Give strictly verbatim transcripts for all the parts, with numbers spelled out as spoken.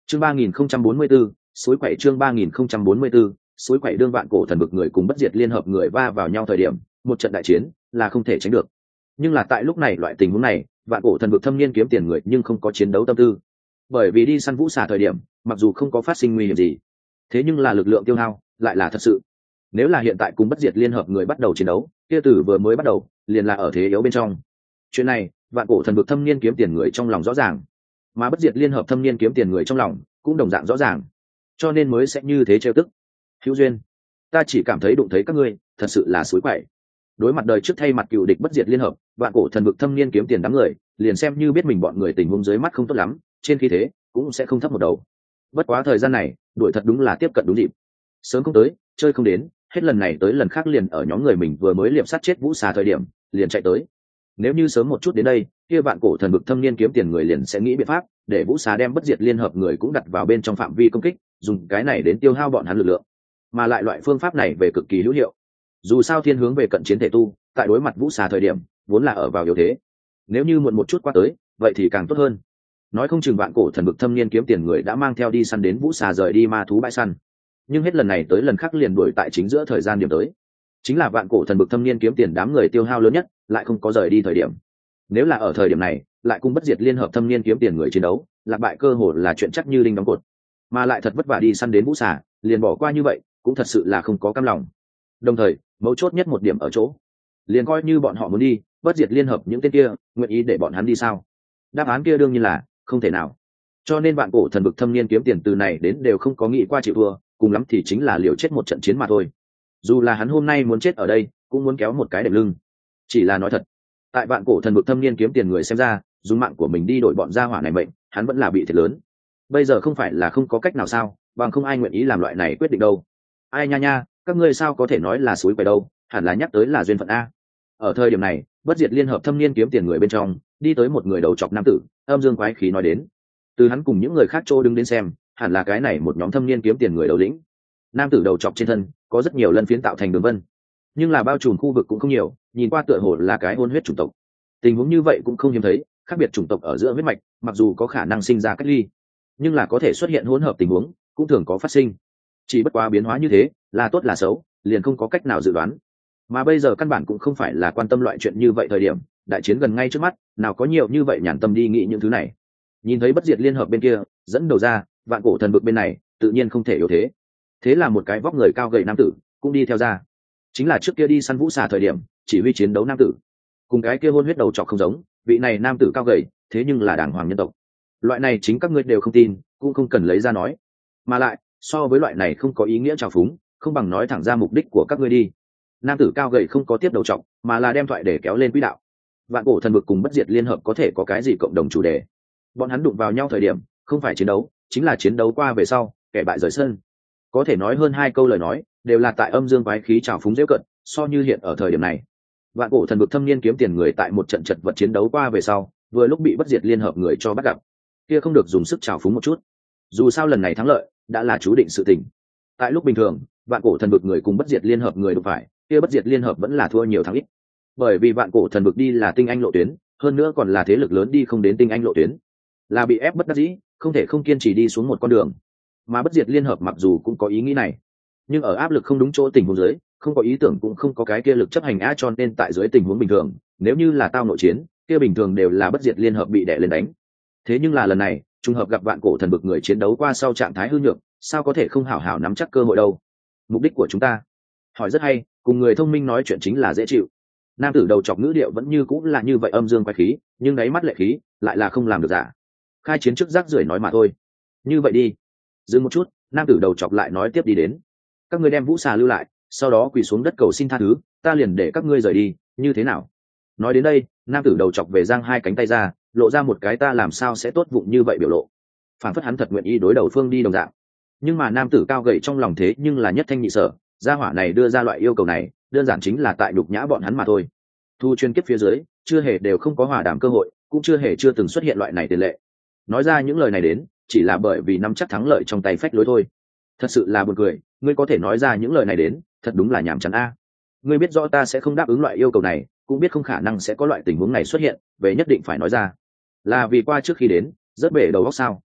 chương ba nghìn không trăm bốn mươi 3044, suối quậy chương ba nghìn không trăm bốn mươi 3044, suối quậy đương vạn cổ thần vực người cùng bất diệt liên hợp người va vào nhau thời điểm, một trận đại chiến là không thể tránh được. Nhưng là tại lúc này loại tình huống này, vạn cổ thần vực thâm niên kiếm tiền người nhưng không có chiến đấu tâm tư. Bởi vì đi săn vũ xà thời điểm, mặc dù không có phát sinh nguy hiểm gì, thế nhưng là lực lượng tiêu hao lại là thật sự. Nếu là hiện tại cùng bất diệt liên hợp người bắt đầu chiến đấu, kia tử vừa mới bắt đầu, liền là ở thế yếu bên trong. Chuyện này, vạn cổ thần vực thâm niên kiếm tiền người trong lòng rõ ràng, mà bất diệt liên hợp thâm niên kiếm tiền người trong lòng cũng đồng dạng rõ ràng, cho nên mới sẽ như thế trêu tức. Hữu duyên, ta chỉ cảm thấy đụng thấy các ngươi, thật sự là suối quậy. Đối mặt đời trước thay mặt cựu địch bất diệt liên hợp, vạn cổ thần vực thâm niên kiếm tiền đám người, liền xem như biết mình bọn người tình huống dưới mắt không tốt lắm, trên khí thế cũng sẽ không thấp một đầu. Bất quá thời gian này, đuổi thật đúng là tiếp cận đúng dịp. Sớm không tới, chơi không đến, hết lần này tới lần khác liền ở nhóm người mình vừa mới liệp sát chết vũ xà thời điểm, liền chạy tới. Nếu như sớm một chút đến đây, kia vạn cổ thần vực thâm niên kiếm tiền người liền sẽ nghĩ biện pháp để vũ xà đem bất diệt liên hợp người cũng đặt vào bên trong phạm vi công kích, dùng cái này đến tiêu hao bọn hắn lực lượng. Mà lại loại phương pháp này về cực kỳ hữu hiệu. Dù sao thiên hướng về cận chiến thể tu, tại đối mặt vũ xà thời điểm, vốn là ở vào yếu thế. Nếu như muộn một chút qua tới, vậy thì càng tốt hơn. Nói không chừng vạn cổ thần vực thâm niên kiếm tiền người đã mang theo đi săn đến vũ xà rời đi ma thú bãi săn. Nhưng hết lần này tới lần khác liền đuổi tại chính giữa thời gian điểm tới. Chính là vạn cổ thần vực thâm niên kiếm tiền đám người tiêu hao lớn nhất, lại không có rời đi thời điểm. Nếu là ở thời điểm này, lại cùng bất diệt liên hợp thâm niên kiếm tiền người chiến đấu, lạc bại cơ hội là chuyện chắc như đinh đóng cột. Mà lại thật vất vả đi săn đến vũ xà, liền bỏ qua như vậy, cũng thật sự là không có cam lòng. Đồng thời, mấu chốt nhất một điểm ở chỗ, liền coi như bọn họ muốn đi, bất diệt liên hợp những tên kia, nguyện ý để bọn hắn đi sao? Đáp án kia đương nhiên là không thể nào. Cho nên vạn cổ thần vực thâm niên kiếm tiền từ này đến đều không có nghĩ qua chịu thua, cùng lắm thì chính là liều chết một trận chiến mà thôi. Dù là hắn hôm nay muốn chết ở đây, cũng muốn kéo một cái đệm lưng. Chỉ là nói thật, tại vạn cổ thần vực thâm niên kiếm tiền người xem ra, dùng mạng của mình đi đổi bọn gia hỏa này mệnh, hắn vẫn là bị thiệt lớn. Bây giờ không phải là không có cách nào sao, bằng không ai nguyện ý làm loại này quyết định đâu. Ai nha nha, các ngươi sao có thể nói là suối quậy đâu, hẳn là nhắc tới là duyên phận a. Ở thời điểm này, bất diệt liên hợp thâm niên kiếm tiền người bên trong, đi tới một người đầu trọc nam tử, âm dương quái khí nói đến. Từ hắn cùng những người khác trô đứng đến xem, hẳn là cái này một nhóm thâm niên kiếm tiền người đầu lĩnh. Nam tử đầu trọc trên thân có rất nhiều lân phiến tạo thành đường vân, nhưng là bao trùm khu vực cũng không nhiều, nhìn qua tựa hồ là cái hôn huyết chủng tộc. Tình huống như vậy cũng không hiếm thấy, khác biệt chủng tộc ở giữa huyết mạch, mặc dù có khả năng sinh ra cách ly, nhưng là có thể xuất hiện hỗn hợp tình huống, cũng thường có phát sinh. Chỉ bất quá biến hóa như thế, là tốt là xấu, liền không có cách nào dự đoán. Mà bây giờ căn bản cũng không phải là quan tâm loại chuyện như vậy thời điểm, đại chiến gần ngay trước mắt, nào có nhiều như vậy nhàn tâm đi nghĩ những thứ này. Nhìn thấy bất diệt liên hợp bên kia dẫn đầu ra, vạn cổ thần vực bên này tự nhiên không thể yếu thế. Thế là một cái vóc người cao gầy nam tử cũng đi theo ra, chính là trước kia đi săn vũ xà thời điểm chỉ huy chiến đấu nam tử. Cùng cái kia hôn huyết đầu trọc không giống, vị này nam tử cao gầy, thế nhưng là đàng hoàng nhân tộc. Loại này chính các ngươi đều không tin, cũng không cần lấy ra nói. Mà lại, so với loại này không có ý nghĩa trào phúng, không bằng nói thẳng ra mục đích của các ngươi đi. Nam tử cao gầy không có tiếp đầu trọc, mà là đem thoại để kéo lên quỹ đạo. Vạn cổ thần vực cùng bất diệt liên hợp có thể có cái gì cộng đồng chủ đề? Bọn hắn đụng vào nhau thời điểm, không phải chiến đấu, chính là chiến đấu qua về sau, kẻ bại rời sân. Có thể nói hơn hai câu lời nói, đều là tại âm dương quái khí trào phúng giễu cận, so như hiện ở thời điểm này. Vạn cổ thần vực thâm niên kiếm tiền người tại một trận chật vật chiến đấu qua về sau, vừa lúc bị bất diệt liên hợp người cho bắt gặp, kia không được dùng sức trào phúng một chút. Dù sao lần này thắng lợi đã là chú định sự tình. Tại lúc bình thường, vạn cổ thần vực người cùng bất diệt liên hợp người đụng phải, kia bất diệt liên hợp vẫn là thua nhiều thắng ít. Bởi vì vạn cổ thần vực đi là tinh anh lộ tuyến, hơn nữa còn là thế lực lớn đi không đến tinh anh lộ tuyến, là bị ép bất đắc dĩ, không thể không kiên trì đi xuống một con đường. Mà bất diệt liên hợp mặc dù cũng có ý nghĩ này, nhưng ở áp lực không đúng chỗ tình huống dưới, không có ý tưởng cũng không có cái kia lực chấp hành á, cho nên tại dưới tình huống bình thường, nếu như là tao nội chiến, kia bình thường đều là bất diệt liên hợp bị đè lên đánh. Thế nhưng là lần này, trùng hợp gặp vạn cổ thần vực người chiến đấu qua sau trạng thái hư nhược, sao có thể không hảo hảo nắm chắc cơ hội đâu. Mục đích của chúng ta, hỏi rất hay, cùng người thông minh nói chuyện chính là dễ chịu. Nam tử đầu chọc ngữ điệu vẫn như cũng là như vậy âm dương quái khí, nhưng đáy mắt lệ khí lại là không làm được giả. Khai chiến trước rác rưởi nói mà thôi. Như vậy đi. Dừng một chút, nam tử đầu chọc lại nói tiếp đi đến. Các ngươi đem vũ xà lưu lại, sau đó quỳ xuống đất cầu xin tha thứ, ta liền để các ngươi rời đi, như thế nào? Nói đến đây, nam tử đầu chọc về giang hai cánh tay ra, lộ ra một cái ta làm sao sẽ tốt vụng như vậy biểu lộ. Phản phất hắn thật nguyện ý đối đầu phương đi đồng dạng. Nhưng mà nam tử cao gầy trong lòng thế nhưng là nhất thanh nhị sở, gia hỏa này đưa ra loại yêu cầu này, đơn giản chính là tại đục nhã bọn hắn mà thôi. Thu chuyên kiếp phía dưới, chưa hề đều không có hòa đàm cơ hội, cũng chưa hề chưa từng xuất hiện loại này tiền lệ. Nói ra những lời này đến, chỉ là bởi vì nắm chắc thắng lợi trong tay phách lối thôi. Thật sự là buồn cười, ngươi có thể nói ra những lời này đến, thật đúng là nhảm chán a. Ngươi biết rõ ta sẽ không đáp ứng loại yêu cầu này, cũng biết không khả năng sẽ có loại tình huống này xuất hiện, về nhất định phải nói ra. Là vì qua trước khi đến, rất bể đầu óc sao?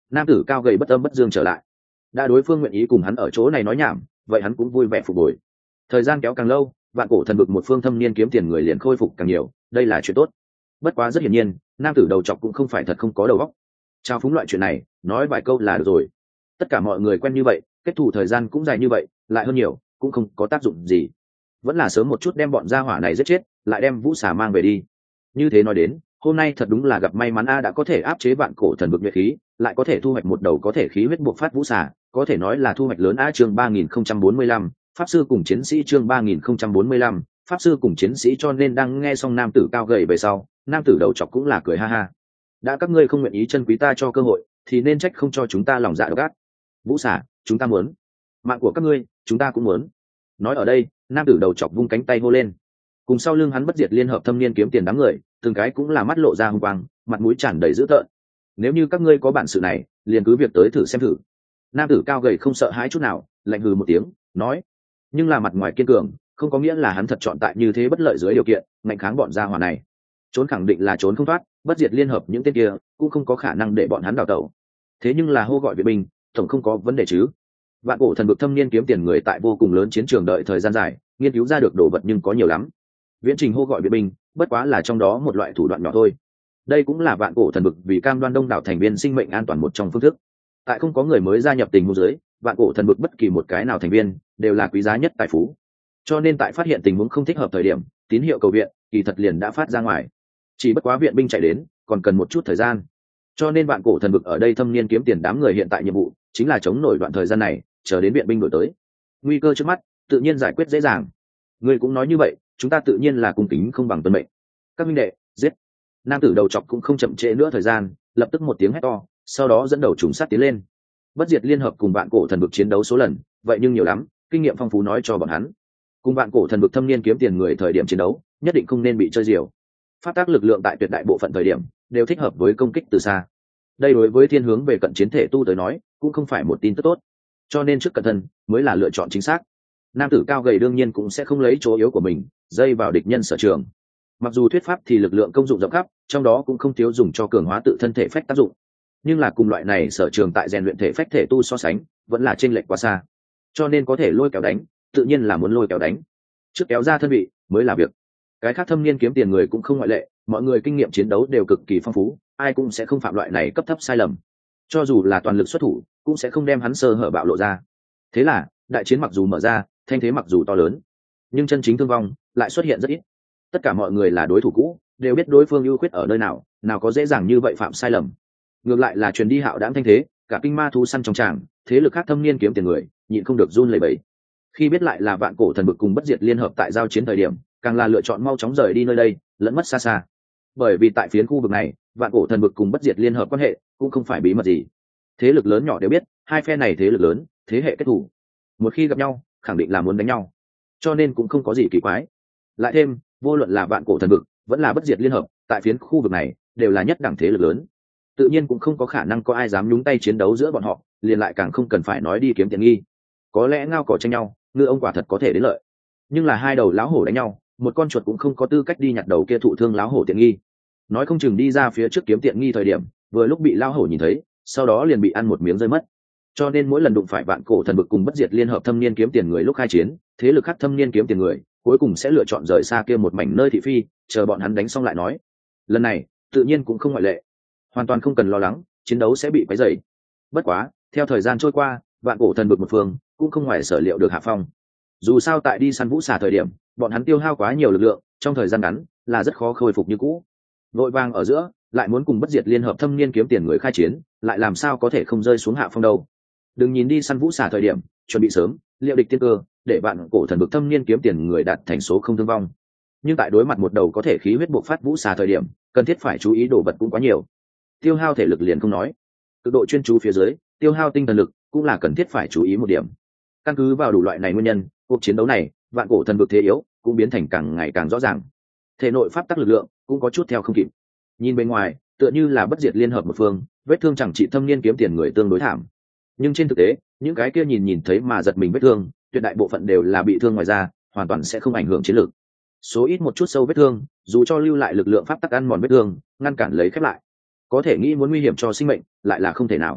nam tử cao gầy bất âm bất dương trở lại. Đã đối phương nguyện ý cùng hắn ở chỗ này nói nhảm, vậy hắn cũng vui vẻ phục hồi. Thời gian kéo càng lâu, vạn cổ thần vực một phương thâm niên kiếm tiền người liền khôi phục càng nhiều, đây là chuyện tốt. Bất quá rất hiển nhiên, nam tử đầu chọc cũng không phải thật không có đầu óc. Trao phúng loại chuyện này, nói vài câu là được rồi. Tất cả mọi người quen như vậy, kết thù thời gian cũng dài như vậy, lại hơn nhiều, cũng không có tác dụng gì. Vẫn là sớm một chút đem bọn gia hỏa này giết chết, lại đem vũ xà mang về đi. Như thế nói đến, hôm nay thật đúng là gặp may mắn a, đã có thể áp chế vạn cổ thần vực nhuệ khí, lại có thể thu hoạch một đầu có thể khí huyết buộc phát vũ xà, có thể nói là thu hoạch lớn a. Chương ba nghìn không trăm bốn mươi lăm, pháp sư cùng chiến sĩ. Chương ba nghìn không trăm bốn mươi lăm, pháp sư cùng chiến sĩ. Cho nên đang nghe xong nam tử cao gầy về sau, nam tử đầu chọc cũng là cười ha ha. Đã các ngươi không nguyện ý chân quý ta cho cơ hội, thì nên trách không cho chúng ta lòng dạ độc ác. Vũ xà, chúng ta muốn. Mạng của các ngươi, chúng ta cũng muốn. Nói ở đây, nam tử đầu chọc vung cánh tay hô lên. Cùng sau lưng hắn bất diệt liên hợp thâm niên kiếm tiền đám người, từng cái cũng là mắt lộ ra hung quang, mặt mũi tràn đầy dữ tợn. Nếu như các ngươi có bản sự này, liền cứ việc tới thử xem thử. Nam tử cao gầy không sợ hãi chút nào, lạnh hừ một tiếng, nói. Nhưng là mặt ngoài kiên cường, không có nghĩa là hắn thật chọn tại như thế bất lợi dưới điều kiện, ngạnh kháng bọn gia hỏa này. Trốn khẳng định là trốn không thoát, bất diệt liên hợp những tên kia cũng không có khả năng để bọn hắn đào tẩu. Thế nhưng là hô gọi viện binh, tổng không có vấn đề chứ? Vạn cổ thần vực thâm niên kiếm tiền người tại vô cùng lớn chiến trường đợi thời gian dài, nghiên cứu ra được đồ vật nhưng có nhiều lắm. Viễn trình hô gọi viện binh, bất quá là trong đó một loại thủ đoạn nhỏ thôi. Đây cũng là vạn cổ thần vực vì cam đoan đông đảo thành viên sinh mệnh an toàn một trong phương thức. Tại không có người mới gia nhập tình huống dưới, vạn cổ thần vực bất kỳ một cái nào thành viên đều là quý giá nhất tài phú. Cho nên tại phát hiện tình huống không thích hợp thời điểm, tín hiệu cầu viện kỳ thật liền đã phát ra ngoài. Chỉ bất quá viện binh chạy đến, còn cần một chút thời gian. Cho nên vạn cổ thần vực ở đây thâm niên kiếm tiền đám người hiện tại nhiệm vụ chính là chống nổi đoạn thời gian này, chờ đến viện binh đổi tới. Nguy cơ trước mắt, tự nhiên giải quyết dễ dàng. Ngươi cũng nói như vậy, chúng ta tự nhiên là cung kính không bằng tuân mệnh. Các minh đệ, giết! Nam tử đầu chọc cũng không chậm trễ nữa thời gian, lập tức một tiếng hét to, sau đó dẫn đầu trùng sát tiến lên. Bất diệt liên hợp cùng vạn cổ thần vực chiến đấu số lần, vậy nhưng nhiều lắm, kinh nghiệm phong phú nói cho bọn hắn. Cùng vạn cổ thần vực thâm niên kiếm tiền người thời điểm chiến đấu, nhất định không nên bị chơi diều. Phát tác lực lượng tại tuyệt đại bộ phận thời điểm đều thích hợp với công kích từ xa. Đây đối với thiên hướng về cận chiến thể tu tới nói, cũng không phải một tin tức tốt. Cho nên trước cẩn thận mới là lựa chọn chính xác. Nam tử cao gầy đương nhiên cũng sẽ không lấy chỗ yếu của mình dây vào địch nhân sở trường. Mặc dù thuyết pháp thì lực lượng công dụng rộng khắp, trong đó cũng không thiếu dùng cho cường hóa tự thân thể phách tác dụng, nhưng là cùng loại này sở trường tại rèn luyện thể phách thể tu so sánh vẫn là chênh lệch quá xa. Cho nên có thể lôi kéo đánh, tự nhiên là muốn lôi kéo đánh. Trước kéo ra thân vị mới là việc. Cái khác thâm niên kiếm tiền người cũng không ngoại lệ, mọi người kinh nghiệm chiến đấu đều cực kỳ phong phú, ai cũng sẽ không phạm loại này cấp thấp sai lầm. Cho dù là toàn lực xuất thủ, cũng sẽ không đem hắn sơ hở bạo lộ ra. Thế là, đại chiến mặc dù mở ra, thanh thế mặc dù to lớn, nhưng chân chính thương vong lại xuất hiện rất ít. Tất cả mọi người là đối thủ cũ, đều biết đối phương ưu khuyết ở nơi nào, nào có dễ dàng như vậy phạm sai lầm. Ngược lại là truyền đi hạo đãng thanh thế, cả kinh ma thú săn trong tràng, thế lực khác thâm niên kiếm tiền người, nhịn không được run lẩy bẩy. Khi biết lại là vạn cổ thần vực cùng bất diệt liên hợp tại giao chiến thời điểm, càng là lựa chọn mau chóng rời đi nơi đây, lẫn mất xa xa. Bởi vì tại phiến khu vực này, vạn cổ thần vực cùng bất diệt liên hợp quan hệ cũng không phải bí mật gì. Thế lực lớn nhỏ đều biết, hai phe này thế lực lớn, thế hệ kết thủ. Một khi gặp nhau, khẳng định là muốn đánh nhau. Cho nên cũng không có gì kỳ quái. Lại thêm, vô luận là vạn cổ thần vực, vẫn là bất diệt liên hợp, tại phiến khu vực này đều là nhất đẳng thế lực lớn. Tự nhiên cũng không có khả năng có ai dám nhúng tay chiến đấu giữa bọn họ, liền lại càng không cần phải nói đi kiếm tiện nghi. Có lẽ ngao cỏ tranh nhau, ngư ông quả thật có thể đến lợi. Nhưng là hai đầu láo hổ đánh nhau, một con chuột cũng không có tư cách đi nhặt đầu kia thụ thương láo hổ tiện nghi. Nói không chừng đi ra phía trước kiếm tiện nghi thời điểm, vừa lúc bị lao hổ nhìn thấy, sau đó liền bị ăn một miếng rơi mất. Cho nên mỗi lần đụng phải vạn cổ thần vực cùng bất diệt liên hợp thâm niên kiếm tiền người lúc khai chiến, thế lực khác thâm niên kiếm tiền người cuối cùng sẽ lựa chọn rời xa kia một mảnh nơi thị phi, chờ bọn hắn đánh xong lại nói. Lần này tự nhiên cũng không ngoại lệ, hoàn toàn không cần lo lắng chiến đấu sẽ bị quấy rầy. Bất quá theo thời gian trôi qua, vạn cổ thần vực một phương cũng không ngoài sở liệu được hạ phong. Dù sao tại đi săn vũ xà thời điểm, bọn hắn tiêu hao quá nhiều lực lượng, trong thời gian ngắn là rất khó khôi phục như cũ. Vội vàng ở giữa lại muốn cùng bất diệt liên hợp thâm niên kiếm tiền người khai chiến, lại làm sao có thể không rơi xuống hạ phong đâu. Đừng nhìn đi săn vũ xà thời điểm chuẩn bị sớm, liệu địch tiên cơ, để vạn cổ thần vực thâm niên kiếm tiền người đạt thành số không thương vong. Nhưng tại đối mặt một đầu có thể khí huyết bộc phát vũ xà thời điểm, cần thiết phải chú ý đồ vật cũng quá nhiều. Tiêu hao thể lực liền không nói, cực độ chuyên chú phía dưới, tiêu hao tinh thần lực cũng là cần thiết phải chú ý một điểm. Căn cứ vào đủ loại này nguyên nhân, cuộc chiến đấu này, vạn cổ thần vực thế yếu cũng biến thành càng ngày càng rõ ràng. Thể nội pháp tắc lực lượng cũng có chút theo không kịp. Nhìn bên ngoài, tựa như là bất diệt liên hợp một phương, vết thương chẳng trị thâm niên kiếm tiền người tương đối thảm. Nhưng trên thực tế, những cái kia nhìn nhìn thấy mà giật mình vết thương, tuyệt đại bộ phận đều là bị thương ngoài da, hoàn toàn sẽ không ảnh hưởng chiến lược. Số ít một chút sâu vết thương, dù cho lưu lại lực lượng pháp tắc ăn mòn vết thương, ngăn cản lấy khép lại, có thể nghĩ muốn nguy hiểm cho sinh mệnh lại là không thể nào.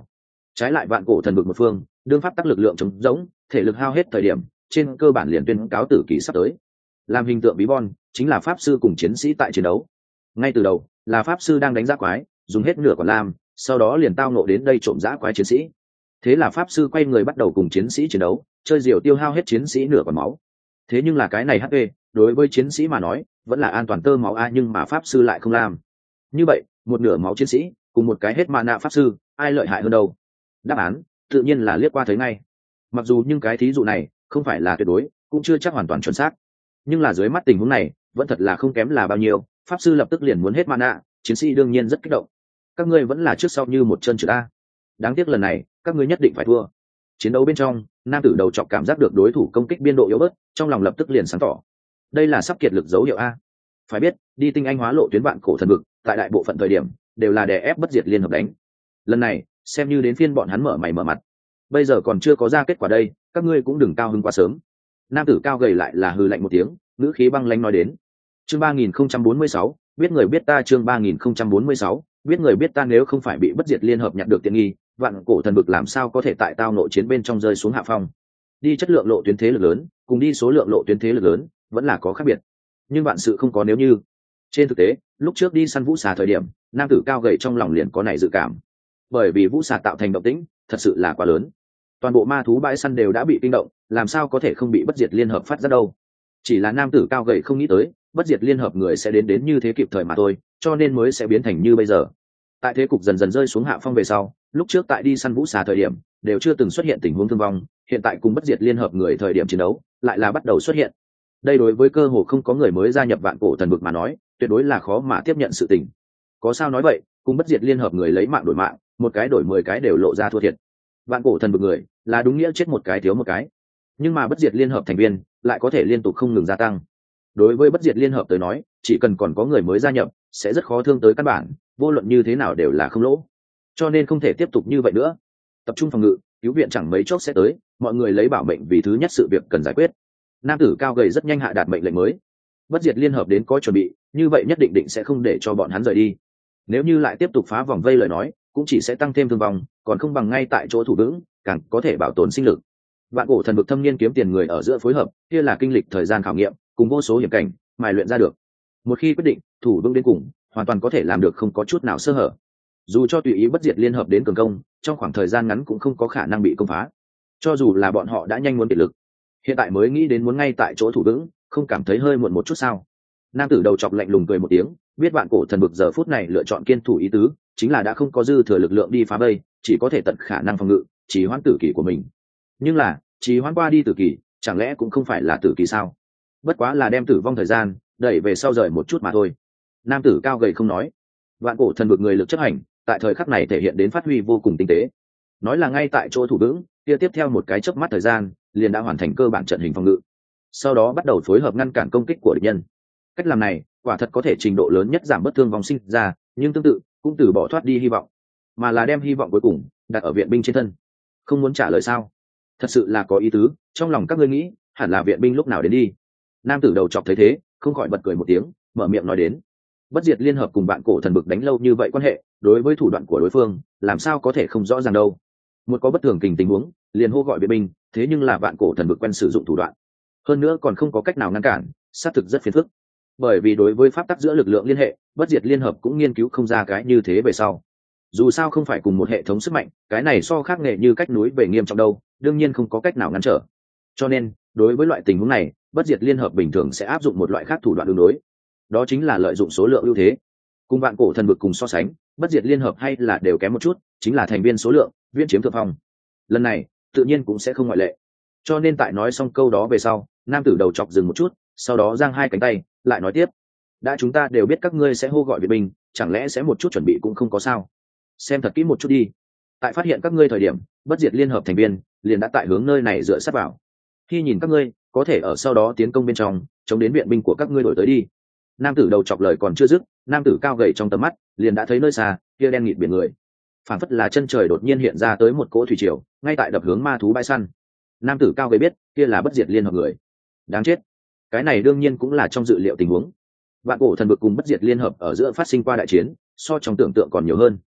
Trái lại vạn cổ thần vực một phương, đương pháp tắc lực lượng chống rỗng, thể lực hao hết thời điểm, trên cơ bản liền tuyên cáo tử kỳ sắp tới. Làm hình tượng bí bon chính là pháp sư cùng chiến sĩ tại chiến đấu. Ngay từ đầu là pháp sư đang đánh giã quái, dùng hết nửa còn lam, sau đó liền tao nộ đến đây trộm giã quái chiến sĩ. Thế là pháp sư quay người bắt đầu cùng chiến sĩ chiến đấu, chơi diều tiêu hao hết chiến sĩ nửa còn máu. Thế nhưng là cái này hp đối với chiến sĩ mà nói vẫn là an toàn tơ máu a, nhưng mà pháp sư lại không làm như vậy. Một nửa máu chiến sĩ cùng một cái hết mana pháp sư, ai lợi hại hơn đâu? Đáp án tự nhiên là liếc qua thấy ngay. Mặc dù nhưng cái thí dụ này không phải là tuyệt đối, cũng chưa chắc hoàn toàn chuẩn xác, nhưng là dưới mắt tình huống này vẫn thật là không kém là bao nhiêu. Pháp sư lập tức liền muốn hết mana, chiến sĩ đương nhiên rất kích động. Các ngươi vẫn là trước sau như một chân trượt ta, đáng tiếc lần này các ngươi nhất định phải thua. Chiến đấu bên trong, nam tử đầu chọc cảm giác được đối thủ công kích biên độ yếu bớt, trong lòng lập tức liền sáng tỏ, đây là sắp kiệt lực dấu hiệu a. Phải biết đi tinh anh hóa lộ tuyến vạn cổ thần vực, tại đại bộ phận thời điểm đều là đè ép bất diệt liên hợp đánh. Lần này xem như đến phiên bọn hắn mở mày mở mặt, bây giờ còn chưa có ra kết quả đây, các ngươi cũng đừng cao hứng quá sớm. Nam tử cao gầy lại là hừ lạnh một tiếng, ngữ khí băng lãnh nói đến. Chương ba nghìn không trăm bốn mươi sáu, biết người biết ta. Chương ba nghìn không trăm bốn mươi sáu, biết người biết ta. Nếu không phải bị bất diệt liên hợp nhặt được tiện nghi, vạn cổ thần vực làm sao có thể tại tao nội chiến bên trong rơi xuống hạ phong. Đi chất lượng lộ tuyến thế lực lớn, cùng đi số lượng lộ tuyến thế lực lớn vẫn là có khác biệt, nhưng vạn sự không có nếu như. Trên thực tế lúc trước đi săn vũ xà thời điểm, nam tử cao gầy trong lòng liền có này dự cảm, bởi vì vũ xà tạo thành động tĩnh thật sự là quá lớn, toàn bộ ma thú bãi săn đều đã bị kinh động, làm sao có thể không bị bất diệt liên hợp phát ra đâu. Chỉ là nam tử cao gầy không nghĩ tới bất diệt liên hợp người sẽ đến đến như thế kịp thời mà thôi, cho nên mới sẽ biến thành như bây giờ. Tại thế cục dần dần rơi xuống hạ phong về sau, lúc trước tại đi săn vũ xà thời điểm đều chưa từng xuất hiện tình huống thương vong, hiện tại cùng bất diệt liên hợp người thời điểm chiến đấu lại là bắt đầu xuất hiện. Đây đối với cơ hồ không có người mới gia nhập vạn cổ thần vực mà nói tuyệt đối là khó mà tiếp nhận sự tình. Có sao nói vậy, cùng bất diệt liên hợp người lấy mạng đổi mạng, một cái đổi mười cái đều lộ ra thua thiệt. Vạn cổ thần vực người là đúng nghĩa chết một cái thiếu một cái, nhưng mà bất diệt liên hợp thành viên lại có thể liên tục không ngừng gia tăng. Đối với bất diệt liên hợp tới nói, chỉ cần còn có người mới gia nhập sẽ rất khó thương tới căn bản, vô luận như thế nào đều là không lỗ, cho nên không thể tiếp tục như vậy nữa. Tập trung phòng ngự, cứu viện chẳng mấy chốc sẽ tới, mọi người lấy bảo mệnh vì thứ nhất sự việc cần giải quyết. Nam tử cao gầy rất nhanh hạ đạt mệnh lệnh mới. Bất diệt liên hợp đến có chuẩn bị, như vậy nhất định định sẽ không để cho bọn hắn rời đi. Nếu như lại tiếp tục phá vòng vây lời nói, cũng chỉ sẽ tăng thêm thương vong, còn không bằng ngay tại chỗ thủ vững, càng có thể bảo tồn sinh lực. Vạn cổ thần vực thâm niên kiếm tiền người ở giữa phối hợp, kia là kinh lịch thời gian khảo nghiệm, cùng vô số hiểm cảnh, mài luyện ra được. Một khi quyết định, thủ vững đến cùng, hoàn toàn có thể làm được không có chút nào sơ hở. Dù cho tùy ý bất diệt liên hợp đến cường công, trong khoảng thời gian ngắn cũng không có khả năng bị công phá. Cho dù là bọn họ đã nhanh muốn kiệt lực, hiện tại mới nghĩ đến muốn ngay tại chỗ thủ vững, không cảm thấy hơi muộn một chút sao? Nam tử đầu chọc lạnh lùng cười một tiếng, biết vạn cổ thần vực giờ phút này lựa chọn kiên thủ ý tứ, chính là đã không có dư thừa lực lượng đi phá vây, chỉ có thể tận khả năng phòng ngự, trì hoãn tử kỳ của mình. Nhưng là trì hoãn qua đi tử kỳ, chẳng lẽ cũng không phải là tử kỳ sao? Bất quá là đem tử vong thời gian đẩy về sau rời một chút mà thôi. Nam tử cao gầy không nói. Vạn cổ thần vực người lực chấp hành, tại thời khắc này thể hiện đến phát huy vô cùng tinh tế. Nói là ngay tại chỗ thủ vững, kia tiếp theo một cái chớp mắt thời gian, liền đã hoàn thành cơ bản trận hình phòng ngự. Sau đó bắt đầu phối hợp ngăn cản công kích của địch nhân. Cách làm này, quả thật có thể trình độ lớn nhất giảm bất thương vong sinh ra, nhưng tương tự cũng từ bỏ thoát đi hy vọng, mà là đem hy vọng cuối cùng đặt ở viện binh trên thân. Không muốn trả lời sao? Thật sự là có ý tứ, trong lòng các ngươi nghĩ, hẳn là viện binh lúc nào đến đi. Nam tử đầu chọc thấy thế, không khỏi bật cười một tiếng, mở miệng nói đến. Bất diệt liên hợp cùng vạn cổ thần vực đánh lâu như vậy quan hệ, đối với thủ đoạn của đối phương, làm sao có thể không rõ ràng đâu. Một có bất thường tình tình huống, liền hô gọi viện binh, thế nhưng là vạn cổ thần vực quen sử dụng thủ đoạn, hơn nữa còn không có cách nào ngăn cản, xác thực rất phiền phức. Bởi vì đối với pháp tắc giữa lực lượng liên hệ, bất diệt liên hợp cũng nghiên cứu không ra cái như thế về sau. Dù sao không phải cùng một hệ thống sức mạnh, cái này so khác nghệ như cách núi về nghiêm trọng đâu, đương nhiên không có cách nào ngăn trở. Cho nên đối với loại tình huống này, bất diệt liên hợp bình thường sẽ áp dụng một loại khác thủ đoạn đường đối, đó chính là lợi dụng số lượng ưu thế. Cùng vạn cổ thần vực cùng so sánh, bất diệt liên hợp hay là đều kém một chút, chính là thành viên số lượng viễn chiếm thượng phong. Lần này tự nhiên cũng sẽ không ngoại lệ. Cho nên tại nói xong câu đó về sau, nam tử đầu chọc dừng một chút, sau đó giang hai cánh tay lại nói tiếp. Đã chúng ta đều biết các ngươi sẽ hô gọi viện binh, chẳng lẽ sẽ một chút chuẩn bị cũng không có sao? Xem thật kỹ một chút đi. Tại phát hiện các ngươi thời điểm, bất diệt liên hợp thành viên liền đã tại hướng nơi này dựa sát vào. Khi nhìn các ngươi có thể ở sau đó tiến công bên trong, chống đến viện binh của các ngươi đổi tới đi. Nam tử đầu chọc lời còn chưa dứt, nam tử cao gầy trong tầm mắt liền đã thấy nơi xa kia đen nghịt biển người, phản phất là chân trời đột nhiên hiện ra tới một cỗ thủy triều, ngay tại đập hướng ma thú bãi săn. Nam tử cao gầy biết kia là bất diệt liên hợp người. Đáng chết, cái này đương nhiên cũng là trong dự liệu tình huống. Vạn cổ thần vực cùng bất diệt liên hợp ở giữa phát sinh qua đại chiến, so trong tưởng tượng còn nhiều hơn.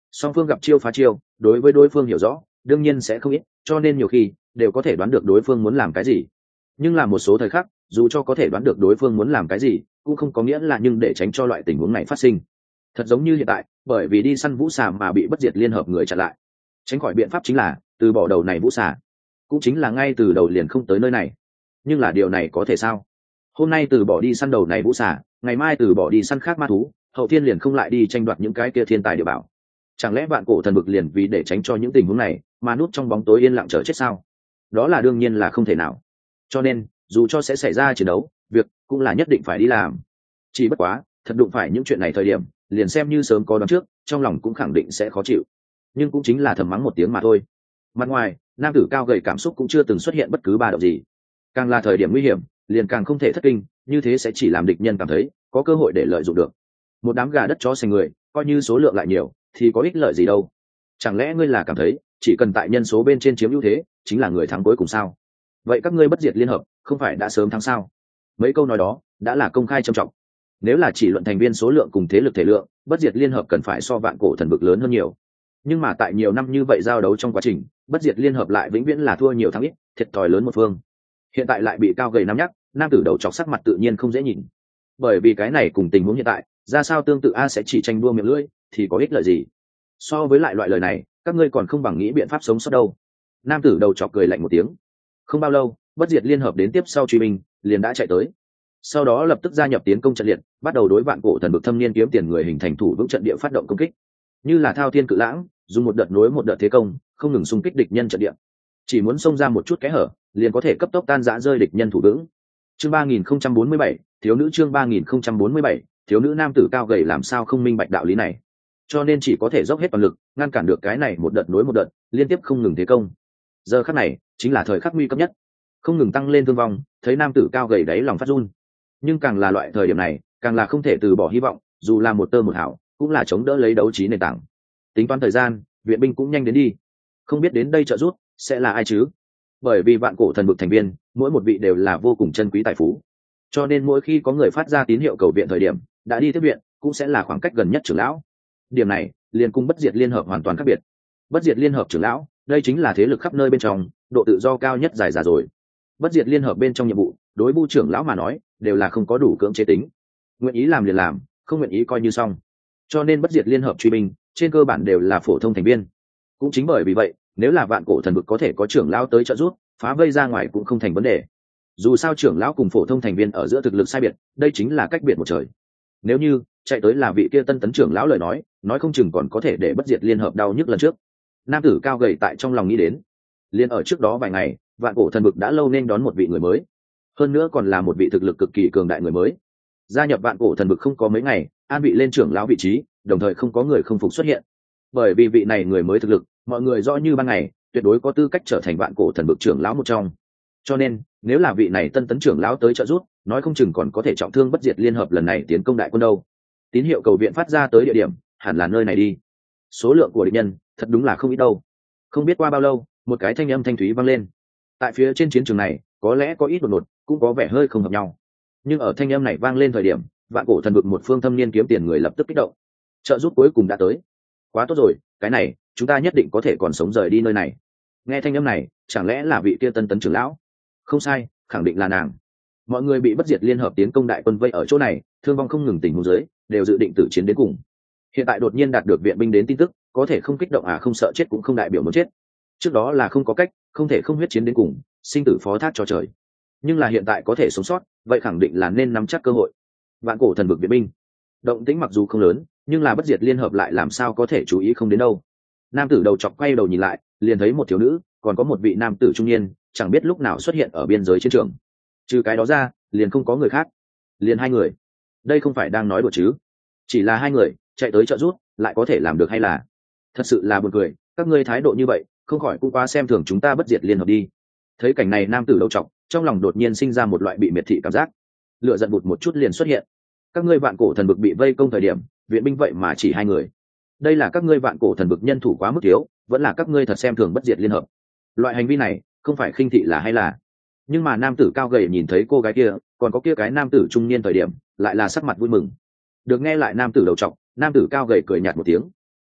song phương gặp chiêu phá chiêu, đối với đối phương hiểu rõ đương nhiên sẽ không ít, cho nên nhiều khi đều có thể đoán được đối phương muốn làm cái gì. Nhưng là một số thời khắc dù cho có thể đoán được đối phương muốn làm cái gì cũng không có nghĩa là nhưng để tránh cho loại tình huống này phát sinh. Thật giống như hiện tại bởi vì đi săn vũ xà mà bị bất diệt liên hợp người chặn lại, tránh khỏi biện pháp chính là từ bỏ đầu này vũ xà, cũng chính là ngay từ đầu liền không tới nơi này. Nhưng là điều này có thể sao? Hôm nay từ bỏ đi săn đầu này vũ xà, ngày mai từ bỏ đi săn khác ma thú, hậu thiên liền không lại đi tranh đoạt những cái kia thiên tài địa bảo. Chẳng lẽ vạn cổ thần vực liền vì để tránh cho những tình huống này mà núp trong bóng tối yên lặng chờ chết sao? Đó là đương nhiên là không thể nào. Cho nên dù cho sẽ xảy ra chiến đấu, việc cũng là nhất định phải đi làm. Chỉ bất quá thật đụng phải những chuyện này thời điểm liền xem như sớm có đoán trước, trong lòng cũng khẳng định sẽ khó chịu, nhưng cũng chính là thầm mắng một tiếng mà thôi. Mặt ngoài nam tử cao gầy cảm xúc cũng chưa từng xuất hiện bất cứ ba động gì, càng là thời điểm nguy hiểm liền càng không thể thất kinh, như thế sẽ chỉ làm địch nhân cảm thấy có cơ hội để lợi dụng được. Một đám gà đất chó sành người coi như số lượng lại nhiều thì có ích lợi gì đâu? Chẳng lẽ ngươi là cảm thấy chỉ cần tại nhân số bên trên chiếm ưu thế chính là người thắng cuối cùng sao? Vậy các ngươi bất diệt liên hợp không phải đã sớm thắng sao? Mấy câu nói đó đã là công khai trầm trọng. Nếu là chỉ luận thành viên số lượng cùng thế lực thể lượng, bất diệt liên hợp cần phải so vạn cổ thần vực lớn hơn nhiều. Nhưng mà tại nhiều năm như vậy giao đấu trong quá trình, bất diệt liên hợp lại vĩnh viễn là thua nhiều thắng ít, thiệt thòi lớn một phương. Hiện tại lại bị cao gầy nắm nhắc, nam tử đầu chọc sắc mặt tự nhiên không dễ nhìn. Bởi vì cái này cùng tình huống hiện tại ra sao tương tự, a sẽ chỉ tranh đua miệng lưỡi thì có ích lợi gì? So với lại loại lời này các ngươi còn không bằng nghĩ biện pháp sống sót đâu. Nam tử đầu chọc cười lạnh một tiếng. Không bao lâu bất diệt liên hợp đến tiếp sau truy binh liền đã chạy tới, sau đó lập tức gia nhập tiến công trận liệt, bắt đầu đối vạn cổ thần vực thâm niên kiếm tiền người hình thành thủ vững trận địa phát động công kích, như là thao thiên cự lãng dùng một đợt nối một đợt thế công, không ngừng xung kích địch nhân trận địa, chỉ muốn xông ra một chút kẽ hở liền có thể cấp tốc tan rã rơi địch nhân thủ vững. Chương ba nghìn không trăm bốn mươi bảy thiếu nữ chương ba nghìn không trăm bốn mươi bảy thiếu nữ. Nam tử cao gầy làm sao không minh bạch đạo lý này, cho nên chỉ có thể dốc hết toàn lực ngăn cản được cái này một đợt nối một đợt liên tiếp không ngừng thế công. Giờ khắc này chính là thời khắc nguy cấp nhất, không ngừng tăng lên thương vong, thấy nam tử cao gầy đáy lòng phát run. Nhưng càng là loại thời điểm này càng là không thể từ bỏ hy vọng, dù là một tơ một hảo cũng là chống đỡ lấy đấu trí nền tảng. Tính toán thời gian, viện binh cũng nhanh đến đi, không biết đến đây trợ giúp sẽ là ai chứ? Bởi vì vạn cổ thần vực thành viên mỗi một vị đều là vô cùng chân quý tài phú, cho nên mỗi khi có người phát ra tín hiệu cầu viện thời điểm đã đi tiếp viện cũng sẽ là khoảng cách gần nhất trưởng lão. Điểm này liền cùng bất diệt liên hợp hoàn toàn khác biệt. Bất diệt liên hợp trưởng lão đây chính là thế lực khắp nơi bên trong độ tự do cao nhất dài già rồi. Bất diệt liên hợp bên trong nhiệm vụ đối vu trưởng lão mà nói đều là không có đủ cưỡng chế tính, nguyện ý làm liền làm, không nguyện ý coi như xong. Cho nên bất diệt liên hợp truy binh trên cơ bản đều là phổ thông thành viên. Cũng chính bởi vì vậy nếu là vạn cổ thần vực có thể có trưởng lão tới trợ giúp, phá vây ra ngoài cũng không thành vấn đề. Dù sao trưởng lão cùng phổ thông thành viên ở giữa thực lực sai biệt, đây chính là cách biệt một trời. Nếu như chạy tới là vị kia tân tấn trưởng lão lời nói, nói không chừng còn có thể để bất diệt liên hợp đau nhức lần trước. Nam tử cao gầy tại trong lòng nghĩ đến, liên ở trước đó vài ngày vạn cổ thần vực đã lâu nên đón một vị người mới, hơn nữa còn là một vị thực lực cực kỳ cường đại người mới. Gia nhập vạn cổ thần vực không có mấy ngày, an vị lên trưởng lão vị trí, đồng thời không có người không phục xuất hiện. Bởi vì vị này người mới thực lực mọi người rõ như ban ngày, tuyệt đối có tư cách trở thành vạn cổ thần vực trưởng lão một trong. Cho nên nếu là vị này tân tấn trưởng lão tới trợ giúp, nói không chừng còn có thể trọng thương bất diệt liên hợp lần này tiến công đại quân đâu. Tín hiệu cầu viện phát ra tới địa điểm hẳn là nơi này đi. Số lượng của địch nhân thật đúng là không ít đâu. Không biết qua bao lâu một cái thanh âm thanh thúy vang lên. Tại phía trên chiến trường này có lẽ có ít đột ngột, cũng có vẻ hơi không hợp nhau, nhưng ở thanh âm này vang lên thời điểm vạn cổ thần vực một phương thâm niên kiếm tiền người lập tức kích động. Trợ giúp cuối cùng đã tới, quá tốt rồi, cái này chúng ta nhất định có thể còn sống rời đi nơi này. Nghe thanh âm này chẳng lẽ là vị kia tân tấn trưởng lão? Không sai, khẳng định là nàng. Mọi người bị bất diệt liên hợp tiến công đại quân vây ở chỗ này, thương vong không ngừng tình huống dưới đều dự định tử chiến đến cùng. Hiện tại đột nhiên đạt được viện binh đến tin tức, có thể không kích động à? Không sợ chết cũng không đại biểu muốn chết. Trước đó là không có cách, không thể không huyết chiến đến cùng, sinh tử phó thác cho trời. Nhưng là hiện tại có thể sống sót, vậy khẳng định là nên nắm chắc cơ hội. Vạn cổ thần vực viện binh động tĩnh mặc dù không lớn, nhưng là bất diệt liên hợp lại làm sao có thể chú ý không đến đâu. Nam tử đầu chọc quay đầu nhìn lại, liền thấy một thiếu nữ, còn có một vị nam tử trung niên, chẳng biết lúc nào xuất hiện ở biên giới chiến trường. Trừ cái đó ra liền không có người khác, liền hai người. Đây không phải đang nói đùa chứ? Chỉ là hai người chạy tới trợ giúp lại có thể làm được hay là? Thật sự là buồn cười, các ngươi thái độ như vậy không khỏi cũng quá xem thường chúng ta bất diệt liên hợp đi. Thấy cảnh này nam tử đầu trọc trong lòng đột nhiên sinh ra một loại bị miệt thị cảm giác, lửa giận bụt một chút liền xuất hiện. Các ngươi vạn cổ thần vực bị vây công thời điểm viện binh vậy mà chỉ hai người, đây là các ngươi vạn cổ thần vực nhân thủ quá mức thiếu, vẫn là các ngươi thật xem thường bất diệt liên hợp? Loại hành vi này không phải khinh thị là hay là? Nhưng mà nam tử cao gầy nhìn thấy cô gái kia còn có kia cái nam tử trung niên thời điểm lại là sắc mặt vui mừng. Được nghe lại nam tử đầu trọc, nam tử cao gầy cười nhạt một tiếng.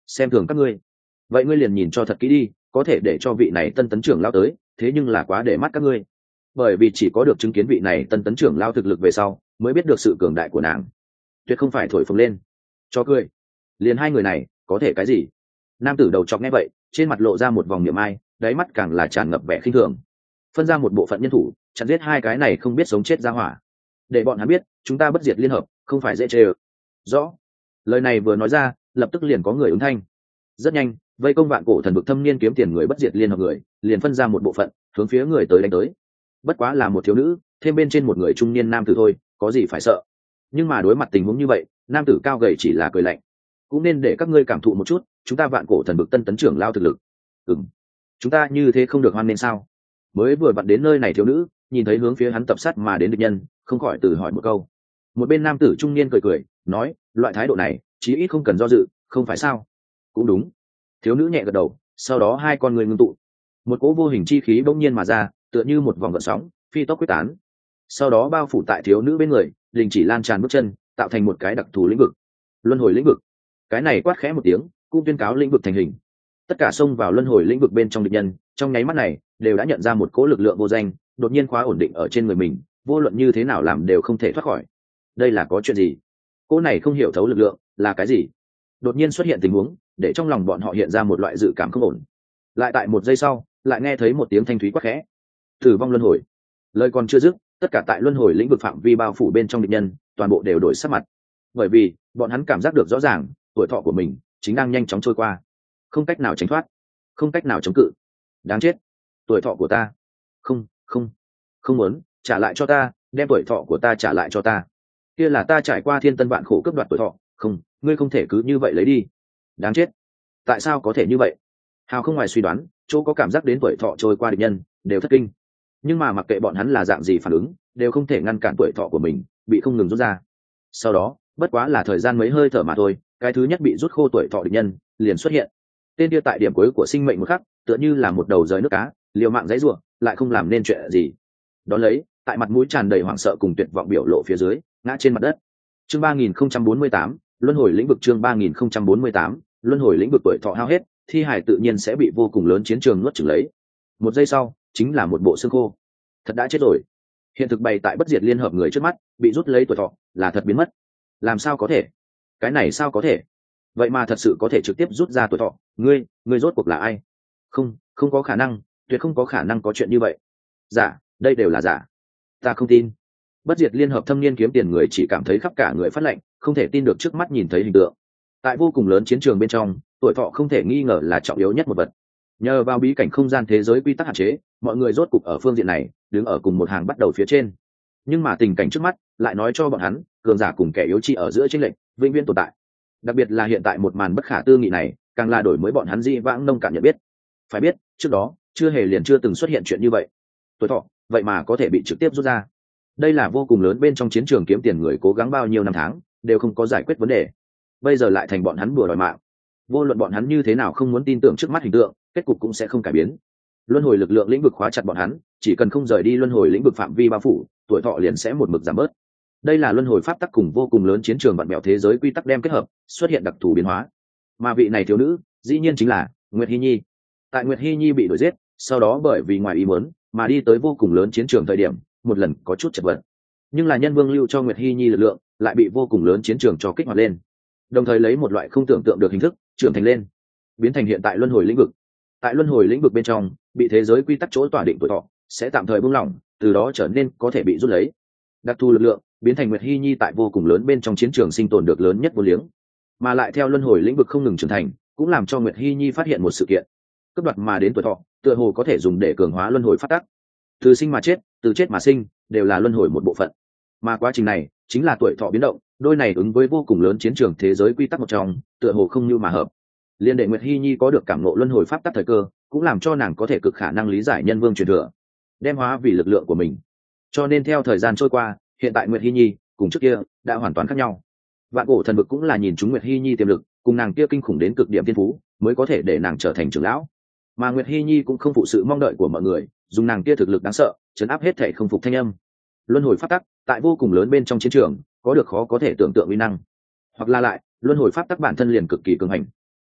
xem thường các ngươi. Vậy ngươi liền nhìn cho thật kỹ đi, có thể để cho vị này tân tấn trưởng lao tới, thế nhưng là quá để mắt các ngươi. Bởi vì chỉ có được chứng kiến vị này tân tấn trưởng lao thực lực về sau, mới biết được sự cường đại của nàng. Tuyệt không phải thổi phồng lên. Cho cười. Liền hai người này, có thể cái gì? Nam tử đầu chọc nghe vậy, trên mặt lộ ra một vòng niệm ai, đáy mắt càng là tràn ngập vẻ khinh thường. Phân ra một bộ phận nhân thủ, chặn giết hai cái này không biết sống chết ra hỏa. Để bọn hắn biết, chúng ta bất diệt liên hợp, không phải dễ chê ơ. Rõ. Lời này vừa nói ra, lập tức liền có người ứng thanh. Rất nhanh, vây công vạn cổ thần vực thâm niên kiếm tiền người bất diệt liên hợp người, liền phân ra một bộ phận, hướng phía người tới đánh tới. Bất quá là một thiếu nữ, thêm bên trên một người trung niên nam tử thôi, có gì phải sợ. Nhưng mà đối mặt tình huống như vậy, nam tử cao gầy chỉ là cười lạnh. Cũng nên để các ngươi cảm thụ một chút, chúng ta vạn cổ thần vực tân tấn trưởng lao thực lực. Ừm, chúng ta như thế không được hoan nên sao? Mới vừa vặn đến nơi này thiếu nữ, nhìn thấy hướng phía hắn tập sát mà đến địch nhân, không khỏi tự hỏi một câu. Một bên nam tử trung niên cười cười, nói, loại thái độ này, chí ít không cần do dự, không phải sao? Cũng đúng. Thiếu nữ nhẹ gật đầu, sau đó hai con người ngưng tụ, một cỗ vô hình chi khí bỗng nhiên mà ra, tựa như một vòng gợn sóng, phi tốc quyết tán. Sau đó bao phủ tại thiếu nữ bên người, đình chỉ lan tràn bước chân, tạo thành một cái đặc thù lĩnh vực, luân hồi lĩnh vực. Cái này quát khẽ một tiếng, cũng tuyên cáo lĩnh vực thành hình. Tất cả xông vào luân hồi lĩnh vực bên trong địch nhân, trong nháy mắt này, đều đã nhận ra một cỗ lực lượng vô danh, đột nhiên khóa ổn định ở trên người mình, vô luận như thế nào làm đều không thể thoát khỏi. Đây là có chuyện gì? Cỗ này không hiểu thấu lực lượng, là cái gì? Đột nhiên xuất hiện tình huống, để trong lòng bọn họ hiện ra một loại dự cảm không ổn. Lại tại một giây sau, lại nghe thấy một tiếng thanh thúy quát khẽ. Tử vong luân hồi. Lời còn chưa dứt, tất cả tại luân hồi lĩnh vực phạm vi bao phủ bên trong địch nhân, toàn bộ đều đổi sắc mặt. Bởi vì, bọn hắn cảm giác được rõ ràng, tuổi thọ của mình chính đang nhanh chóng trôi qua, không cách nào tránh thoát, không cách nào chống cự. Đáng chết, tuổi thọ của ta. Không, không, không muốn, trả lại cho ta, đem tuổi thọ của ta trả lại cho ta. Kia là ta trải qua thiên tân vạn khổ cướp đoạt tuổi thọ, không, ngươi không thể cứ như vậy lấy đi. Đáng chết, tại sao có thể như vậy? Hào không ngoài suy đoán, chỗ có cảm giác đến tuổi thọ trôi qua địch nhân đều thất kinh. Nhưng mà mặc kệ bọn hắn là dạng gì phản ứng, đều không thể ngăn cản tuổi thọ của mình bị không ngừng rút ra. Sau đó, bất quá là thời gian mấy hơi thở mà thôi, cái thứ nhất bị rút khô tuổi thọ địch nhân liền xuất hiện. Tên kia tại điểm cuối của sinh mệnh một khắc, tựa như là một đầu rời nước cá, liều mạng dãy rủa, lại không làm nên chuyện gì. Đón lấy, tại mặt mũi tràn đầy hoảng sợ cùng tuyệt vọng biểu lộ phía dưới, ngã trên mặt đất. Chương ba nghìn không trăm bốn mươi tám, luân hồi lĩnh vực. Chương ba nghìn không trăm bốn mươi tám, luân hồi lĩnh vực. Tuổi thọ hao hết, thi hải tự nhiên sẽ bị vô cùng lớn chiến trường nuốt chửng lấy. Một giây sau, chính là một bộ xương khô. Thật đã chết rồi. Hiện thực bày tại bất diệt liên hợp người trước mắt, bị rút lấy tuổi thọ, là thật biến mất. Làm sao có thể? Cái này sao có thể? Vậy mà thật sự có thể trực tiếp rút ra tuổi thọ, ngươi, ngươi rốt cuộc là ai? Không, không có khả năng, tuyệt không có khả năng có chuyện như vậy. Giả, đây đều là giả. Ta không tin. Bất diệt liên hợp thâm niên kiếm tiền người chỉ cảm thấy khắp cả người phát lạnh, không thể tin được trước mắt nhìn thấy hình tượng. Tại vô cùng lớn chiến trường bên trong, tuổi thọ không thể nghi ngờ là trọng yếu nhất một vật. Nhờ vào bí cảnh không gian thế giới quy tắc hạn chế, mọi người rốt cục ở phương diện này đứng ở cùng một hàng bắt đầu phía trên. Nhưng mà tình cảnh trước mắt lại nói cho bọn hắn, cường giả cùng kẻ yếu chi ở giữa chênh lệch vĩnh viễn tồn tại. Đặc biệt là hiện tại một màn bất khả tư nghị này, càng là đổi mới bọn hắn di vãng nông cạn nhận biết. Phải biết, trước đó chưa hề liền chưa từng xuất hiện chuyện như vậy. Tuổi thọ, vậy mà có thể bị trực tiếp rút ra. Đây là vô cùng lớn bên trong chiến trường kiếm tiền người cố gắng bao nhiêu năm tháng, đều không có giải quyết vấn đề. Bây giờ lại thành bọn hắn bừa đòi mạng. Vô luận bọn hắn như thế nào không muốn tin tưởng trước mắt hình tượng, kết cục cũng sẽ không cải biến. Luân hồi lực lượng lĩnh vực khóa chặt bọn hắn, chỉ cần không rời đi luân hồi lĩnh vực phạm vi bao phủ, tuổi thọ liền sẽ một mực giảm bớt. Đây là luân hồi pháp tắc cùng vô cùng lớn chiến trường vặn vẹo thế giới quy tắc đem kết hợp, xuất hiện đặc thù biến hóa. Mà vị này thiếu nữ, dĩ nhiên chính là Nguyệt Hi Nhi. Tại Nguyệt Hi Nhi bị đuổi giết, sau đó bởi vì ngoài ý muốn mà đi tới vô cùng lớn chiến trường thời điểm, một lần có chút chật vật. Nhưng là nhân vương lưu cho Nguyệt Hi Nhi lực lượng, lại bị vô cùng lớn chiến trường cho kích hoạt lên. Đồng thời lấy một loại không tưởng tượng được hình thức, trưởng thành lên, biến thành hiện tại luân hồi lĩnh vực. Tại luân hồi lĩnh vực bên trong, bị thế giới quy tắc chỗ tỏa định tuổi thọ sẽ tạm thời buông lỏng, từ đó trở nên có thể bị rút lấy. Đặc thù lực lượng biến thành Nguyệt Hi Nhi tại vô cùng lớn bên trong chiến trường sinh tồn được lớn nhất vô liếng, mà lại theo luân hồi lĩnh vực không ngừng trưởng thành, cũng làm cho Nguyệt Hi Nhi phát hiện một sự kiện: cướp đoạt mà đến tuổi thọ, tựa hồ có thể dùng để cường hóa luân hồi phát tắc. Từ sinh mà chết, từ chết mà sinh, đều là luân hồi một bộ phận. Mà quá trình này chính là tuổi thọ biến động, đôi này ứng với vô cùng lớn chiến trường thế giới quy tắc một trong, tựa hồ không như mà hợp. Liên đệ Nguyệt Hi Nhi có được cảm ngộ luân hồi pháp tắc thời cơ, cũng làm cho nàng có thể cực khả năng lý giải nhân vương truyền thừa, đem hóa vì lực lượng của mình. Cho nên theo thời gian trôi qua, hiện tại Nguyệt Hi Nhi cùng trước kia đã hoàn toàn khác nhau. Vạn cổ thần vực cũng là nhìn chúng Nguyệt Hi Nhi tiềm lực, cùng nàng kia kinh khủng đến cực điểm thiên phú, mới có thể để nàng trở thành trưởng lão. Mà Nguyệt Hi Nhi cũng không phụ sự mong đợi của mọi người, dùng nàng kia thực lực đáng sợ, chấn áp hết thể không phục thanh âm. Luân hồi pháp tắc tại vô cùng lớn bên trong chiến trường, có được khó có thể tưởng tượng uy năng. Hoặc là lại, luân hồi pháp tắc bản thân liền cực kỳ cường hành.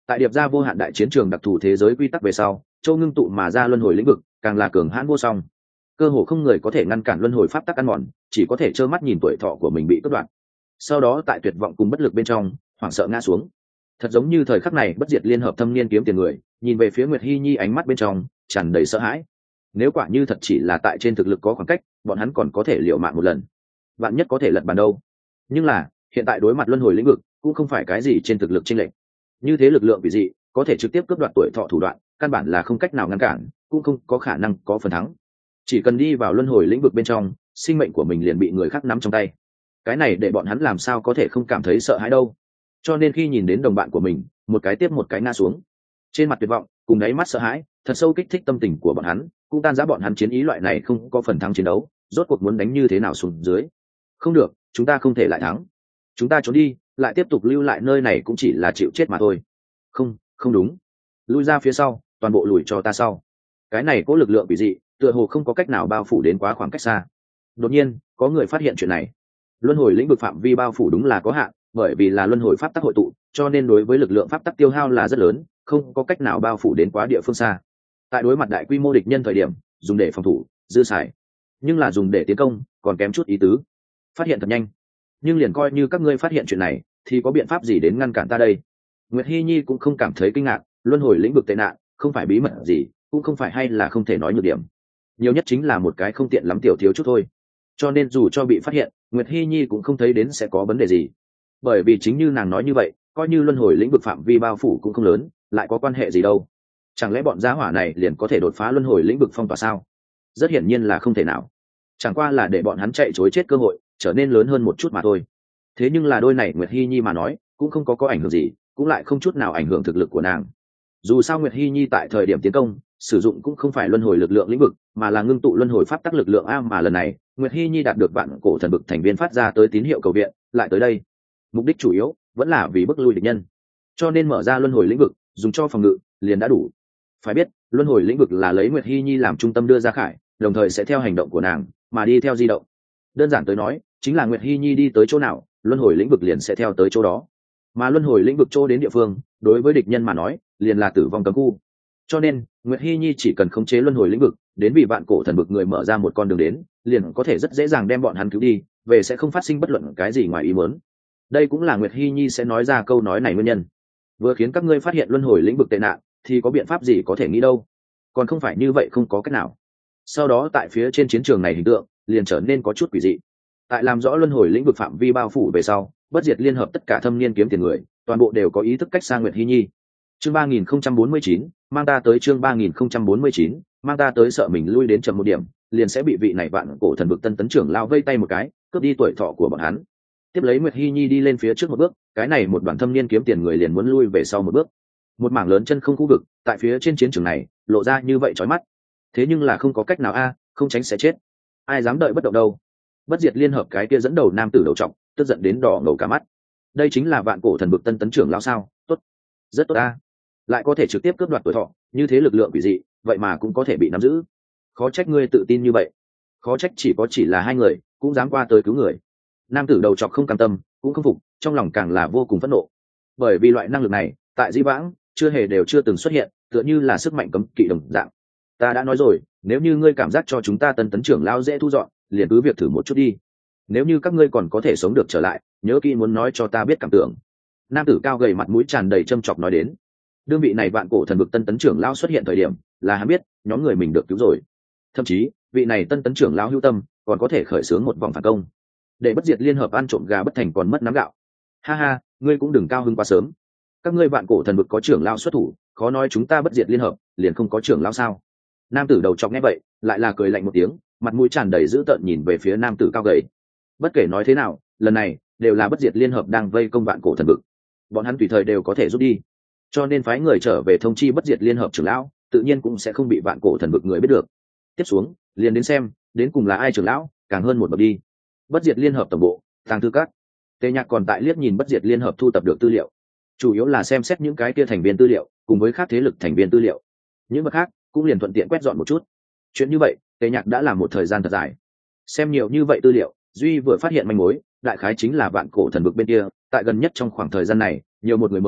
tại điệp ra vô hạn đại chiến trường đặc thù thế giới quy tắc về sau, châu ngưng tụ mà ra luân hồi lĩnh vực càng là cường hãn vô song, cơ hồ không người có thể ngăn cản luân hồi pháp tắc ăn mòn, chỉ có thể trơ mắt nhìn tuổi thọ của mình bị cắt đoạn. Sau đó tại tuyệt vọng cùng bất lực bên trong hoảng sợ ngã xuống. Thật giống như thời khắc này bất diệt liên hợp thâm niên kiếm tiền người nhìn về phía Nguyệt Hi Nhi, ánh mắt bên trong tràn đầy sợ hãi. Nếu quả như thật chỉ là tại trên thực lực có khoảng cách, bọn hắn còn có thể liều mạng một lần, vạn nhất có thể lật bàn đâu. Nhưng là hiện tại đối mặt luân hồi lĩnh vực cũng không phải cái gì trên thực lực chênh lệch. Như thế lực lượng quỷ dị có thể trực tiếp cướp đoạt tuổi thọ thủ đoạn, căn bản là không cách nào ngăn cản, cũng không có khả năng có phần thắng. Chỉ cần đi vào luân hồi lĩnh vực bên trong, sinh mệnh của mình liền bị người khác nắm trong tay. Cái này để bọn hắn làm sao có thể không cảm thấy sợ hãi đâu. Cho nên khi nhìn đến đồng bạn của mình một cái tiếp một cái ngã xuống, trên mặt tuyệt vọng cùng đáy mắt sợ hãi thật sâu kích thích tâm tình của bọn hắn, cũng tan rã bọn hắn chiến ý loại này không có phần thắng chiến đấu. Rốt cuộc muốn đánh như thế nào xuống dưới? Không được, chúng ta không thể lại thắng. Chúng ta trốn đi, lại tiếp tục lưu lại nơi này cũng chỉ là chịu chết mà thôi. Không, không đúng. Lui ra phía sau, toàn bộ lùi cho ta sau. Cái này có lực lượng quỷ dị, tựa hồ không có cách nào bao phủ đến quá khoảng cách xa. Đột nhiên, có người phát hiện chuyện này. Luân hồi lĩnh vực phạm vi bao phủ đúng là có hạn, bởi vì là luân hồi pháp tắc hội tụ, cho nên đối với lực lượng pháp tắc tiêu hao là rất lớn, không có cách nào bao phủ đến quá địa phương xa. Tại đối mặt đại quy mô địch nhân thời điểm, dùng để phòng thủ, dư xài. Nhưng là dùng để tiến công, còn kém chút ý tứ. Phát hiện thật nhanh. Nhưng liền coi như các ngươi phát hiện chuyện này, thì có biện pháp gì đến ngăn cản ta đây? Nguyệt Hi Nhi cũng không cảm thấy kinh ngạc, luân hồi lĩnh vực tệ nạn, không phải bí mật gì, cũng không phải hay là không thể nói nhược điểm. Nhiều nhất chính là một cái không tiện lắm tiểu thiếu chút thôi. Cho nên dù cho bị phát hiện, Nguyệt Hi Nhi cũng không thấy đến sẽ có vấn đề gì. Bởi vì chính như nàng nói như vậy, coi như luân hồi lĩnh vực phạm vi bao phủ cũng không lớn, lại có quan hệ gì đâu. Chẳng lẽ bọn gia hỏa này liền có thể đột phá luân hồi lĩnh vực phong tỏa sao? Rất hiển nhiên là không thể nào. Chẳng qua là để bọn hắn chạy trối chết cơ hội trở nên lớn hơn một chút mà thôi. Thế nhưng là đôi này Nguyệt Hi Nhi mà nói cũng không có có ảnh hưởng gì, cũng lại không chút nào ảnh hưởng thực lực của nàng. Dù sao Nguyệt Hi Nhi tại thời điểm tiến công sử dụng cũng không phải luân hồi lực lượng lĩnh vực, mà là ngưng tụ luân hồi pháp tắc lực lượng a, mà lần này Nguyệt Hi Nhi đạt được vạn cổ thần vực thành viên phát ra tới tín hiệu cầu viện, lại tới đây. Mục đích chủ yếu vẫn là vì bức lui địch nhân, cho nên mở ra luân hồi lĩnh vực dùng cho phòng ngự liền đã đủ. Phải biết luân hồi lĩnh vực là lấy Nguyệt Hi Nhi làm trung tâm đưa ra khải, đồng thời sẽ theo hành động của nàng mà đi theo di động. Đơn giản tới nói chính là Nguyệt Hi Nhi đi tới chỗ nào, luân hồi lĩnh vực liền sẽ theo tới chỗ đó. Mà luân hồi lĩnh vực chỗ đến địa phương, đối với địch nhân mà nói liền là tử vong cấm khu. Cho nên Nguyệt Hi Nhi chỉ cần khống chế luân hồi lĩnh vực, đến vì vạn cổ thần vực người mở ra một con đường đến, liền có thể rất dễ dàng đem bọn hắn cứu đi, về sẽ không phát sinh bất luận cái gì ngoài ý muốn. Đây cũng là Nguyệt Hi Nhi sẽ nói ra câu nói này nguyên nhân. Vừa khiến các ngươi phát hiện luân hồi lĩnh vực tệ nạn, thì có biện pháp gì có thể nghĩ đâu? Còn không phải như vậy không có cách nào. Sau đó tại phía trên chiến trường này hình tượng liền trở nên có chút quỷ dị. Tại làm rõ luân hồi lĩnh vực phạm vi bao phủ về sau, bất diệt liên hợp tất cả thâm niên kiếm tiền người, toàn bộ đều có ý thức cách xa Nguyệt Hi Nhi. Chương ba nghìn không trăm bốn mươi chín, mang ta tới chương ba nghìn không trăm bốn mươi chín, mang ta tới sợ mình lui đến chậm một điểm, liền sẽ bị vị này vạn cổ thần vực tân tấn trưởng lao vây tay một cái, cướp đi tuổi thọ của bọn hắn. Tiếp lấy Nguyệt Hi Nhi đi lên phía trước một bước, cái này một đoàn thâm niên kiếm tiền người liền muốn lui về sau một bước. Một mảng lớn chân không khu vực, tại phía trên chiến trường này, lộ ra như vậy chói mắt. Thế nhưng là không có cách nào a, không tránh sẽ chết. Ai dám đợi bất động đâu. Bất diệt liên hợp cái kia dẫn đầu nam tử đầu trọc, tức giận đến đỏ ngầu cả mắt. Đây chính là vạn cổ thần vực tân tấn trưởng lão sao? Tốt, rất tốt a. Lại có thể trực tiếp cướp đoạt tuổi thọ, như thế lực lượng quỷ dị, vậy mà cũng có thể bị nắm giữ. Khó trách ngươi tự tin như vậy. Khó trách chỉ có chỉ là hai người, cũng dám qua tới cứu người. Nam tử đầu trọc không cam tâm, cũng không phục, trong lòng càng là vô cùng phẫn nộ. Bởi vì loại năng lực này, tại Di Vãng, chưa hề đều chưa từng xuất hiện, tựa như là sức mạnh cấm kỵ đồng dạng. Ta đã nói rồi, nếu như ngươi cảm giác cho chúng ta tân tấn trưởng lão dễ thu dọn, liền cứ việc thử một chút đi. Nếu như các ngươi còn có thể sống được trở lại, nhớ kỹ muốn nói cho ta biết cảm tưởng. Nam tử cao gầy mặt mũi tràn đầy châm chọc nói đến. Đương vị này vạn cổ thần vực tân tấn trưởng lão xuất hiện thời điểm, là hắn biết nhóm người mình được cứu rồi. Thậm chí vị này tân tấn trưởng lão hữu tâm, còn có thể khởi xướng một vòng phản công, để bất diệt liên hợp ăn trộm gà bất thành còn mất nắm gạo. Ha ha, ngươi cũng đừng cao hứng quá sớm. Các ngươi vạn cổ thần vực có trưởng lão xuất thủ, khó nói chúng ta bất diệt liên hợp liền không có trưởng lão sao? Nam tử đầu chọc nghe vậy, lại là cười lạnh một tiếng, mặt mũi tràn đầy dữ tợn nhìn về phía nam tử cao gầy. Bất kể nói thế nào, lần này đều là bất diệt liên hợp đang vây công vạn cổ thần vực, bọn hắn tùy thời đều có thể rút đi, cho nên phái người trở về thông chi bất diệt liên hợp trưởng lão, tự nhiên cũng sẽ không bị vạn cổ thần vực người biết được. Tiếp xuống liền đến xem đến cùng là ai trưởng lão càng hơn một bậc đi. Bất diệt liên hợp tổng bộ tàng thư các, Tề Nhạc còn tại liếc nhìn bất diệt liên hợp thu tập được tư liệu, chủ yếu là xem xét những cái kia thành viên tư liệu cùng với các thế lực thành viên tư liệu, những bậc khác cũng liền thuận tiện quét dọn một chút. Chuyện như vậy Tề Nhạc đã làm một thời gian thật dài, xem nhiều như vậy tư liệu, duy vừa phát hiện manh mối, đại khái chính là vạn cổ thần vực bên kia tại gần nhất trong khoảng thời gian này nhiều một người mới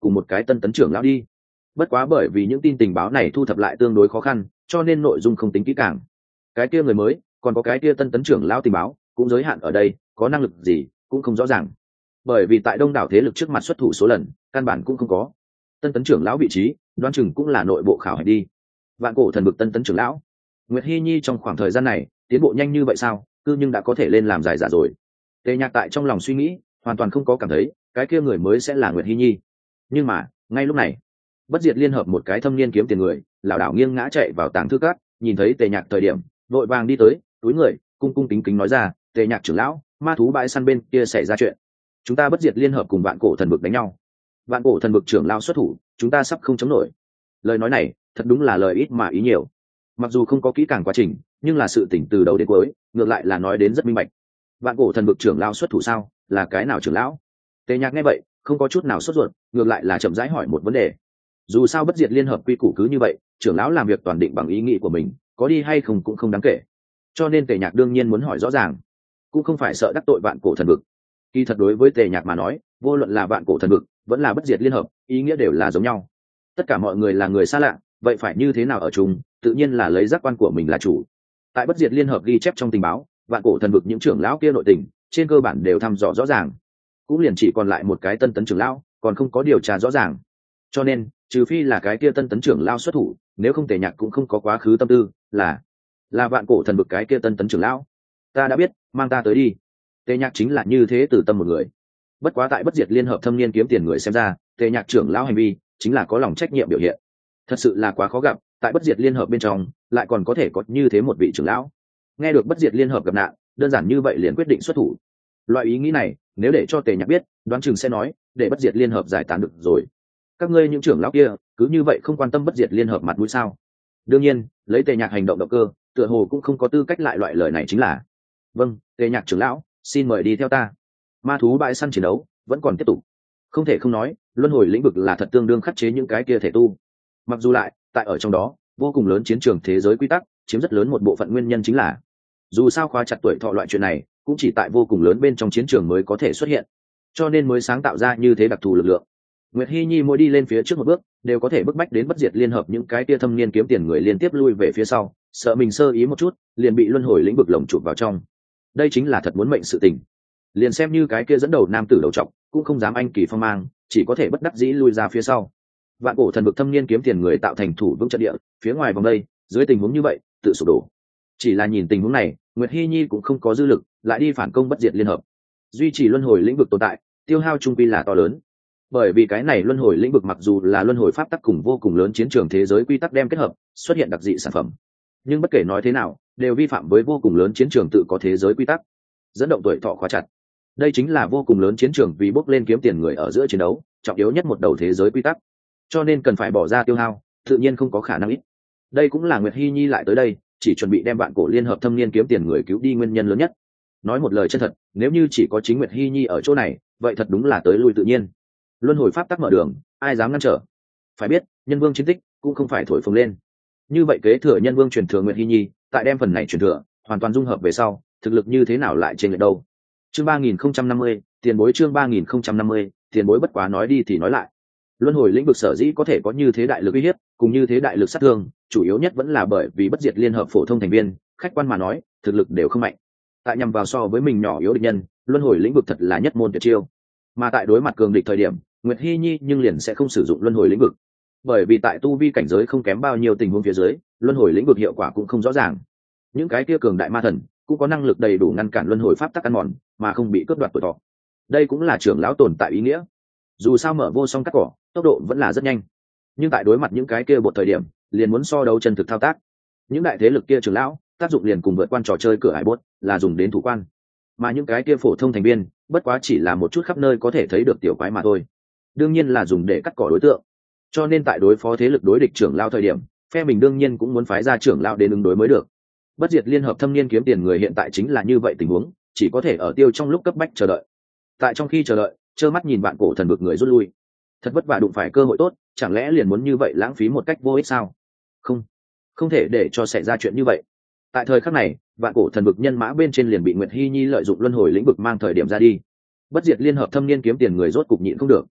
cùng một cái tân tấn trưởng lão đi. Bất quá bởi vì những tin tình báo này thu thập lại tương đối khó khăn, cho nên nội dung không tính kỹ càng. Cái kia người mới, còn có cái kia tân tấn trưởng lão tình báo, cũng giới hạn ở đây, có năng lực gì cũng không rõ ràng. Bởi vì tại đông đảo thế lực trước mặt xuất thủ số lần, căn bản cũng không có. Tân tấn trưởng lão vị trí, đoán chừng cũng là nội bộ khảo hạch đi. Vạn cổ thần vực tân tấn trưởng lão, Nguyệt Hi Nhi trong khoảng thời gian này tiến bộ nhanh như vậy sao? Cư nhưng đã có thể lên làm giải giả rồi. Tề Nhạc tại trong lòng suy nghĩ, hoàn toàn không có cảm thấy cái kia người mới sẽ là Nguyệt Hi Nhi. Nhưng mà ngay lúc này, Bất Diệt liên hợp một cái thâm niên kiếm tiền người lảo đảo nghiêng ngã chạy vào tàng thư cát, nhìn thấy Tề Nhạc thời điểm vội vàng đi tới, túi người cung cung kính kính nói ra: Tề Nhạc trưởng lão, ma thú bãi săn bên kia xảy ra chuyện, chúng ta Bất Diệt liên hợp cùng vạn cổ thần vực đánh nhau, vạn cổ thần vực trưởng lão xuất thủ, chúng ta sắp không chống nổi. Lời nói này thật đúng là lời ít mà ý nhiều, mặc dù không có kỹ càng quá trình, nhưng là sự tỉnh từ đầu đến cuối ngược lại là nói đến rất minh bạch. Vạn cổ thần vực trưởng lão xuất thủ sao? Là cái nào trưởng lão? Tề Nhạc nghe vậy không có chút nào sốt ruột, ngược lại là chậm rãi hỏi một vấn đề. Dù sao Bất Diệt liên hợp quy củ cứ như vậy, trưởng lão làm việc toàn định bằng ý nghĩ của mình, có đi hay không cũng không đáng kể, cho nên Tề Nhạc đương nhiên muốn hỏi rõ ràng, cũng không phải sợ đắc tội vạn cổ thần vực. Kỳ thật đối với Tề Nhạc mà nói, vô luận là vạn cổ thần vực vẫn là Bất Diệt liên hợp, ý nghĩa đều là giống nhau. Tất cả mọi người là người xa lạ, vậy phải như thế nào ở chung, tự nhiên là lấy giác quan của mình là chủ. Tại Bất Diệt liên hợp ghi chép trong tình báo, vạn cổ thần vực những trưởng lão kia nội tình trên cơ bản đều thăm dò rõ ràng, cũng liền chỉ còn lại một cái tân tấn trưởng lão còn không có điều tra rõ ràng. Cho nên trừ phi là cái kia tân tấn trưởng lão xuất thủ, nếu không Tề Nhạc cũng không có quá khứ tâm tư là là vạn cổ thần vực cái kia tân tấn trưởng lão. Ta đã biết, mang ta tới đi. Tề Nhạc chính là như thế từ tâm một người. Bất quá tại Bất Diệt liên hợp thâm niên kiếm tiền người xem ra, Tề Nhạc trưởng lão hành vi chính là có lòng trách nhiệm biểu hiện. Thật sự là quá khó gặp, tại Bất Diệt liên hợp bên trong lại còn có thể có như thế một vị trưởng lão. Nghe được Bất Diệt liên hợp gặp nạn, đơn giản như vậy liền quyết định xuất thủ. Loại ý nghĩ này nếu để cho Tề Nhạc biết, đoán chừng sẽ nói để Bất Diệt liên hợp giải tán được rồi. Các ngươi những trưởng lão kia cứ như vậy không quan tâm Bất Diệt liên hợp mặt mũi sao? Đương nhiên lấy Tề Nhạc hành động động cơ, tựa hồ cũng không có tư cách lại loại lời này chính là. Vâng, Tề Nhạc trưởng lão, xin mời đi theo ta. Ma thú bãi săn chiến đấu vẫn còn tiếp tục. Không thể không nói, luân hồi lĩnh vực là thật tương đương khắc chế những cái kia thể tu. Mặc dù lại tại ở trong đó vô cùng lớn chiến trường thế giới quy tắc chiếm rất lớn một bộ phận, nguyên nhân chính là dù sao khóa chặt tuổi thọ loại chuyện này cũng chỉ tại vô cùng lớn bên trong chiến trường mới có thể xuất hiện, cho nên mới sáng tạo ra như thế đặc thù lực lượng. Nguyệt Hi Nhi mỗi đi lên phía trước một bước đều có thể bức bách đến Bất Diệt liên hợp những cái tia thâm niên kiếm tiền người liên tiếp lui về phía sau, sợ mình sơ ý một chút liền bị luân hồi lĩnh vực lồng chụp vào trong. Đây chính là thật muốn mệnh sự tình. Liền xem như cái kia dẫn đầu nam tử đầu trọc cũng không dám anh kỳ phong mang, chỉ có thể bất đắc dĩ lui ra phía sau. Vạn cổ thần vực thâm niên kiếm tiền người tạo thành thủ vững trận địa, phía ngoài vòng đây dưới tình huống như vậy tự sụp đổ. Chỉ là nhìn tình huống này, Nguyệt Hi Nhi cũng không có dư lực lại đi phản công Bất Diệt liên hợp. Duy trì luân hồi lĩnh vực tồn tại tiêu hao trung quy là to lớn, bởi vì cái này luân hồi lĩnh vực mặc dù là luân hồi pháp tắc cùng vô cùng lớn chiến trường thế giới quy tắc đem kết hợp xuất hiện đặc dị sản phẩm, nhưng bất kể nói thế nào đều vi phạm với vô cùng lớn chiến trường tự có thế giới quy tắc, dẫn động tuổi thọ khóa chặt. Đây chính là vô cùng lớn chiến trường vì bốc lên kiếm tiền người ở giữa chiến đấu trọng yếu nhất một đầu thế giới quy tắc, cho nên cần phải bỏ ra tiêu hao tự nhiên không có khả năng ít. Đây cũng là Nguyệt Hi Nhi lại tới đây chỉ chuẩn bị đem vạn cổ liên hợp thâm niên kiếm tiền người cứu đi nguyên nhân lớn nhất. Nói một lời chân thật, nếu như chỉ có chính Nguyệt Hi Nhi ở chỗ này, vậy thật đúng là tới lui tự nhiên. Luân hồi pháp tắc mở đường, ai dám ngăn trở? Phải biết, nhân vương chiến tích cũng không phải thổi phồng lên. Như vậy kế thừa nhân vương truyền thừa Nguyệt Hi Nhi, tại đem phần này truyền thừa hoàn toàn dung hợp về sau, thực lực như thế nào lại trên lệch đâu? Chương ba nghìn không trăm năm mươi, tiền bối chương ba nghìn không trăm năm mươi, tiền bối bất quá nói đi thì nói lại. Luân hồi lĩnh vực sở dĩ có thể có như thế đại lực uy hiếp, cùng như thế đại lực sát thương, chủ yếu nhất vẫn là bởi vì Bất Diệt liên hợp phổ thông thành viên, khách quan mà nói, thực lực đều không mạnh. Tại nhằm vào so với mình nhỏ yếu địch nhân, luân hồi lĩnh vực thật là nhất môn tuyệt chiêu. Mà tại đối mặt cường địch thời điểm, Nguyệt Hi Nhi nhưng liền sẽ không sử dụng luân hồi lĩnh vực, bởi vì tại tu vi cảnh giới không kém bao nhiêu tình huống phía dưới, luân hồi lĩnh vực hiệu quả cũng không rõ ràng. Những cái kia cường đại ma thần cũng có năng lực đầy đủ ngăn cản luân hồi pháp tắc ăn mòn, mà không bị cướp đoạt tuổi thọ. Đây cũng là trưởng lão tồn tại ý nghĩa. Dù sao mở vô song cắt cỏ, tốc độ vẫn là rất nhanh, nhưng tại đối mặt những cái kia một thời điểm, liền muốn so đấu chân thực thao tác. Những đại thế lực kia trưởng lão tác dụng liền cùng vượt quan trò chơi cửa hải bốt, là dùng đến thủ quan, mà những cái kia phổ thông thành viên bất quá chỉ là một chút khắp nơi có thể thấy được tiểu quái mà thôi, đương nhiên là dùng để cắt cỏ đối tượng. Cho nên tại đối phó thế lực đối địch trưởng lão thời điểm, phe mình đương nhiên cũng muốn phái ra trưởng lão đến ứng đối mới được. Bất Diệt liên hợp thâm niên kiếm tiền người hiện tại chính là như vậy tình huống, chỉ có thể ở tiêu trong lúc cấp bách chờ đợi. Tại trong khi chờ đợi, trơ mắt nhìn vạn cổ thần vực người rút lui, thật vất vả đụng phải cơ hội tốt, chẳng lẽ liền muốn như vậy lãng phí một cách vô ích sao? Không, không thể để cho xảy ra chuyện như vậy. Tại thời khắc này, vạn cổ thần vực nhân mã bên trên liền bị Nguyệt Hi Nhi lợi dụng luân hồi lĩnh vực mang thời điểm ra đi. Bất Diệt liên hợp thâm niên kiếm tiền người rốt cục nhịn không được,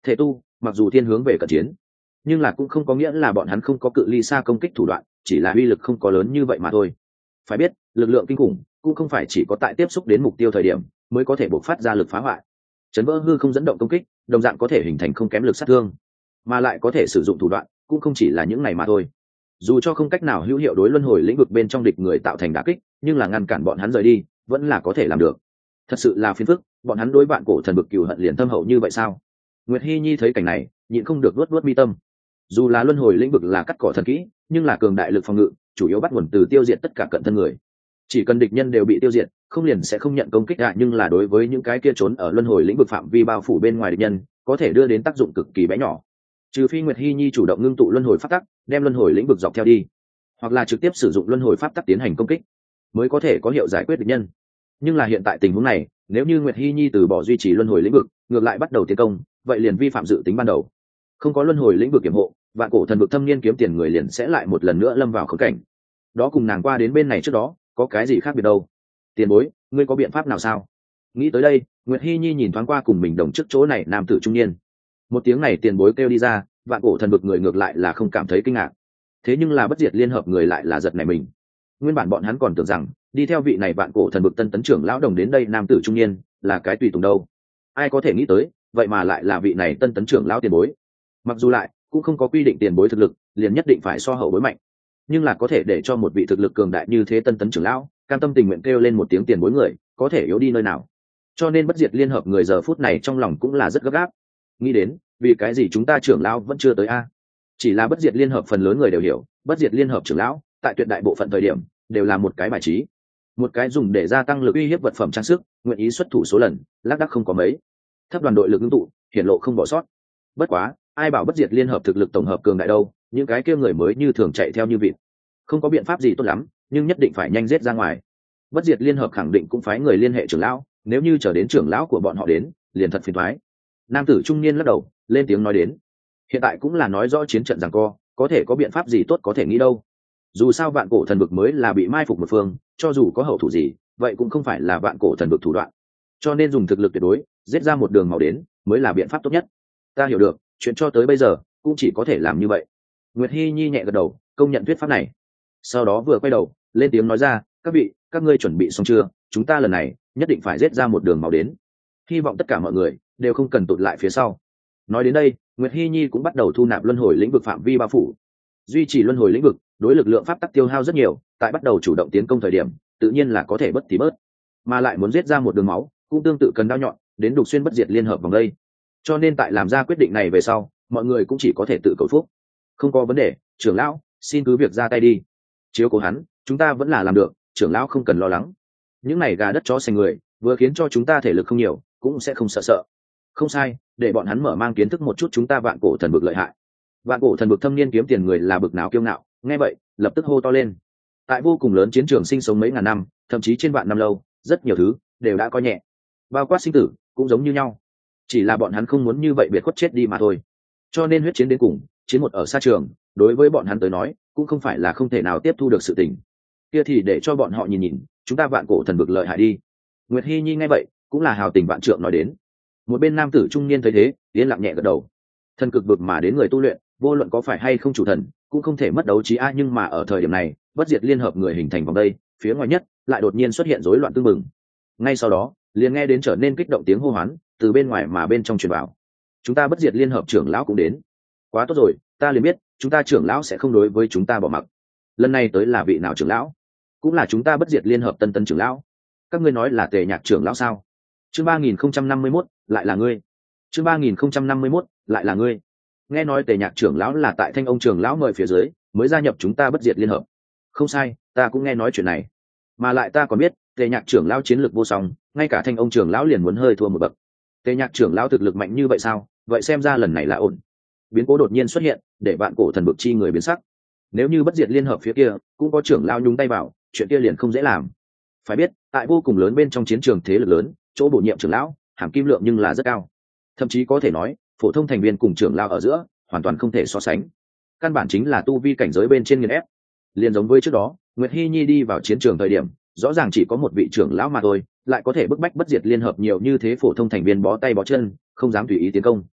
Thể tu mặc dù thiên hướng về cận chiến, nhưng là cũng không có nghĩa là bọn hắn không có cự ly xa công kích thủ đoạn, chỉ là uy lực không có lớn như vậy mà thôi. Phải biết lực lượng kinh khủng cũng không phải chỉ có tại tiếp xúc đến mục tiêu thời điểm mới có thể bộc phát ra lực phá hoại. Chấn vỡ hư không dẫn động công kích đồng dạng có thể hình thành không kém lực sát thương, mà lại có thể sử dụng thủ đoạn cũng không chỉ là những này mà thôi. Dù cho không cách nào hữu hiệu đối luân hồi lĩnh vực bên trong địch người tạo thành đả kích, nhưng là ngăn cản bọn hắn rời đi vẫn là có thể làm được. Thật sự là phiền phức, bọn hắn đối vạn cổ thần vực cừu hận liền thâm hậu như vậy sao? Nguyệt Hi Nhi thấy cảnh này nhịn không được luốt luốt mi tâm. Dù là luân hồi lĩnh vực là cắt cỏ thần kỹ, nhưng là cường đại lực phòng ngự chủ yếu bắt nguồn từ tiêu diệt tất cả cận thân người. Chỉ cần địch nhân đều bị tiêu diệt, không liền sẽ không nhận công kích ạ, nhưng là đối với những cái kia trốn ở luân hồi lĩnh vực phạm vi bao phủ bên ngoài địch nhân, có thể đưa đến tác dụng cực kỳ bé nhỏ. Trừ phi Nguyệt Hi Nhi chủ động ngưng tụ luân hồi pháp tắc, đem luân hồi lĩnh vực dọc theo đi, hoặc là trực tiếp sử dụng luân hồi pháp tắc tiến hành công kích, mới có thể có hiệu giải quyết địch nhân. Nhưng là hiện tại tình huống này, nếu như Nguyệt Hi Nhi từ bỏ duy trì luân hồi lĩnh vực, ngược lại bắt đầu tiến công, vậy liền vi phạm dự tính ban đầu. Không có luân hồi lĩnh vực kiểm hộ, vạn cổ thần vực thâm niên kiếm tiền người liền sẽ lại một lần nữa lâm vào khốn cảnh. Đó cùng nàng qua đến bên này trước đó có cái gì khác biệt đâu. Tiền bối, ngươi có biện pháp nào sao? Nghĩ tới đây, Nguyệt Hi Nhi nhìn thoáng qua cùng mình đồng trước chỗ này nam tử trung niên. Một tiếng này tiền bối kêu đi ra, vạn cổ thần vực người ngược lại là không cảm thấy kinh ngạc. Thế nhưng là bất diệt liên hợp người lại là giật nảy mình. Nguyên bản bọn hắn còn tưởng rằng đi theo vị này vạn cổ thần vực tân tấn trưởng lão đồng đến đây nam tử trung niên là cái tùy tùng đâu. Ai có thể nghĩ tới, vậy mà lại là vị này tân tấn trưởng lão tiền bối. Mặc dù lại cũng không có quy định tiền bối thực lực liền nhất định phải so hậu bối mạnh, nhưng là có thể để cho một vị thực lực cường đại như thế tân tấn trưởng lão cam tâm tình nguyện kêu lên một tiếng tiền bối người, có thể yếu đi nơi nào. Cho nên bất diệt liên hợp người giờ phút này trong lòng cũng là rất gấp gáp, nghĩ đến vì cái gì chúng ta trưởng lão vẫn chưa tới a? Chỉ là bất diệt liên hợp phần lớn người đều hiểu, bất diệt liên hợp trưởng lão tại tuyệt đại bộ phận thời điểm đều là một cái bài trí, một cái dùng để gia tăng lực uy hiếp vật phẩm trang sức, nguyện ý xuất thủ số lần lác đác không có mấy, thấp đoàn đội lực ngưng tụ hiển lộ không bỏ sót. Bất quá ai bảo bất diệt liên hợp thực lực tổng hợp cường đại đâu, những cái kia người mới như thường chạy theo như vịt, không có biện pháp gì tốt lắm, nhưng nhất định phải nhanh giết ra ngoài. Bất diệt liên hợp khẳng định cũng phái người liên hệ trưởng lão, nếu như chờ đến trưởng lão của bọn họ đến liền thật phiền toái. Nam tử trung niên lắc đầu lên tiếng nói đến, hiện tại cũng là nói rõ chiến trận giằng co, có thể có biện pháp gì tốt có thể nghĩ đâu. Dù sao vạn cổ thần vực mới là bị mai phục một phương, cho dù có hậu thủ gì vậy cũng không phải là vạn cổ thần vực thủ đoạn, cho nên dùng thực lực tuyệt đối giết ra một đường màu đến mới là biện pháp tốt nhất. Ta hiểu được, chuyện cho tới bây giờ cũng chỉ có thể làm như vậy. Nguyệt Hi Nhi nhẹ gật đầu công nhận thuyết pháp này, sau đó vừa quay đầu lên tiếng nói ra, các vị các ngươi chuẩn bị xong chưa, chúng ta lần này nhất định phải giết ra một đường màu đến, hy vọng tất cả mọi người đều không cần tụt lại phía sau. Nói đến đây, Nguyệt Hi Nhi cũng bắt đầu thu nạp luân hồi lĩnh vực phạm vi bao phủ. Duy trì luân hồi lĩnh vực đối lực lượng pháp tắc tiêu hao rất nhiều, tại bắt đầu chủ động tiến công thời điểm tự nhiên là có thể bất tí bớt, mà lại muốn giết ra một đường máu cũng tương tự cần đao nhọn đến đục xuyên bất diệt liên hợp vòng đây. Cho nên tại làm ra quyết định này về sau, mọi người cũng chỉ có thể tự cầu phúc. Không có vấn đề, trưởng lão xin cứ việc ra tay đi, chiếu cố hắn chúng ta vẫn là làm được, trưởng lão không cần lo lắng. Những này gà đất chó xanh người vừa khiến cho chúng ta thể lực không nhiều cũng sẽ không sợ sợ. Không sai, để bọn hắn mở mang kiến thức một chút chúng ta vạn cổ thần vực lợi hại. Vạn cổ thần vực thâm niên kiếm tiền người là bực nào kiêu ngạo, nghe vậy lập tức hô to lên. Tại vô cùng lớn chiến trường sinh sống mấy ngàn năm, thậm chí trên vạn năm lâu, rất nhiều thứ đều đã coi nhẹ, bao quát sinh tử cũng giống như nhau, chỉ là bọn hắn không muốn như vậy biệt khuất chết đi mà thôi. Cho nên huyết chiến đến cùng, chiến một ở xa trường, đối với bọn hắn tới nói cũng không phải là không thể nào tiếp thu được sự tình. Kia thì để cho bọn họ nhìn nhìn chúng ta vạn cổ thần vực lợi hại đi. Nguyệt Hi Nhi nghe vậy cũng là hào tình vạn trượng nói đến. Một bên nam tử trung niên thấy thế yên lặng nhẹ gật đầu. Thần cực vực mà đến người tu luyện, vô luận có phải hay không chủ thần cũng không thể mất đấu trí a, nhưng mà ở thời điểm này bất diệt liên hợp người hình thành vòng đây, phía ngoài nhất lại đột nhiên xuất hiện rối loạn tương mừng. Ngay sau đó liền nghe đến trở nên kích động tiếng hô hoán từ bên ngoài mà bên trong truyền vào. Chúng ta bất diệt liên hợp trưởng lão cũng đến. Quá tốt rồi, ta liền biết chúng ta trưởng lão sẽ không đối với chúng ta bỏ mặc. Lần này tới là vị nào trưởng lão? Cũng là chúng ta bất diệt liên hợp tân tân trưởng lão. Các ngươi nói là Tề Nhạc trưởng lão sao? Chương ba nghìn không trăm năm mươi mốt lại là ngươi. Chương ba nghìn không trăm năm mươi mốt lại là ngươi. Nghe nói Tề Nhạc trưởng lão là tại Thanh ông trưởng lão mời phía dưới mới gia nhập chúng ta bất diệt liên hợp. Không sai, ta cũng nghe nói chuyện này. Mà lại ta còn biết Tề Nhạc trưởng lão chiến lược vô song, ngay cả Thanh ông trưởng lão liền muốn hơi thua một bậc. Tề Nhạc trưởng lão thực lực mạnh như vậy sao? Vậy xem ra lần này là ổn. Biến cố đột nhiên xuất hiện để vạn cổ thần vực chi người biến sắc. Nếu như bất diệt liên hợp phía kia cũng có trưởng lão nhúng tay vào, chuyện kia liền không dễ làm. Phải biết tại vô cùng lớn bên trong chiến trường thế lực lớn, chỗ bổ nhiệm trưởng lão hàm kim lượng nhưng là rất cao, thậm chí có thể nói phổ thông thành viên cùng trưởng lão ở giữa hoàn toàn không thể so sánh, căn bản chính là tu vi cảnh giới bên trên nghiền ép. Liền giống với trước đó Nguyệt Hi Nhi đi vào chiến trường thời điểm, rõ ràng chỉ có một vị trưởng lão mà thôi, lại có thể bức bách bất diệt liên hợp nhiều như thế phổ thông thành viên bó tay bó chân, không dám tùy ý tiến công.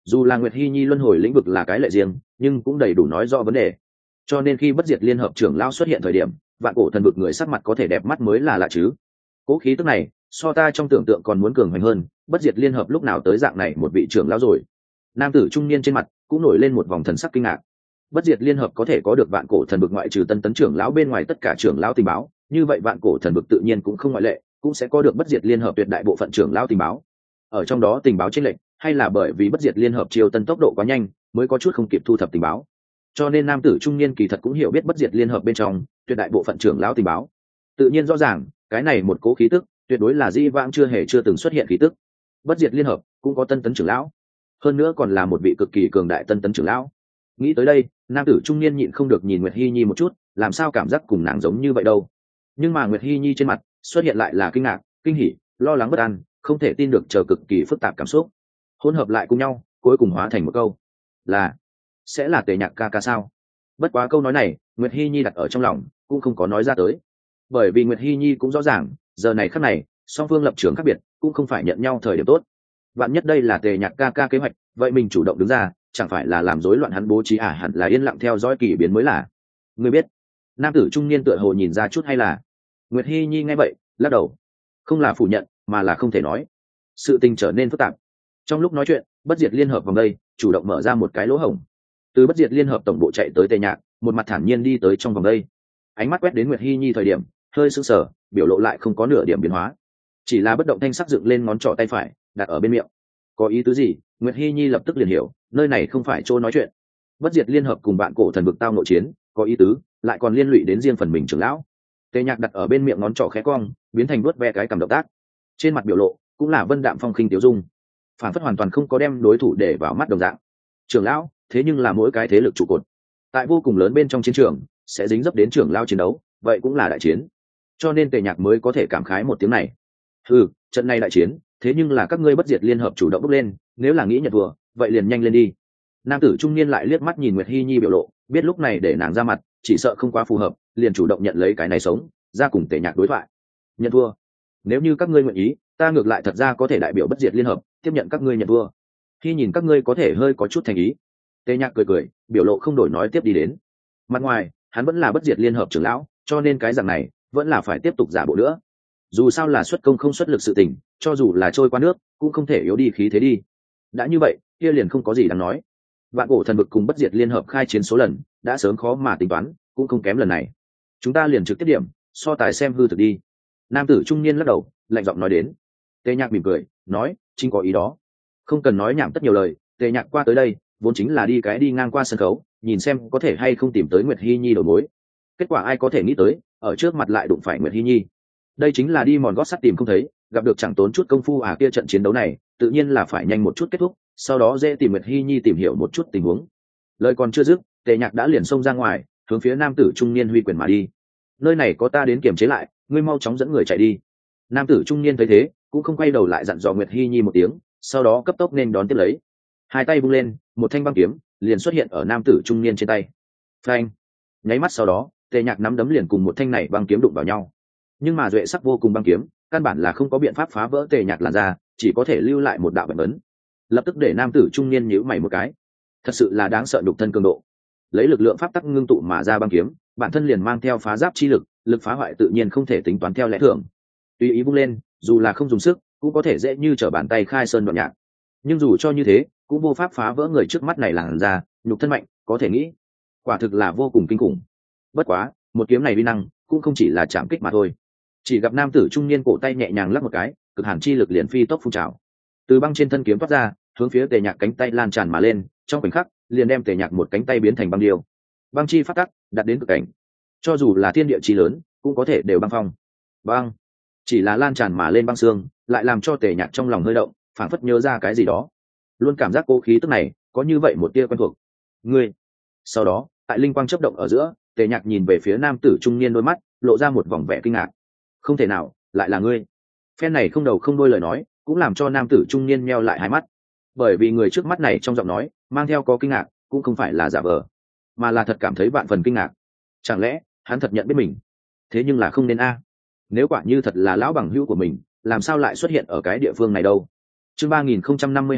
dù là Nguyệt Hi Nhi luân hồi lĩnh vực là cái lệ riêng, nhưng cũng đầy đủ nói rõ vấn đề. Cho nên khi bất diệt liên hợp trưởng lão xuất hiện thời điểm, vạn cổ thần vực người sắc mặt có thể đẹp mắt mới là lạ chứ. Cố khí tức này so ta trong tưởng tượng còn muốn cường hoành hơn, bất diệt liên hợp lúc nào tới dạng này một vị trưởng lão rồi. Nam tử trung niên trên mặt cũng nổi lên một vòng thần sắc kinh ngạc. Bất diệt liên hợp có thể có được vạn cổ thần vực ngoại trừ tân tấn trưởng lão bên ngoài tất cả trưởng lão tình báo, như vậy vạn cổ thần vực tự nhiên cũng không ngoại lệ, cũng sẽ có được bất diệt liên hợp tuyệt đại bộ phận trưởng lão tình báo. Ở trong đó tình báo chênh lệch, hay là bởi vì bất diệt liên hợp chiêu tân tốc độ quá nhanh, mới có chút không kịp thu thập tình báo. Cho nên nam tử trung niên kỳ thật cũng hiểu biết bất diệt liên hợp bên trong tuyệt đại bộ phận trưởng lão tình báo. Tự nhiên rõ ràng, cái này một cố khí tức, tuyệt đối là di vãng chưa hề chưa từng xuất hiện khí tức. Bất diệt liên hợp cũng có tân tấn trưởng lão, hơn nữa còn là một vị cực kỳ cường đại tân tấn trưởng lão. Nghĩ tới đây, nam tử trung niên nhịn không được nhìn Nguyệt Hi Nhi một chút, làm sao cảm giác cùng nàng giống như vậy đâu. Nhưng mà Nguyệt Hi Nhi trên mặt xuất hiện lại là kinh ngạc, kinh hỉ, lo lắng bất an, không thể tin được chờ cực kỳ phức tạp cảm xúc hỗn hợp lại cùng nhau, cuối cùng hóa thành một câu là sẽ là Tề Nhạc ca ca sao. Bất quá câu nói này Nguyệt Hi Nhi đặt ở trong lòng cũng không có nói ra tới, bởi vì Nguyệt Hi Nhi cũng rõ ràng giờ này khắc này song phương lập trường khác biệt cũng không phải nhận nhau thời điểm tốt. Vạn nhất đây là Tề Nhạc ca ca kế hoạch, vậy mình chủ động đứng ra chẳng phải là làm rối loạn hắn bố trí à? Hẳn là yên lặng theo dõi kỳ biến mới là. Ngươi biết. Nam tử trung niên tựa hồ nhìn ra chút hay là. Nguyệt Hi Nhi nghe vậy lắc đầu, không là phủ nhận mà là không thể nói. Sự tình trở nên phức tạp. Trong lúc nói chuyện, bất diệt liên hợp vòng đây chủ động mở ra một cái lỗ hổng. Từ bất diệt liên hợp tổng bộ chạy tới Tề Nhạc, một mặt thản nhiên đi tới trong vòng đây. Ánh mắt quét đến Nguyệt Hi Nhi thời điểm hơi sững sờ, biểu lộ lại không có nửa điểm biến hóa, chỉ là bất động thanh sắc dựng lên ngón trỏ tay phải đặt ở bên miệng. Có ý tứ gì? Nguyệt Hi Nhi lập tức liền hiểu, nơi này không phải chỗ nói chuyện. Bất diệt liên hợp cùng bạn cổ thần vực tao nội chiến, có ý tứ, lại còn liên lụy đến riêng phần mình trưởng lão. Tề Nhạc đặt ở bên miệng ngón trỏ khẽ cong, biến thành vuốt ve cái cầm động tác. Trên mặt biểu lộ cũng là vân đạm phong khinh tiêu dung, phản phất hoàn toàn không có đem đối thủ để vào mắt đồng dạng. Trưởng lão, thế nhưng là mỗi cái thế lực trụ cột, tại vô cùng lớn bên trong chiến trường sẽ dính dấp đến trưởng lão chiến đấu, vậy cũng là đại chiến. Cho nên Tề Nhạc mới có thể cảm khái một tiếng này. Ừ, trận này đại chiến, thế nhưng là các ngươi bất diệt liên hợp chủ động bốc lên, nếu là nghĩ nhận vừa, vậy liền nhanh lên đi. Nam tử trung niên lại liếc mắt nhìn Nguyệt Hi Nhi biểu lộ, biết lúc này để nàng ra mặt chỉ sợ không quá phù hợp, liền chủ động nhận lấy cái này sống ra cùng Tề Nhạc đối thoại. Nhận thua? Nếu như các ngươi nguyện ý, ta ngược lại thật ra có thể đại biểu bất diệt liên hợp tiếp nhận các ngươi nhận thua. Khi nhìn các ngươi có thể hơi có chút thành ý. Tề Nhạc cười cười, biểu lộ không đổi nói tiếp đi đến. Mặt ngoài hắn vẫn là bất diệt liên hợp trưởng lão, cho nên cái dạng này vẫn là phải tiếp tục giả bộ nữa. Dù sao là xuất công không xuất lực sự tình, cho dù là trôi qua nước cũng không thể yếu đi khí thế đi. Đã như vậy kia liền không có gì đáng nói. Vạn cổ thần vực cùng bất diệt liên hợp khai chiến số lần đã sớm khó mà tính toán, cũng không kém lần này. Chúng ta liền trực tiếp điểm so tài xem hư thực đi. Nam tử trung niên lắc đầu lạnh giọng nói đến. Tề Nhạc mỉm cười nói, chính có ý đó. Không cần nói nhảm tất nhiều lời, Tề Nhạc qua tới đây vốn chính là đi cái đi ngang qua sân khấu, nhìn xem có thể hay không tìm tới Nguyệt Hi Nhi đầu mối. Kết quả ai có thể nghĩ tới, ở trước mặt lại đụng phải Nguyệt Hi Nhi. Đây chính là đi mòn gót sắt tìm không thấy, gặp được chẳng tốn chút công phu à. Kia trận chiến đấu này tự nhiên là phải nhanh một chút kết thúc, sau đó dễ tìm Nguyệt Hi Nhi tìm hiểu một chút tình huống. Lời còn chưa dứt, Tề Nhạc đã liền xông ra ngoài, hướng phía nam tử trung niên huy quyền mà đi. Nơi này có ta đến kiềm chế lại, ngươi mau chóng dẫn người chạy đi. Nam tử trung niên thấy thế cũng không quay đầu lại dặn dò Nguyệt Hi Nhi một tiếng, sau đó cấp tốc nên đón tiếp lấy. Hai tay vung lên, một thanh băng kiếm liền xuất hiện ở nam tử trung niên trên tay. Phanh! Nháy mắt sau đó, Tề Nhạc nắm đấm liền cùng một thanh này băng kiếm đụng vào nhau. Nhưng mà duệ sắc vô cùng băng kiếm căn bản là không có biện pháp phá vỡ Tề Nhạc làn ra, chỉ có thể lưu lại một đạo bạch ấn. Lập tức để nam tử trung niên nhíu mày một cái. Thật sự là đáng sợ nhục thân cường độ. Lấy lực lượng pháp tắc ngưng tụ mà ra băng kiếm, bản thân liền mang theo phá giáp chi lực, lực phá hoại tự nhiên không thể tính toán theo lẽ thường. Tùy ý vung lên, dù là không dùng sức, cũng có thể dễ như trở bàn tay khai sơn đoạn nhạc. Nhưng dù cho như thế, cũng vô pháp phá vỡ người trước mắt này làn ra, nhục thân mạnh, có thể nghĩ, quả thực là vô cùng kinh khủng. Bất quá, một kiếm này uy năng cũng không chỉ là chạm kích mà thôi. Chỉ gặp nam tử trung niên cổ tay nhẹ nhàng lắc một cái, cực hàn chi lực liền phi tốc phun trào, từ băng trên thân kiếm phát ra, hướng phía Tề Nhạc cánh tay lan tràn mà lên, trong khoảnh khắc liền đem Tề Nhạc một cánh tay biến thành băng điêu. Băng chi phát tắc đạt đến cực cảnh, cho dù là thiên địa chi lớn cũng có thể đều băng phong. Băng chỉ là lan tràn mà lên băng xương, lại làm cho Tề Nhạc trong lòng hơi động, phảng phất nhớ ra cái gì đó, luôn cảm giác cố khí tức này có như vậy một tia quen thuộc. Ngươi. Sau đó tại linh quang chớp động ở giữa, Tề Nhạc nhìn về phía nam tử trung niên, đôi mắt lộ ra một vòng vẻ kinh ngạc. Không thể nào, lại là ngươi. Phen này không đầu không đuôi lời nói cũng làm cho nam tử trung niên meo lại hai mắt, bởi vì người trước mắt này trong giọng nói mang theo có kinh ngạc, cũng không phải là giả vờ, mà là thật cảm thấy vạn phần kinh ngạc. Chẳng lẽ hắn thật nhận biết mình? Thế nhưng là không nên a. Nếu quả như thật là lão bằng hữu của mình, làm sao lại xuất hiện ở cái địa phương này đâu? Chương ba nghìn không trăm năm mươi hai,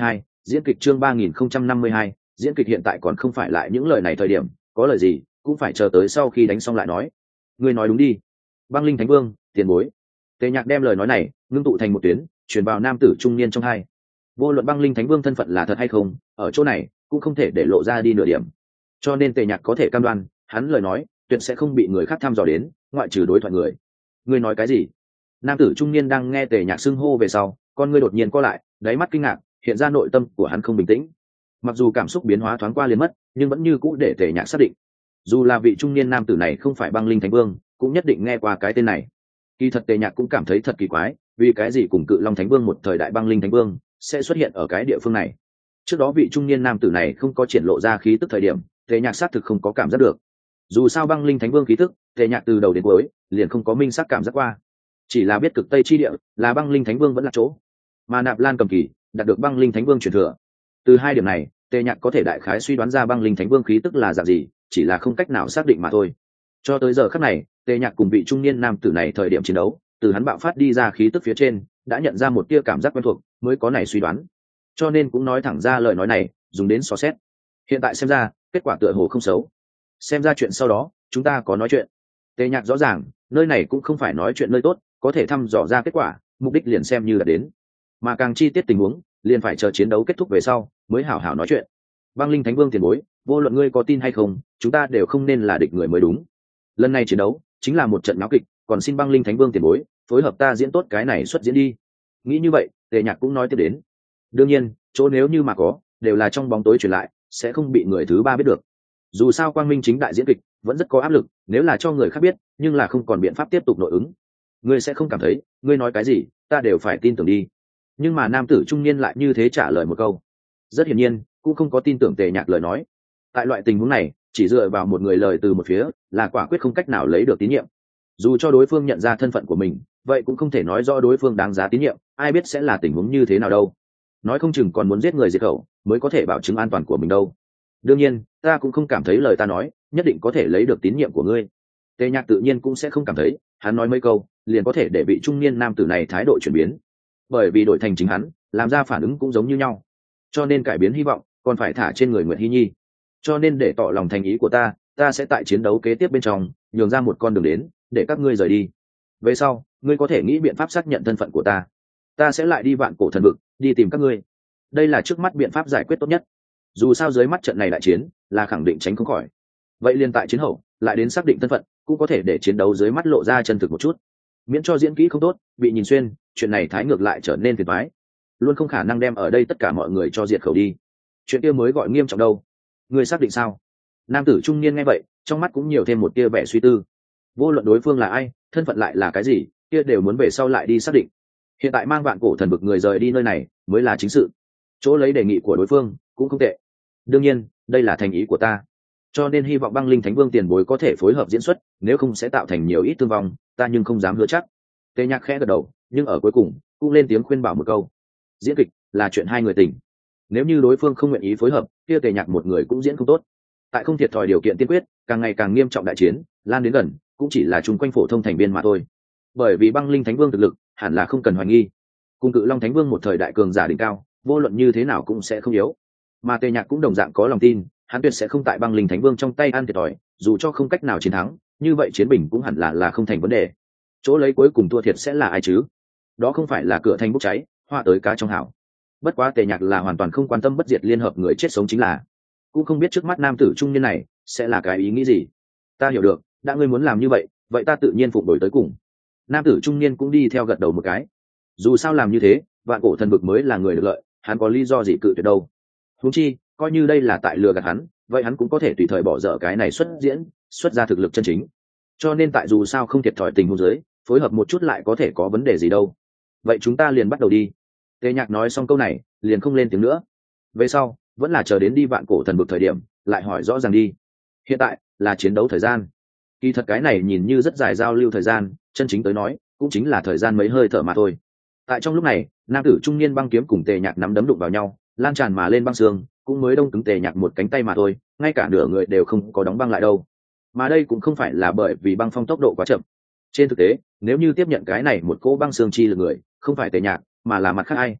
diễn kịch chương ba nghìn không trăm năm mươi hai, diễn kịch hiện tại còn không phải lại những lời này thời điểm, có lời gì cũng phải chờ tới sau khi đánh xong lại nói. Ngươi nói đúng đi. Băng Linh Thánh Vương, tiền bối. Tề Nhạc đem lời nói này ngưng tụ thành một tuyến, truyền vào nam tử trung niên trong hai. Vô luận Băng Linh Thánh Vương thân phận là thật hay không, ở chỗ này cũng không thể để lộ ra đi nửa điểm. Cho nên Tề Nhạc có thể cam đoan, hắn lời nói tuyệt sẽ không bị người khác thăm dò đến, ngoại trừ đối thoại người. Ngươi nói cái gì? Nam tử trung niên đang nghe Tề Nhạc xưng hô về sau, con ngươi đột nhiên co lại, đáy mắt kinh ngạc, hiện ra nội tâm của hắn không bình tĩnh. Mặc dù cảm xúc biến hóa thoáng qua liền mất, nhưng vẫn như cũ để Tề Nhạc xác định, dù là vị trung niên nam tử này không phải Băng Linh Thánh Vương, cũng nhất định nghe qua cái tên này. Kỳ thật Tề Nhạc cũng cảm thấy thật kỳ quái, vì cái gì cùng Cự Long Thánh Vương một thời đại Băng Linh Thánh Vương sẽ xuất hiện ở cái địa phương này. Trước đó vị trung niên nam tử này không có triển lộ ra khí tức thời điểm, Tề Nhạc xác thực không có cảm giác được. Dù sao Băng Linh Thánh Vương khí tức, Tề Nhạc từ đầu đến cuối liền không có minh xác cảm giác qua, chỉ là biết cực Tây chi địa là Băng Linh Thánh Vương vẫn là chỗ, mà Nạp Lan Cầm Kỳ đạt được Băng Linh Thánh Vương truyền thừa. Từ hai điểm này, Tề Nhạc có thể đại khái suy đoán ra Băng Linh Thánh Vương khí tức là dạng gì, chỉ là không cách nào xác định mà thôi. Cho tới giờ khắc này, Tề Nhạc cùng vị trung niên nam tử này thời điểm chiến đấu, từ hắn bạo phát đi ra khí tức phía trên, đã nhận ra một tia cảm giác quen thuộc, mới có này suy đoán. Cho nên cũng nói thẳng ra lời nói này, dùng đến so xét. Hiện tại xem ra, kết quả tựa hồ không xấu. Xem ra chuyện sau đó, chúng ta có nói chuyện. Tề Nhạc rõ ràng, nơi này cũng không phải nói chuyện nơi tốt, có thể thăm dò ra kết quả, mục đích liền xem như là đến. Mà càng chi tiết tình huống, liền phải chờ chiến đấu kết thúc về sau, mới hảo hảo nói chuyện. Băng Linh Thánh Vương tiền bối, vô luận ngươi có tin hay không, chúng ta đều không nên là địch người mới đúng. Lần này chiến đấu chính là một trận náo kịch, còn xin Băng Linh Thánh Vương tiền bối phối hợp ta diễn tốt cái này xuất diễn đi. Nghĩ như vậy, Tề Nhạc cũng nói tiếp đến. Đương nhiên, chỗ nếu như mà có, đều là trong bóng tối truyền lại, sẽ không bị người thứ ba biết được. Dù sao Quang Minh chính đại diễn kịch vẫn rất có áp lực, nếu là cho người khác biết, nhưng là không còn biện pháp tiếp tục nội ứng. Ngươi sẽ không cảm thấy, ngươi nói cái gì, ta đều phải tin tưởng đi. Nhưng mà nam tử trung niên lại như thế trả lời một câu. Rất hiển nhiên, cũng không có tin tưởng Tề Nhạc lời nói. Tại loại tình huống này, chỉ dựa vào một người lời từ một phía, là quả quyết không cách nào lấy được tín nhiệm. Dù cho đối phương nhận ra thân phận của mình, vậy cũng không thể nói rõ đối phương đáng giá tín nhiệm, ai biết sẽ là tình huống như thế nào đâu. Nói không chừng còn muốn giết người diệt khẩu, mới có thể bảo chứng an toàn của mình đâu. Đương nhiên, ta cũng không cảm thấy lời ta nói nhất định có thể lấy được tín nhiệm của ngươi. Tề Nhạc tự nhiên cũng sẽ không cảm thấy, hắn nói mấy câu, liền có thể để vị trung niên nam tử này thái độ chuyển biến. Bởi vì đổi thành chính hắn, làm ra phản ứng cũng giống như nhau. Cho nên cải biến hy vọng, còn phải thả trên người Nguyệt Hi Nhi. Cho nên để tỏ lòng thành ý của ta, ta sẽ tại chiến đấu kế tiếp bên trong, nhường ra một con đường đến, để các ngươi rời đi. Về sau, ngươi có thể nghĩ biện pháp xác nhận thân phận của ta. Ta sẽ lại đi Vạn Cổ Thần Vực, đi tìm các ngươi. Đây là trước mắt biện pháp giải quyết tốt nhất. Dù sao dưới mắt trận này đại chiến, là khẳng định tránh không khỏi. Vậy liền tại chiến hậu, lại đến xác định thân phận, cũng có thể để chiến đấu dưới mắt lộ ra chân thực một chút. Miễn cho diễn kỹ không tốt, bị nhìn xuyên, chuyện này thái ngược lại trở nên phiền toái. Luôn không khả năng đem ở đây tất cả mọi người cho diệt khẩu đi. Chuyện kia mới gọi nghiêm trọng đâu. Ngươi xác định sao? Nam tử trung niên nghe vậy, trong mắt cũng nhiều thêm một tia vẻ suy tư. Vô luận đối phương là ai, thân phận lại là cái gì, kia đều muốn về sau lại đi xác định. Hiện tại mang Vạn Cổ Thần Vực người rời đi nơi này, mới là chính sự. Chỗ lấy đề nghị của đối phương cũng không tệ. Đương nhiên, đây là thành ý của ta. Cho nên hy vọng Băng Linh Thánh Vương tiền bối có thể phối hợp diễn xuất, nếu không sẽ tạo thành nhiều ít thương vong, ta nhưng không dám hứa chắc. Tề Nhạc khẽ gật đầu, nhưng ở cuối cùng cũng lên tiếng khuyên bảo một câu. Diễn kịch là chuyện hai người tình. Nếu như đối phương không nguyện ý phối hợp, kia Tề Nhạc một người cũng diễn không tốt. Tại không thiệt thòi điều kiện tiên quyết, càng ngày càng nghiêm trọng đại chiến lan đến gần, cũng chỉ là chung quanh phổ thông thành viên mà thôi. Bởi vì Băng Linh Thánh Vương thực lực hẳn là không cần hoài nghi, cùng Cự Long Thánh Vương một thời đại cường giả đỉnh cao, vô luận như thế nào cũng sẽ không yếu. Mà Tề Nhạc cũng đồng dạng có lòng tin, hắn tuyệt sẽ không tại Băng Linh Thánh Vương trong tay ăn thiệt thòi, dù cho không cách nào chiến thắng, như vậy chiến bình cũng hẳn là là không thành vấn đề. Chỗ lấy cuối cùng thua thiệt sẽ là ai chứ? Đó không phải là cửa thành bốc cháy, hoa tới cá trong hảo. Bất quá Tề Nhạc là hoàn toàn không quan tâm bất diệt liên hợp người chết sống chính là, cũng không biết trước mắt nam tử trung niên này sẽ là cái ý nghĩ gì. Ta hiểu được, đã ngươi muốn làm như vậy, vậy ta tự nhiên phục đổi tới cùng. Nam tử trung niên cũng đi theo gật đầu một cái. Dù sao làm như thế, Vạn Cổ Thần Vực mới là người được lợi, hắn có lý do gì cự tuyệt đâu. Huống chi, coi như đây là tại lừa gạt hắn, vậy hắn cũng có thể tùy thời bỏ dở cái này xuất diễn, xuất ra thực lực chân chính. Cho nên tại dù sao không thiệt thòi tình huống dưới, phối hợp một chút lại có thể có vấn đề gì đâu. Vậy chúng ta liền bắt đầu đi. Tề Nhạc nói xong câu này, liền không lên tiếng nữa. Về sau, vẫn là chờ đến đi Vạn Cổ Thần Vực thời điểm, lại hỏi rõ ràng đi. Hiện tại là chiến đấu thời gian. Kỳ thật cái này nhìn như rất dài giao lưu thời gian, chân chính tới nói, cũng chính là thời gian mấy hơi thở mà thôi. Tại trong lúc này, nam tử trung niên băng kiếm cùng Tề Nhạc nắm đấm đụng vào nhau, lan tràn mà lên băng xương, cũng mới đông cứng Tề Nhạc một cánh tay mà thôi, ngay cả nửa người đều không có đóng băng lại đâu. Mà đây cũng không phải là bởi vì băng phong tốc độ quá chậm. Trên thực tế, nếu như tiếp nhận cái này một cỗ băng xương chi lực người, không phải Tề Nhạc, mà là mặt khác ai.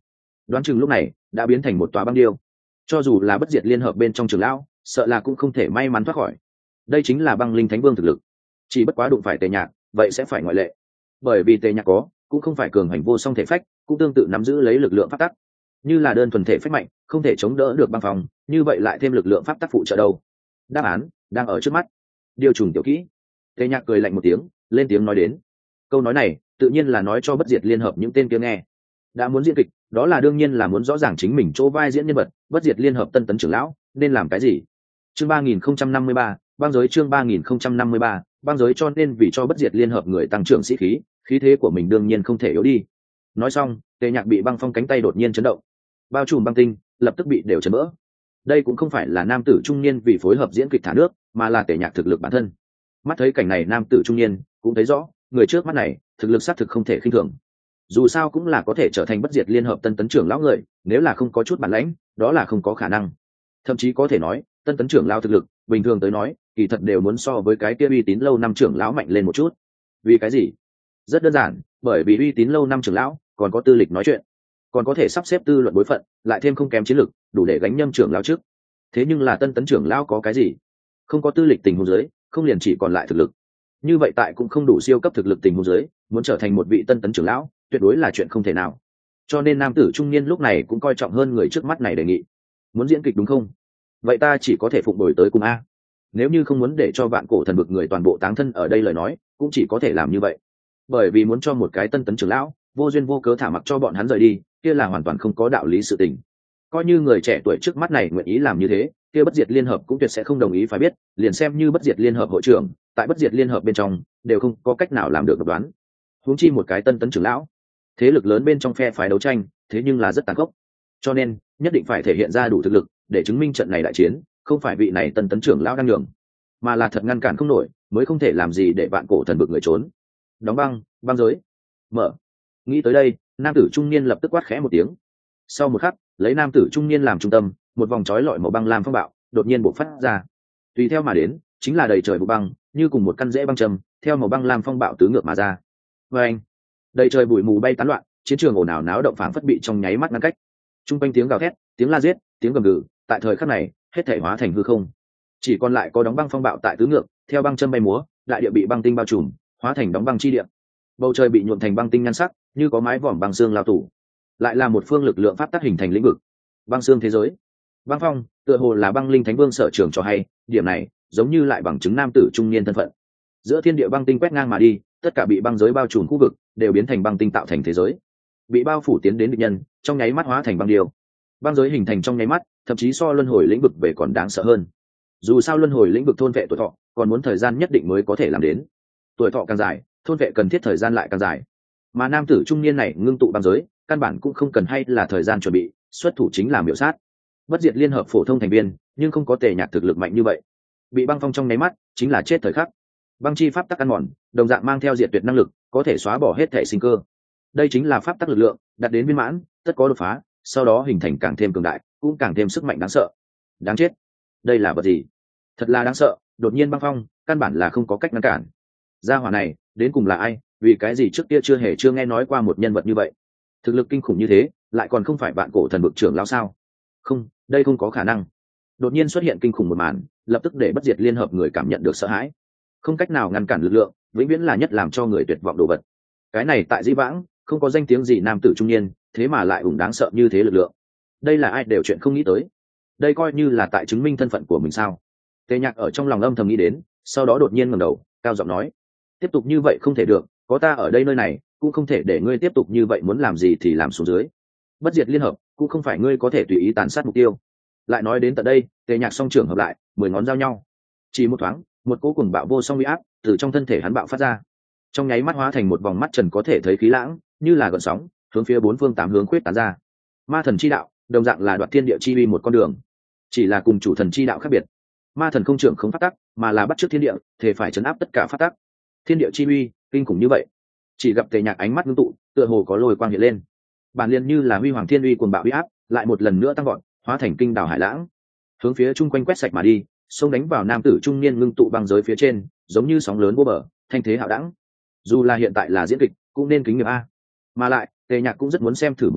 đoán chừng lúc này đã biến thành một tòa băng điêu, cho dù là bất diệt liên hợp bên trong trường lão sợ là cũng không thể may mắn thoát khỏi. Đây chính là băng linh thánh vương thực lực, chỉ bất quá đụng phải Tề Nhạc vậy sẽ phải ngoại lệ, bởi vì Tề Nhạc có cũng không phải cường hành vô song thể phách, cũng tương tự nắm giữ lấy lực lượng pháp tắc. Như là đơn thuần thể phách mạnh không thể chống đỡ được băng phòng, như vậy lại thêm lực lượng pháp tắc phụ trợ đâu. Đáp án đang ở trước mắt. Điều trùng tiểu kỹ. Tề Nhạc cười lạnh một tiếng, lên tiếng nói đến. Câu nói này tự nhiên là nói cho bất diệt liên hợp những tên kia nghe. Đã muốn diễn kịch, đó là đương nhiên là muốn rõ ràng chính mình chỗ vai diễn nhân vật, bất diệt liên hợp tân tấn trưởng lão nên làm cái gì. Chương ba nghìn không trăm năm mươi ba, băng giới. Chương ba nghìn không trăm năm mươi ba, băng giới. Cho nên vì cho bất diệt liên hợp người tăng trưởng sĩ khí, khí thế của mình đương nhiên không thể yếu đi. Nói xong, Tề Nhạc bị băng phong cánh tay đột nhiên chấn động, bao trùm băng tinh lập tức bị đều chấn vỡ. Đây cũng không phải là nam tử trung niên vì phối hợp diễn kịch thả nước, mà là Tề Nhạc thực lực bản thân. Mắt thấy cảnh này, nam tử trung niên cũng thấy rõ, người trước mắt này thực lực xác thực không thể khinh thường. Dù sao cũng là có thể trở thành bất diệt liên hợp tân tấn trưởng lão người, nếu là không có chút bản lãnh, đó là không có khả năng. Thậm chí có thể nói, tân tấn trưởng lão thực lực, bình thường tới nói, kỳ thật đều muốn so với cái kia uy tín lâu năm trưởng lão mạnh lên một chút. Vì cái gì? Rất đơn giản, bởi vì uy tín lâu năm trưởng lão còn có tư lịch nói chuyện, còn có thể sắp xếp tư luận bối phận, lại thêm không kém chiến lực, đủ để gánh nhâm trưởng lão trước. Thế nhưng là tân tấn trưởng lão có cái gì? Không có tư lịch tình huống dưới, không liền chỉ còn lại thực lực. Như vậy tại cũng không đủ siêu cấp thực lực tình huống dưới, muốn trở thành một vị tân tấn trưởng lão, tuyệt đối là chuyện không thể nào. Cho nên nam tử trung niên lúc này cũng coi trọng hơn người trước mắt này đề nghị. Muốn diễn kịch đúng không? Vậy ta chỉ có thể phụng đổi tới cùng a. Nếu như không muốn để cho vạn cổ thần vực người toàn bộ táng thân ở đây lời nói, cũng chỉ có thể làm như vậy. Bởi vì muốn cho một cái tân tấn trưởng lão vô duyên vô cớ thả mặc cho bọn hắn rời đi, kia là hoàn toàn không có đạo lý sự tình. Coi như người trẻ tuổi trước mắt này nguyện ý làm như thế, kia bất diệt liên hợp cũng tuyệt sẽ không đồng ý. Phải biết, liền xem như bất diệt liên hợp hội trưởng, tại bất diệt liên hợp bên trong đều không có cách nào làm được độc đoán, huống chi một cái tân tấn trưởng lão. Thế lực lớn bên trong phe phái đấu tranh, thế nhưng là rất tàn khốc, cho nên nhất định phải thể hiện ra đủ thực lực để chứng minh trận này đại chiến không phải vị này tân tấn trưởng lão đang nhường, mà là thật ngăn cản không nổi, mới không thể làm gì để vạn cổ thần vực người trốn. Đóng băng, băng giới mở. Nghĩ tới đây, nam tử trung niên lập tức quát khẽ một tiếng. Sau một khắc, lấy nam tử trung niên làm trung tâm, một vòng chói lọi màu băng lam phong bạo đột nhiên bộc phát ra, tùy theo mà đến chính là đầy trời vụ băng, như cùng một căn rễ băng châm theo màu băng lam phong bạo tứ ngược mà ra. Và anh, đầy trời bụi mù bay tán loạn, chiến trường ồn ào náo động phảng phất bị trong nháy mắt ngăn cách. Trung quanh tiếng gào thét, tiếng la giết, tiếng gầm gừ, tại thời khắc này hết thảy hóa thành hư không, chỉ còn lại có đóng băng phong bạo tại tứ ngược, theo băng châm bay múa, đại địa bị băng tinh bao trùm, hóa thành đóng băng chi địa. Bầu trời bị nhuộm thành băng tinh nhan sắc, như có mái vòm băng xương lao tủ. Lại là một phương lực lượng pháp tắc hình thành lĩnh vực, băng xương thế giới. Băng phong tựa hồ là băng linh thánh vương sở trường cho hay, điểm này giống như lại bằng chứng nam tử trung niên thân phận. Giữa thiên địa băng tinh quét ngang mà đi, tất cả bị băng giới bao trùm khu vực đều biến thành băng tinh tạo thành thế giới, bị bao phủ tiến đến địch nhân trong nháy mắt hóa thành băng điêu. Băng giới hình thành trong nháy mắt, thậm chí so luân hồi lĩnh vực về còn đáng sợ hơn. Dù sao luân hồi lĩnh vực thôn vệ tuổi thọ còn muốn thời gian nhất định mới có thể làm đến, tuổi thọ càng dài, thôn vệ cần thiết thời gian lại càng dài. Mà nam tử trung niên này ngưng tụ băng giới, căn bản cũng không cần hay là thời gian chuẩn bị, xuất thủ chính là miểu sát. Bất diệt liên hợp phổ thông thành viên, nhưng không có Tề Nhạc thực lực mạnh như vậy, bị băng phong trong nháy mắt chính là chết thời khắc. Băng chi pháp tắc ăn mòn, đồng dạng mang theo diệt tuyệt năng lực, có thể xóa bỏ hết thể sinh cơ. Đây chính là pháp tắc lực lượng, đạt đến viên mãn, tất có đột phá, sau đó hình thành càng thêm cường đại, cũng càng thêm sức mạnh đáng sợ. Đáng chết, đây là vật gì? Thật là đáng sợ, đột nhiên băng phong, căn bản là không có cách ngăn cản. Gia hỏa này, đến cùng là ai? Vì cái gì trước kia chưa hề chưa nghe nói qua một nhân vật như vậy? Thực lực kinh khủng như thế, lại còn không phải vạn cổ thần vực trưởng lão sao? Không, đây không có khả năng. Đột nhiên xuất hiện kinh khủng một màn, lập tức để bất diệt liên hợp người cảm nhận được sợ hãi. Không cách nào ngăn cản lực lượng, vĩnh viễn là nhất làm cho người tuyệt vọng đồ vật. Cái này tại dĩ vãng không có danh tiếng gì nam tử trung niên, thế mà lại ủng đáng sợ như thế lực lượng. Đây là ai đều chuyện không nghĩ tới. Đây coi như là tại chứng minh thân phận của mình sao? Tề Nhạc ở trong lòng âm thầm nghĩ đến, sau đó đột nhiên ngẩng đầu, cao giọng nói: tiếp tục như vậy không thể được, có ta ở đây nơi này, cũng không thể để ngươi tiếp tục như vậy, muốn làm gì thì làm xuống dưới. Bất diệt liên hợp cũng không phải ngươi có thể tùy ý tàn sát mục tiêu. Lại nói đến tận đây, Tề Nhạc song trưởng hợp lại, mười ngón giao nhau, chỉ một thoáng, một cỗ cuồng bạo vô song uy áp từ trong thân thể hắn bạo phát ra, trong nháy mắt hóa thành một vòng mắt trần có thể thấy khí lãng, như là gợn sóng, hướng phía bốn phương tám hướng khuyết tán ra. Ma thần chi đạo, đồng dạng là đoạt thiên địa chi uy một con đường, chỉ là cùng chủ thần chi đạo khác biệt. Ma thần không trưởng không phát tắc, mà là bắt chước thiên địa, thể phải chấn áp tất cả phát tắc. Thiên địa chi uy kinh khủng như vậy, chỉ gặp Tề Nhạc ánh mắt ngưng tụ, tựa hồ có lôi quang hiện lên, bản liên như là huy hoàng thiên uy cuồng bạo uy áp, lại một lần nữa tăng vọt, hóa thành kinh đảo hải lãng, hướng phía chung quanh quét sạch mà đi, xông đánh vào nam tử trung niên ngưng tụ băng giới phía trên, giống như sóng lớn vô bờ, thanh thế hạo đẳng. Dù là hiện tại là diễn kịch, cũng nên kính nghiệp a. Mà lại, Tề Nhạc cũng rất muốn xem thử một chút,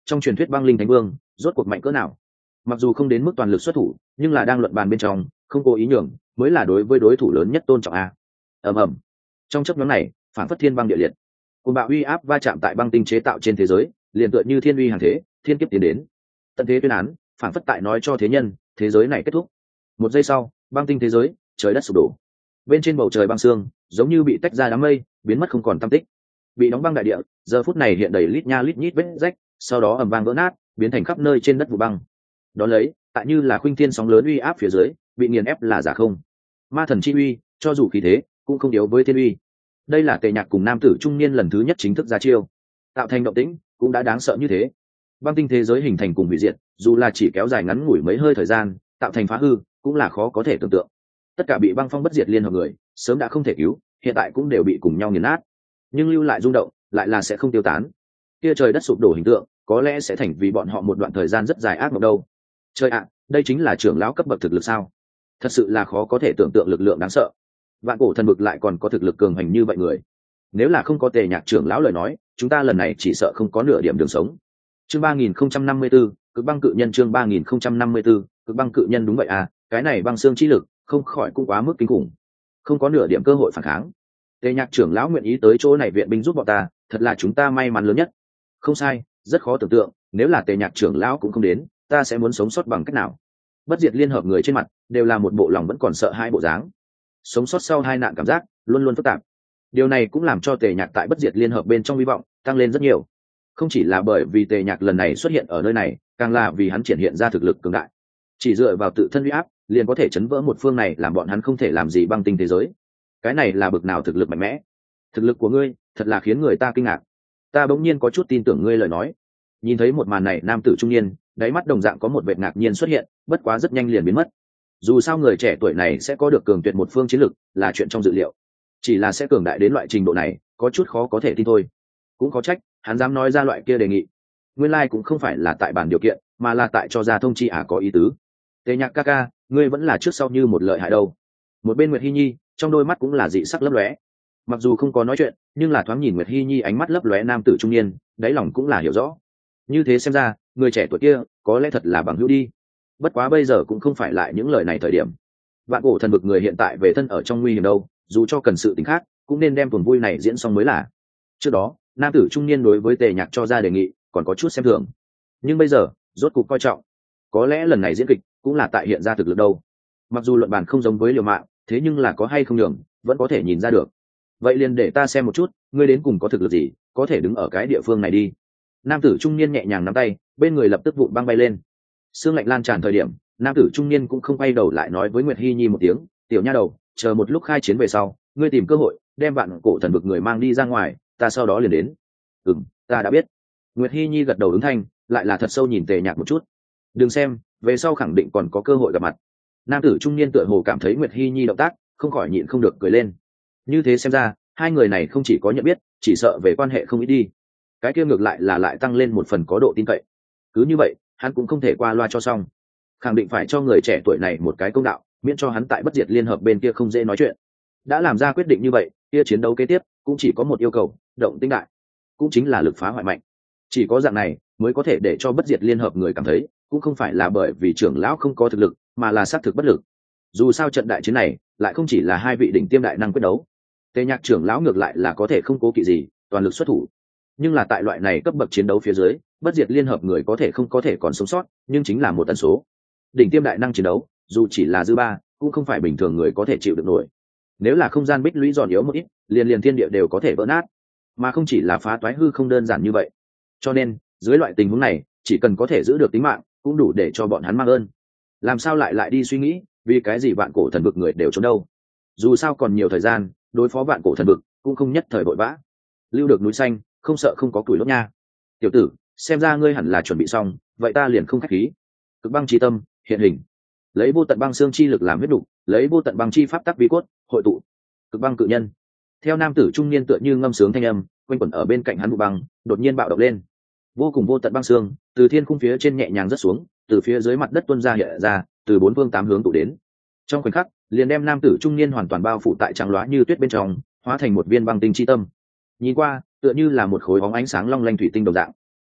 trong truyền thuyết băng linh thánh vương rốt cuộc mạnh cỡ nào. Mặc dù không đến mức toàn lực xuất thủ, nhưng là đang luận bàn bên trong không cố ý nhường mới là đối với đối thủ lớn nhất tôn trọng a. Ầm ầm. Trong chấp nhóm này phản phất thiên băng địa liệt, cùng bạo uy áp va chạm tại băng tinh chế tạo trên thế giới, liền tựa như thiên uy hàng thế, thiên kiếp tiến đến, tận thế tuyên án phản phất tại nói cho thế nhân thế giới này kết thúc. Một giây sau, băng tinh thế giới, trời đất sụp đổ, bên trên bầu trời băng xương giống như bị tách ra đám mây, biến mất không còn tăm tích. Bị đóng băng đại địa giờ phút này hiện đầy lít nha lít nhít vết rách, sau đó ầm vang vỡ nát, biến thành khắp nơi trên đất vụ băng. Đó lấy tại như là khuynh thiên sóng lớn uy áp phía dưới, bị nghiền ép là giả không. Ma thần chi uy cho dù khí thế cũng không yếu với thiên uy. Đây là Tề Nhạc cùng nam tử trung niên lần thứ nhất chính thức ra chiêu, tạo thành động tĩnh cũng đã đáng sợ như thế. Băng tinh thế giới hình thành cùng hủy diệt, dù là chỉ kéo dài ngắn ngủi mấy hơi thời gian, tạo thành phá hư cũng là khó có thể tưởng tượng. Tất cả bị băng phong bất diệt liên hợp người sớm đã không thể cứu, hiện tại cũng đều bị cùng nhau nghiền nát, nhưng lưu lại rung động lại là sẽ không tiêu tán. Kia trời đất sụp đổ hình tượng có lẽ sẽ thành vì bọn họ một đoạn thời gian rất dài ác mộng đâu. Trời ạ, đây chính là trưởng lão cấp bậc thực lực sao? Thật sự là khó có thể tưởng tượng lực lượng đáng sợ. Vạn cổ thần vực lại còn có thực lực cường hành như vậy người. Nếu là không có Tề Nhạc trưởng lão lời nói, chúng ta lần này chỉ sợ không có nửa điểm đường sống. Chương ba nghìn không trăm năm mươi tư, Cực băng cự nhân. Chương ba nghìn không trăm năm mươi tư, Cực băng cự nhân. Đúng vậy à, cái này băng xương chi lực không khỏi cũng quá mức kinh khủng, không có nửa điểm cơ hội phản kháng. Tề Nhạc trưởng lão nguyện ý tới chỗ này viện binh giúp bọn ta, thật là chúng ta may mắn lớn nhất. Không sai, rất khó tưởng tượng, nếu là Tề Nhạc trưởng lão cũng không đến, ta sẽ muốn sống sót bằng cách nào. Bất diệt liên hợp người trên mặt đều là một bộ lòng vẫn còn sợ hai bộ dáng. Sống sót sau hai nạn cảm giác luôn luôn phức tạp. Điều này cũng làm cho Tề Nhạc tại bất diệt liên hợp bên trong hy vọng tăng lên rất nhiều. Không chỉ là bởi vì Tề Nhạc lần này xuất hiện ở nơi này, càng là vì hắn triển hiện ra thực lực cường đại. Chỉ dựa vào tự thân uy áp, liền có thể chấn vỡ một phương này, làm bọn hắn không thể làm gì băng tinh thế giới. Cái này là bực nào thực lực mạnh mẽ. Thực lực của ngươi thật là khiến người ta kinh ngạc. Ta bỗng nhiên có chút tin tưởng ngươi lời nói. Nhìn thấy một màn này, nam tử trung niên đáy mắt đồng dạng có một vệt ngạc nhiên xuất hiện, bất quá rất nhanh liền biến mất. Dù sao người trẻ tuổi này sẽ có được cường tuyệt một phương chiến lực là chuyện trong dự liệu, chỉ là sẽ cường đại đến loại trình độ này có chút khó có thể tin thôi. Cũng có trách hắn dám nói ra loại kia đề nghị, nguyên lai like cũng không phải là tại bản điều kiện, mà là tại cho ra thông chi à có ý tứ. Tề Nhạc ca ca, ngươi vẫn là trước sau như một lợi hại đâu. Một bên Nguyệt Hi Nhi trong đôi mắt cũng là dị sắc lấp lóe, mặc dù không có nói chuyện, nhưng là thoáng nhìn Nguyệt Hi Nhi ánh mắt lấp lóe nam tử trung niên, đáy lòng cũng là hiểu rõ. Như thế xem ra người trẻ tuổi kia có lẽ thật là bằng hữu đi. Bất quá bây giờ cũng không phải lại những lời này thời điểm. Vạn cổ thần vực người hiện tại về thân ở trong nguy hiểm đâu, dù cho cần sự tình khác cũng nên đem tuần vui này diễn xong mới là. Trước đó nam tử trung niên đối với Tề Nhạc cho ra đề nghị còn có chút xem thường, nhưng bây giờ rốt cục coi trọng. Có lẽ lần này diễn kịch cũng là tại hiện ra thực lực đâu. Mặc dù luận bàn không giống với liều mạng, thế nhưng là có hay không nhường vẫn có thể nhìn ra được. Vậy liền để ta xem một chút ngươi đến cùng có thực lực gì, có thể đứng ở cái địa phương này đi. Nam tử trung niên nhẹ nhàng nắm tay, bên người lập tức vụn băng bay lên. Sương lạnh lan tràn thời điểm, nam tử trung niên cũng không quay đầu lại nói với Nguyệt Hi Nhi một tiếng, tiểu nha đầu, chờ một lúc khai chiến về sau, ngươi tìm cơ hội đem vạn cổ thần vực người mang đi ra ngoài, ta sau đó liền đến. Ừm, ta đã biết. Nguyệt Hi Nhi gật đầu ứng thanh, lại là thật sâu nhìn Tề Nhạc một chút. Đừng xem, về sau khẳng định còn có cơ hội gặp mặt. Nam tử trung niên tựa hồ cảm thấy Nguyệt Hi Nhi động tác, không khỏi nhịn không được cười lên. Như thế xem ra, hai người này không chỉ có nhận biết, chỉ sợ về quan hệ không ít đi. Cái kia ngược lại là lại tăng lên một phần có độ tin cậy. Cứ như vậy, hắn cũng không thể qua loa cho xong, khẳng định phải cho người trẻ tuổi này một cái công đạo, miễn cho hắn tại bất diệt liên hợp bên kia không dễ nói chuyện. Đã làm ra quyết định như vậy, kia chiến đấu kế tiếp cũng chỉ có một yêu cầu, động tĩnh đại, cũng chính là lực phá hoại mạnh. Chỉ có dạng này mới có thể để cho bất diệt liên hợp người cảm thấy, cũng không phải là bởi vì trưởng lão không có thực lực, mà là xác thực bất lực. Dù sao trận đại chiến này lại không chỉ là hai vị đỉnh tiêm đại năng quyết đấu, Tề Nhạc trưởng lão ngược lại là có thể không cố kỵ gì, toàn lực xuất thủ. Nhưng là tại loại này cấp bậc chiến đấu phía dưới, bất diệt liên hợp người có thể không có thể còn sống sót, nhưng chính là một tần số. Đỉnh tiêm đại năng chiến đấu, dù chỉ là dư ba, cũng không phải bình thường người có thể chịu được nổi. Nếu là không gian bích lũy giòn yếu một ít, liền liền thiên địa đều có thể vỡ nát, mà không chỉ là phá toái hư không đơn giản như vậy. Cho nên, dưới loại tình huống này, chỉ cần có thể giữ được tính mạng, cũng đủ để cho bọn hắn mang ơn. Làm sao lại lại đi suy nghĩ, vì cái gì vạn cổ thần vực người đều trốn đâu? Dù sao còn nhiều thời gian, đối phó vạn cổ thần vực cũng không nhất thời vội vã. Lưu được núi xanh, không sợ không có củi đốt nha. Tiểu tử, xem ra ngươi hẳn là chuẩn bị xong, vậy ta liền không khách khí. Cực băng chi tâm hiện hình, lấy vô tận băng xương chi lực làm huyết đục, lấy vô tận băng chi pháp tắc vi cốt hội tụ. Cực băng cự nhân. Theo nam tử trung niên tựa như ngâm sướng thanh âm, quanh quẩn ở bên cạnh hắn vụ băng đột nhiên bạo động lên. Vô cùng vô tận băng xương từ thiên khung phía trên nhẹ nhàng rớt xuống, từ phía dưới mặt đất tuôn ra hiện ra, từ bốn phương tám hướng tụ đến. Trong khoảnh khắc, liền đem nam tử trung niên hoàn toàn bao phủ tại trắng loá như tuyết bên trong, hóa thành một viên băng tinh chi tâm. Nhìn qua, tựa như là một khối bóng ánh sáng long lanh thủy tinh đồng dạng.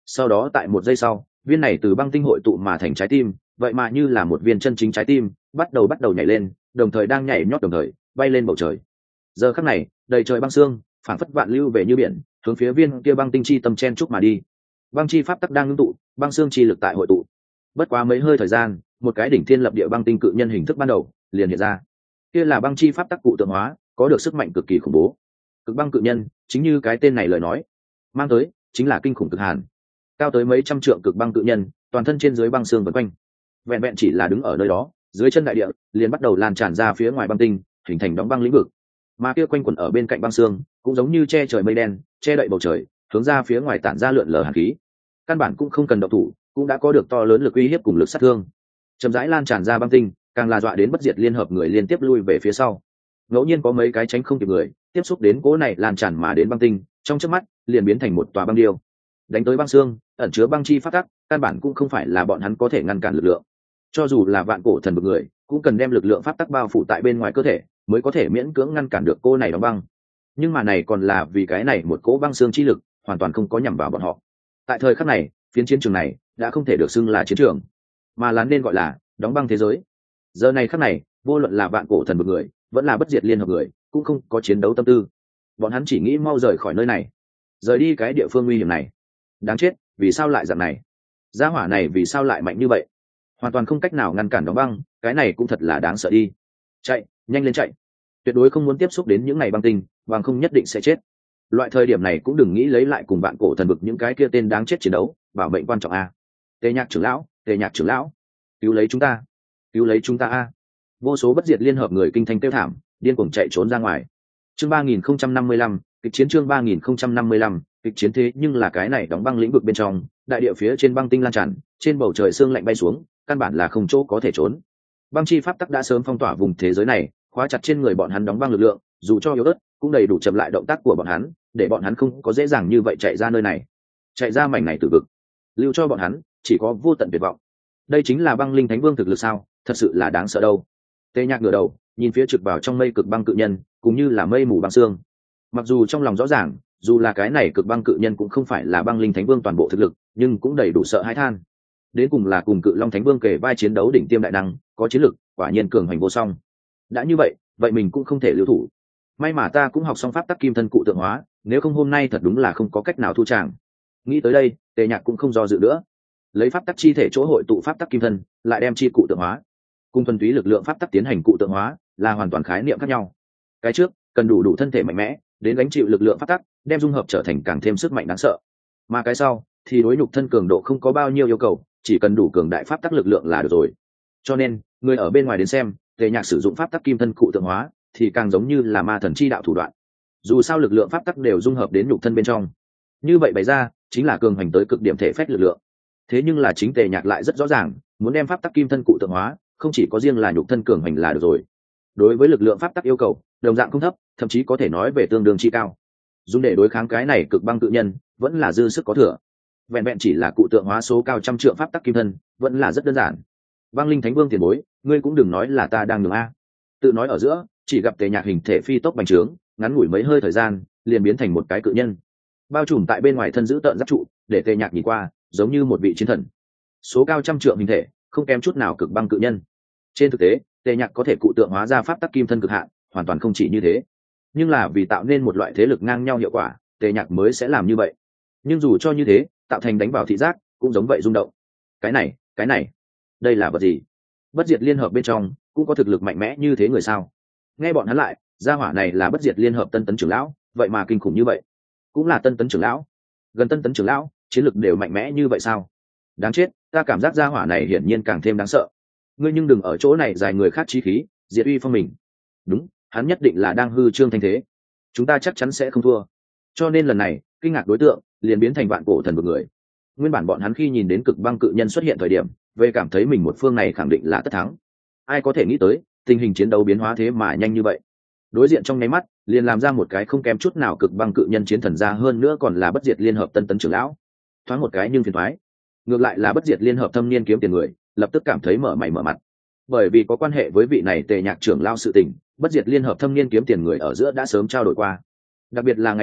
sau đó tại một giây sau, viên này từ băng tinh hội tụ mà thành trái tim vậy mà như là một viên chân chính trái tim bắt đầu bắt đầu nhảy lên, đồng thời đang nhảy nhót đồng thời bay lên bầu trời. Giờ khắc này đầy trời băng xương phảng phất vạn lưu về như biển, hướng phía viên kia băng tinh chi tâm chen trúc mà đi. Băng chi pháp tắc đang ngưng tụ, băng xương chi lực tại hội tụ. Bất quá mấy hơi thời gian, một cái đỉnh thiên lập địa băng tinh cự nhân hình thức ban đầu liền hiện ra. Kia là băng chi pháp tắc cụ tượng hóa, có được sức mạnh cực kỳ khủng bố. Cực băng cự nhân chính như cái tên này lời nói, mang tới chính là kinh khủng cực hàn. Cao tới mấy trăm trượng cực băng cự nhân, toàn thân trên dưới băng xương vần quanh. Vẹn vẹn chỉ là đứng ở nơi đó, dưới chân đại địa liền bắt đầu lan tràn ra phía ngoài băng tinh, hình thành đóng băng lĩnh vực. Mà kia quanh quẩn ở bên cạnh băng xương, cũng giống như che trời mây đen, che đậy bầu trời, hướng ra phía ngoài tản ra lượn lờ hàn khí. Căn bản cũng không cần động thủ, cũng đã có được to lớn lực uy hiếp cùng lực sát thương. Chậm rãi lan tràn ra băng tinh, càng là dọa đến bất diệt liên hợp người liên tiếp lui về phía sau. Ngẫu nhiên có mấy cái tránh không kịp người, tiếp xúc đến cỗ này lan tràn mà đến băng tinh, trong chớp mắt liền biến thành một tòa băng điêu. Đánh tới băng xương, ẩn chứa băng chi pháp tắc, căn bản cũng không phải là bọn hắn có thể ngăn cản lực lượng. Cho dù là vạn cổ thần vực người, cũng cần đem lực lượng pháp tắc bao phủ tại bên ngoài cơ thể, mới có thể miễn cưỡng ngăn cản được cô này đóng băng. Nhưng mà này còn là vì cái này một cỗ băng xương chi lực, hoàn toàn không có nhằm vào bọn họ. Tại thời khắc này, phiến chiến trường này đã không thể được xưng là chiến trường, mà là nên gọi là đóng băng thế giới. Giờ này khắc này, vô luận là vạn cổ thần vực người, vẫn là bất diệt liên hợp người, cũng không có chiến đấu tâm tư. Bọn hắn chỉ nghĩ mau rời khỏi nơi này, rời đi cái địa phương nguy hiểm này. Đáng chết, vì sao lại dạng này? Gia hỏa này vì sao lại mạnh như vậy? Hoàn toàn không cách nào ngăn cản đóng băng, cái này cũng thật là đáng sợ đi. Chạy, nhanh lên chạy. Tuyệt đối không muốn tiếp xúc đến những này băng tinh, bằng không nhất định sẽ chết. Loại thời điểm này cũng đừng nghĩ lấy lại cùng bạn cổ thần vực những cái kia tên đáng chết chiến đấu, bảo mệnh quan trọng a. Tề Nhạc trưởng lão, Tề Nhạc trưởng lão, cứu lấy chúng ta, cứu lấy chúng ta a. Vô số bất diệt liên hợp người kinh thanh tiêu thảm, điên cuồng chạy trốn ra ngoài. Chương ba nghìn không trăm năm mươi lăm, kịch chiến chương ba nghìn không trăm năm mươi lăm, kịch chiến thế nhưng là cái này đóng băng lĩnh vực bên trong, đại địa phía trên băng tinh lan tràn, trên bầu trời sương lạnh bay xuống, căn bản là không chỗ có thể trốn. Băng chi pháp tắc đã sớm phong tỏa vùng thế giới này, khóa chặt trên người bọn hắn đóng băng lực lượng, dù cho yếu ớt, cũng đầy đủ chậm lại động tác của bọn hắn, để bọn hắn không có dễ dàng như vậy chạy ra nơi này, chạy ra mảnh này tử vực, lưu cho bọn hắn chỉ có vô tận tuyệt vọng. Đây chính là băng linh thánh vương thực lực sao? Thật sự là đáng sợ đâu. Tề Nhạc ngửa đầu, nhìn phía trực vào trong mây cực băng cự nhân, cũng như là mây mù băng xương. Mặc dù trong lòng rõ ràng, dù là cái này cực băng cự nhân cũng không phải là băng linh thánh vương toàn bộ thực lực, nhưng cũng đầy đủ sợ hãi than. Đến cùng là cùng cự long thánh vương kề vai chiến đấu đỉnh tiêm đại năng, có chiến lực, quả nhiên cường hành vô song. Đã như vậy, vậy mình cũng không thể lưu thủ. May mà ta cũng học xong pháp tắc kim thân cụ tượng hóa, nếu không hôm nay thật đúng là không có cách nào thu tràng. Nghĩ tới đây, Tề Nhạc cũng không do dự nữa, lấy pháp tắc chi thể chỗ hội tụ pháp tắc kim thân, lại đem chi cụ tượng hóa. Cùng thuần túy lực lượng pháp tắc tiến hành cụ tượng hóa là hoàn toàn khái niệm khác nhau. Cái trước cần đủ đủ thân thể mạnh mẽ, đến gánh chịu lực lượng pháp tắc, đem dung hợp trở thành càng thêm sức mạnh đáng sợ. Mà cái sau thì đối nhục thân cường độ không có bao nhiêu yêu cầu, chỉ cần đủ cường đại pháp tắc lực lượng là được rồi. Cho nên, người ở bên ngoài đến xem, Tề Nhạc sử dụng pháp tắc kim thân cụ tượng hóa thì càng giống như là ma thần chi đạo thủ đoạn. Dù sao lực lượng pháp tắc đều dung hợp đến nhục thân bên trong, như vậy bày ra chính là cường hành tới cực điểm thể phách lực lượng. Thế nhưng là chính Tề Nhạc lại rất rõ ràng, muốn đem pháp tắc kim thân cụ tượng hóa, không chỉ có riêng là nhục thân cường hành là được rồi. Đối với lực lượng pháp tắc yêu cầu, đồng dạng không thấp, thậm chí có thể nói về tương đương chi cao. Dùng để đối kháng cái này cực băng cự nhân, vẫn là dư sức có thừa. Vẹn vẹn chỉ là cụ tượng hóa số cao trăm trượng pháp tắc kim thân, vẫn là rất đơn giản. Băng linh thánh vương tiền bối, ngươi cũng đừng nói là ta đang nhường a. Tự nói ở giữa, chỉ gặp Tề Nhạc hình thể phi tốc bành trướng, ngắn ngủi mấy hơi thời gian, liền biến thành một cái cự nhân. Bao trùm tại bên ngoài thân giữ tợn giáp trụ, để Tề Nhạc nhìn qua, giống như một vị chiến thần. Số cao trăm trượng hình thể, không kém chút nào cực băng cự nhân. Trên thực tế, Tề Nhạc có thể cụ tượng hóa ra pháp tắc kim thân cực hạn, hoàn toàn không chỉ như thế. Nhưng là vì tạo nên một loại thế lực ngang nhau hiệu quả, Tề Nhạc mới sẽ làm như vậy. Nhưng dù cho như thế, tạo thành đánh vào thị giác, cũng giống vậy rung động. Cái này, cái này, đây là vật gì? Bất diệt liên hợp bên trong cũng có thực lực mạnh mẽ như thế người sao? Nghe bọn hắn lại, gia hỏa này là bất diệt liên hợp Tân Tấn trưởng lão, vậy mà kinh khủng như vậy. Cũng là Tân Tấn trưởng lão, gần Tân Tấn trưởng lão, chiến lực đều mạnh mẽ như vậy sao? Đáng chết, ta cảm giác gia hỏa này hiển nhiên càng thêm đáng sợ. Ngươi nhưng đừng ở chỗ này dài người khác chi khí, diệt uy phong mình. Đúng, hắn nhất định là đang hư trương thanh thế. Chúng ta chắc chắn sẽ không thua. Cho nên lần này, kinh ngạc đối tượng liền biến thành vạn cổ thần vực người. Nguyên bản bọn hắn khi nhìn đến cực băng cự nhân xuất hiện thời điểm, về cảm thấy mình một phương này khẳng định là tất thắng. Ai có thể nghĩ tới, tình hình chiến đấu biến hóa thế mà nhanh như vậy. Đối diện trong nháy mắt, liền làm ra một cái không kém chút nào cực băng cự nhân chiến thần ra, hơn nữa còn là bất diệt liên hợp Tân Tấn trưởng lão. Thoáng một cái nhưng phiền toái. Ngược lại là bất diệt liên hợp thâm niên kiếm tiền người, lập tức cảm thấy mở mày mở mặt. Bởi vì có quan hệ với vị này Tề Nhạc trưởng lão sự tình, bất diệt liên hợp thâm niên kiếm tiền người ở giữa đã sớm trao đổi qua. Đặc biệt là ngày đó,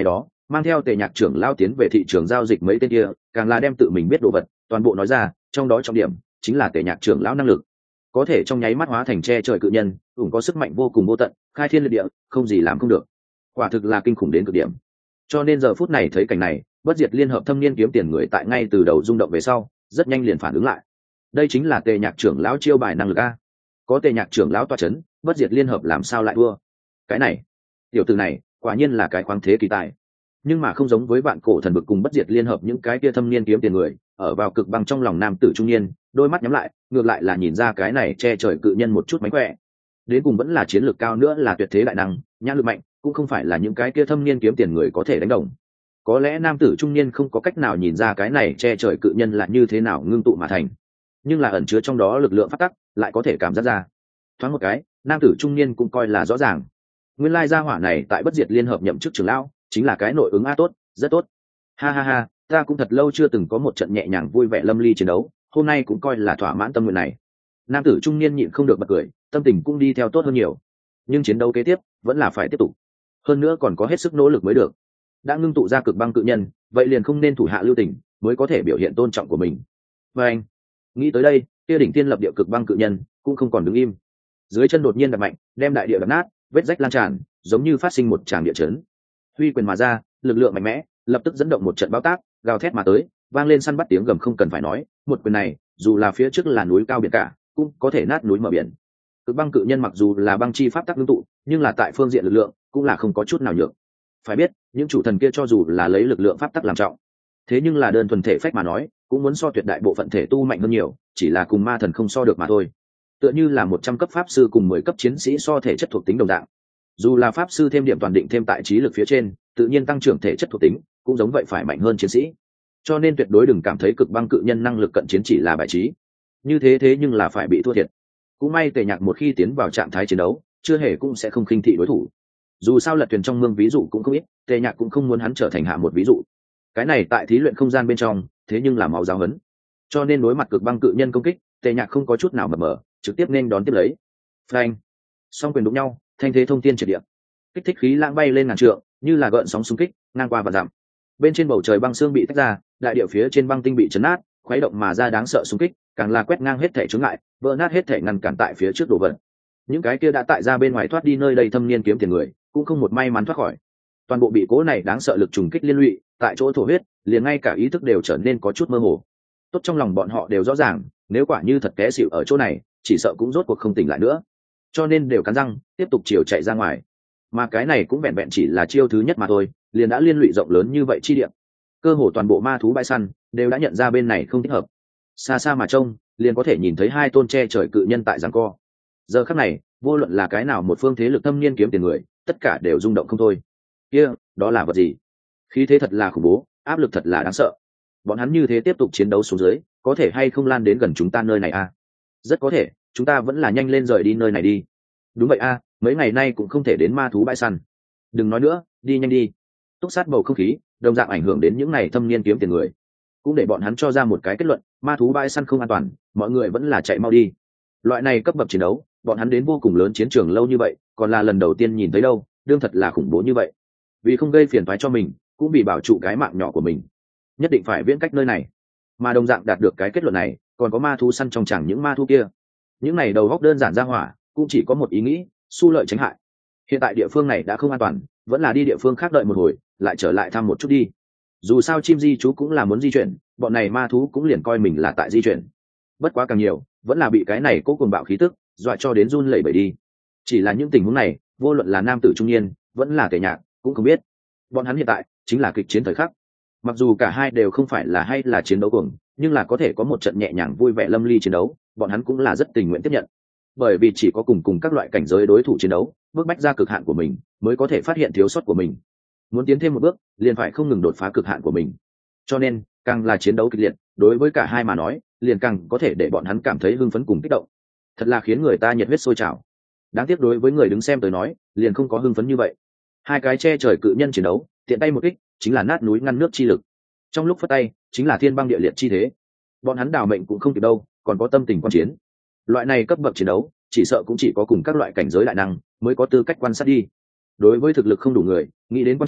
mang theo Tề Nhạc trưởng lão tiến về thị trường giao dịch mấy tên kia càng là đem tự mình biết đồ vật toàn bộ nói ra, trong đó trọng điểm chính là Tề Nhạc trưởng lão năng lực có thể trong nháy mắt hóa thành che trời cự nhân, cũng có sức mạnh vô cùng vô tận, khai thiên liệt địa, không gì làm không được, quả thực là kinh khủng đến cực điểm. Cho nên giờ phút này thấy cảnh này, Bất Diệt Liên Hợp thâm niên kiếm tiền người tại ngay từ đầu rung động về sau rất nhanh liền phản ứng lại. Đây chính là Tề Nhạc trưởng lão chiêu bài năng lực a. Có Tề Nhạc trưởng lão toa chấn, Bất Diệt Liên Hợp làm sao lại thua? Cái này, tiểu tử này, quả nhiên là cái khoáng thế kỳ tài. Nhưng mà không giống với Vạn Cổ Thần Vực cùng Bất Diệt Liên Hợp những cái kia thâm niên kiếm tiền người, ở vào cực băng trong lòng nam tử trung niên, đôi mắt nhắm lại, ngược lại là nhìn ra cái này che trời cự nhân một chút mánh khỏe. Đến cùng vẫn là chiến lược cao nữa, là tuyệt thế đại năng, nhãn lực mạnh, cũng không phải là những cái kia thâm niên kiếm tiền người có thể đánh đồng. Có lẽ nam tử trung niên không có cách nào nhìn ra cái này che trời cự nhân là như thế nào ngưng tụ mà thành, nhưng là ẩn chứa trong đó lực lượng phát tắc lại có thể cảm giác ra. Thoáng một cái, nam tử trung niên cũng coi là rõ ràng. Nguyên lai gia hỏa này tại Bất Diệt Liên Hợp nhậm chức trưởng lão, chính là cái nội ứng a tốt, rất tốt. Ha ha ha, ta cũng thật lâu chưa từng có một trận nhẹ nhàng vui vẻ lâm ly chiến đấu, hôm nay cũng coi là thỏa mãn tâm nguyện này. Nam tử trung niên nhịn không được bật cười, tâm tình cũng đi theo tốt hơn nhiều. Nhưng chiến đấu kế tiếp vẫn là phải tiếp tục, hơn nữa còn có hết sức nỗ lực mới được. Đã ngưng tụ ra cực băng cự nhân, vậy liền không nên thủ hạ lưu tình, mới có thể biểu hiện tôn trọng của mình. Và anh nghĩ tới đây, kia đỉnh tiên lập địa cực băng cự nhân cũng không còn đứng im, dưới chân đột nhiên đập mạnh, đem đại địa đập nát, vết rách lan tràn, giống như phát sinh một tràng địa chấn. Huy quyền mà ra, lực lượng mạnh mẽ, lập tức dẫn động một trận bão táp, gào thét mà tới, vang lên săn bắt tiếng gầm không cần phải nói, một quyền này, dù là phía trước là núi cao biển cả, cũng có thể nát núi mở biển. Cực băng cự nhân mặc dù là băng chi pháp tắc ngưng tụ, nhưng là tại phương diện lực lượng, cũng là không có chút nào nhược. Phải biết, những chủ thần kia cho dù là lấy lực lượng pháp tắc làm trọng, thế nhưng là đơn thuần thể phách mà nói, cũng muốn so tuyệt đại bộ phận thể tu mạnh hơn nhiều, chỉ là cùng ma thần không so được mà thôi. Tựa như là một trăm cấp pháp sư cùng mười cấp chiến sĩ so thể chất thuộc tính đồng dạng. Dù là pháp sư thêm điểm toàn định thêm tại trí lực phía trên, tự nhiên tăng trưởng thể chất thuộc tính, cũng giống vậy phải mạnh hơn chiến sĩ. Cho nên tuyệt đối đừng cảm thấy cực băng cự nhân năng lực cận chiến chỉ là bài trí. Như thế thế nhưng là phải bị thua thiệt. Cũng may Tề Nhạc một khi tiến vào trạng thái chiến đấu, chưa hề cũng sẽ không khinh thị đối thủ. Dù sao lật thuyền trong mương ví dụ cũng không ít, Tề Nhạc cũng không muốn hắn trở thành hạ một ví dụ. Cái này tại thí luyện không gian bên trong, thế nhưng là máu giáo hấn. Cho nên đối mặt cực băng cự nhân công kích, Tề Nhạc không có chút nào mập mờ, trực tiếp nên đón tiếp lấy. Phanh, song quyền đụng nhau, thanh thế thông thiên triệt địa, kích thích khí lãng bay lên ngàn trượng, như là gợn sóng xung kích ngang qua và dặm. Bên trên bầu trời băng xương bị tách ra, đại địa phía trên băng tinh bị chấn nát, khuấy động mà ra đáng sợ xung kích, càng là quét ngang hết thể chướng ngại, vỡ nát hết thể ngăn cản tại phía trước đồ vật. Những cái kia đã tại ra bên ngoài thoát đi nơi đây thâm niên kiếm tiền người, cũng không một may mắn thoát khỏi. Toàn bộ bị cố này đáng sợ lực trùng kích liên lụy, tại chỗ thổ huyết, liền ngay cả ý thức đều trở nên có chút mơ hồ. Tốt trong lòng bọn họ đều rõ ràng, nếu quả như thật té xỉu ở chỗ này, chỉ sợ cũng rốt cuộc không tỉnh lại nữa. Cho nên đều cắn răng, tiếp tục chiều chạy ra ngoài. Mà cái này cũng vẹn vẹn chỉ là chiêu thứ nhất mà thôi, liền đã liên lụy rộng lớn như vậy chi địa. Cơ hồ toàn bộ ma thú bãi săn đều đã nhận ra bên này không thích hợp. Xa xa mà trông, liền có thể nhìn thấy hai tôn che trời cự nhân tại giằng co. Giờ khắc này, vô luận là cái nào một phương thế lực thâm niên kiếm tiền người, tất cả đều rung động không thôi. Kia, đó là vật gì? Khí thế thật là khủng bố, áp lực thật là đáng sợ. Bọn hắn như thế tiếp tục chiến đấu xuống dưới, có thể hay không lan đến gần chúng ta nơi này a? Rất có thể, chúng ta vẫn là nhanh lên rời đi nơi này đi. Đúng vậy a, mấy ngày nay cũng không thể đến ma thú bãi săn. Đừng nói nữa, đi nhanh đi. Túc sát bầu không khí, đồng dạng ảnh hưởng đến những này thâm niên kiếm tiền người. Cũng để bọn hắn cho ra một cái kết luận, ma thú bãi săn không an toàn, mọi người vẫn là chạy mau đi. Loại này cấp bậc chiến đấu, bọn hắn đến vô cùng lớn chiến trường lâu như vậy, còn là lần đầu tiên nhìn thấy đâu, đương thật là khủng bố như vậy. Vì không gây phiền toái cho mình, cũng vì bảo trụ cái mạng nhỏ của mình, nhất định phải viễn cách nơi này. Mà đồng dạng đạt được cái kết luận này, còn có ma thú săn trong chẳng những ma thú kia. Những này đầu góc đơn giản ra hỏa, cũng chỉ có một ý nghĩ, xu lợi tránh hại. Hiện tại địa phương này đã không an toàn, vẫn là đi địa phương khác đợi một hồi, lại trở lại thăm một chút đi. Dù sao chim di chú cũng là muốn di chuyển, bọn này ma thú cũng liền coi mình là tại di chuyển. Bất quá càng nhiều, vẫn là bị cái này cố cùng bạo khí tức dọa cho đến run lẩy bẩy đi. Chỉ là những tình huống này, vô luận là nam tử trung niên, vẫn là Tề Nhạc, cũng không biết. Bọn hắn hiện tại chính là kịch chiến thời khắc. Mặc dù cả hai đều không phải là hay là chiến đấu cuồng, nhưng là có thể có một trận nhẹ nhàng vui vẻ lâm ly chiến đấu, bọn hắn cũng là rất tình nguyện tiếp nhận. Bởi vì chỉ có cùng cùng các loại cảnh giới đối thủ chiến đấu, bước bách ra cực hạn của mình, mới có thể phát hiện thiếu sót của mình. Muốn tiến thêm một bước, liền phải không ngừng đột phá cực hạn của mình. Cho nên, càng là chiến đấu kịch liệt, đối với cả hai mà nói, liền càng có thể để bọn hắn cảm thấy hưng phấn cùng kích động. Thật là khiến người ta nhiệt huyết sôi trào. Đáng tiếc đối với người đứng xem tới nói, liền không có hưng phấn như vậy. Hai cái che trời cự nhân chiến đấu, tiện tay một kích, chính là nát núi ngăn nước chi lực. Trong lúc phất tay, chính là thiên băng địa liệt chi thế. Bọn hắn đào mệnh cũng không kịp đâu, còn có tâm tình quan chiến. Loại này cấp bậc chiến đấu, chỉ sợ cũng chỉ có cùng các loại cảnh giới đại năng mới có tư cách quan sát đi. Đối với thực lực không đủ người, nghĩ đến quan chiến,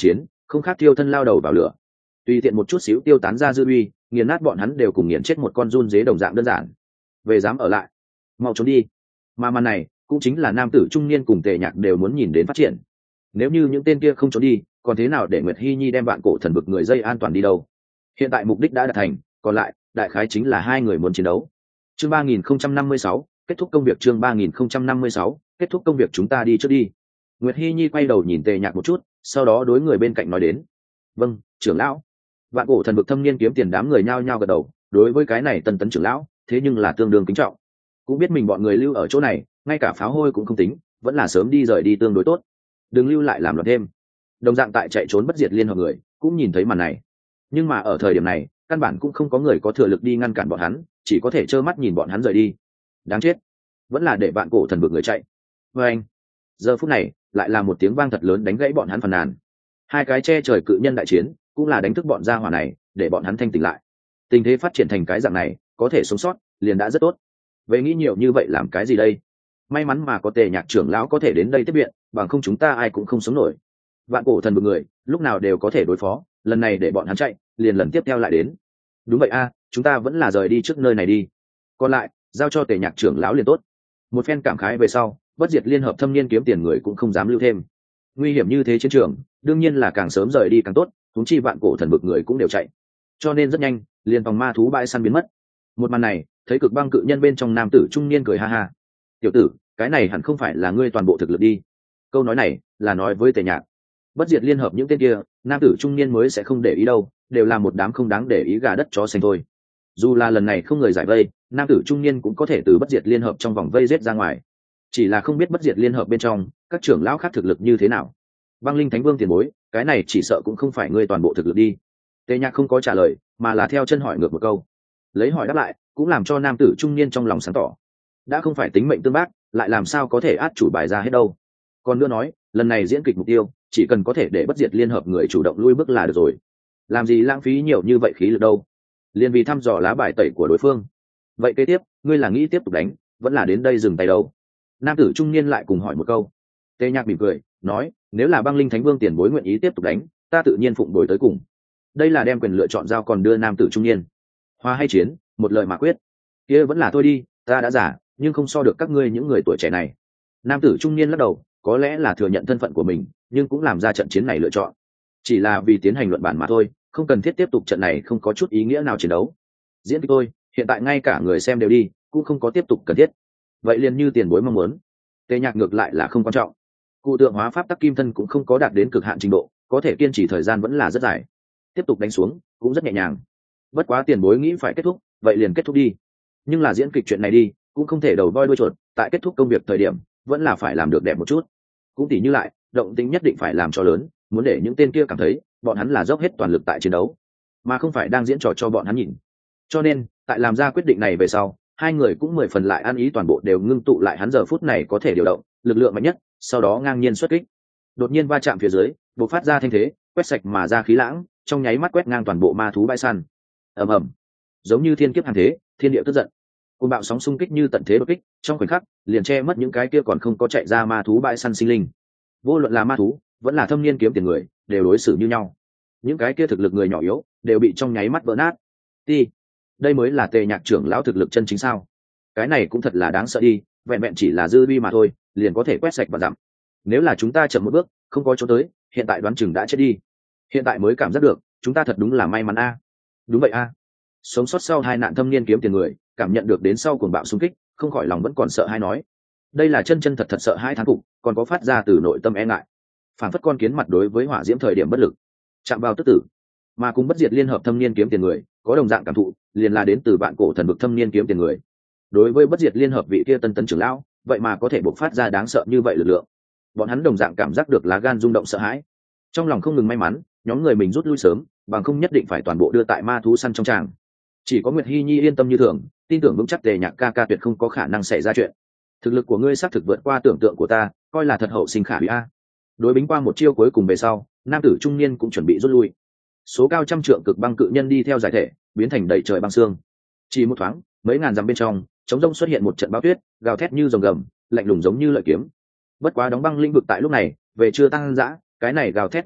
không khác tiêu thân lao đầu vào lửa, tùy tiện một chút xíu tiêu tán ra dư uy, nghiền nát bọn hắn đều cùng nghiền chết một con run dế đồng dạng đơn giản. Về dám ở lại, mau trốn đi. Mà màn này cũng chính là nam tử trung niên cùng Tề Nhạc đều muốn nhìn đến phát triển. Nếu như những tên kia không trốn đi, còn thế nào để Nguyệt Hi Nhi đem vạn cổ thần vực người dây an toàn đi đâu? Hiện tại mục đích đã đạt thành, còn lại đại khái chính là hai người muốn chiến đấu. Chương ba nghìn không trăm năm mươi sáu, kết thúc công việc. Chương ba nghìn không trăm năm mươi sáu, kết thúc công việc. Chúng ta đi trước đi. Nguyệt Hi Nhi quay đầu nhìn Tề Nhạc một chút, sau đó đối người bên cạnh nói đến: vâng, trưởng lão. Vạn cổ thần vực thâm niên kiếm tiền đám người nhao nhao gật đầu, đối với cái này tân tấn trưởng lão thế nhưng là tương đương kính trọng, cũng biết mình bọn người lưu ở chỗ này ngay cả pháo hôi cũng không tính, vẫn là sớm đi rời đi tương đối tốt, đừng lưu lại làm loạn thêm. Đồng dạng tại chạy trốn bất diệt liên hợp người cũng nhìn thấy màn này, nhưng mà ở thời điểm này căn bản cũng không có người có thừa lực đi ngăn cản bọn hắn, chỉ có thể trơ mắt nhìn bọn hắn rời đi. Đáng chết, vẫn là để vạn cổ thần vực người chạy. Và anh, giờ phút này lại là một tiếng vang thật lớn đánh gãy bọn hắn phàn nàn. Hai cái che trời cự nhân đại chiến cũng là đánh thức bọn gia hỏa này, để bọn hắn thanh tỉnh lại. Tình thế phát triển thành cái dạng này, có thể sống sót liền đã rất tốt. Vậy nghĩ nhiều như vậy làm cái gì đây? May mắn mà có Tề Nhạc trưởng lão có thể đến đây tiếp viện, bằng không chúng ta ai cũng không sống nổi. Vạn cổ thần vực người lúc nào đều có thể đối phó, lần này để bọn hắn chạy, liền lần tiếp theo lại đến. Đúng vậy a, chúng ta vẫn là rời đi trước nơi này đi. Còn lại giao cho Tề Nhạc trưởng lão liền tốt. Một phen cảm khái về sau, bất diệt liên hợp thâm niên kiếm tiền người cũng không dám lưu thêm. Nguy hiểm như thế chiến trường, đương nhiên là càng sớm rời đi càng tốt, huống chi vạn cổ thần vực người cũng đều chạy, cho nên rất nhanh liền vòng ma thú bãi săn biến mất. Một màn này thấy Cực Băng cự nhân bên trong nam tử trung niên cười ha ha: tiểu tử, cái này hẳn không phải là ngươi toàn bộ thực lực đi. Câu nói này là nói với Tề Nhạc. Bất diệt liên hợp những tên kia nam tử trung niên mới sẽ không để ý đâu, đều là một đám không đáng để ý gà đất chó xanh thôi. Dù là lần này không người giải vây, nam tử trung niên cũng có thể từ bất diệt liên hợp trong vòng vây giết ra ngoài, chỉ là không biết bất diệt liên hợp bên trong các trưởng lão khác thực lực như thế nào. Băng Linh Thánh Vương tiền bối, cái này chỉ sợ cũng không phải ngươi toàn bộ thực lực đi. Tề Nhạc không có trả lời, mà là theo chân hỏi ngược một câu. Lấy hỏi đáp lại cũng làm cho nam tử trung niên trong lòng sáng tỏ, đã không phải tính mệnh tương bác, lại làm sao có thể át chủ bài ra hết đâu. Còn nữa nói, lần này diễn kịch mục tiêu chỉ cần có thể để bất diệt liên hợp người chủ động lui bước là được rồi, làm gì lãng phí nhiều như vậy khí lực đâu. Liên vì thăm dò lá bài tẩy của đối phương. Vậy kế tiếp ngươi là nghĩ tiếp tục đánh, vẫn là đến đây dừng tay đâu? Nam tử trung niên lại cùng hỏi một câu. Tề Nhạc mỉm cười nói, nếu là Băng Linh Thánh Vương tiền bối nguyện ý tiếp tục đánh, ta tự nhiên phụng bồi tới cùng. Đây là đem quyền lựa chọn giao còn đưa nam tử trung niên. Hoa hay chiến, một lời mà quyết. Kia vẫn là thôi đi, ta đã giả, nhưng không so được các ngươi những người tuổi trẻ này. Nam tử trung niên lắc đầu, có lẽ là thừa nhận thân phận của mình, nhưng cũng làm ra trận chiến này lựa chọn. Chỉ là vì tiến hành luận bản mà thôi, không cần thiết tiếp tục trận này không có chút ý nghĩa nào chiến đấu. Diễn kịch tôi, hiện tại ngay cả người xem đều đi, cũng không có tiếp tục cần thiết. Vậy liền như tiền bối mong muốn. Tề Nhạc ngược lại là không quan trọng. Cụ tượng hóa pháp tắc kim thân cũng không có đạt đến cực hạn trình độ, có thể kiên trì thời gian vẫn là rất dài. Tiếp tục đánh xuống cũng rất nhẹ nhàng. Bất quá tiền bối nghĩ phải kết thúc, vậy liền kết thúc đi. Nhưng là diễn kịch chuyện này đi, cũng không thể đầu voi đuôi chuột, tại kết thúc công việc thời điểm vẫn là phải làm được đẹp một chút. Cũng tỉ như lại, động tính nhất định phải làm cho lớn, muốn để những tên kia cảm thấy bọn hắn là dốc hết toàn lực tại chiến đấu, mà không phải đang diễn trò cho bọn hắn nhìn. Cho nên tại làm ra quyết định này về sau, hai người cũng mười phần lại ăn ý, toàn bộ đều ngưng tụ lại hắn giờ phút này có thể điều động lực lượng mạnh nhất, sau đó ngang nhiên xuất kích. Đột nhiên va chạm phía dưới, bộc phát ra thanh thế, quét sạch mà ra khí lãng, trong nháy mắt quét ngang toàn bộ ma thú bãi săn. Ầm ầm, giống như thiên kiếp hàn thế, thiên địa tức giận. Cơn bạo sóng xung kích như tận thế đột kích, trong khoảnh khắc liền che mất những cái kia còn không có chạy ra ma thú bãi săn sinh linh. Vô luận là ma thú, vẫn là thâm niên kiếm tiền người, đều đối xử như nhau. Những cái kia thực lực người nhỏ yếu, đều bị trong nháy mắt vỡ nát. Ti, đây mới là Tề Nhạc trưởng lão thực lực chân chính sao? Cái này cũng thật là đáng sợ đi, vẹn vẹn chỉ là dư vi mà thôi, liền có thể quét sạch và giảm. Nếu là chúng ta chậm một bước, không có chỗ tới, hiện tại đoán chừng đã chết đi. Hiện tại mới cảm giác được, chúng ta thật đúng là may mắn a. Đúng vậy a. Sống sót sau hai nạn thâm niên kiếm tiền người, cảm nhận được đến sau cuồng bạo xung kích, không khỏi lòng vẫn còn sợ hãi nói. Đây là chân chân thật thật sợ hãi thán phục, còn có phát ra từ nội tâm e ngại. Phản phất con kiến mặt đối với hỏa diễm thời điểm bất lực, chạm vào tức tử. Mà cùng bất diệt liên hợp thâm niên kiếm tiền người, có đồng dạng cảm thụ, liền là đến từ vạn cổ thần vực thâm niên kiếm tiền người. Đối với bất diệt liên hợp vị kia tân tấn trưởng lão, vậy mà có thể bộc phát ra đáng sợ như vậy lực lượng. Bọn hắn đồng dạng cảm giác được lá gan rung động sợ hãi, trong lòng không ngừng may mắn nhóm người mình rút lui sớm, bằng không nhất định phải toàn bộ đưa tại ma thú săn trong tràng. Chỉ có Nguyệt Hi Nhi yên tâm như thường, tin tưởng vững chắc Tề Nhạc ca ca tuyệt không có khả năng xảy ra chuyện. Thực lực của ngươi xác thực vượt qua tưởng tượng của ta, coi là thật hậu sinh khả hủy a. Đối bính qua một chiêu cuối cùng về sau, nam tử trung niên cũng chuẩn bị rút lui. Số cao trăm trượng cực băng cự nhân đi theo giải thể, biến thành đầy trời băng xương. Chỉ một thoáng, mấy ngàn dặm bên trong, trống rông xuất hiện một trận bão tuyết, gào thét như rồng gầm, lạnh lùng giống như lợi kiếm. Bất quá đóng băng lĩnh vực tại lúc này, về chưa tăng dã, cái này gào thét bão tuyết,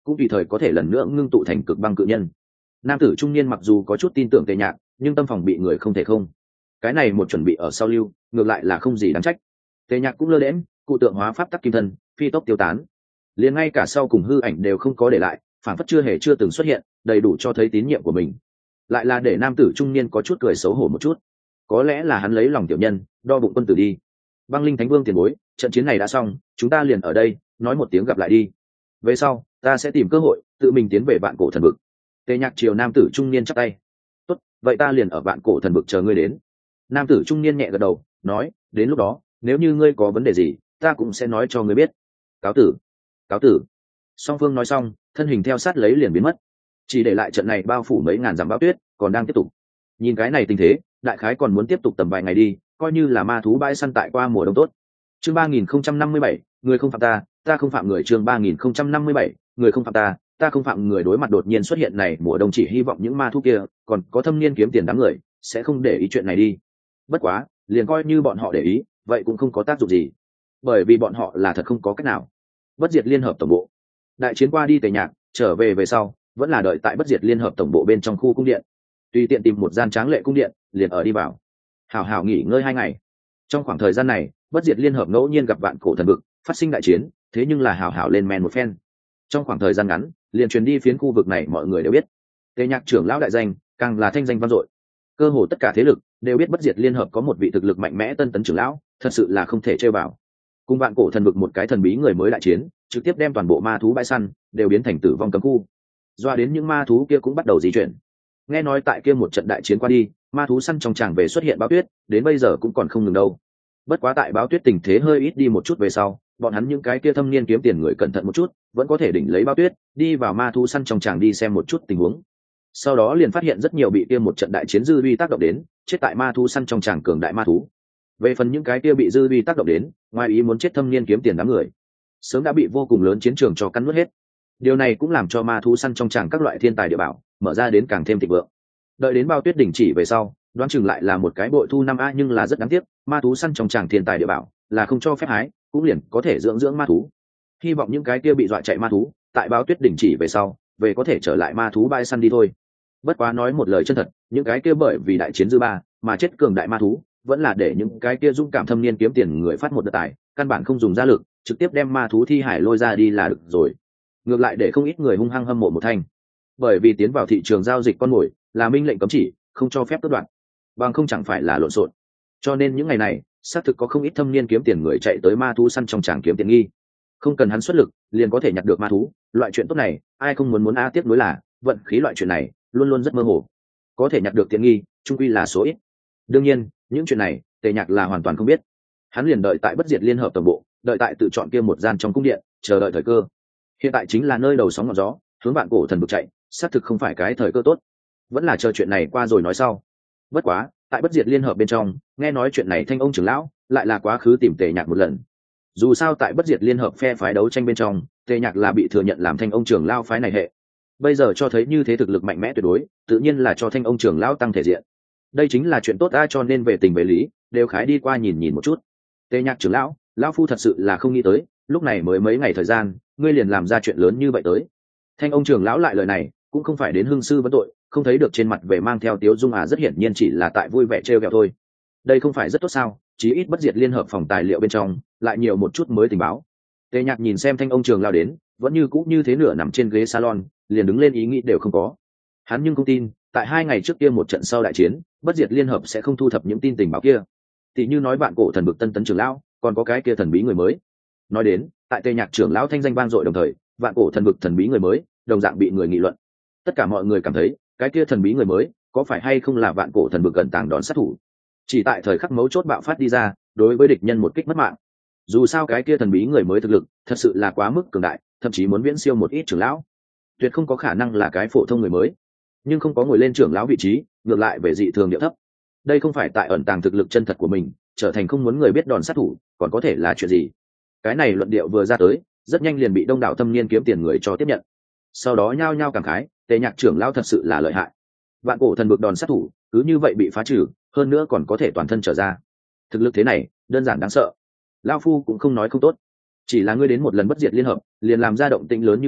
cũng tùy thời có thể lần nữa ngưng tụ thành cực băng cự nhân. Nam tử trung niên mặc dù có chút tin tưởng Tề Nhạc, nhưng tâm phòng bị người không thể không. Cái này một chuẩn bị ở sau lưu, ngược lại là không gì đáng trách. Tề Nhạc cũng lơ đễnh, cụ tượng hóa pháp tắc kim thân, phi tốc tiêu tán. Liền ngay cả sau cùng hư ảnh đều không có để lại, phản phất chưa hề chưa từng xuất hiện, đầy đủ cho thấy tín nhiệm của mình. Lại là để nam tử trung niên có chút cười xấu hổ một chút. Có lẽ là hắn lấy lòng tiểu nhân, đo bụng quân tử đi. Băng Linh Thánh Vương tiền bối, trận chiến này đã xong, chúng ta liền ở đây, nói một tiếng gặp lại đi. Về sau, ta sẽ tìm cơ hội, tự mình tiến về Vạn Cổ Thần Vực. Tề Nhạc triều nam tử trung niên chắp tay. Tốt, vậy ta liền ở Vạn Cổ Thần Vực chờ ngươi đến. Nam tử trung niên nhẹ gật đầu, nói, đến lúc đó, nếu như ngươi có vấn đề gì, ta cũng sẽ nói cho ngươi biết. Cáo tử. Cáo tử. Song Phương nói xong, thân hình theo sát lấy liền biến mất, chỉ để lại trận này bao phủ mấy ngàn dặm bão tuyết, còn đang tiếp tục. Nhìn cái này tình thế, đại khái còn muốn tiếp tục tầm vài ngày đi, coi như là ma thú bãi săn tại qua mùa đông tốt. Chương ba nghìn không trăm năm mươi bảy, người không phạm ta, ta không phạm người. Chương ba nghìn không trăm năm mươi bảy, người không phạm ta, ta không phạm người. Đối mặt đột nhiên xuất hiện này mùa đông, chỉ hy vọng những ma thú kia, còn có thâm niên kiếm tiền đám người, sẽ không để ý chuyện này đi. Bất quá, liền coi như bọn họ để ý, vậy cũng không có tác dụng gì, bởi vì bọn họ là thật không có cách nào. Bất Diệt Liên Hợp tổng bộ. Đại chiến qua đi, Tề Nhạc trở về về sau, vẫn là đợi tại Bất Diệt Liên Hợp tổng bộ bên trong khu cung điện, tùy tiện tìm một gian tráng lệ cung điện, liền ở đi vào, hảo hảo nghỉ ngơi hai ngày. Trong khoảng thời gian này, Bất Diệt Liên Hợp ngẫu nhiên gặp Vạn Cổ Thần Vực phát sinh đại chiến, thế nhưng là hảo hảo lên men một phen. Trong khoảng thời gian ngắn, liền truyền đi phiến khu vực này mọi người đều biết. Tề Nhạc trưởng lão đại danh, càng là thanh danh vang dội. Cơ hồ tất cả thế lực đều biết Bất Diệt Liên Hợp có một vị thực lực mạnh mẽ tân tấn trưởng lão, thật sự là không thể chơi vào. Cùng Vạn Cổ Thần Vực một cái thần bí người mới đại chiến, trực tiếp đem toàn bộ ma thú bãi săn đều biến thành tử vong cấm khu. Doa đến những ma thú kia cũng bắt đầu di chuyển. Nghe nói tại kia một trận đại chiến qua đi, ma thú săn trong tràng về xuất hiện báo tuyết, đến bây giờ cũng còn không ngừng đâu. Bất quá tại báo tuyết tình thế hơi ít đi một chút về sau, bọn hắn những cái kia thâm niên kiếm tiền người cẩn thận một chút, vẫn có thể đỉnh lấy báo tuyết, đi vào ma thú săn trong tràng đi xem một chút tình huống. Sau đó liền phát hiện rất nhiều bị kia một trận đại chiến dư uy tác động đến, chết tại ma thú săn trong tràng cường đại ma thú. Về phần những cái kia bị dư uy tác động đến, ngoài ý muốn chết thâm niên kiếm tiền đám người, sớm đã bị vô cùng lớn chiến trường cho cắn nuốt hết. Điều này cũng làm cho ma thú săn trong tràng các loại thiên tài địa bảo mở ra đến càng thêm thịnh vượng. Đợi đến bao tuyết đỉnh chỉ về sau, đoán chừng lại là một cái bội thu năm a, nhưng là rất đáng tiếc, ma thú săn trong tràng thiên tài địa bảo là không cho phép hái, cũng liền có thể dưỡng dưỡng ma thú. Hy vọng những cái kia bị dọa chạy ma thú, tại bao tuyết đỉnh chỉ về sau, về có thể trở lại ma thú bãi săn đi thôi. Bất quá nói một lời chân thật, những cái kia bởi vì đại chiến dư ba mà chết cường đại ma thú, vẫn là để những cái kia dũng cảm thâm niên kiếm tiền người phát một đợt tài, căn bản không dùng ra lực, trực tiếp đem ma thú thi hải lôi ra đi là được rồi. Ngược lại để không ít người hung hăng hâm mộ một thanh, bởi vì tiến vào thị trường giao dịch con mồi là minh lệnh cấm chỉ, không cho phép cắt đoạn, bằng không chẳng phải là lộn xộn. Cho nên những ngày này, xác thực có không ít thâm niên kiếm tiền người chạy tới ma thú săn trong tràng kiếm tiền nghi, không cần hắn xuất lực liền có thể nhặt được ma thú. Loại chuyện tốt này ai không muốn muốn a, tiếp nối là vận khí loại chuyện này luôn luôn rất mơ hồ, có thể nhặt được tiện nghi chung quy là số ít. Đương nhiên những chuyện này Tề Nhạc là hoàn toàn không biết, hắn liền đợi tại Bất Diệt Liên Hợp tổng bộ, đợi tại tự chọn kia một gian trong cung điện, chờ đợi thời cơ. Hiện tại chính là nơi đầu sóng ngọn gió, hướng Vạn Cổ Thần Vực chạy, xác thực không phải cái thời cơ tốt, vẫn là chờ chuyện này qua rồi nói sau. Bất quá tại Bất Diệt Liên Hợp bên trong, nghe nói chuyện này Thanh ông trưởng lão lại là quá khứ tìm Tề Nhạc một lần. Dù sao tại Bất Diệt Liên Hợp phe phái đấu tranh bên trong, Tề Nhạc là bị thừa nhận làm Thanh ông trưởng lão phái này hệ, bây giờ cho thấy như thế thực lực mạnh mẽ tuyệt đối, tự nhiên là cho Thanh ông trưởng lão tăng thể diện. Đây chính là chuyện tốt a, cho nên về tình về lý đều khái đi qua nhìn nhìn một chút. Tề Nhạc trưởng lão, lão phu thật sự là không nghĩ tới, lúc này mới mấy ngày thời gian, ngươi liền làm ra chuyện lớn như vậy tới. Thanh ông trưởng lão lại lời này cũng không phải đến hưng sư vấn tội, không thấy được trên mặt về mang theo tiếu dung à, rất hiển nhiên chỉ là tại vui vẻ trêu ghẹo thôi. Đây không phải rất tốt sao? Chí ít Bất Diệt Liên Hợp phòng tài liệu bên trong lại nhiều một chút mới tình báo. Tề Nhạc nhìn xem Thanh ông trưởng lão đến, vẫn như cũ như thế nửa nằm trên ghế salon, liền đứng lên ý nghĩ đều không có. Hắn nhưng không tin, tại hai ngày trước kia một trận sau đại chiến, Bất Diệt Liên Hợp sẽ không thu thập những tin tình báo kia. Tỷ như nói Vạn Cổ Thần Vực tân tấn trưởng lão, còn có cái kia thần bí người mới. Nói đến, tại Tề Nhạc trưởng lão thanh danh vang dội đồng thời, Vạn Cổ Thần Vực thần bí người mới đồng dạng bị người nghị luận. Tất cả mọi người cảm thấy, cái kia thần bí người mới có phải hay không là Vạn Cổ Thần Vực gần tàng đón sát thủ, chỉ tại thời khắc mấu chốt bạo phát đi ra, đối với địch nhân một kích mất mạng. Dù sao cái kia thần bí người mới thực lực thật sự là quá mức cường đại, thậm chí muốn viễn siêu một ít trưởng lão, tuyệt không có khả năng là cái phổ thông người mới. Nhưng không có ngồi lên trưởng lão vị trí, ngược lại về dị thường địa thấp. Đây không phải tại ẩn tàng thực lực chân thật của mình, trở thành không muốn người biết đòn sát thủ, còn có thể là chuyện gì? Cái này luận điệu vừa ra tới, rất nhanh liền bị đông đảo thâm niên kiếm tiền người cho tiếp nhận. Sau đó nhao nhao cảm khái, Tề Nhạc trưởng lão thật sự là lợi hại. Vạn Cổ Thần Vực đòn sát thủ, cứ như vậy bị phá trừ, hơn nữa còn có thể toàn thân trở ra. Thực lực thế này, đơn giản đáng sợ. Lão phu cũng không nói không tốt, chỉ là ngươi đến một lần Bất Diệt Liên Hợp, liền làm ra động tĩnh lớn như vậy,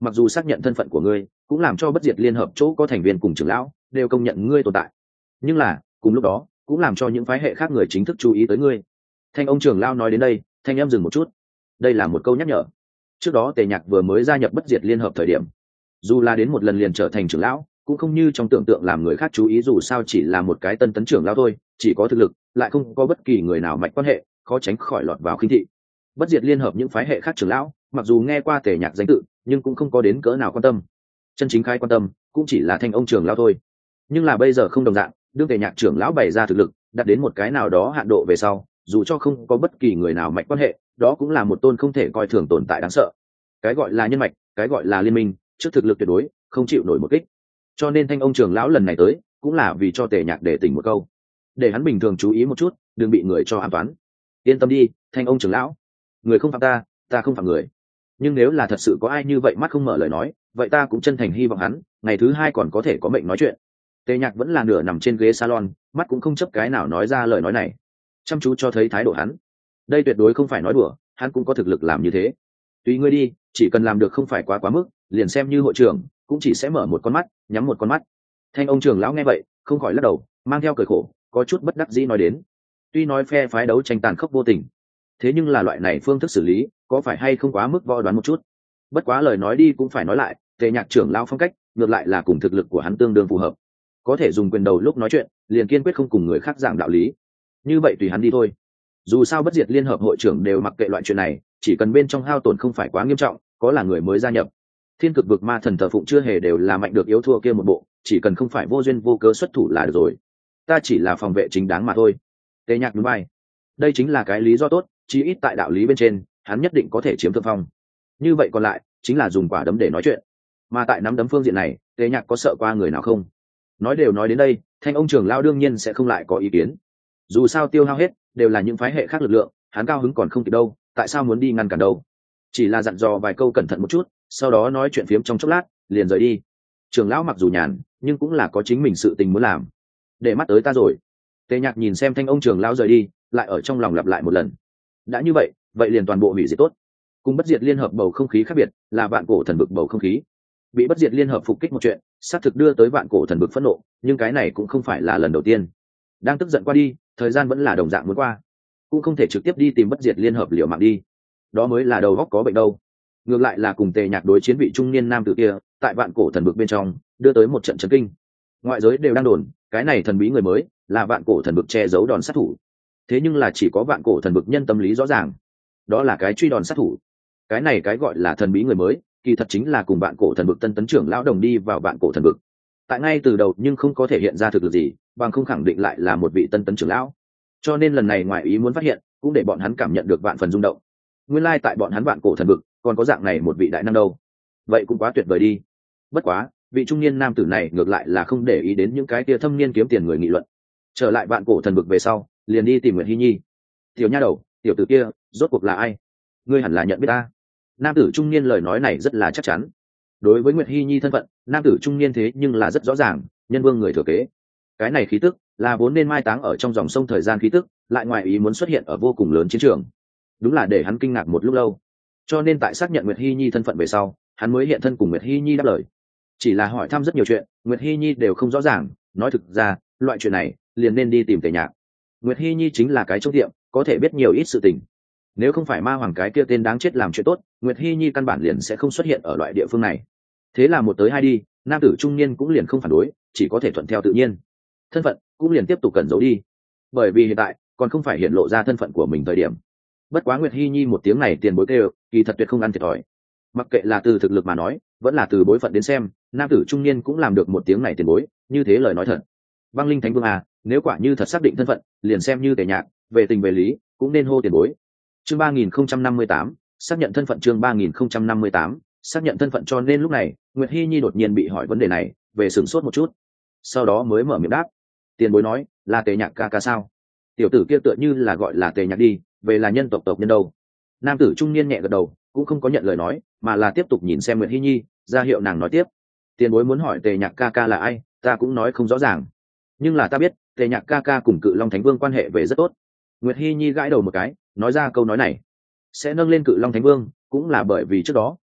mặc dù xác nhận thân phận của ngươi, cũng làm cho bất diệt liên hợp chỗ có thành viên cùng trưởng lão đều công nhận ngươi tồn tại, nhưng là cùng lúc đó cũng làm cho những phái hệ khác người chính thức chú ý tới ngươi. Thanh ông trưởng lão nói đến đây, thanh em dừng một chút. Đây là một câu nhắc nhở. Trước đó Tề Nhạc vừa mới gia nhập bất diệt liên hợp thời điểm, dù là đến một lần liền trở thành trưởng lão, cũng không như trong tưởng tượng làm người khác chú ý, dù sao chỉ là một cái tân tấn trưởng lão thôi, chỉ có thực lực, lại không có bất kỳ người nào mạch quan hệ, khó tránh khỏi lọt vào khinh thị. Bất diệt liên hợp những phái hệ khác trưởng lão, mặc dù nghe qua Tề Nhạc danh tự, nhưng cũng không có đến cỡ nào quan tâm. Chân chính khai quan tâm, cũng chỉ là Thanh ông trưởng lão thôi. Nhưng là bây giờ không đồng dạng, đương Tề Nhạc trưởng lão bày ra thực lực, đạt đến một cái nào đó hạn độ về sau, dù cho không có bất kỳ người nào mạch quan hệ, đó cũng là một tôn không thể coi thường tồn tại đáng sợ. Cái gọi là nhân mạch, cái gọi là liên minh, trước thực lực tuyệt đối không chịu nổi một kích. Cho nên Thanh ông trưởng lão lần này tới, cũng là vì cho Tề Nhạc để tỉnh một câu, để hắn bình thường chú ý một chút, đừng bị người cho ám toán. Yên tâm đi, Thanh ông trưởng lão, người không phạm ta, ta không phạm người. Nhưng nếu là thật sự có ai như vậy mắt không mở lời nói, vậy ta cũng chân thành hy vọng hắn ngày thứ hai còn có thể có mệnh nói chuyện. Tề Nhạc vẫn là nửa nằm trên ghế salon, mắt cũng không chấp cái nào nói ra lời nói này, chăm chú cho thấy thái độ hắn. Đây tuyệt đối không phải nói đùa, hắn cũng có thực lực làm như thế. Tùy ngươi đi, chỉ cần làm được không phải quá quá mức, liền xem như hội trưởng cũng chỉ sẽ mở một con mắt nhắm một con mắt. Thanh ông trưởng lão nghe vậy không khỏi lắc đầu, mang theo cười khổ, có chút bất đắc dĩ nói đến. Tuy nói phe phái đấu tranh tàn khốc vô tình, thế nhưng là loại này phương thức xử lý có phải hay không quá mức võ đoán một chút. Bất quá lời nói đi cũng phải nói lại, Tề Nhạc trưởng lão phong cách ngược lại là cùng thực lực của hắn tương đương phù hợp, có thể dùng quyền đầu lúc nói chuyện liền kiên quyết không cùng người khác giảng đạo lý. Như vậy tùy hắn đi thôi, dù sao bất diệt liên hợp hội trưởng đều mặc kệ loại chuyện này, chỉ cần bên trong hao tổn không phải quá nghiêm trọng, có là người mới gia nhập. Thiên cực vực ma thần thờ phụng chưa hề đều là mạnh được yếu thua kia một bộ, chỉ cần không phải vô duyên vô cớ xuất thủ là được rồi. Ta chỉ là phòng vệ chính đáng mà thôi. Tề Nhạc núi bay, đây chính là cái lý do tốt, chí ít tại đạo lý bên trên hắn nhất định có thể chiếm thượng phong. Như vậy còn lại chính là dùng quả đấm để nói chuyện, mà tại nắm đấm phương diện này Tề Nhạc có sợ qua người nào không? Nói đều nói đến đây, Thanh ông trưởng lão đương nhiên sẽ không lại có ý kiến. Dù sao tiêu hao hết đều là những phái hệ khác lực lượng, hắn cao hứng còn không kịp đâu, tại sao muốn đi ngăn cản đâu? Chỉ là dặn dò vài câu cẩn thận một chút, sau đó nói chuyện phiếm trong chốc lát liền rời đi. Trưởng lão mặc dù nhàn, nhưng cũng là có chính mình sự tình muốn làm. Để mắt tới ta rồi. Tề Nhạc nhìn xem Thanh ông trưởng lão rời đi, lại ở trong lòng lặp lại một lần. Đã như vậy, vậy liền toàn bộ hủy diệt tốt. Cùng bất diệt liên hợp bầu không khí khác biệt, là vạn cổ thần vực bầu không khí. Bị bất diệt liên hợp phục kích một chuyện, xác thực đưa tới vạn cổ thần vực phẫn nộ, nhưng cái này cũng không phải là lần đầu tiên. Đang tức giận qua đi, thời gian vẫn là đồng dạng muốn qua, cũng không thể trực tiếp đi tìm bất diệt liên hợp liều mạng đi, đó mới là đầu góc có bệnh đâu. Ngược lại là cùng Tề Nhạc đối chiến vị trung niên nam tử kia, tại vạn cổ thần vực bên trong đưa tới một trận chấn kinh. Ngoại giới đều đang đồn cái này thần bí người mới là vạn cổ thần vực che giấu đòn sát thủ, thế nhưng là chỉ có vạn cổ thần vực nhân tâm lý rõ ràng, đó là cái truy đòn sát thủ. Cái này cái gọi là thần bí người mới, kỳ thật chính là cùng vạn cổ thần vực tân tấn trưởng lão đồng đi vào vạn cổ thần vực, tại ngay từ đầu nhưng không có thể hiện ra thực lực gì, bằng không khẳng định lại là một vị tân tấn trưởng lão. Cho nên lần này ngoài ý muốn phát hiện, cũng để bọn hắn cảm nhận được vạn phần rung động. Nguyên lai tại bọn hắn vạn cổ thần vực còn có dạng này một vị đại năng đâu, vậy cũng quá tuyệt vời đi. Bất quá vị trung niên nam tử này ngược lại là không để ý đến những cái tia thâm niên kiếm tiền người nghị luận, trở lại vạn cổ thần vực về sau liền đi tìm Nguyệt Hi Nhi. Tiểu nha đầu, tiểu tử kia rốt cuộc là ai? Ngươi hẳn là nhận biết ta. Nam tử trung niên lời nói này rất là chắc chắn. Đối với Nguyệt Hi Nhi thân phận, nam tử trung niên thế nhưng là rất rõ ràng, nhân vương người thừa kế. Cái này khí tức là vốn nên mai táng ở trong dòng sông thời gian khí tức, lại ngoài ý muốn xuất hiện ở vô cùng lớn chiến trường, đúng là để hắn kinh ngạc một lúc lâu. Cho nên tại xác nhận Nguyệt Hi Nhi thân phận về sau, hắn mới hiện thân cùng Nguyệt Hi Nhi đáp lời. Chỉ là hỏi thăm rất nhiều chuyện, Nguyệt Hi Nhi đều không rõ ràng, nói thực ra loại chuyện này liền nên đi tìm Tề Nhạc. Nguyệt Hi Nhi chính là cái trong tiệm, có thể biết nhiều ít sự tình. Nếu không phải ma hoàng cái kia tên đáng chết làm chuyện tốt, Nguyệt Hi Nhi căn bản liền sẽ không xuất hiện ở loại địa phương này. Thế là một tới hai đi, nam tử trung niên cũng liền không phản đối, chỉ có thể thuận theo tự nhiên. Thân phận cũng liền tiếp tục cẩn giấu đi, bởi vì hiện tại còn không phải hiện lộ ra thân phận của mình thời điểm. Bất quá Nguyệt Hi Nhi một tiếng này tiền bối kêu, kỳ thật tuyệt không ăn thiệt thòi. Mặc kệ là từ thực lực mà nói, vẫn là từ bối phận đến xem, nam tử trung niên cũng làm được một tiếng này tiền bối, như thế lời nói thật. Băng Linh Thánh Vương à, nếu quả như thật xác định thân phận, liền xem như Tề Nhạc, về tình về lý, cũng nên hô tiền bối. Chương ba nghìn không trăm năm mươi tám, xác nhận thân phận. Chương ba nghìn không trăm năm mươi tám, xác nhận thân phận. Cho nên lúc này Nguyệt Hi Nhi đột nhiên bị hỏi vấn đề này, về sửng sốt một chút, sau đó mới mở miệng đáp. Tiền bối nói là Tề Nhạc ca ca sao? Tiểu tử kia tựa như là gọi là Tề Nhạc đi, về là nhân tộc tộc nhân đâu? Nam tử trung niên nhẹ gật đầu, cũng không có nhận lời nói, mà là tiếp tục nhìn xem Nguyệt Hi Nhi, ra hiệu nàng nói tiếp. Tiền bối muốn hỏi Tề Nhạc ca ca là ai, ta cũng nói không rõ ràng, nhưng là ta biết Tề Nhạc ca ca cùng Cự Long Thánh Vương quan hệ về rất tốt. Nguyệt Hi Nhi gãi đầu một cái, nói ra câu nói này. Sẽ nâng lên Cự Long Thánh Vương cũng là bởi vì trước đó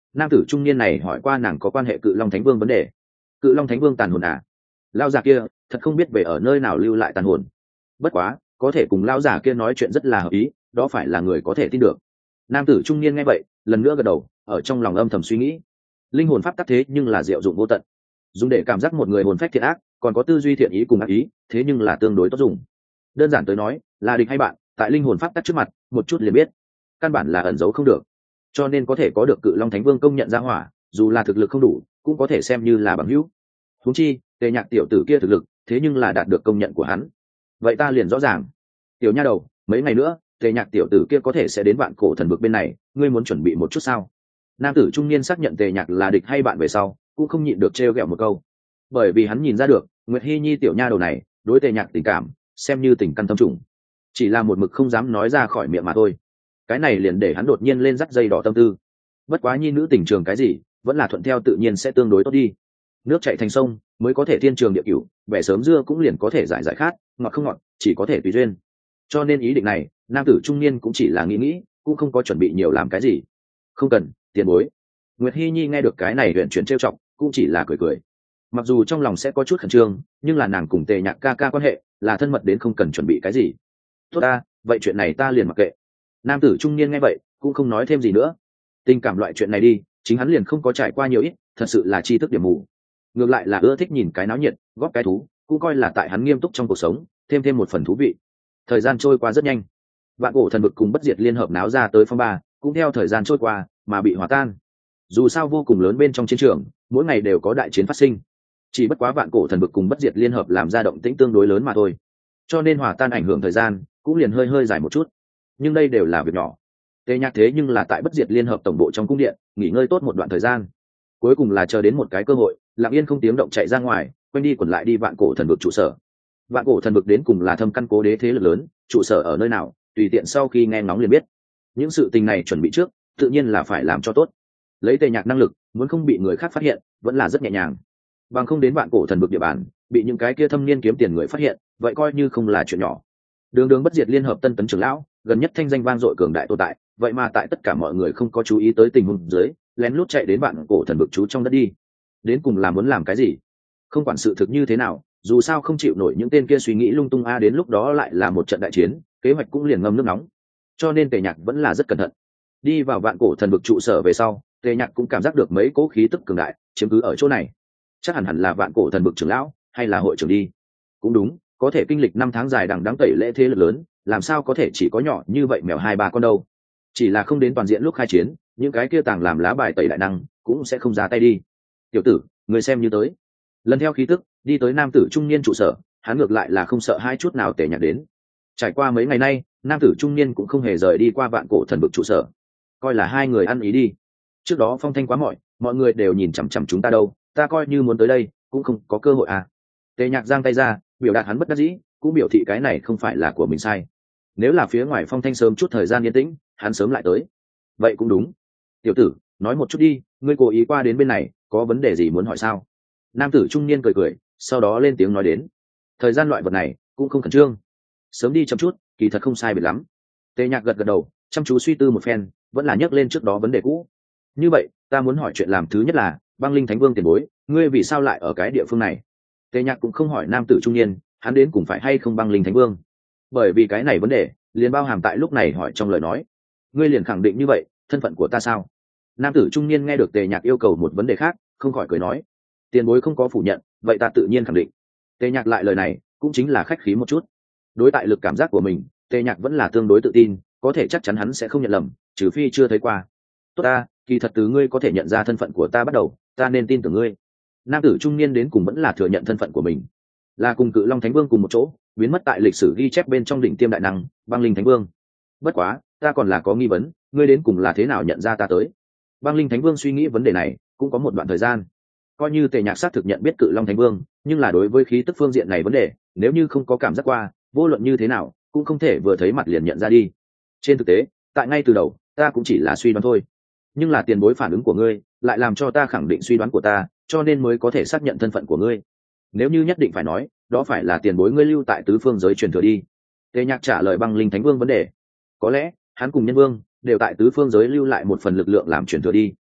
nam tử trung niên này hỏi qua nàng có quan hệ cự long thánh vương vấn đề. Cự long thánh vương tàn hồn à? Lao già kia thật không biết về ở nơi nào lưu lại tàn hồn. Bất quá có thể cùng lao già kia nói chuyện rất là hợp ý, đó phải là người có thể tin được. Nam tử trung niên nghe vậy lần nữa gật đầu, ở trong lòng âm thầm suy nghĩ, linh hồn pháp tắc thế nhưng là diệu dụng vô tận, dùng để cảm giác một người hồn phách thiện ác, còn có tư duy thiện ý cùng ác ý, thế nhưng là tương đối tốt dùng. Đơn giản tới nói là địch hay bạn, tại linh hồn pháp tắc trước mặt một chút liền biết, căn bản là ẩn giấu không được. Cho nên có thể có được cự long thánh vương công nhận ra hỏa, dù là thực lực không đủ cũng có thể xem như là bằng hữu. Huống chi Tề Nhạc tiểu tử kia thực lực thế nhưng là đạt được công nhận của hắn, vậy ta liền rõ ràng. Tiểu nha đầu, mấy ngày nữa Tề Nhạc tiểu tử kia có thể sẽ đến vạn cổ thần vực bên này, ngươi muốn chuẩn bị một chút sao? Nam tử trung niên xác nhận Tề Nhạc là địch hay bạn về sau cũng không nhịn được trêu ghẹo một câu, bởi vì hắn nhìn ra được Nguyệt Hi Nhi tiểu nha đầu này đối Tề Nhạc tình cảm xem như tình căn thâm trùng, chỉ là một mực không dám nói ra khỏi miệng mà thôi. Cái này liền để hắn đột nhiên lên dắt dây đỏ tâm tư. Bất quá nhi nữ tình trường cái gì vẫn là thuận theo tự nhiên sẽ tương đối tốt đi. Nước chảy thành sông mới có thể thiên trường địa cửu, bẻ sớm dưa cũng liền có thể giải giải khát, ngọt không ngọt chỉ có thể tùy duyên. Cho nên ý định này nam tử trung niên cũng chỉ là nghĩ nghĩ, cũng không có chuẩn bị nhiều làm cái gì. Không cần tiền bối. Nguyệt Hi Nhi nghe được cái này luyện chuyển trêu chọc cũng chỉ là cười cười. Mặc dù trong lòng sẽ có chút khẩn trương, nhưng là nàng cùng Tề Nhạc ca ca quan hệ là thân mật đến không cần chuẩn bị cái gì. Tốt ta, vậy chuyện này ta liền mặc kệ. Nam tử trung niên nghe vậy cũng không nói thêm gì nữa. Tình cảm loại chuyện này đi, chính hắn liền không có trải qua nhiều ít, thật sự là tri thức điểm mù. Ngược lại là ưa thích nhìn cái náo nhiệt, góp cái thú, cũng coi là tại hắn nghiêm túc trong cuộc sống thêm thêm một phần thú vị. Thời gian trôi qua rất nhanh, vạn cổ thần vực cùng bất diệt liên hợp náo ra tới phong ba cũng theo thời gian trôi qua mà bị hòa tan. Dù sao vô cùng lớn bên trong chiến trường, mỗi ngày đều có đại chiến phát sinh, chỉ bất quá vạn cổ thần vực cùng bất diệt liên hợp làm ra động tĩnh tương đối lớn mà thôi, cho nên hòa tan ảnh hưởng thời gian cũng liền hơi hơi dài một chút. Nhưng đây đều là việc nhỏ. Tề Nhạc thế nhưng là tại bất diệt liên hợp tổng bộ trong cung điện nghỉ ngơi tốt một đoạn thời gian, cuối cùng là chờ đến một cái cơ hội, lặng yên không tiếng động chạy ra ngoài, quanh đi quẩn lại đi vạn cổ thần vực trụ sở. Vạn cổ thần vực đến cùng là thâm căn cố đế thế lực lớn, trụ sở ở nơi nào tùy tiện sau khi nghe ngóng liền biết. Những sự tình này chuẩn bị trước tự nhiên là phải làm cho tốt. Lấy Tề Nhạc năng lực, muốn không bị người khác phát hiện vẫn là rất nhẹ nhàng, bằng không đến vạn cổ thần vực địa bàn bị những cái kia thâm niên kiếm tiền người phát hiện, vậy coi như không là chuyện nhỏ. Đường đường bất diệt liên hợp tân tấn trưởng lão, gần nhất thanh danh vang dội cường đại tồn tại, vậy mà tại tất cả mọi người không có chú ý tới tình huống dưới, lén lút chạy đến vạn cổ thần vực trú trong đất đi. Đến cùng là muốn làm cái gì? Không quản sự thực như thế nào, dù sao không chịu nổi những tên kia suy nghĩ lung tung a, đến lúc đó lại là một trận đại chiến, kế hoạch cũng liền ngâm nước nóng. Cho nên Tề Nhạc vẫn là rất cẩn thận. Đi vào vạn cổ thần vực trụ sở về sau, Tề Nhạc cũng cảm giác được mấy cỗ khí tức cường đại chiếm cứ ở chỗ này. Chắc hẳn hẳn là vạn cổ thần vực trưởng lão hay là hội trưởng đi. Cũng đúng, có thể kinh lịch năm tháng dài đằng đẵng tẩy lễ thế lực lớn, làm sao có thể chỉ có nhỏ như vậy mèo hai ba con đâu. Chỉ là không đến toàn diện lúc khai chiến, những cái kia tàng làm lá bài tẩy đại năng cũng sẽ không ra tay đi. Tiểu tử, người xem như tới. Lần theo khí tức đi tới nam tử trung niên trụ sở, hắn ngược lại là không sợ hai chút nào Tề Nhạc đến. Trải qua mấy ngày nay, nam tử trung niên cũng không hề rời đi qua vạn cổ thần vực trụ sở, coi là hai người ăn ý đi. Trước đó phong thanh quá mọi mọi người đều nhìn chằm chằm chúng ta đâu, ta coi như muốn tới đây cũng không có cơ hội à. Tề Nhạc giang tay ra biểu đạt hắn bất đắc dĩ, cũng biểu thị cái này không phải là của mình sai. Nếu là phía ngoài phong thanh sớm chút thời gian yên tĩnh, hắn sớm lại tới. Vậy cũng đúng. Tiểu tử, nói một chút đi, ngươi cố ý qua đến bên này có vấn đề gì muốn hỏi sao? Nam tử trung niên cười cười, sau đó lên tiếng nói đến. Thời gian loại vật này cũng không khẩn trương, sớm đi chậm chút kỳ thật không sai biệt lắm. Tề Nhạc gật gật đầu, chăm chú suy tư một phen, vẫn là nhắc lên trước đó vấn đề cũ. Như vậy ta muốn hỏi chuyện làm thứ nhất là Băng Linh Thánh Vương tiền bối, ngươi vì sao lại ở cái địa phương này? Tề Nhạc cũng không hỏi nam tử trung niên hắn đến cùng phải hay không Băng Linh Thánh Vương, bởi vì cái này vấn đề liền bao hàm tại lúc này hỏi trong lời nói. Ngươi liền khẳng định như vậy thân phận của ta sao? Nam tử trung niên nghe được Tề Nhạc yêu cầu một vấn đề khác, không khỏi cười nói. Tiền bối không có phủ nhận, vậy ta tự nhiên khẳng định. Tề Nhạc lại lời này cũng chính là khách khí một chút. Đối tại lực cảm giác của mình, Tề Nhạc vẫn là tương đối tự tin, có thể chắc chắn hắn sẽ không nhận lầm, trừ phi chưa thấy qua. Tốt ta, kỳ thật từ ngươi có thể nhận ra thân phận của ta bắt đầu, ta nên tin tưởng ngươi. Nam tử trung niên đến cùng vẫn là thừa nhận thân phận của mình, là cùng Cự Long Thánh Vương cùng một chỗ biến mất tại lịch sử ghi chép bên trong đỉnh tiêm đại năng Băng Linh Thánh Vương. Bất quá ta còn là có nghi vấn, ngươi đến cùng là thế nào nhận ra ta tới? Băng Linh Thánh Vương suy nghĩ vấn đề này cũng có một đoạn thời gian, coi như Tề Nhạc xác thực nhận biết Cự Long Thánh Vương, nhưng là đối với khí tức phương diện này vấn đề, nếu như không có cảm giác qua, vô luận như thế nào cũng không thể vừa thấy mặt liền nhận ra đi. Trên thực tế tại ngay từ đầu ta cũng chỉ là suy đoán thôi, nhưng là tiền bối phản ứng của ngươi lại làm cho ta khẳng định suy đoán của ta, cho nên mới có thể xác nhận thân phận của ngươi. Nếu như nhất định phải nói, đó phải là tiền bối ngươi lưu tại tứ phương giới truyền thừa đi. Tề Nhạc trả lời Băng Linh Thánh Vương vấn đề. Có lẽ hắn cùng Nhân Vương đều tại tứ phương giới lưu lại một phần lực lượng làm truyền thừa đi.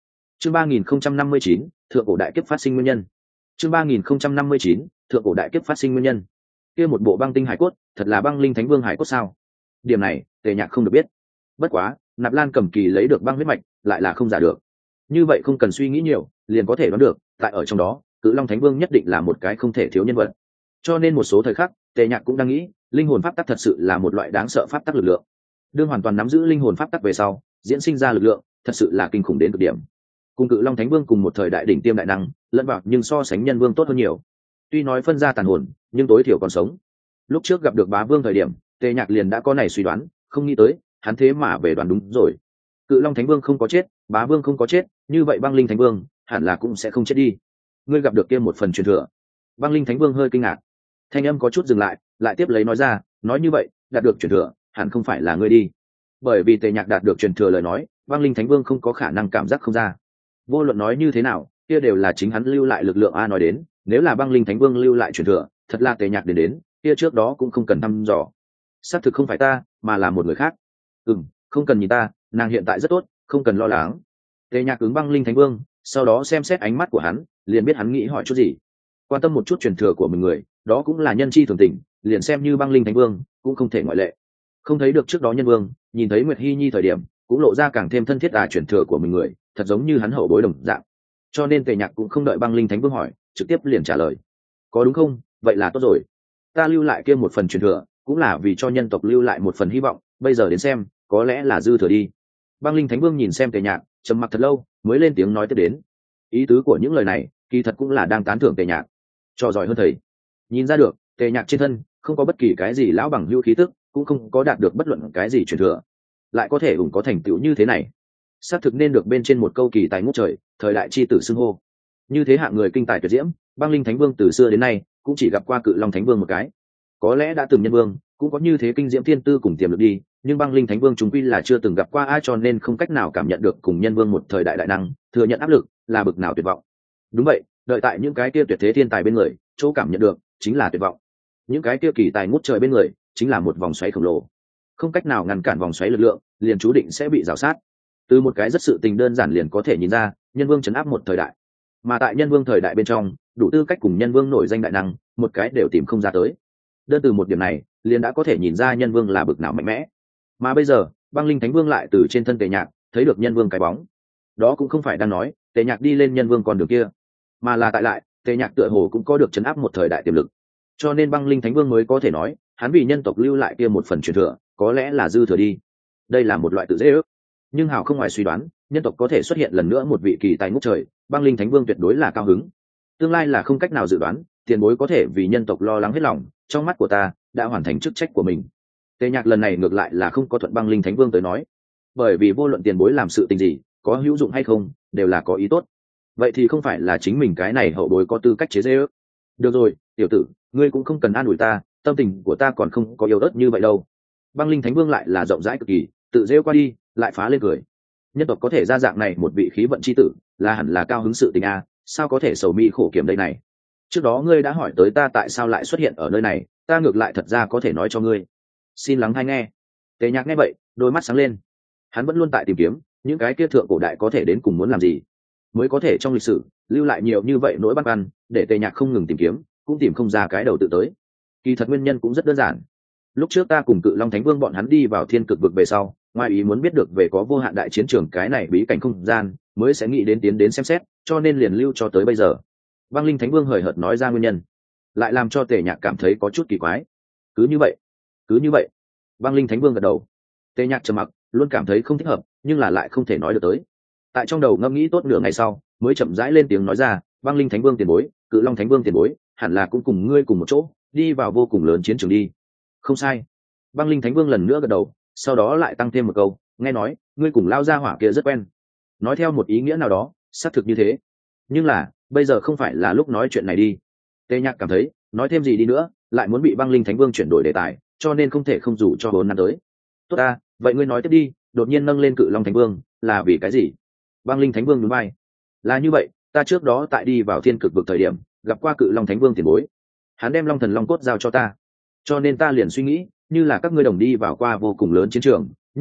chương ba nghìn không trăm năm mươi chín thượng cổ đại kiếp phát sinh nguyên nhân. chương ba nghìn không trăm năm mươi chín thượng cổ đại kiếp phát sinh nguyên nhân. Kia một bộ băng tinh hải cốt thật là băng linh thánh vương hải cốt sao? Điểm này Tề Nhạc không được biết. Bất quá Nạp Lan Cầm Kỳ lấy được băng huyết mạch lại là không giả được. Như vậy không cần suy nghĩ nhiều liền có thể đoán được, tại ở trong đó Cự Long Thánh Vương nhất định là một cái không thể thiếu nhân vật. Cho nên một số thời khắc Tề Nhạc cũng đang nghĩ, linh hồn pháp tắc thật sự là một loại đáng sợ pháp tắc lực lượng. Đương hoàn toàn nắm giữ linh hồn pháp tắc về sau, diễn sinh ra lực lượng thật sự là kinh khủng đến cực điểm. Cùng Cự Long Thánh Vương cùng một thời đại đỉnh tiêm đại năng lẫn vào, nhưng so sánh Nhân Vương tốt hơn nhiều. Tuy nói phân ra tàn hồn, nhưng tối thiểu còn sống. Lúc trước gặp được Bá Vương thời điểm, Tề Nhạc liền đã có này suy đoán, không nghĩ tới hắn thế mà về đoán đúng rồi. Cự Long Thánh Vương không có chết, Bá Vương không có chết, như vậy Băng Linh Thánh Vương hẳn là cũng sẽ không chết đi. Ngươi gặp được kia một phần truyền thừa. Băng Linh Thánh Vương hơi kinh ngạc, thanh âm có chút dừng lại, lại tiếp lấy nói ra, nói như vậy đạt được truyền thừa hẳn không phải là ngươi đi. Bởi vì Tề Nhạc đạt được truyền thừa lời nói, Băng Linh Thánh Vương không có khả năng cảm giác không ra. Vô luận nói như thế nào, kia đều là chính hắn lưu lại lực lượng a nói đến, nếu là Băng Linh Thánh Vương lưu lại truyền thừa, thật là Tề Nhạc đến đến, kia trước đó cũng không cần thăm dò. Xác thực không phải ta, mà là một người khác. Ừm, không cần nhìn ta, nàng hiện tại rất tốt, không cần lo lắng. Tề Nhạc ứng Băng Linh Thánh Vương, sau đó xem xét ánh mắt của hắn, liền biết hắn nghĩ hỏi chút gì. Quan tâm một chút truyền thừa của mình người, đó cũng là nhân chi thường tình, liền xem như Băng Linh Thánh Vương cũng không thể ngoại lệ. Không thấy được trước đó Nhân Vương, nhìn thấy Nguyệt Hi Nhi thời điểm, cũng lộ ra càng thêm thân thiết à truyền thừa của mình người, thật giống như hắn hậu bối đồng dạng. Cho nên Tề Nhạc cũng không đợi Băng Linh Thánh Vương hỏi, trực tiếp liền trả lời. Có đúng không? Vậy là tốt rồi. Ta lưu lại kia một phần truyền thừa, cũng là vì cho nhân tộc lưu lại một phần hy vọng, bây giờ đến xem, có lẽ là dư thừa đi. Băng Linh Thánh Vương nhìn xem Tề Nhạc, trầm mặc thật lâu, mới lên tiếng nói tiếp đến. Ý tứ của những lời này, kỳ thật cũng là đang tán thưởng Tề Nhạc, trò giỏi hơn thầy. Nhìn ra được, Tề Nhạc trên thân không có bất kỳ cái gì lão bằng hữu khí tức, cũng không có đạt được bất luận cái gì truyền thừa, lại có thể ủng có thành tựu như thế này, xác thực nên được bên trên một câu kỳ tài ngút trời, thời đại chi tử xưng hô. Như thế hạng người kinh tài tuyệt diễm, Băng Linh Thánh Vương từ xưa đến nay cũng chỉ gặp qua Cự Long Thánh Vương một cái. Có lẽ đã từng Nhân Vương cũng có như thế kinh diễm thiên tư cùng tiềm lực đi, nhưng Băng Linh Thánh Vương chúng quy là chưa từng gặp qua ai, cho nên không cách nào cảm nhận được cùng Nhân Vương một thời đại đại năng thừa nhận áp lực là bực nào tuyệt vọng. Đúng vậy, đợi tại những cái kia tuyệt thế thiên tài bên người, chỗ cảm nhận được chính là tuyệt vọng. Những cái kia kỳ tài ngút trời bên người chính là một vòng xoáy khổng lồ, không cách nào ngăn cản vòng xoáy lực lượng, liền chú định sẽ bị rào sát. Từ một cái rất sự tình đơn giản liền có thể nhìn ra, Nhân Vương trấn áp một thời đại, mà tại Nhân Vương thời đại bên trong, đủ tư cách cùng Nhân Vương nổi danh đại năng, một cái đều tìm không ra tới. Đơn từ một điểm này, liền đã có thể nhìn ra Nhân Vương là bực nào mạnh mẽ. Mà bây giờ, Băng Linh Thánh Vương lại từ trên thân Tề Nhạc thấy được Nhân Vương cái bóng. Đó cũng không phải đang nói Tề Nhạc đi lên Nhân Vương con đường kia, mà là tại lại Tề Nhạc tựa hồ cũng có được trấn áp một thời đại tiềm lực. Cho nên Băng Linh Thánh Vương mới có thể nói, hắn vì nhân tộc lưu lại kia một phần truyền thừa, có lẽ là dư thừa đi. Đây là một loại tự dễ ước, nhưng hào không ngoài suy đoán, nhân tộc có thể xuất hiện lần nữa một vị kỳ tài ngút trời, Băng Linh Thánh Vương tuyệt đối là cao hứng. Tương lai là không cách nào dự đoán, tiền bối có thể vì nhân tộc lo lắng hết lòng, trong mắt của ta đã hoàn thành chức trách của mình. Tề Nhạc lần này ngược lại là không có thuận Băng Linh Thánh Vương tới nói, bởi vì vô luận tiền bối làm sự tình gì, có hữu dụng hay không, đều là có ý tốt. Vậy thì không phải là chính mình cái này hậu bối có tư cách chế dễ ước. Được rồi, tiểu tử, ngươi cũng không cần an ủi ta, tâm tình của ta còn không có yếu ớt như vậy đâu. Băng Linh Thánh Vương lại là rộng rãi cực kỳ, tự rêu qua đi, lại phá lên cười. Nhân tộc có thể ra dạng này một vị khí vận chi tử, là hẳn là cao hứng sự tình a, sao có thể sầu mi khổ kiểm đây này. Trước đó ngươi đã hỏi tới ta tại sao lại xuất hiện ở nơi này, ta ngược lại thật ra có thể nói cho ngươi. Xin lắng hay nghe. Tề Nhạc nghe vậy, đôi mắt sáng lên. Hắn vẫn luôn tại tìm kiếm những cái kia thượng cổ đại có thể đến cùng muốn làm gì, mới có thể trong lịch sử lưu lại nhiều như vậy nỗi băn khoăn, để Tề Nhạc không ngừng tìm kiếm, cũng tìm không ra cái đầu tự tới. Kỳ thật nguyên nhân cũng rất đơn giản. Lúc trước ta cùng Cự Long Thánh Vương bọn hắn đi vào thiên cực vực về sau, ngoài ý muốn biết được về có vô hạn đại chiến trường cái này bí cảnh không gian, mới sẽ nghĩ đến tiến đến xem xét, cho nên liền lưu cho tới bây giờ. Băng Linh Thánh Vương hời hợt nói ra nguyên nhân, lại làm cho Tề Nhạc cảm thấy có chút kỳ quái. Cứ như vậy, cứ như vậy. Băng Linh Thánh Vương gật đầu. Tề Nhạc trầm mặc, luôn cảm thấy không thích hợp, nhưng là lại không thể nói được tới. Tại trong đầu ngẫm nghĩ tốt nửa ngày sau, mới chậm rãi lên tiếng nói ra, Băng Linh Thánh Vương tiền bối, Cự Long Thánh Vương tiền bối, hẳn là cũng cùng ngươi cùng một chỗ đi vào vô cùng lớn chiến trường đi. Không sai. Băng Linh Thánh Vương lần nữa gật đầu, sau đó lại tăng thêm một câu, nghe nói ngươi cùng lao ra hỏa kia rất quen. Nói theo một ý nghĩa nào đó, xác thực như thế. Nhưng là bây giờ không phải là lúc nói chuyện này đi. Tề Nhạc cảm thấy nói thêm gì đi nữa lại muốn bị Băng Linh Thánh Vương chuyển đổi đề tài, cho nên không thể không dù cho bốn năm tới. Tốt ta, vậy ngươi nói tiếp đi. Đột nhiên nâng lên Cự Long Thánh Vương là vì cái gì? Băng Linh Thánh Vương nhún vai. Là như vậy, ta trước đó tại đi vào thiên cực vực thời điểm gặp qua Cự Long Thánh Vương tiền bối, hắn đem Long Thần Long cốt giao cho ta, cho nên ta liền suy nghĩ, như là các ngươi đồng đi vào qua vô cùng lớn chiến trường, như vậy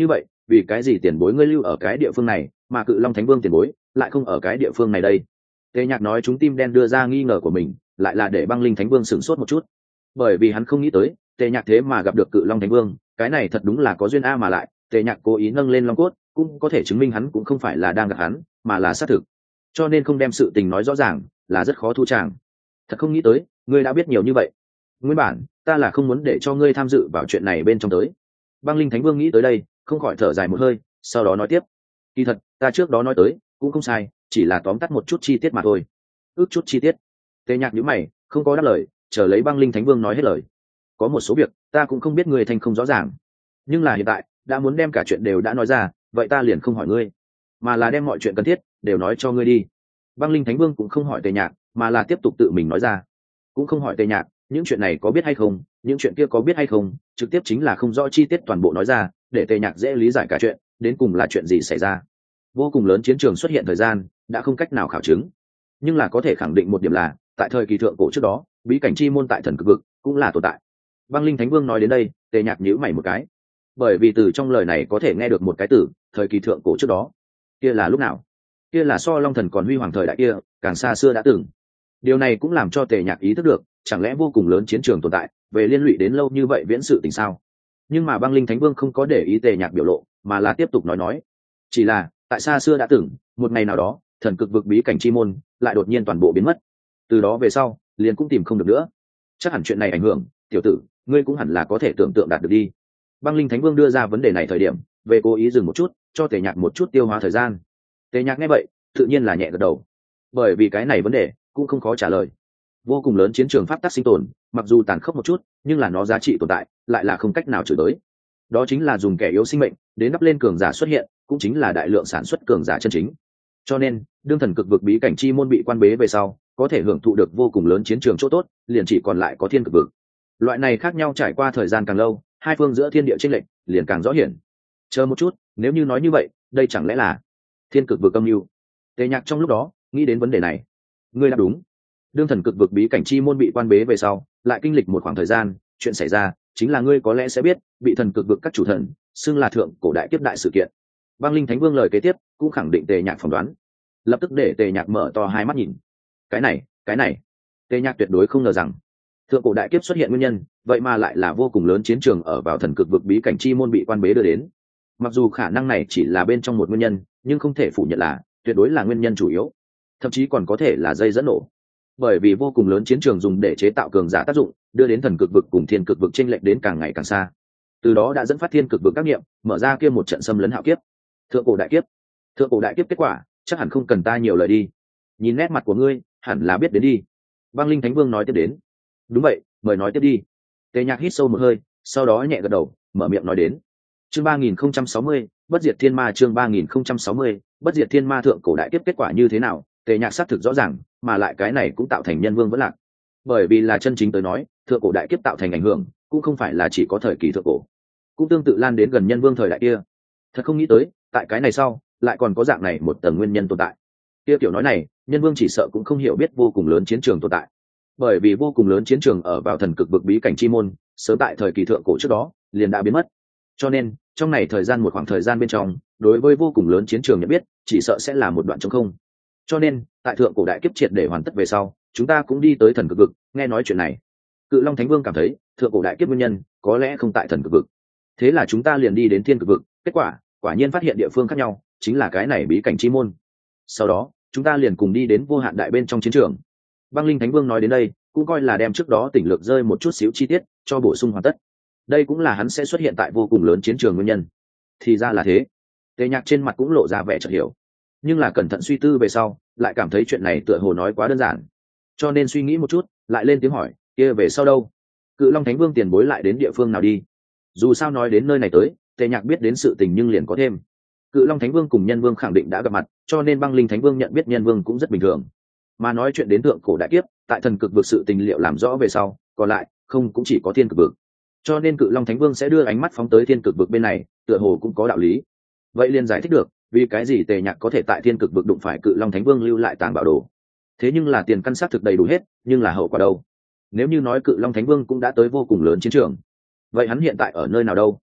vì cái gì tiền bối ngươi lưu ở cái địa phương này mà Cự Long Thánh Vương tiền bối lại không ở cái địa phương này đây? Tề Nhạc nói chúng tim đen đưa ra nghi ngờ của mình, lại là để Băng Linh Thánh Vương sửng sốt một chút, bởi vì hắn không nghĩ tới Tề Nhạc thế mà gặp được Cự Long Thánh Vương, cái này thật đúng là có duyên a, mà lại Tề Nhạc cố ý nâng lên long cốt cũng có thể chứng minh hắn cũng không phải là đang gặp hắn mà là xác thực, cho nên không đem sự tình nói rõ ràng là rất khó thu tràng. Thật không nghĩ tới ngươi đã biết nhiều như vậy, nguyên bản ta là không muốn để cho ngươi tham dự vào chuyện này bên trong tới. Băng Linh Thánh Vương nghĩ tới đây không khỏi thở dài một hơi, sau đó nói tiếp, kỳ thật ta trước đó nói tới cũng không sai, chỉ là tóm tắt một chút chi tiết mà thôi. Ước chút chi tiết? Tề Nhạc nhíu mày không có đáp lời, chờ lấy Băng Linh Thánh Vương nói hết lời. Có một số việc ta cũng không biết ngươi thành không rõ ràng, nhưng là hiện tại đã muốn đem cả chuyện đều đã nói ra, vậy ta liền không hỏi ngươi, mà là đem mọi chuyện cần thiết đều nói cho ngươi đi. Băng Linh Thánh Vương cũng không hỏi Tề Nhạc, mà là tiếp tục tự mình nói ra, cũng không hỏi Tề Nhạc những chuyện này có biết hay không, những chuyện kia có biết hay không, trực tiếp chính là không rõ chi tiết toàn bộ nói ra, để Tề Nhạc dễ lý giải cả chuyện đến cùng là chuyện gì xảy ra. Vô cùng lớn chiến trường xuất hiện thời gian đã không cách nào khảo chứng, nhưng là có thể khẳng định một điểm là tại thời kỳ thượng cổ trước đó, bí cảnh chi môn tại thần cực vực cũng là tồn tại. Băng Linh Thánh Vương nói đến đây, Tề Nhạc nhíu mày một cái, bởi vì từ trong lời này có thể nghe được một cái từ thời kỳ thượng cổ trước đó, kia là lúc nào? Kia là so Long Thần còn huy hoàng thời đại kia, càng xa xưa đã từng. Điều này cũng làm cho Tề Nhạc ý thức được, chẳng lẽ vô cùng lớn chiến trường tồn tại, về liên lụy đến lâu như vậy viễn sự tình sao? Nhưng mà Băng Linh Thánh Vương không có để ý Tề Nhạc biểu lộ, mà là tiếp tục nói nói, chỉ là tại xa xưa đã từng, một ngày nào đó, thần cực vực bí cảnh chi môn lại đột nhiên toàn bộ biến mất, từ đó về sau liền cũng tìm không được nữa. Chắc hẳn chuyện này ảnh hưởng, tiểu tử, ngươi cũng hẳn là có thể tưởng tượng đạt được đi. Băng Linh Thánh Vương đưa ra vấn đề này thời điểm, về cố ý dừng một chút, cho Tề Nhạc một chút tiêu hóa thời gian. Tề Nhạc nghe vậy, tự nhiên là nhẹ gật đầu, bởi vì cái này vấn đề cũng không khó trả lời. Vô cùng lớn chiến trường pháp tắc sinh tồn, mặc dù tàn khốc một chút, nhưng là nó giá trị tồn tại lại là không cách nào chửi tới. Đó chính là dùng kẻ yếu sinh mệnh đến đắp lên cường giả xuất hiện, cũng chính là đại lượng sản xuất cường giả chân chính. Cho nên, đương thần cực vực bí cảnh chi môn bị quan bế về sau, có thể hưởng thụ được vô cùng lớn chiến trường chỗ tốt, liền chỉ còn lại có thiên cực vực. Loại này khác nhau trải qua thời gian càng lâu, hai phương giữa thiên địa chênh lệch liền càng rõ hiển. Chờ một chút, nếu như nói như vậy, đây chẳng lẽ là thiên cực vực âm mưu? Tề Nhạc trong lúc đó nghĩ đến vấn đề này. Ngươi đã đúng. Đương thần cực vực bí cảnh chi môn bị quan bế về sau, lại kinh lịch một khoảng thời gian, chuyện xảy ra chính là ngươi có lẽ sẽ biết, bị thần cực vực các chủ thần xưng là thượng cổ đại kiếp đại sự kiện. Băng Linh Thánh Vương lời kế tiếp cũng khẳng định Tề Nhạc phỏng đoán, lập tức để Tề Nhạc mở to hai mắt nhìn. Cái này, cái này, Tề Nhạc tuyệt đối không ngờ rằng thượng cổ đại kiếp xuất hiện nguyên nhân, vậy mà lại là vô cùng lớn chiến trường ở vào thần cực vực bí cảnh chi môn bị quan bế đưa đến. Mặc dù khả năng này chỉ là bên trong một nguyên nhân, nhưng không thể phủ nhận là tuyệt đối là nguyên nhân chủ yếu, thậm chí còn có thể là dây dẫn nổ. Bởi vì vô cùng lớn chiến trường dùng để chế tạo cường giả tác dụng, đưa đến thần cực vực cùng thiên cực vực chênh lệch đến càng ngày càng xa, từ đó đã dẫn phát thiên cực vực các nghiệm, mở ra kia một trận xâm lấn hạo kiếp, thượng cổ đại kiếp. Thượng cổ đại kiếp kết quả chắc hẳn không cần ta nhiều lời đi, nhìn nét mặt của ngươi hẳn là biết đến đi. Băng Linh Thánh Vương nói tiếp đến. Đúng vậy, mời nói tiếp đi. Tề Nhạc hít sâu một hơi, sau đó nhẹ gật đầu, mở miệng nói đến. Chương ba nghìn không trăm sáu mươi, bất diệt thiên ma. Chương ba nghìn không trăm sáu mươi, bất diệt thiên ma. Thượng cổ đại kiếp kết quả như thế nào, Tề Nhạc xác thực rõ ràng, mà lại cái này cũng tạo thành nhân vương vẫn lạc. Bởi vì là chân chính tới nói, thượng cổ đại kiếp tạo thành ảnh hưởng cũng không phải là chỉ có thời kỳ thượng cổ, cũng tương tự lan đến gần nhân vương thời đại kia. Thật không nghĩ tới, tại cái này sau lại còn có dạng này một tầng nguyên nhân tồn tại. Kia kiểu nói này, nhân vương chỉ sợ cũng không hiểu biết vô cùng lớn chiến trường tồn tại, bởi vì vô cùng lớn chiến trường ở vào thần cực vực bí cảnh chi môn, sớm tại thời kỳ thượng cổ trước đó liền đã biến mất. Cho nên trong này thời gian một khoảng thời gian bên trong, đối với vô cùng lớn chiến trường nhận biết chỉ sợ sẽ là một đoạn trống không. Cho nên tại thượng cổ đại kiếp triệt để hoàn tất về sau, chúng ta cũng đi tới thần cực vực, nghe nói chuyện này. Cự Long Thánh Vương cảm thấy thượng cổ đại kiếp nguyên nhân có lẽ không tại thần cực vực, thế là chúng ta liền đi đến thiên cực vực. Kết quả quả nhiên phát hiện địa phương khác nhau, chính là cái này bí cảnh chi môn. Sau đó chúng ta liền cùng đi đến vô hạn đại bên trong chiến trường. Băng Linh Thánh Vương nói đến đây cũng coi là đem trước đó tỉnh lược rơi một chút xíu chi tiết cho bổ sung hoàn tất. Đây cũng là hắn sẽ xuất hiện tại vô cùng lớn chiến trường nguyên nhân. Thì ra là thế. Tề Nhạc trên mặt cũng lộ ra vẻ chợt hiểu, nhưng là cẩn thận suy tư về sau lại cảm thấy chuyện này tựa hồ nói quá đơn giản, cho nên suy nghĩ một chút lại lên tiếng hỏi, kia về sau đâu? Cự Long Thánh Vương tiền bối lại đến địa phương nào đi? Dù sao nói đến nơi này tới, Tề Nhạc biết đến sự tình nhưng liền có thêm. Cự Long Thánh Vương cùng Nhân Vương khẳng định đã gặp mặt, cho nên Băng Linh Thánh Vương nhận biết Nhân Vương cũng rất bình thường. Mà nói chuyện đến thượng cổ đại kiếp, tại thần cực vực sự tình liệu làm rõ về sau, còn lại không cũng chỉ có thiên cực vực. Cho nên Cự Long Thánh Vương sẽ đưa ánh mắt phóng tới thiên cực vực bên này, tựa hồ cũng có đạo lý. Vậy liền giải thích được vì cái gì Tề Nhạc có thể tại thiên cực vực đụng phải Cự Long Thánh Vương lưu lại tàng bảo đồ. Thế nhưng là tiền căn sát thực đầy đủ hết, nhưng là hậu quả đâu? Nếu như nói Cự Long Thánh Vương cũng đã tới vô cùng lớn chiến trường, vậy hắn hiện tại ở nơi nào đâu?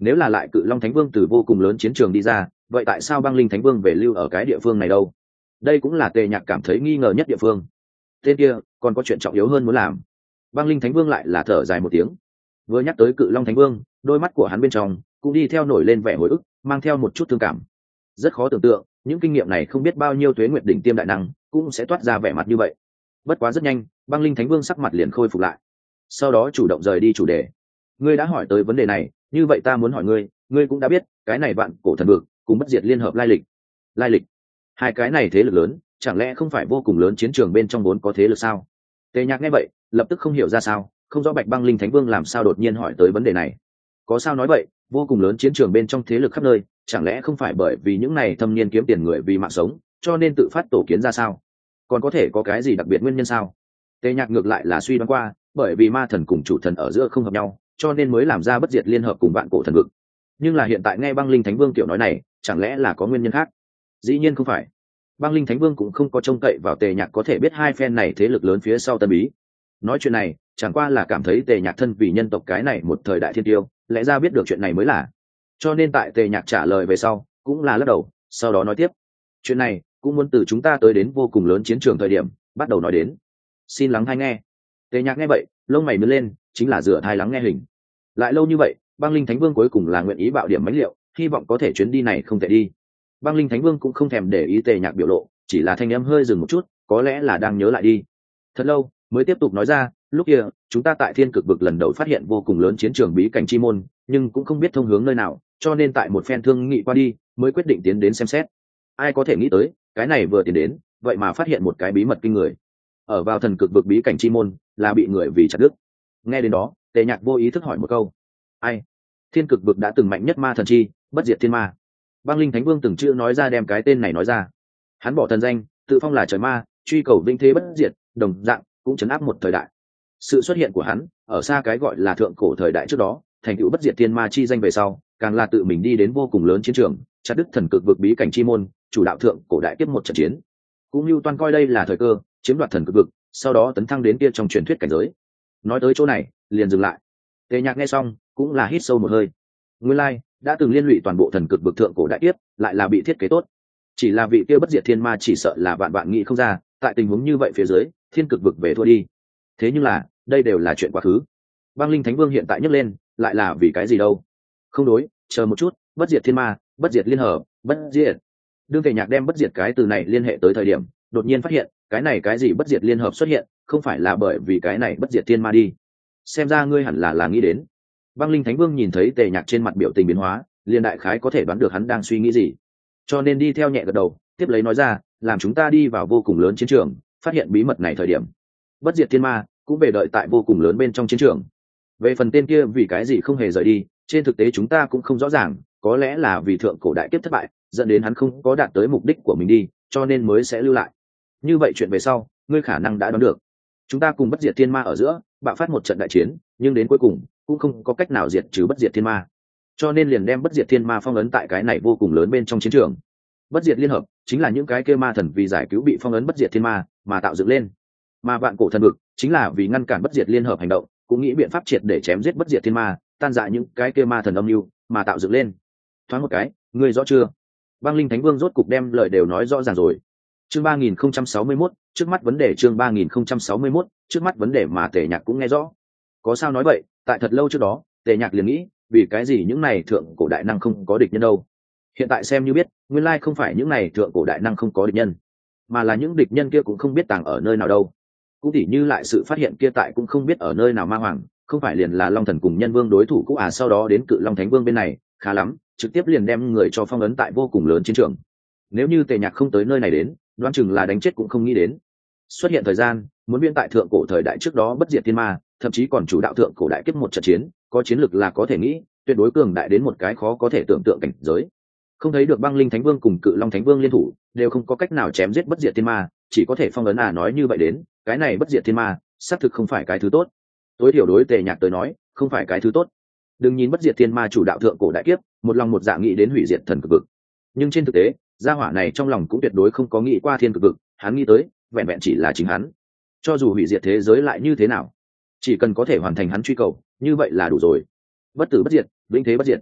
nếu là lại cự long thánh vương từ vô cùng lớn chiến trường đi ra, vậy tại sao băng linh thánh vương về lưu ở cái địa phương này đâu? Đây cũng là Tề Nhạc cảm thấy nghi ngờ nhất địa phương. Tên kia còn có chuyện trọng yếu hơn muốn làm. Băng linh thánh vương lại là thở dài một tiếng. Vừa nhắc tới cự long thánh vương, đôi mắt của hắn bên trong cũng đi theo nổi lên vẻ hồi ức, mang theo một chút thương cảm. Rất khó tưởng tượng, những kinh nghiệm này không biết bao nhiêu tuế nguyệt đỉnh tiêm đại năng cũng sẽ toát ra vẻ mặt như vậy. Bất quá rất nhanh, băng linh thánh vương sắc mặt liền khôi phục lại, sau đó chủ động rời đi chủ đề. Ngươi đã hỏi tới vấn đề này, như vậy ta muốn hỏi ngươi, ngươi cũng đã biết cái này vạn cổ thần vực cùng bất diệt liên hợp lai lịch. Lai lịch? Hai cái này thế lực lớn, chẳng lẽ không phải vô cùng lớn chiến trường bên trong vốn có thế lực sao? Tề Nhạc nghe vậy, lập tức không hiểu ra sao, không rõ bạch băng linh thánh vương làm sao đột nhiên hỏi tới vấn đề này. Có sao nói vậy, vô cùng lớn chiến trường bên trong thế lực khắp nơi, chẳng lẽ không phải bởi vì những này thâm niên kiếm tiền người vì mạng sống, cho nên tự phát tổ kiến ra sao? Còn có thể có cái gì đặc biệt nguyên nhân sao? Tề Nhạc ngược lại là suy đoán qua, bởi vì ma thần cùng chủ thần ở giữa không hợp nhau, cho nên mới làm ra bất diệt liên hợp cùng vạn cổ thần vực. Nhưng là hiện tại nghe băng linh thánh vương tiểu nói này, chẳng lẽ là có nguyên nhân khác? Dĩ nhiên không phải. Băng linh thánh vương cũng không có trông cậy vào Tề Nhạc có thể biết hai phen này thế lực lớn phía sau tân bí. Nói chuyện này chẳng qua là cảm thấy Tề Nhạc thân vì nhân tộc cái này một thời đại thiên tiêu, lẽ ra biết được chuyện này mới là. Cho nên tại Tề Nhạc trả lời về sau cũng là lắc đầu, sau đó nói tiếp. Chuyện này cũng muốn từ chúng ta tới đến vô cùng lớn chiến trường thời điểm bắt đầu nói đến. Xin lắng hay nghe. Tề Nhạc nghe vậy, lông mày nhướng lên, chính là dựa thai lắng nghe hình. Lại lâu như vậy, băng linh thánh vương cuối cùng là nguyện ý bạo điểm mãnh liệu, hy vọng có thể chuyến đi này không thể đi. Băng linh thánh vương cũng không thèm để ý Tề Nhạc biểu lộ, chỉ là thanh âm hơi dừng một chút, có lẽ là đang nhớ lại đi. Thật lâu mới tiếp tục nói ra, lúc kia chúng ta tại thiên cực vực lần đầu phát hiện vô cùng lớn chiến trường bí cảnh chi môn, nhưng cũng không biết thông hướng nơi nào, cho nên tại một phen thương nghị qua đi mới quyết định tiến đến xem xét. Ai có thể nghĩ tới, cái này vừa tiến đến vậy mà phát hiện một cái bí mật kinh người. Ở vào thần cực vực bí cảnh chi môn là bị người vì chặt đứt. Nghe đến đó, Tề Nhạc vô ý thức hỏi một câu. Ai? Thiên cực vực đã từng mạnh nhất ma thần chi, bất diệt thiên ma. Băng linh thánh vương từng chữ nói ra đem cái tên này nói ra. Hắn bỏ thần danh, tự phong là trời ma, truy cầu vinh thế bất diệt, đồng dạng cũng chấn áp một thời đại. Sự xuất hiện của hắn ở xa cái gọi là thượng cổ thời đại trước đó, thành tựu bất diệt thiên ma chi danh về sau, càng là tự mình đi đến vô cùng lớn chiến trường, chặt đứt thần cực vực bí cảnh chi môn, chủ đạo thượng cổ đại tiếp một trận chiến. Cũng như toàn coi đây là thời cơ, chiếm đoạt thần cực vực, sau đó tấn thăng đến kia trong truyền thuyết cảnh giới. Nói tới chỗ này, liền dừng lại. Tề Nhạc nghe xong, cũng là hít sâu một hơi. Nguyên lai, like, đã từng liên lụy toàn bộ thần cực vực thượng cổ đại tiếp, lại là bị thiết kế tốt. Chỉ là vị kia bất diệt thiên ma chỉ sợ là vạn vạn nghĩ không ra, tại tình huống như vậy phía dưới, thiên cực vực về thua đi. Thế nhưng là, đây đều là chuyện quá khứ. Băng linh thánh vương hiện tại nhấc lên, lại là vì cái gì đâu? Không đối, chờ một chút, bất diệt thiên ma, bất diệt liên hợp, bất diệt. Đương Tề Nhạc đem bất diệt cái từ này liên hệ tới thời điểm, đột nhiên phát hiện, cái này cái gì bất diệt liên hợp xuất hiện, không phải là bởi vì cái này bất diệt thiên ma đi. Xem ra ngươi hẳn là là nghĩ đến. Băng linh thánh vương nhìn thấy Tề Nhạc trên mặt biểu tình biến hóa, liền đại khái có thể đoán được hắn đang suy nghĩ gì, cho nên đi theo nhẹ gật đầu, tiếp lấy nói ra, làm chúng ta đi vào vô cùng lớn chiến trường, phát hiện bí mật này thời điểm, bất diệt thiên ma cũng về đợi tại vô cùng lớn bên trong chiến trường. Về phần tên kia vì cái gì không hề rời đi, trên thực tế chúng ta cũng không rõ ràng, có lẽ là vì thượng cổ đại kiếp thất bại, dẫn đến hắn không có đạt tới mục đích của mình đi, cho nên mới sẽ lưu lại. Như vậy chuyện về sau, ngươi khả năng đã đoán được. Chúng ta cùng bất diệt thiên ma ở giữa bạo phát một trận đại chiến, nhưng đến cuối cùng cũng không có cách nào diệt trừ bất diệt thiên ma, cho nên liền đem bất diệt thiên ma phong ấn tại cái này vô cùng lớn bên trong chiến trường. Bất diệt liên hợp chính là những cái kia ma thần vì giải cứu bị phong ấn bất diệt thiên ma mà tạo dựng lên, mà vạn cổ thần vực chính là vì ngăn cản bất diệt liên hợp hành động, cũng nghĩ biện pháp triệt để chém giết bất diệt thiên ma, tan rã những cái kia ma thần âm mưu mà tạo dựng lên. Thoáng một cái, ngươi rõ chưa? Băng linh thánh vương rốt cục đem lời đều nói rõ ràng rồi. Chương ba nghìn không trăm sáu mươi mốt, trước mắt vấn đề chương ba nghìn không trăm sáu mươi mốt, trước mắt vấn đề mà Tề Nhạc cũng nghe rõ. Có sao nói vậy, tại thật lâu trước đó, Tề Nhạc liền nghĩ, vì cái gì những này thượng cổ đại năng không có địch nhân đâu? Hiện tại xem như biết, nguyên lai không phải những này thượng cổ đại năng không có địch nhân, mà là những địch nhân kia cũng không biết tàng ở nơi nào đâu. Cũng tỉ như lại sự phát hiện kia tại cũng không biết ở nơi nào ma hoàng, không phải liền là Long Thần cùng Nhân Vương đối thủ cũ à, sau đó đến Cự Long Thánh Vương bên này, khá lắm, trực tiếp liền đem người cho phong ấn tại vô cùng lớn chiến trường. Nếu như Tề Nhạc không tới nơi này đến, đoán chừng là đánh chết cũng không nghĩ đến. Xuất hiện thời gian, muốn biên tại thượng cổ thời đại trước đó bất diệt thiên ma, thậm chí còn chủ đạo thượng cổ đại kiếp một trận chiến, có chiến lược là có thể nghĩ, tuyệt đối cường đại đến một cái khó có thể tưởng tượng cảnh giới. Không thấy được Băng linh thánh vương cùng Cự Long thánh vương liên thủ, đều không có cách nào chém giết bất diệt thiên ma, chỉ có thể phong ấn à, nói như vậy đến, cái này bất diệt thiên ma, xác thực không phải cái thứ tốt. Tối thiểu đối Tề Nhạc tới nói, không phải cái thứ tốt. Đừng nhìn bất diệt thiên ma chủ đạo thượng cổ đại kiếp, một lòng một dạ nghĩ đến hủy diệt thần cực vực, nhưng trên thực tế, gia hỏa này trong lòng cũng tuyệt đối không có nghĩ qua thiên cực vực, hắn nghĩ tới, vẹn vẹn chỉ là chính hắn. Cho dù hủy diệt thế giới lại như thế nào, chỉ cần có thể hoàn thành hắn truy cầu, như vậy là đủ rồi. Bất tử bất diệt, vĩnh thế bất diệt.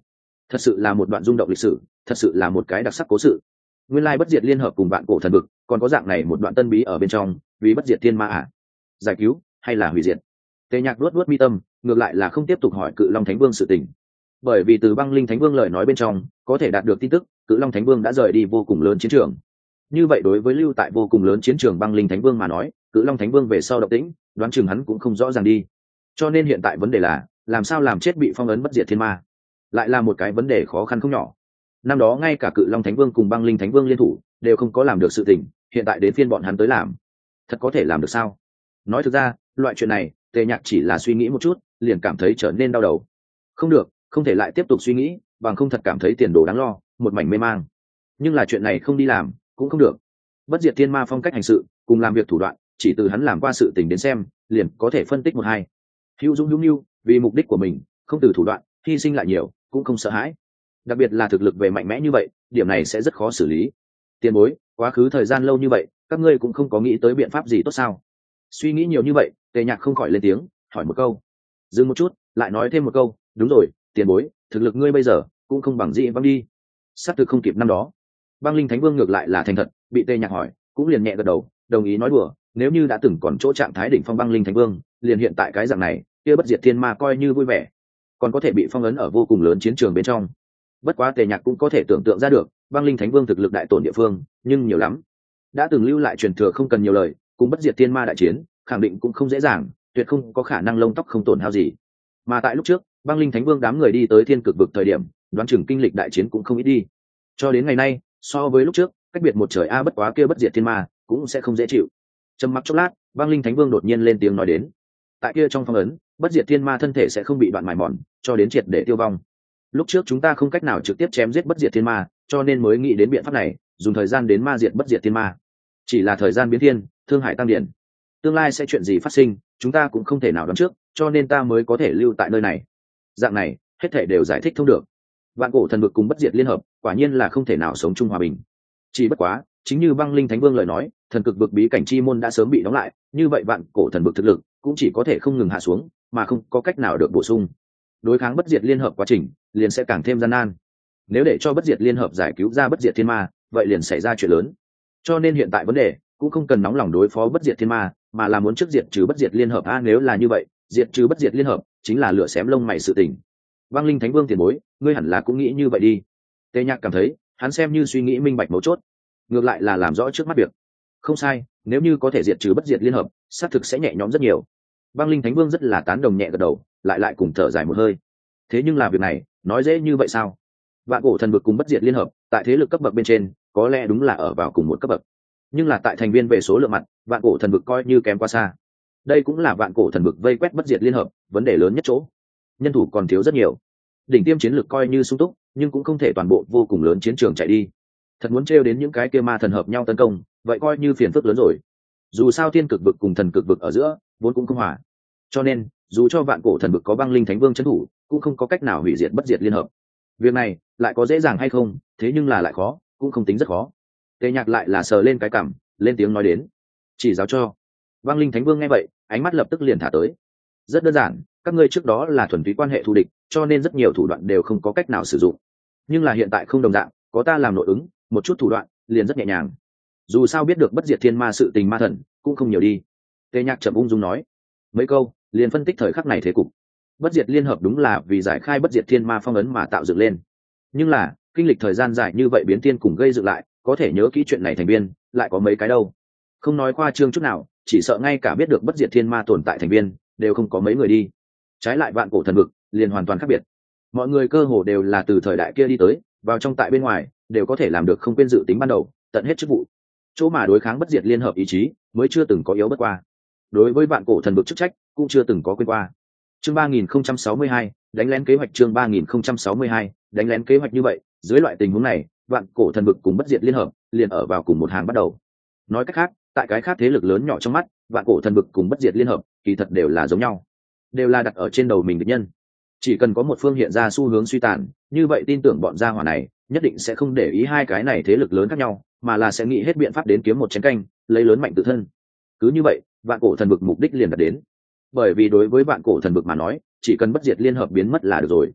Thật sự là một đoạn rung động lịch sử, thật sự là một cái đặc sắc cố sự. Nguyên lai bất diệt liên hợp cùng vạn cổ thần vực còn có dạng này một đoạn tân bí ở bên trong, vì bất diệt thiên ma à? Giải cứu hay là hủy diệt? Tề Nhạc luốt luốt mi tâm, ngược lại là không tiếp tục hỏi Cự Long Thánh Vương sự tình. Bởi vì từ Băng Linh Thánh Vương lời nói bên trong, có thể đạt được tin tức, Cự Long Thánh Vương đã rời đi vô cùng lớn chiến trường. Như vậy đối với lưu tại vô cùng lớn chiến trường Băng Linh Thánh Vương mà nói, Cự Long Thánh Vương về sau động tĩnh, đoán chừng hắn cũng không rõ ràng đi. Cho nên hiện tại vấn đề là, làm sao làm chết bị phong ấn bất diệt thiên ma? Lại là một cái vấn đề khó khăn không nhỏ. Năm đó ngay cả Cự Long Thánh Vương cùng Băng Linh Thánh Vương liên thủ, đều không có làm được sự tình, hiện tại đến phiên bọn hắn tới làm. Thật có thể làm được sao? Nói thực ra, loại chuyện này, Tề Nhạc chỉ là suy nghĩ một chút, liền cảm thấy trở nên đau đầu. Không được, không thể lại tiếp tục suy nghĩ, bằng không thật cảm thấy tiền đồ đáng lo, một mảnh mê mang. Nhưng là chuyện này không đi làm, cũng không được. Bất diệt thiên ma phong cách hành sự, cùng làm việc thủ đoạn, chỉ từ hắn làm qua sự tình đến xem, liền có thể phân tích một hai. Hữu Dũng Dũng Nưu, vì mục đích của mình, không từ thủ đoạn, hy sinh lại nhiều, cũng không sợ hãi. Đặc biệt là thực lực về mạnh mẽ như vậy, điểm này sẽ rất khó xử lý. Tiền bối, quá khứ thời gian lâu như vậy, các ngươi cũng không có nghĩ tới biện pháp gì tốt sao? Suy nghĩ nhiều như vậy, Tề Nhạc không khỏi lên tiếng, hỏi một câu. Dừng một chút, lại nói thêm một câu, đúng rồi, tiền bối, thực lực ngươi bây giờ cũng không bằng Dị Vãng đi. Sắp thực không kịp năm đó. Băng Linh Thánh Vương ngược lại là thành thật, bị Tề Nhạc hỏi, cũng liền nhẹ gật đầu, đồng ý nói đùa, nếu như đã từng còn chỗ trạng thái đỉnh phong Băng Linh Thánh Vương, liền hiện tại cái dạng này, kia bất diệt thiên ma coi như vui vẻ, còn có thể bị phong ấn ở vô cùng lớn chiến trường bên trong. Bất quá Tề Nhạc cũng có thể tưởng tượng ra được, Băng Linh Thánh Vương thực lực đại tổn địa phương, nhưng nhiều lắm. Đã từng lưu lại truyền thừa không cần nhiều lời, cùng bất diệt thiên ma đại chiến, khẳng định cũng không dễ dàng, tuyệt không có khả năng lông tóc không tổn hao gì. Mà tại lúc trước, Băng Linh Thánh Vương đám người đi tới thiên cực vực thời điểm, đoán chừng kinh lịch đại chiến cũng không ít đi. Cho đến ngày nay, so với lúc trước, cách biệt một trời a bất quá kia bất diệt thiên ma, cũng sẽ không dễ chịu. Trầm mặc chốc lát, Băng Linh Thánh Vương đột nhiên lên tiếng nói đến. Tại kia trong phong ấn, bất diệt thiên ma thân thể sẽ không bị đoạn mài mòn, cho đến triệt để tiêu vong. Lúc trước chúng ta không cách nào trực tiếp chém giết bất diệt thiên ma, cho nên mới nghĩ đến biện pháp này, dùng thời gian đến ma diệt bất diệt thiên ma. Chỉ là thời gian biến thiên, thương hại tăng điển. Tương lai sẽ chuyện gì phát sinh, chúng ta cũng không thể nào đoán trước, cho nên ta mới có thể lưu tại nơi này. Dạng này, hết thể đều giải thích thông được. Vạn cổ thần vực cùng bất diệt liên hợp, quả nhiên là không thể nào sống chung hòa bình. Chỉ bất quá, chính như Băng Linh Thánh Vương lời nói, thần cực vực bí cảnh chi môn đã sớm bị đóng lại, như vậy vạn cổ thần vực thực lực cũng chỉ có thể không ngừng hạ xuống, mà không có cách nào được bổ sung. Đối kháng bất diệt liên hợp quá trình, liền sẽ càng thêm gian nan. Nếu để cho bất diệt liên hợp giải cứu ra bất diệt thiên ma, vậy liền xảy ra chuyện lớn. Cho nên hiện tại vấn đề cũng không cần nóng lòng đối phó bất diệt thiên ma, mà là muốn trước diệt trừ bất diệt liên hợp a, nếu là như vậy, diệt trừ bất diệt liên hợp chính là lửa xém lông mày sự tình. Băng Linh Thánh Vương tiền bối, ngươi hẳn là cũng nghĩ như vậy đi. Tề Nhạc cảm thấy, hắn xem như suy nghĩ minh bạch mấu chốt, ngược lại là làm rõ trước mắt việc. Không sai, nếu như có thể diệt trừ bất diệt liên hợp, xác thực sẽ nhẹ nhõm rất nhiều. Băng Linh Thánh Vương rất là tán đồng nhẹ gật đầu, lại lại cùng thở dài một hơi. Thế nhưng là việc này, nói dễ như vậy sao? Vạn cổ thần vực cùng bất diệt liên hợp, tại thế lực cấp bậc bên trên, có lẽ đúng là ở vào cùng một cấp bậc. Nhưng là tại thành viên về số lượng mặt, vạn cổ thần vực coi như kém quá xa. Đây cũng là vạn cổ thần vực vây quét bất diệt liên hợp, vấn đề lớn nhất chỗ. Nhân thủ còn thiếu rất nhiều. Đỉnh tiêm chiến lược coi như sung túc, nhưng cũng không thể toàn bộ vô cùng lớn chiến trường chạy đi. Thật muốn trêu đến những cái kia ma thần hợp nhau tấn công, vậy coi như phiền phức lớn rồi. Dù sao thiên cực vực cùng thần cực vực ở giữa, vốn cũng không hòa. Cho nên, dù cho vạn cổ thần vực có Băng Linh Thánh Vương trấn thủ, cũng không có cách nào hủy diệt bất diệt liên hợp. Việc này lại có dễ dàng hay không, thế nhưng là lại khó, cũng không tính rất khó. Tề Nhạc lại là sờ lên cái cằm, lên tiếng nói đến, chỉ giáo cho. Băng Linh Thánh Vương nghe vậy, ánh mắt lập tức liền thả tới. Rất đơn giản, các ngươi trước đó là thuần túy quan hệ thù địch, cho nên rất nhiều thủ đoạn đều không có cách nào sử dụng. Nhưng là hiện tại không đồng dạng, có ta làm nội ứng, một chút thủ đoạn liền rất nhẹ nhàng. Dù sao biết được bất diệt thiên ma sự tình ma thần, cũng không nhiều đi. Tề Nhạc chậm ung dung nói mấy câu, liền phân tích thời khắc này thế cục. Bất diệt liên hợp đúng là vì giải khai bất diệt thiên ma phong ấn mà tạo dựng lên. Nhưng là, kinh lịch thời gian dài như vậy biến thiên cùng gây dựng lại, có thể nhớ kỹ chuyện này thành viên, lại có mấy cái đâu. Không nói khoa trương chút nào, chỉ sợ ngay cả biết được bất diệt thiên ma tồn tại thành viên, đều không có mấy người đi. Trái lại vạn cổ thần vực, liền hoàn toàn khác biệt. Mọi người cơ hồ đều là từ thời đại kia đi tới, vào trong tại bên ngoài, đều có thể làm được không quên dự tính ban đầu, tận hết chức vụ. Chỗ mà đối kháng bất diệt liên hợp ý chí, mới chưa từng có yếu bất qua. Đối với vạn cổ thần vực chức trách, cũng chưa từng có quên qua. Chương ba nghìn không trăm sáu mươi hai, đánh lén kế hoạch chương ba nghìn không trăm sáu mươi hai, đánh lén kế hoạch như vậy, dưới loại tình huống này, vạn cổ thần vực cùng bất diệt liên hợp, liền ở vào cùng một hàng bắt đầu. Nói cách khác, tại cái khác thế lực lớn nhỏ trong mắt, vạn cổ thần vực cùng bất diệt liên hợp, kỳ thật đều là giống nhau, đều là đặt ở trên đầu mình địch nhân. Chỉ cần có một phương hiện ra xu hướng suy tàn, như vậy tin tưởng bọn gia hỏa này nhất định sẽ không để ý hai cái này thế lực lớn khác nhau, mà là sẽ nghĩ hết biện pháp đến kiếm một chén canh, lấy lớn mạnh tự thân. Cứ như vậy, vạn cổ thần vực mục đích liền đạt đến. Bởi vì đối với vạn cổ thần vực mà nói, chỉ cần bất diệt liên hợp biến mất là được rồi.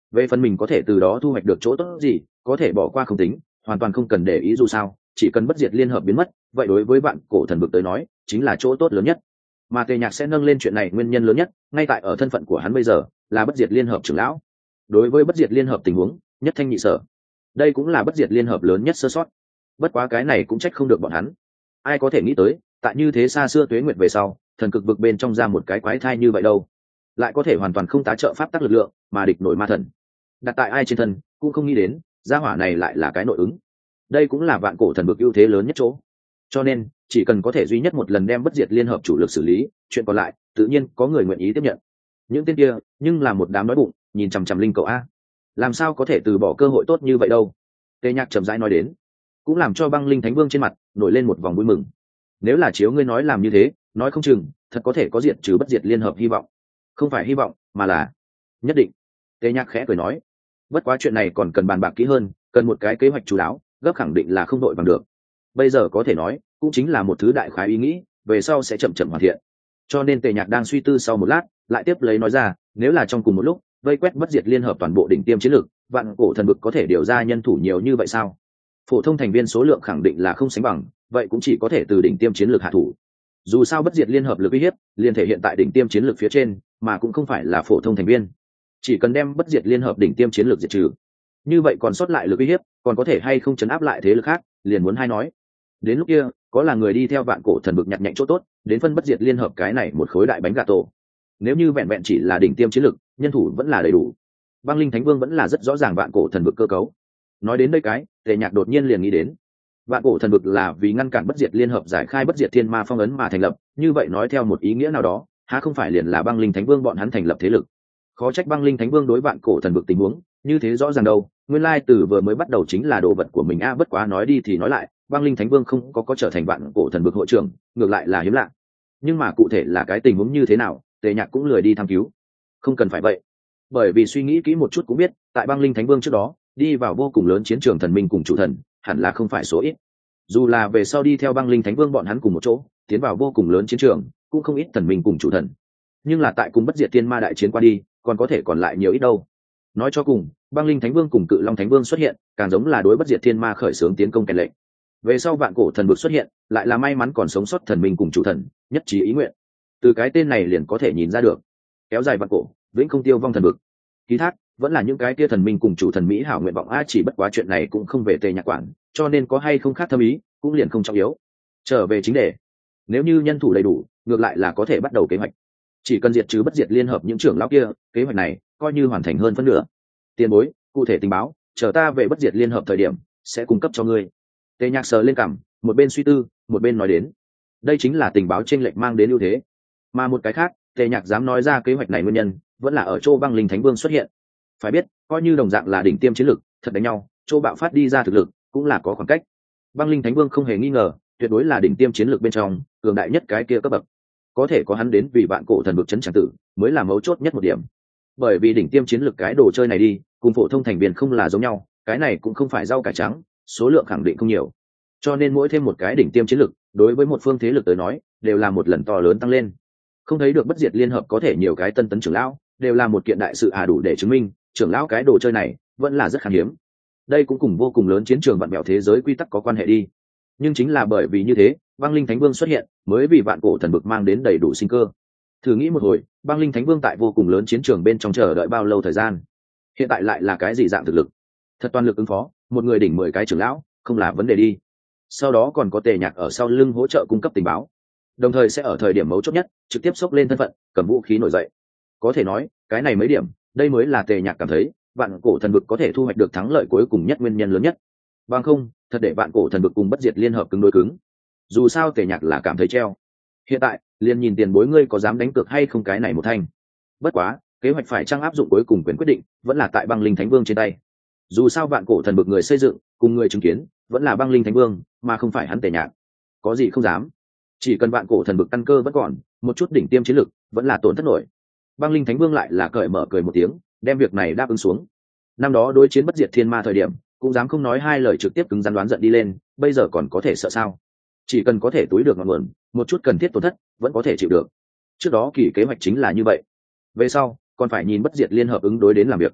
về phần mình có thể từ đó thu hoạch được chỗ tốt gì, có thể bỏ qua không tính, hoàn toàn không cần để ý, dù sao chỉ cần bất diệt liên hợp biến mất, vậy đối với bạn cổ thần vực tới nói chính là chỗ tốt lớn nhất. Mà Tề Nhạc sẽ nâng lên chuyện này nguyên nhân lớn nhất ngay tại ở thân phận của hắn bây giờ là bất diệt liên hợp trưởng lão. Đối với bất diệt liên hợp tình huống nhất thanh nhị sở, đây cũng là bất diệt liên hợp lớn nhất sơ sót. Bất quá cái này cũng trách không được bọn hắn. Ai có thể nghĩ tới tại như thế xa xưa tuế nguyệt về sau, thần cực vực bên trong ra một cái quái thai như vậy đâu, lại có thể hoàn toàn không tá trợ pháp tắc lực lượng mà địch nổi ma thần. Đặt tại ai trên thân cũng không nghĩ đến gia hỏa này lại là cái nội ứng. Đây cũng là vạn cổ thần vực ưu thế lớn nhất chỗ. Cho nên chỉ cần có thể duy nhất một lần đem bất diệt liên hợp chủ lực xử lý, chuyện còn lại tự nhiên có người nguyện ý tiếp nhận. Những tên kia nhưng là một đám đói bụng nhìn chằm chằm linh cầu a, làm sao có thể từ bỏ cơ hội tốt như vậy đâu. Tề Nhạc chậm rãi nói đến, cũng làm cho Băng Linh Thánh Vương trên mặt nổi lên một vòng vui mừng. Nếu là chiếu ngươi nói làm như thế, nói không chừng thật có thể có diệt trừ bất diệt liên hợp hy vọng. Không phải hy vọng mà là nhất định. Tề Nhạc khẽ cười nói, bất quá chuyện này còn cần bàn bạc kỹ hơn, cần một cái kế hoạch chú đáo, gấp khẳng định là không đội bằng được. Bây giờ có thể nói cũng chính là một thứ đại khái ý nghĩ, về sau sẽ chậm chậm hoàn thiện. Cho nên Tề Nhạc đang suy tư sau một lát, lại tiếp lấy nói ra, nếu là trong cùng một lúc vây quét bất diệt liên hợp toàn bộ đỉnh tiêm chiến lược, vạn cổ thần vực có thể điều ra nhân thủ nhiều như vậy sao? Phổ thông thành viên số lượng khẳng định là không sánh bằng, vậy cũng chỉ có thể từ đỉnh tiêm chiến lược hạ thủ. Dù sao bất diệt liên hợp lực uy hiếp liền thể hiện tại đỉnh tiêm chiến lược phía trên, mà cũng không phải là phổ thông thành viên. Chỉ cần đem bất diệt liên hợp đỉnh tiêm chiến lược diệt trừ, như vậy còn sót lại lực uy hiếp còn có thể hay không chấn áp lại thế lực khác, liền muốn hay nói. Đến lúc kia có là người đi theo vạn cổ thần vực nhặt nhạnh chỗ tốt, đến phân bất diệt liên hợp cái này một khối đại bánh gà tổ. Nếu như vẹn vẹn chỉ là đỉnh tiêm chiến lược, nhân thủ vẫn là đầy đủ. Băng Linh Thánh Vương vẫn là rất rõ ràng vạn cổ thần vực cơ cấu. Nói đến đây cái, Tề Nhạc đột nhiên liền nghĩ đến, vạn cổ thần vực là vì ngăn cản bất diệt liên hợp giải khai bất diệt thiên ma phong ấn mà thành lập, như vậy nói theo một ý nghĩa nào đó, há không phải liền là Băng Linh Thánh Vương bọn hắn thành lập thế lực. Khó trách Băng Linh Thánh Vương đối vạn cổ thần vực tình huống như thế rõ ràng đâu, nguyên lai từ vừa mới bắt đầu chính là đồ vật của mình a. Bất quá nói đi thì nói lại, Băng Linh Thánh Vương không có có trở thành vạn cổ thần vực hội trưởng, ngược lại là hiếm lạ. Nhưng mà cụ thể là cái tình huống như thế nào, Tề Nhạc cũng lười đi tham cứu. Không cần phải vậy, bởi vì suy nghĩ kỹ một chút cũng biết, tại Băng Linh Thánh Vương trước đó đi vào vô cùng lớn chiến trường thần minh cùng chủ thần hẳn là không phải số ít. Dù là về sau đi theo Băng Linh Thánh Vương bọn hắn cùng một chỗ tiến vào vô cùng lớn chiến trường, cũng không ít thần minh cùng chủ thần. Nhưng là tại cùng bất diệt tiên ma đại chiến qua đi, còn có thể còn lại nhiều ít đâu. Nói cho cùng, Băng Linh Thánh Vương cùng Cự Long Thánh Vương xuất hiện, càng giống là đối bất diệt thiên ma khởi xướng tiến công kèn lệnh. Về sau vạn cổ thần vực xuất hiện, lại là may mắn còn sống sót thần minh cùng chủ thần nhất trí ý nguyện. Từ cái tên này liền có thể nhìn ra được, kéo dài vạn cổ vĩnh không tiêu vong thần vực, ký thác vẫn là những cái kia thần minh cùng chủ thần mỹ hảo nguyện vọng a. Chỉ bất quá chuyện này cũng không về Tề Nhạc quản, cho nên có hay không khác thâm ý cũng liền không trọng yếu. Trở về chính đề, nếu như nhân thủ đầy đủ, ngược lại là có thể bắt đầu kế hoạch. Chỉ cần diệt trừ bất diệt liên hợp những trưởng lão kia, kế hoạch này coi như hoàn thành hơn phân nửa. Tiền bối, cụ thể tình báo chờ ta về bất diệt liên hợp thời điểm sẽ cung cấp cho ngươi. Tề Nhạc sờ lên cằm, một bên suy tư một bên nói đến, đây chính là tình báo chênh lệch mang đến ưu thế. Mà một cái khác, Tề Nhạc dám nói ra kế hoạch này nguyên nhân vẫn là ở chỗ Băng Linh Thánh Vương xuất hiện. Phải biết, coi như đồng dạng là đỉnh tiêm chiến lực, thật đánh nhau, chỗ bạo phát đi ra thực lực cũng là có khoảng cách. Băng Linh Thánh Vương không hề nghi ngờ, tuyệt đối là đỉnh tiêm chiến lược bên trong cường đại nhất cái kia cấp bậc. Có thể có hắn đến vì vạn cổ thần vực chấn tràng tử mới là mấu chốt nhất một điểm. Bởi vì đỉnh tiêm chiến lược cái đồ chơi này đi cùng phổ thông thành viên không là giống nhau, cái này cũng không phải rau cải trắng, số lượng khẳng định không nhiều. Cho nên mỗi thêm một cái đỉnh tiêm chiến lược, đối với một phương thế lực tới nói đều là một lần to lớn tăng lên. Không thấy được bất diệt liên hợp có thể nhiều cái tân tấn trưởng lão, đều là một kiện đại sự à, đủ để chứng minh trưởng lão cái đồ chơi này vẫn là rất khan hiếm. Đây cũng cùng vô cùng lớn chiến trường vạn mẹo thế giới quy tắc có quan hệ đi. Nhưng chính là bởi vì như thế, Băng Linh Thánh Vương xuất hiện mới vì vạn cổ thần vực mang đến đầy đủ sinh cơ. Thử nghĩ một hồi, Băng Linh Thánh Vương tại vô cùng lớn chiến trường bên trong chờ đợi bao lâu thời gian, hiện tại lại là cái gì dạng thực lực? Thật toàn lực ứng phó, một người đỉnh mười cái trưởng lão không là vấn đề đi. Sau đó còn có Tề Nhạc ở sau lưng hỗ trợ cung cấp tình báo, đồng thời sẽ ở thời điểm mấu chốt nhất trực tiếp xốc lên thân phận, cầm vũ khí nổi dậy. Có thể nói cái này mấy điểm, đây mới là Tề Nhạc cảm thấy vạn cổ thần vực có thể thu hoạch được thắng lợi cuối cùng nhất nguyên nhân lớn nhất. Bằng không thật để vạn cổ thần vực cùng bất diệt liên hợp cứng đối cứng, dù sao Tề Nhạc là cảm thấy treo. Hiện tại liền nhìn tiền bối ngươi có dám đánh cược hay không cái này một thanh. Bất quá kế hoạch phải trang áp dụng cuối cùng quyền quyết định vẫn là tại Băng Linh Thánh Vương trên tay. Dù sao vạn cổ thần vực người xây dựng cùng người chứng kiến vẫn là Băng Linh Thánh Vương, mà không phải hắn Tề Nhạc. Có gì không dám, chỉ cần vạn cổ thần vực căn cơ vẫn còn, một chút đỉnh tiêm chiến lực vẫn là tổn thất nổi. Băng Linh Thánh Vương lại là cởi mở cười một tiếng, đem việc này đáp ứng xuống. Năm đó đối chiến bất diệt thiên ma thời điểm cũng dám không nói hai lời trực tiếp cứng rắn đoán giận đi lên, bây giờ còn có thể sợ sao? Chỉ cần có thể túi được ngọn nguồn, một chút cần thiết tổn thất vẫn có thể chịu được. Trước đó kỳ kế hoạch chính là như vậy, về sau còn phải nhìn bất diệt liên hợp ứng đối đến làm việc.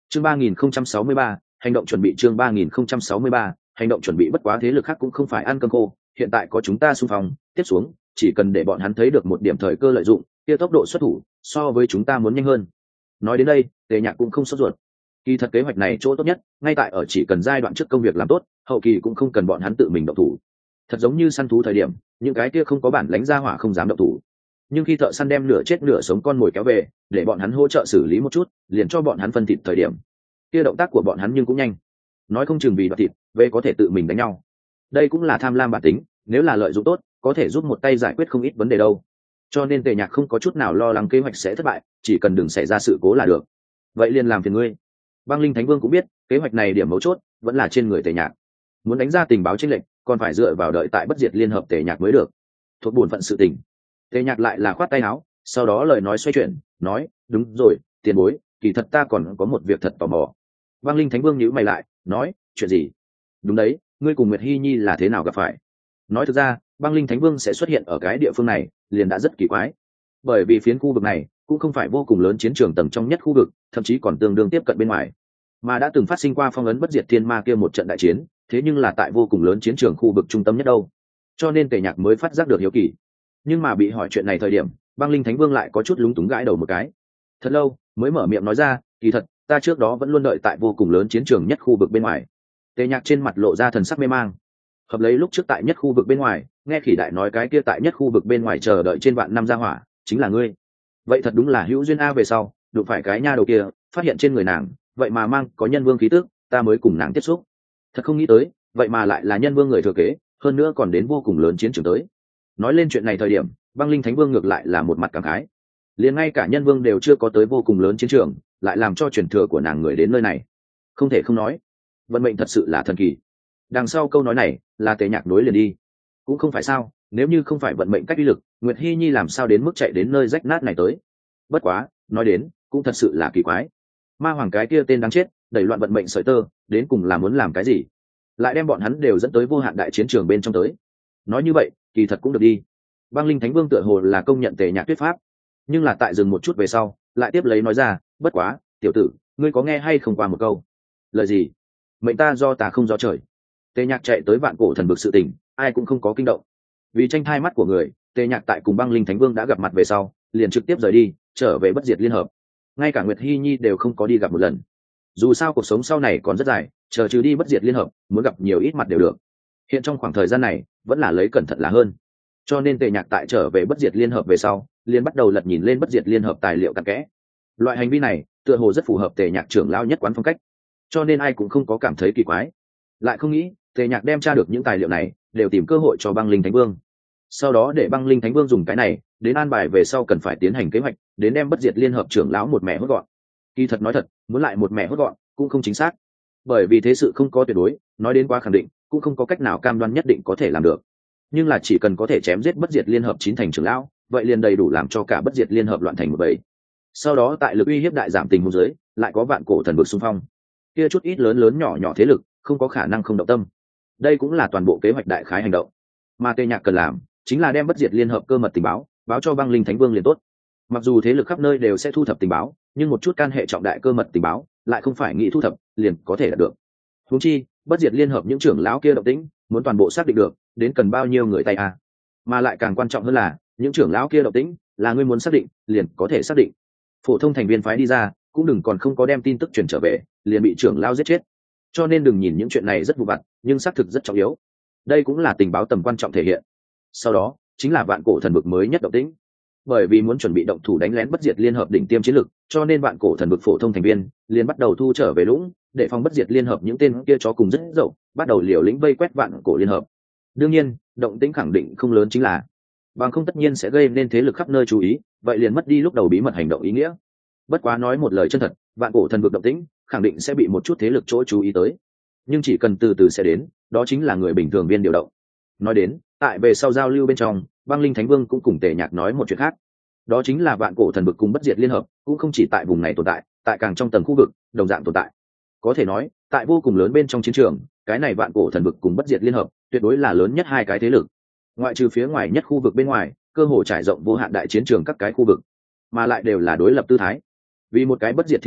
chương ba nghìn không trăm sáu mươi ba, hành động chuẩn bị. chương ba nghìn không trăm sáu mươi ba, hành động chuẩn bị. Bất quá thế lực khác cũng không phải ăn cơm khô, hiện tại có chúng ta xung phong tiếp xuống, chỉ cần để bọn hắn thấy được một điểm thời cơ lợi dụng, kia tốc độ xuất thủ so với chúng ta muốn nhanh hơn. Nói đến đây, Tề Nhạc cũng không sốt ruột. Kỳ thật kế hoạch này chỗ tốt nhất ngay tại ở chỉ cần giai đoạn trước công việc làm tốt, hậu kỳ cũng không cần bọn hắn tự mình động thủ. Thật giống như săn thú thời điểm, những cái kia không có bản lãnh ra hỏa không dám động thủ, nhưng khi thợ săn đem nửa chết nửa sống con mồi kéo về, để bọn hắn hỗ trợ xử lý một chút, liền cho bọn hắn phân thịt thời điểm, kia động tác của bọn hắn nhưng cũng nhanh, nói không chừng vì đoạt thịt về có thể tự mình đánh nhau. Đây cũng là tham lam bản tính, nếu là lợi dụng tốt có thể giúp một tay giải quyết không ít vấn đề đâu. Cho nên Tề Nhạc không có chút nào lo lắng kế hoạch sẽ thất bại, chỉ cần đừng xảy ra sự cố là được. Vậy liền làm phiền ngươi. Băng Linh Thánh Vương cũng biết kế hoạch này điểm mấu chốt vẫn là trên người Tề Nhạc, muốn đánh ra tình báo chênh lệch còn phải dựa vào đợi tại Bất Diệt Liên Hợp Tề Nhạc mới được, thuộc bổn phận sự tình. Tề Nhạc lại là khoát tay áo, sau đó lời nói xoay chuyển, nói, đúng rồi, tiền bối, kỳ thật ta còn có một việc thật tò mò. Băng Linh Thánh Vương nhíu mày lại, nói, chuyện gì? Đúng đấy, ngươi cùng Nguyệt Hi Nhi là thế nào gặp phải? Nói thực ra, Băng Linh Thánh Vương sẽ xuất hiện ở cái địa phương này, liền đã rất kỳ quái. Bởi vì phiến khu vực này cũng không phải vô cùng lớn chiến trường tầng trong nhất khu vực, thậm chí còn tương đương tiếp cận bên ngoài, mà đã từng phát sinh qua phong ấn bất diệt thiên ma kia một trận đại chiến, thế nhưng là tại vô cùng lớn chiến trường khu vực trung tâm nhất đâu. Cho nên Tề Nhạc mới phát giác được hiếu kỳ. Nhưng mà bị hỏi chuyện này thời điểm, Băng Linh Thánh Vương lại có chút lúng túng gãi đầu một cái. Thật lâu mới mở miệng nói ra, kỳ thật ta trước đó vẫn luôn đợi tại vô cùng lớn chiến trường nhất khu vực bên ngoài. Tề Nhạc trên mặt lộ ra thần sắc mê mang. Hợp lấy lúc trước tại nhất khu vực bên ngoài, nghe Khỉ Đại nói cái kia tại nhất khu vực bên ngoài chờ đợi trên vạn năm gia hỏa chính là ngươi. Vậy thật đúng là hữu duyên a, về sau đụng phải cái nha đầu kia, phát hiện trên người nàng vậy mà mang có nhân vương khí tức, ta mới cùng nàng tiếp xúc. Thật không nghĩ tới, vậy mà lại là nhân vương người thừa kế, hơn nữa còn đến vô cùng lớn chiến trường tới. Nói lên chuyện này thời điểm, Băng Linh Thánh Vương ngược lại là một mặt cảm khái. Liền ngay cả nhân vương đều chưa có tới vô cùng lớn chiến trường, lại làm cho truyền thừa của nàng người đến nơi này. Không thể không nói, vận mệnh thật sự là thần kỳ. Đằng sau câu nói này là Tề Nhạc nối liền đi. Cũng không phải sao, nếu như không phải vận mệnh cách uy lực, Nguyệt Hi Nhi làm sao đến mức chạy đến nơi rách nát này tới. Bất quá, nói đến cũng thật sự là kỳ quái. Ma hoàng cái kia tên đáng chết, đẩy loạn vận mệnh sợi tơ, đến cùng là muốn làm cái gì? Lại đem bọn hắn đều dẫn tới vô hạn đại chiến trường bên trong tới. Nói như vậy, kỳ thật cũng được đi. Băng Linh Thánh Vương tựa hồ là công nhận Tề Nhạc thuyết pháp, nhưng là tại dừng một chút về sau, lại tiếp lấy nói ra, bất quá, tiểu tử, ngươi có nghe hay không qua một câu? Lời gì? Mệnh ta do ta không do trời. Tề Nhạc chạy tới vạn cổ thần vực sự tình, ai cũng không có kinh động. Vì tranh thai mắt của người, Tề Nhạc tại cùng Băng Linh Thánh Vương đã gặp mặt về sau, liền trực tiếp rời đi, trở về Bất Diệt Liên Hợp. Ngay cả Nguyệt Hi Nhi đều không có đi gặp một lần. Dù sao cuộc sống sau này còn rất dài, chờ trừ đi Bất Diệt Liên Hợp, muốn gặp nhiều ít mặt đều được. Hiện trong khoảng thời gian này, vẫn là lấy cẩn thận là hơn. Cho nên Tề Nhạc tại trở về Bất Diệt Liên Hợp về sau, liền bắt đầu lật nhìn lên Bất Diệt Liên Hợp tài liệu cặn kẽ. Loại hành vi này, tựa hồ rất phù hợp Tề Nhạc trưởng lão nhất quán phong cách, cho nên ai cũng không có cảm thấy kỳ quái. Lại không nghĩ, Tề Nhạc đem tra được những tài liệu này, đều tìm cơ hội cho Băng Linh Thánh Vương. Sau đó để Băng Linh Thánh Vương dùng cái này, đến an bài về sau cần phải tiến hành kế hoạch, đến đem Bất Diệt Liên Hợp trưởng lão một mẹ hốt gọn. Kỳ thật nói thật, muốn lại một mẹ hốt gọn, cũng không chính xác. Bởi vì thế sự không có tuyệt đối, nói đến quá khẳng định, cũng không có cách nào cam đoan nhất định có thể làm được. Nhưng là chỉ cần có thể chém giết Bất Diệt Liên Hợp chín thành trưởng lão, vậy liền đầy đủ làm cho cả Bất Diệt Liên Hợp loạn thành một bầy. Sau đó tại lực uy hiếp đại giảm tình huống dưới, lại có vạn cổ thần vực xung phong, kia chút ít lớn lớn nhỏ nhỏ thế lực không có khả năng không động tâm. Đây cũng là toàn bộ kế hoạch đại khái hành động. Mà Tề Nhạc cần làm chính là đem Bất Diệt Liên Hợp cơ mật tình báo báo cho Băng Linh Thánh Vương liền tốt. Mặc dù thế lực khắp nơi đều sẽ thu thập tình báo, nhưng một chút can hệ trọng đại cơ mật tình báo lại không phải nghĩ thu thập liền có thể đạt được. Huống chi, Bất Diệt Liên Hợp những trưởng lão kia động tĩnh, muốn toàn bộ xác định được, đến cần bao nhiêu người tay à? Mà lại càng quan trọng hơn là, những trưởng lão kia động tĩnh, là ngươi muốn xác định, liền có thể xác định. Phổ thông thành viên phái đi ra, cũng đừng còn không có đem tin tức truyền trở về, liền bị trưởng lão giết chết. Cho nên đừng nhìn những chuyện này rất vụ vặt, nhưng xác thực rất trọng yếu. Đây cũng là tình báo tầm quan trọng thể hiện. Sau đó, chính là vạn cổ thần vực mới nhất động tĩnh. Bởi vì muốn chuẩn bị động thủ đánh lén Bất Diệt Liên Hợp đỉnh tiêm chiến lực, cho nên vạn cổ thần vực phổ thông thành viên liền bắt đầu thu trở về lũng, để phòng Bất Diệt Liên Hợp những tên kia chó cùng rất dậu, bắt đầu liều lĩnh vây quét vạn cổ liên hợp. Đương nhiên, động tĩnh khẳng định không lớn chính là, bằng không tất nhiên sẽ gây nên thế lực khắp nơi chú ý, vậy liền mất đi lúc đầu bí mật hành động ý nghĩa. Bất quá nói một lời chân thật, vạn cổ thần vực động tĩnh khẳng định sẽ bị một chút thế lực chỗ chú ý tới, nhưng chỉ cần từ từ sẽ đến, đó chính là người bình thường viên điều động. Nói đến, tại về sau giao lưu bên trong, Băng Linh Thánh Vương cũng cùng Tề Nhạc nói một chuyện khác, đó chính là vạn cổ thần vực cùng Bất Diệt Liên Hợp cũng không chỉ tại vùng này tồn tại, tại càng trong tầng khu vực đồng dạng tồn tại. Có thể nói, tại vô cùng lớn bên trong chiến trường, cái này vạn cổ thần vực cùng Bất Diệt Liên Hợp tuyệt đối là lớn nhất hai cái thế lực. Ngoại trừ phía ngoài nhất khu vực bên ngoài, cơ hồ trải rộng vô hạn đại chiến trường các cái khu vực, mà lại đều là đối lập tư thái. Vì một cái bất diệt thiên ma,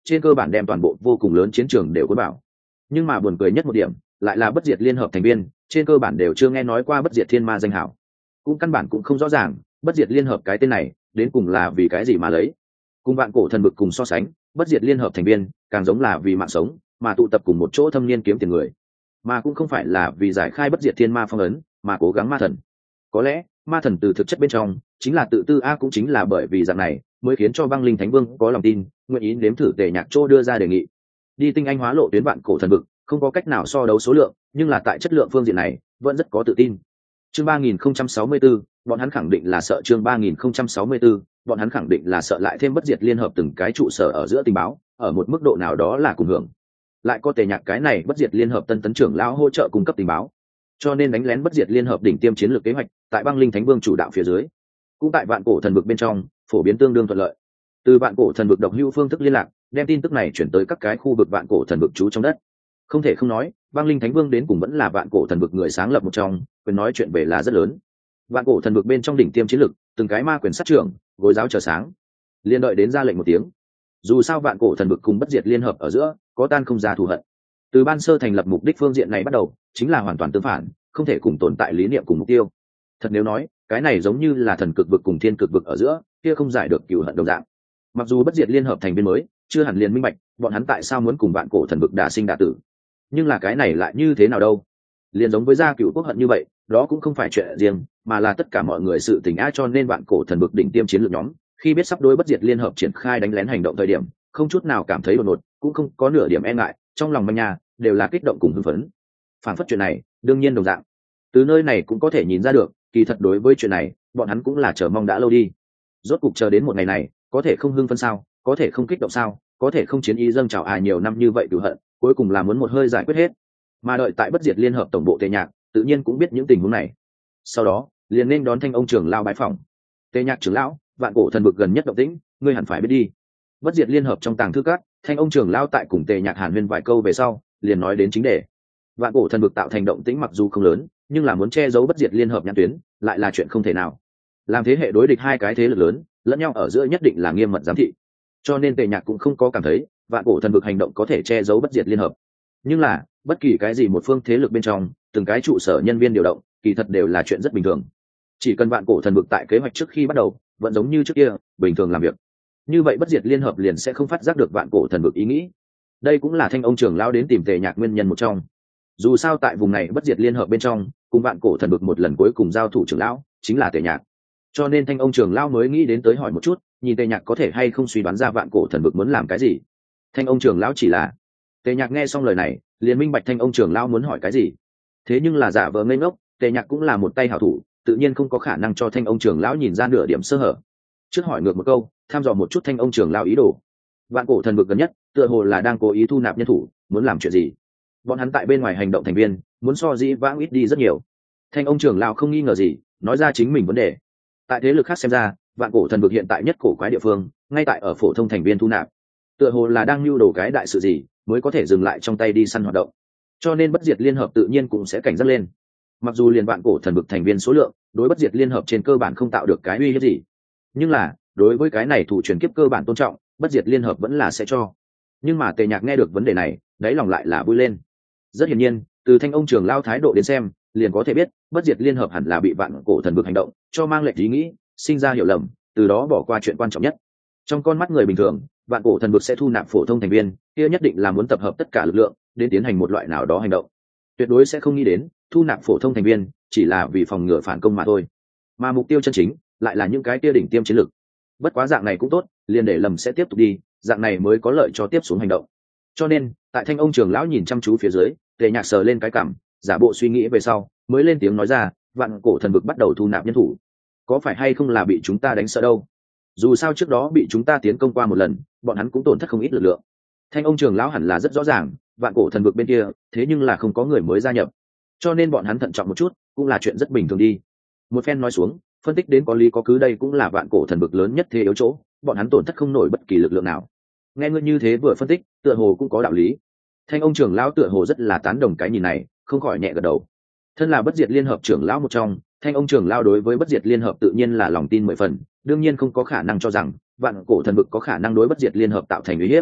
trên cơ bản đem toàn bộ vô cùng lớn chiến trường đều cuốn bảo. Nhưng mà buồn cười nhất một điểm lại là bất diệt liên hợp thành viên trên cơ bản đều chưa nghe nói qua bất diệt thiên ma danh hảo, cũng căn bản cũng không rõ ràng bất diệt liên hợp cái tên này đến cùng là vì cái gì mà lấy. Cùng vạn cổ thần vực cùng so sánh, bất diệt liên hợp thành viên càng giống là vì mạng sống mà tụ tập cùng một chỗ thâm niên kiếm tiền người, mà cũng không phải là vì giải khai bất diệt thiên ma phong ấn mà cố gắng ma thần. Có lẽ ma thần từ thực chất bên trong chính là tự tư a, cũng chính là bởi vì dạng này mới khiến cho băng linh thánh vương có lòng tin nguyện ý nếm thử Tề Nhạc Châu đưa ra đề nghị đi tinh anh hóa lộ tuyến vạn cổ thần vực. Không có cách nào so đấu số lượng, nhưng là tại chất lượng phương diện này vẫn rất có tự tin. Chương ba nghìn không trăm sáu mươi tư, bọn hắn khẳng định là sợ chương ba nghìn không trăm sáu mươi tư, bọn hắn khẳng định là sợ lại thêm bất diệt liên hợp từng cái trụ sở ở giữa tình báo, ở một mức độ nào đó là cùng hưởng. Lại có Tề Nhạc cái này bất diệt liên hợp tân tấn trưởng lão hỗ trợ cung cấp tình báo. Cho nên đánh lén bất diệt liên hợp đỉnh tiêm chiến lược kế hoạch, tại băng linh thánh vương chủ đạo phía dưới, cũng tại vạn cổ thần vực bên trong, phổ biến tương đương thuận lợi. Từ vạn cổ thần vực độc hữu phương thức liên lạc, đem tin tức này chuyển tới các cái khu vực vạn cổ thần vực trú trong đất. Không thể không nói, băng linh thánh vương đến cùng vẫn là vạn cổ thần vực người sáng lập một trong, quyền nói chuyện về là rất lớn. Vạn cổ thần vực bên trong đỉnh tiêm chiến lực, từng cái ma quyền sát trưởng, gối giáo chờ sáng, liên đợi đến ra lệnh một tiếng. Dù sao vạn cổ thần vực cùng bất diệt liên hợp ở giữa có tan không ra thù hận. Từ ban sơ thành lập mục đích phương diện này bắt đầu, chính là hoàn toàn tương phản, không thể cùng tồn tại lý niệm cùng mục tiêu. Thật nếu nói, cái này giống như là thần cực vực cùng thiên cực vực ở giữa, kia không giải được cừu hận đồng dạng. Mặc dù bất diệt liên hợp thành viên mới, chưa hẳn liền minh bạch, bọn hắn tại sao muốn cùng vạn cổ thần vực đả sinh đả tử. Nhưng là cái này lại như thế nào đâu? Liền giống với gia cựu quốc hận như vậy, đó cũng không phải chuyện riêng, mà là tất cả mọi người sự tình á. Cho nên vạn cổ thần vực đỉnh tiêm chiến lược nhóm, khi biết sắp đối bất diệt liên hợp triển khai đánh lén hành động thời điểm, không chút nào cảm thấy đột ngột, cũng không có nửa điểm e ngại, trong lòng manh nhà đều là kích động cùng hưng phấn. Phản phất chuyện này, đương nhiên đồng dạng. Từ nơi này cũng có thể nhìn ra được, kỳ thật đối với chuyện này, bọn hắn cũng là chờ mong đã lâu đi. Rốt cục chờ đến một ngày này, có thể không hưng phấn sao, có thể không kích động sao, có thể không chiến ý dâng trào à, nhiều năm như vậy cửu hận, cuối cùng là muốn một hơi giải quyết hết. Mà đợi tại bất diệt liên hợp tổng bộ Tề Nhạc, tự nhiên cũng biết những tình huống này. Sau đó, liền nên đón thanh ông trưởng lão bái phỏng. Tề Nhạc trưởng lão, vạn cổ thần vực gần nhất động tĩnh, ngươi hẳn phải biết đi. Bất diệt liên hợp trong tàng thư các, thanh ông trưởng lão tại cùng Tề Nhạc hàn huyên vài câu về sau, liền nói đến chính đề. Vạn cổ thần vực tạo thành động tĩnh mặc dù không lớn, nhưng là muốn che giấu bất diệt liên hợp nhãn tuyến, lại là chuyện không thể nào. Làm thế hệ đối địch hai cái thế lực lớn, lẫn nhau ở giữa nhất định là nghiêm mật giám thị. Cho nên Tề Nhạc cũng không có cảm thấy vạn cổ thần vực hành động có thể che giấu bất diệt liên hợp. Nhưng là bất kỳ cái gì một phương thế lực bên trong, từng cái trụ sở nhân viên điều động, kỳ thật đều là chuyện rất bình thường. Chỉ cần vạn cổ thần vực tại kế hoạch trước khi bắt đầu vẫn giống như trước kia bình thường làm việc, như vậy bất diệt liên hợp liền sẽ không phát giác được vạn cổ thần vực ý nghĩ. Đây cũng là thanh ông trưởng lão đến tìm Tề Nhạc nguyên nhân một trong. Dù sao tại vùng này bất diệt liên hợp bên trong, cùng vạn cổ thần vực một lần cuối cùng giao thủ trưởng lão chính là Tề Nhạc. Cho nên thanh ông trưởng lão mới nghĩ đến tới hỏi một chút, nhìn Tề Nhạc có thể hay không suy đoán ra vạn cổ thần vực muốn làm cái gì. Thanh ông trưởng lão chỉ là Tề Nhạc nghe xong lời này, liền minh bạch thanh ông trưởng lão muốn hỏi cái gì. Thế nhưng là giả vờ ngây ngốc, Tề Nhạc cũng là một tay hảo thủ, tự nhiên không có khả năng cho thanh ông trưởng lão nhìn ra nửa điểm sơ hở. Trước hỏi ngược một câu, thăm dò một chút thanh ông trưởng lão ý đồ. Vạn cổ thần vực gần nhất, tựa hồ là đang cố ý thu nạp nhân thủ, muốn làm chuyện gì? Bọn hắn tại bên ngoài hành động thành viên, muốn so dĩ vãng ít đi rất nhiều. Thanh ông trưởng lão không nghi ngờ gì, nói ra chính mình vấn đề. Tại thế lực khác xem ra, vạn cổ thần vực hiện tại nhất cổ quái địa phương, ngay tại ở phổ thông thành viên thu nạp. Tựa hồ là đang lưu đồ cái đại sự gì, mới có thể dừng lại trong tay đi săn hoạt động. Cho nên bất diệt liên hợp tự nhiên cũng sẽ cảnh giác lên. Mặc dù liền vạn cổ thần vực thành viên số lượng, đối bất diệt liên hợp trên cơ bản không tạo được cái uy hiếp gì, nhưng là đối với cái này thủ truyền kiếp cơ bản tôn trọng, bất diệt liên hợp vẫn là sẽ cho. Nhưng mà Tề Nhạc nghe được vấn đề này, đáy lòng lại là vui lên. Rất hiển nhiên, từ thanh ông trưởng lao thái độ đến xem, liền có thể biết bất diệt liên hợp hẳn là bị vạn cổ thần vực hành động cho mang lệch ý nghĩ, sinh ra hiểu lầm, từ đó bỏ qua chuyện quan trọng nhất. Trong con mắt người bình thường, vạn cổ thần vực sẽ thu nạp phổ thông thành viên, kia nhất định là muốn tập hợp tất cả lực lượng đến tiến hành một loại nào đó hành động, tuyệt đối sẽ không nghĩ đến thu nạp phổ thông thành viên chỉ là vì phòng ngừa phản công mà thôi, mà mục tiêu chân chính lại là những cái kia đỉnh tiêm chiến lực. Bất quá dạng này cũng tốt, liền để lầm sẽ tiếp tục đi, dạng này mới có lợi cho tiếp xuống hành động. Cho nên tại thanh ông trưởng lão nhìn chăm chú phía dưới, Tề Nhạc sờ lên cái cằm, giả bộ suy nghĩ về sau mới lên tiếng nói ra, vạn cổ thần vực bắt đầu thu nạp nhân thủ, có phải hay không là bị chúng ta đánh sợ đâu? Dù sao trước đó bị chúng ta tiến công qua một lần, bọn hắn cũng tổn thất không ít lực lượng. Thanh ông trưởng lão hẳn là rất rõ ràng, vạn cổ thần vực bên kia thế nhưng là không có người mới gia nhập, cho nên bọn hắn thận trọng một chút cũng là chuyện rất bình thường đi. Một phen nói xuống, phân tích đến có lý có cứ, đây cũng là vạn cổ thần vực lớn nhất thế yếu chỗ, bọn hắn tổn thất không nổi bất kỳ lực lượng nào. Nghe ngươi như thế vừa phân tích, tựa hồ cũng có đạo lý. Thanh ông trưởng lão tựa hồ rất là tán đồng cái nhìn này, không khỏi nhẹ gật đầu. Thân là bất diệt liên hợp trưởng lão một trong, thanh ông trưởng lão đối với bất diệt liên hợp tự nhiên là lòng tin mười phần, đương nhiên không có khả năng cho rằng vạn cổ thần vực có khả năng đối bất diệt liên hợp tạo thành uy hiếp.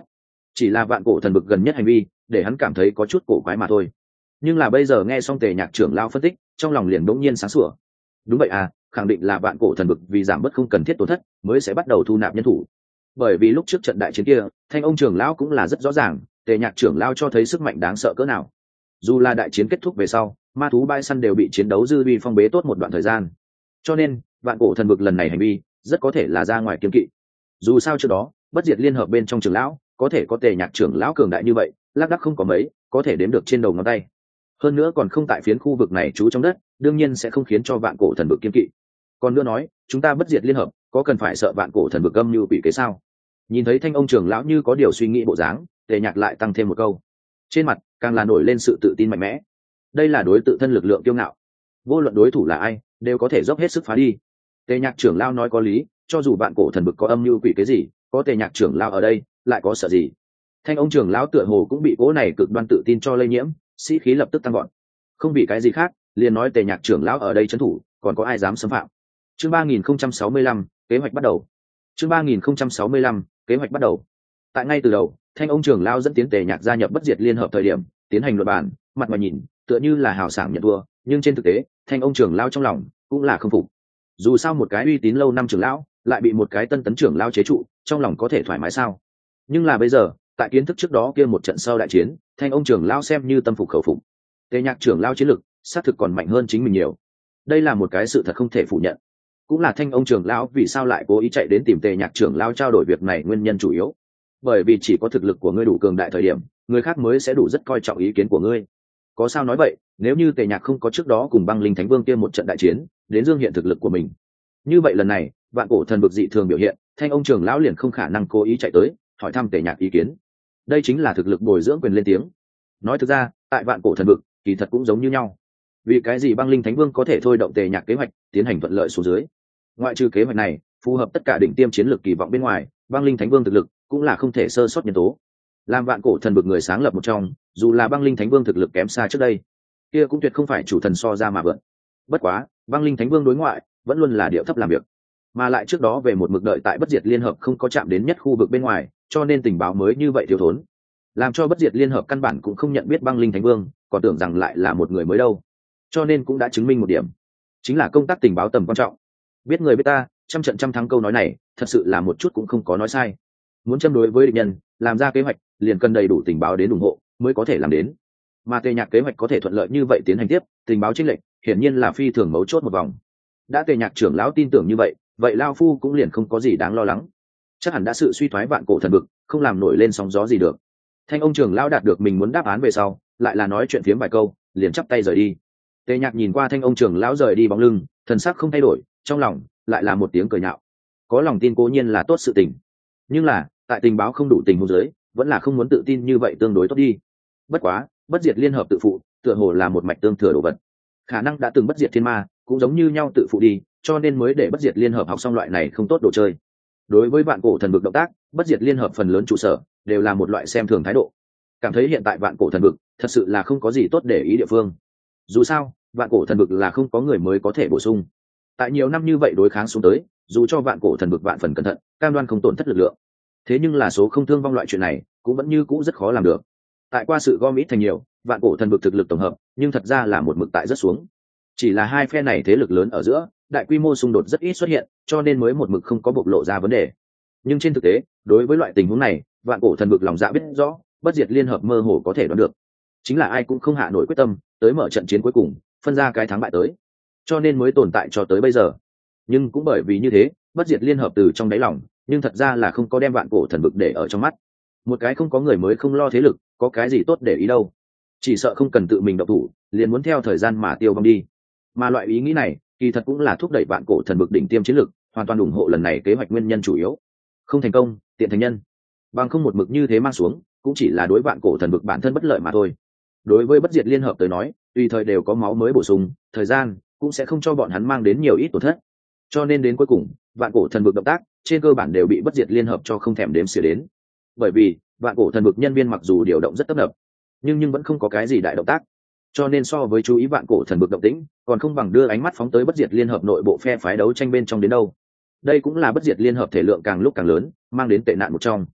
chỉ là vạn cổ thần vực gần nhất hành vi để hắn cảm thấy có chút cổ quái mà thôi. Nhưng là bây giờ nghe xong tề nhạc trưởng lao phân tích, trong lòng liền bỗng nhiên sáng sủa. Đúng vậy à, khẳng định là vạn cổ thần vực vì giảm bớt không cần thiết tổn thất mới sẽ bắt đầu thu nạp nhân thủ. Bởi vì lúc trước trận đại chiến kia, thanh ông trưởng lão cũng là rất rõ ràng, tề nhạc trưởng lao cho thấy sức mạnh đáng sợ cỡ nào. Dù là đại chiến kết thúc về sau, ma thú bãi săn đều bị chiến đấu dư vi phong bế tốt một đoạn thời gian, cho nên vạn cổ thần vực lần này hành vi rất có thể là ra ngoài kiếm kỵ. Dù sao trước đó bất diệt liên hợp bên trong trưởng lão có thể có tề nhạc trưởng lão cường đại như vậy lác đác không có mấy, có thể đếm được trên đầu ngón tay. Hơn nữa còn không tại phiến khu vực này trú trong đất, đương nhiên sẽ không khiến cho vạn cổ thần vực kiên kỵ. Còn nữa nói, chúng ta bất diệt liên hợp có cần phải sợ vạn cổ thần vực âm như quỷ kế sao? Nhìn thấy thanh ông trưởng lão như có điều suy nghĩ bộ dáng, tề nhạc lại tăng thêm một câu, trên mặt càng là nổi lên sự tự tin mạnh mẽ. Đây là đối tự thân lực lượng kiêu ngạo, vô luận đối thủ là ai đều có thể dốc hết sức phá đi. Tề nhạc trưởng lão nói có lý, cho dù vạn cổ thần vực có âm như quỷ kế gì, có tề nhạc trưởng lão ở đây lại có sợ gì? Thanh ông trưởng lão tựa hồ cũng bị cố này cực đoan tự tin cho lây nhiễm, sĩ khí lập tức tăng gọn. Không vì cái gì khác, liền nói tề nhạc trưởng lão ở đây trấn thủ, còn có ai dám xâm phạm? Chương ba nghìn không trăm sáu mươi lăm, kế hoạch bắt đầu. Chương ba nghìn không trăm sáu mươi lăm, kế hoạch bắt đầu. Tại ngay từ đầu, thanh ông trưởng lão dẫn tiến tề nhạc gia nhập bất diệt liên hợp thời điểm, tiến hành luận bàn, mặt ngoài nhìn tựa như là hào sảng nhận thua, nhưng trên thực tế, thanh ông trưởng lão trong lòng cũng là không phục. Dù sao một cái uy tín lâu năm trưởng lão lại bị một cái tân tấn trưởng lão chế trụ, trong lòng có thể thoải mái sao? Nhưng là bây giờ, tại kiến thức trước đó kia một trận sau đại chiến, thanh ông trưởng lão xem như tâm phục khẩu phục. Tề nhạc trưởng lão chiến lực xác thực còn mạnh hơn chính mình nhiều, đây là một cái sự thật không thể phủ nhận. Cũng là thanh ông trưởng lão vì sao lại cố ý chạy đến tìm tề nhạc trưởng lão trao đổi việc này nguyên nhân chủ yếu. Bởi vì chỉ có thực lực của ngươi đủ cường đại thời điểm, người khác mới sẽ đủ rất coi trọng ý kiến của ngươi. Có sao nói vậy, nếu như tề nhạc không có trước đó cùng băng linh thánh vương kia một trận đại chiến đến dương hiện thực lực của mình, như vậy lần này vạn cổ thần vực dị thường biểu hiện, thanh ông trưởng lão liền không khả năng cố ý chạy tới hỏi thăm tề nhạc ý kiến. Đây chính là thực lực bồi dưỡng quyền lên tiếng. Nói thực ra, tại vạn cổ thần vực kỳ thật cũng giống như nhau. Vì cái gì băng linh thánh vương có thể thôi động tề nhạc kế hoạch tiến hành thuận lợi xuống dưới? Ngoại trừ kế hoạch này phù hợp tất cả đỉnh tiêm chiến lược kỳ vọng bên ngoài, băng linh thánh vương thực lực cũng là không thể sơ sót nhân tố. Làm vạn cổ thần vực người sáng lập một trong, dù là băng linh thánh vương thực lực kém xa trước đây, kia cũng tuyệt không phải chủ thần so ra mà vượn. Bất quá băng linh thánh vương đối ngoại vẫn luôn là điệu thấp làm việc, mà lại trước đó về một mực đợi tại bất diệt liên hợp không có chạm đến nhất khu vực bên ngoài, cho nên tình báo mới như vậy thiếu thốn, làm cho bất diệt liên hợp căn bản cũng không nhận biết băng linh thánh vương, còn tưởng rằng lại là một người mới đâu. Cho nên cũng đã chứng minh một điểm, chính là công tác tình báo tầm quan trọng. Biết người biết ta, trăm trận trăm thắng, câu nói này thật sự là một chút cũng không có nói sai. Muốn châm đối với địch nhân, làm ra kế hoạch liền cần đầy đủ tình báo đến ủng hộ mới có thể làm đến. Mà tề nhạc kế hoạch có thể thuận lợi như vậy tiến hành tiếp, tình báo chênh lệch hiển nhiên là phi thường mấu chốt một vòng. Đã tề nhạc trưởng lão tin tưởng như vậy, vậy lao phu cũng liền không có gì đáng lo lắng. Chắc hẳn đã sự suy thoái vạn cổ thần vực không làm nổi lên sóng gió gì được. Thanh ông trưởng lão đạt được mình muốn đáp án về sau, lại là nói chuyện phiếm vài câu liền chắp tay rời đi. Tề nhạc nhìn qua thanh ông trưởng lão rời đi bóng lưng, thần sắc không thay đổi, trong lòng lại là một tiếng cười nhạo. Có lòng tin cố nhiên là tốt sự tình, nhưng là tại tình báo không đủ tình huống dưới, vẫn là không muốn tự tin như vậy tương đối tốt đi. Bất quá bất diệt liên hợp tự phụ tựa hồ là một mạch tương thừa đồ vật, khả năng đã từng bất diệt thiên ma cũng giống như nhau tự phụ đi, cho nên mới để bất diệt liên hợp học xong loại này không tốt đồ chơi. Đối với vạn cổ thần vực động tác, bất diệt liên hợp phần lớn trụ sở đều là một loại xem thường thái độ, cảm thấy hiện tại vạn cổ thần vực thật sự là không có gì tốt để ý địa phương. Dù sao vạn cổ thần vực là không có người mới có thể bổ sung, tại nhiều năm như vậy đối kháng xuống tới, dù cho vạn cổ thần vực vạn phần cẩn thận cam đoan không tổn thất lực lượng, thế nhưng là số không thương vong loại chuyện này cũng vẫn như cũ rất khó làm được. Tại qua sự gom ít thành nhiều, vạn cổ thần vực thực lực tổng hợp nhưng thật ra là một mực tại rất xuống. Chỉ là hai phe này thế lực lớn ở giữa đại quy mô xung đột rất ít xuất hiện, cho nên mới một mực không có bộc lộ ra vấn đề. Nhưng trên thực tế, đối với loại tình huống này, vạn cổ thần vực lòng dạ biết rõ, bất diệt liên hợp mơ hồ có thể đoán được, chính là ai cũng không hạ nổi quyết tâm tới mở trận chiến cuối cùng, phân ra cái thắng bại tới, cho nên mới tồn tại cho tới bây giờ. Nhưng cũng bởi vì như thế, bất diệt liên hợp từ trong đáy lòng nhưng thật ra là không có đem vạn cổ thần vực để ở trong mắt. Một cái không có người mới không lo thế lực, có cái gì tốt để ý đâu, chỉ sợ không cần tự mình động thủ liền muốn theo thời gian mà tiêu vong đi. Mà loại ý nghĩ này kỳ thật cũng là thúc đẩy vạn cổ thần vực đỉnh tiêm chiến lực hoàn toàn ủng hộ lần này kế hoạch nguyên nhân chủ yếu. Không thành công tiện thành nhân, bằng không một mực như thế mang xuống cũng chỉ là đối vạn cổ thần vực bản thân bất lợi mà thôi. Đối với bất diệt liên hợp tới nói, tùy thời đều có máu mới bổ sung, thời gian cũng sẽ không cho bọn hắn mang đến nhiều ít tổn thất, cho nên đến cuối cùng vạn cổ thần vực động tác trên cơ bản đều bị bất diệt liên hợp cho không thèm đếm xỉa đến. Bởi vì vạn cổ thần vực nhân viên mặc dù điều động rất tấp nập, nhưng nhưng vẫn không có cái gì đại động tác, cho nên so với chú ý vạn cổ thần vực động tĩnh, còn không bằng đưa ánh mắt phóng tới bất diệt liên hợp nội bộ phe phái đấu tranh bên trong đến đâu. Đây cũng là bất diệt liên hợp thể lượng càng lúc càng lớn mang đến tệ nạn một trong.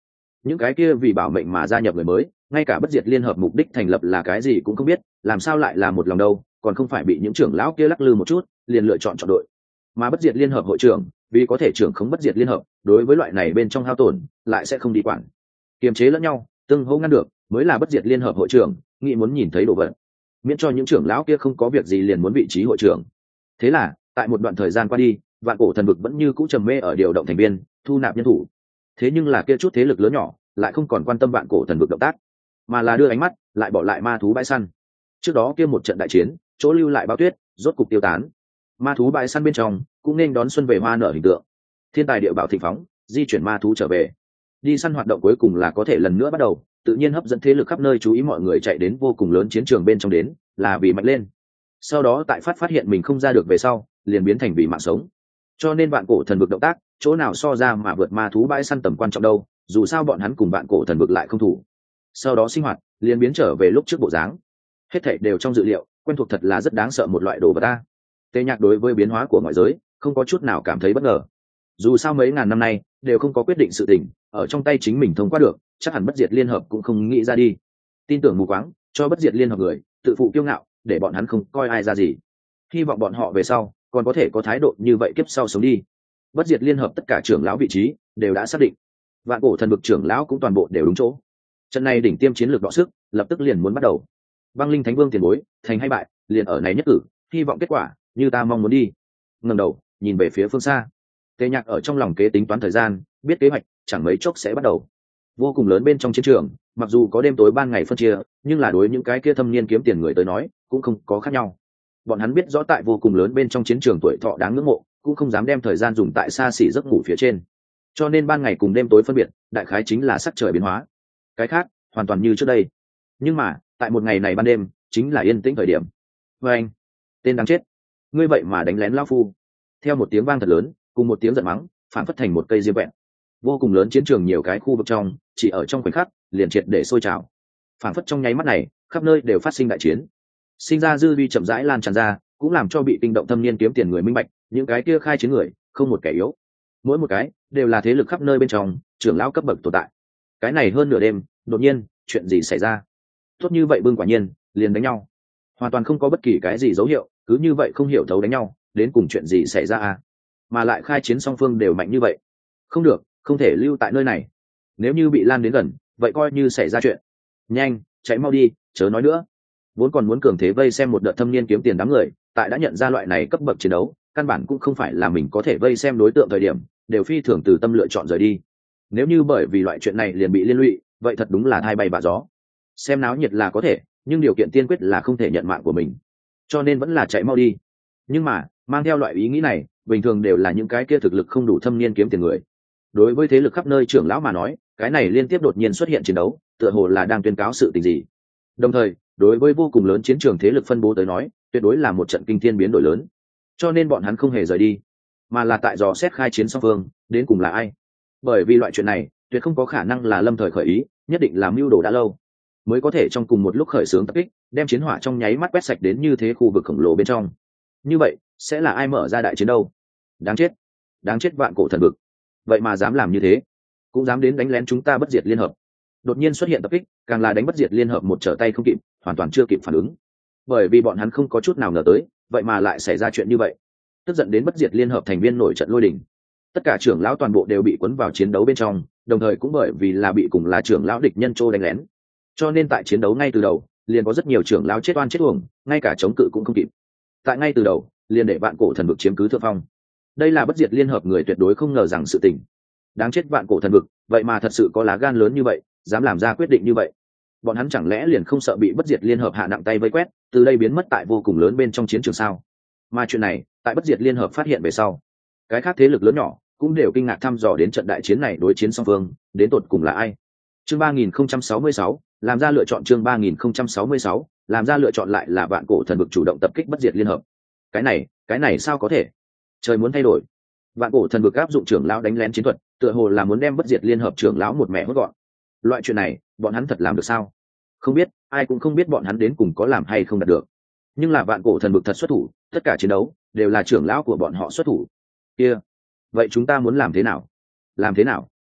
những cái kia vì bảo mệnh mà gia nhập người mới ngay cả bất diệt liên hợp mục đích thành lập là cái gì cũng không biết, làm sao lại là một lòng đâu, còn không phải bị những trưởng lão kia lắc lư một chút liền lựa chọn chọn đội. Mà bất diệt liên hợp hội trưởng vì có thể trưởng khống bất diệt liên hợp, đối với loại này bên trong hao tổn lại sẽ không đi quản, kiềm chế lẫn nhau, tương hỗ ngăn được, mới là bất diệt liên hợp hội trưởng nghĩ muốn nhìn thấy đồ vật, miễn cho những trưởng lão kia không có việc gì liền muốn vị trí hội trưởng. Thế là tại một đoạn thời gian qua đi, vạn cổ thần vực vẫn như cũ trầm mê ở điều động thành viên, thu nạp nhân thủ. Thế nhưng là kia chút thế lực lớn nhỏ lại không còn quan tâm vạn cổ thần vực động tác, mà là đưa ánh mắt lại bỏ lại ma thú bãi săn. Trước đó kia một trận đại chiến, chỗ lưu lại báo tuyết rốt cục tiêu tán, ma thú bãi săn bên trong cũng nên đón xuân về hoa nở hình tượng. Thiên tài địa bảo thịnh phóng, di chuyển ma thú trở về, đi săn hoạt động cuối cùng là có thể lần nữa bắt đầu, tự nhiên hấp dẫn thế lực khắp nơi chú ý, mọi người chạy đến vô cùng lớn chiến trường bên trong đến là vì mạnh lên, sau đó tại phát phát hiện mình không ra được về sau liền biến thành vì mạng sống. Cho nên vạn cổ thần vực động tác chỗ nào so ra mà vượt ma thú bãi săn tầm quan trọng đâu, dù sao bọn hắn cùng vạn cổ thần vực lại không thủ. Sau đó sinh hoạt liền biến trở về lúc trước bộ dáng, hết thảy đều trong dự liệu, quen thuộc thật là rất đáng sợ một loại đồ vật ta. Tề Nhạc đối với biến hóa của ngoại giới không có chút nào cảm thấy bất ngờ, dù sao mấy ngàn năm nay đều không có quyết định sự tình ở trong tay chính mình thông qua được, chắc hẳn bất diệt liên hợp cũng không nghĩ ra đi. Tin tưởng mù quáng cho bất diệt liên hợp người tự phụ kiêu ngạo, để bọn hắn không coi ai ra gì, hy vọng bọn họ về sau còn có thể có thái độ như vậy kiếp sau sống đi. Bất diệt liên hợp tất cả trưởng lão vị trí đều đã xác định, vạn cổ thần vực trưởng lão cũng toàn bộ đều đúng chỗ. Trận này đỉnh tiêm chiến lược đọ sức lập tức liền muốn bắt đầu. Băng linh thánh vương tiền bối thành hay bại liền ở này nhất cử, hy vọng kết quả như ta mong muốn đi. Ngẩng đầu nhìn về phía phương xa, Tề Nhạc ở trong lòng kế tính toán thời gian, biết kế hoạch chẳng mấy chốc sẽ bắt đầu. Vô cùng lớn bên trong chiến trường, mặc dù có đêm tối ban ngày phân chia, nhưng là đối những cái kia thâm niên kiếm tiền người tới nói cũng không có khác nhau. Bọn hắn biết rõ tại vô cùng lớn bên trong chiến trường tuổi thọ đáng ngưỡng mộ, cũng không dám đem thời gian dùng tại xa xỉ giấc ngủ phía trên, cho nên ban ngày cùng đêm tối phân biệt đại khái chính là sắc trời biến hóa, cái khác hoàn toàn như trước đây. Nhưng mà tại một ngày này ban đêm chính là yên tĩnh thời điểm. Vê anh, tên đáng chết, ngươi vậy mà đánh lén lão phu! Theo một tiếng vang thật lớn cùng một tiếng giận mắng, phản phất thành một cây diêm vẹn. Vô cùng lớn chiến trường nhiều cái khu vực trong, chỉ ở trong khoảnh khắc liền triệt để sôi trào, phản phất trong nháy mắt này khắp nơi đều phát sinh đại chiến, sinh ra dư vi chậm rãi lan tràn ra, cũng làm cho bị kinh động thâm niên kiếm tiền người minh bạch, những cái kia khai chiến người không một kẻ yếu, mỗi một cái đều là thế lực khắp nơi bên trong trưởng lão cấp bậc tồn tại. Cái này hơn nửa đêm đột nhiên chuyện gì xảy ra? Tốt như vậy bưng quả nhiên liền đánh nhau, hoàn toàn không có bất kỳ cái gì dấu hiệu, cứ như vậy không hiểu thấu đánh nhau, đến cùng chuyện gì xảy ra à? Mà lại khai chiến song phương đều mạnh như vậy, không được, không thể lưu tại nơi này, nếu như bị lan đến gần vậy coi như xảy ra chuyện. Nhanh chạy mau đi, chớ nói nữa. Vốn còn muốn cường thế vây xem một đợt thâm niên kiếm tiền đám người, tại đã nhận ra loại này cấp bậc chiến đấu căn bản cũng không phải là mình có thể vây xem đối tượng thời điểm, đều phi thường từ tâm lựa chọn rời đi. Nếu như bởi vì loại chuyện này liền bị liên lụy, vậy thật đúng là thay bay bạ gió. Xem náo nhiệt là có thể, nhưng điều kiện tiên quyết là không thể nhận mạng của mình, cho nên vẫn là chạy mau đi. Nhưng mà mang theo loại ý nghĩ này bình thường đều là những cái kia thực lực không đủ thâm niên kiếm tiền người. Đối với thế lực khắp nơi trưởng lão mà nói, cái này liên tiếp đột nhiên xuất hiện chiến đấu tựa hồ là đang tuyên cáo sự tình gì. Đồng thời đối với vô cùng lớn chiến trường thế lực phân bố tới nói, tuyệt đối là một trận kinh thiên biến đổi lớn, cho nên bọn hắn không hề rời đi, mà là tại dò xét khai chiến song phương đến cùng là ai. Bởi vì loại chuyện này tuyệt không có khả năng là lâm thời khởi ý, nhất định là mưu đồ đã lâu mới có thể trong cùng một lúc khởi xướng tập kích, đem chiến hỏa trong nháy mắt quét sạch đến như thế khu vực khổng lồ bên trong. Như vậy sẽ là ai mở ra đại chiến đâu? Đáng chết, đáng chết vạn cổ thần vực, vậy mà dám làm như thế, cũng dám đến đánh lén chúng ta bất diệt liên hợp. Đột nhiên xuất hiện tập kích, càng là đánh bất diệt liên hợp một trở tay không kịp, hoàn toàn chưa kịp phản ứng, bởi vì bọn hắn không có chút nào ngờ tới vậy mà lại xảy ra chuyện như vậy. Tức giận đến bất diệt liên hợp thành viên nổi trận lôi đình, tất cả trưởng lão toàn bộ đều bị cuốn vào chiến đấu bên trong, đồng thời cũng bởi vì là bị cùng là trưởng lão địch nhân trô đánh lén, cho nên tại chiến đấu ngay từ đầu liền có rất nhiều trưởng lão chết oan chết uổng, ngay cả chống cự cũng không kịp. Tại ngay từ đầu liền để vạn cổ thần vực chiếm cứ thượng phong, đây là bất diệt liên hợp người tuyệt đối không ngờ rằng sự tình. Đáng chết vạn cổ thần vực, vậy mà thật sự có lá gan lớn như vậy, dám làm ra quyết định như vậy. Bọn hắn chẳng lẽ liền không sợ bị bất diệt liên hợp hạ nặng tay vây quét, từ đây biến mất tại vô cùng lớn bên trong chiến trường sao? Mà chuyện này tại bất diệt liên hợp phát hiện về sau, cái khác thế lực lớn nhỏ cũng đều kinh ngạc thăm dò đến trận đại chiến này đối chiến song phương đến tột cùng là ai. Chương ba nghìn không trăm sáu mươi sáu làm ra lựa chọn. Chương ba nghìn không trăm sáu mươi sáu làm ra lựa chọn lại là vạn cổ thần vực chủ động tập kích bất diệt liên hợp. Cái này, cái này sao có thể? Trời muốn thay đổi. Vạn cổ thần vực áp dụng trưởng lão đánh lén chiến thuật, tựa hồ là muốn đem bất diệt liên hợp trưởng lão một mẹ hốt gọn. Loại chuyện này bọn hắn thật làm được sao? Không biết, ai cũng không biết bọn hắn đến cùng có làm hay không đạt được. Nhưng là vạn cổ thần vực thật xuất thủ, tất cả chiến đấu đều là trưởng lão của bọn họ xuất thủ. Kia, vậy chúng ta muốn làm thế nào? Làm thế nào?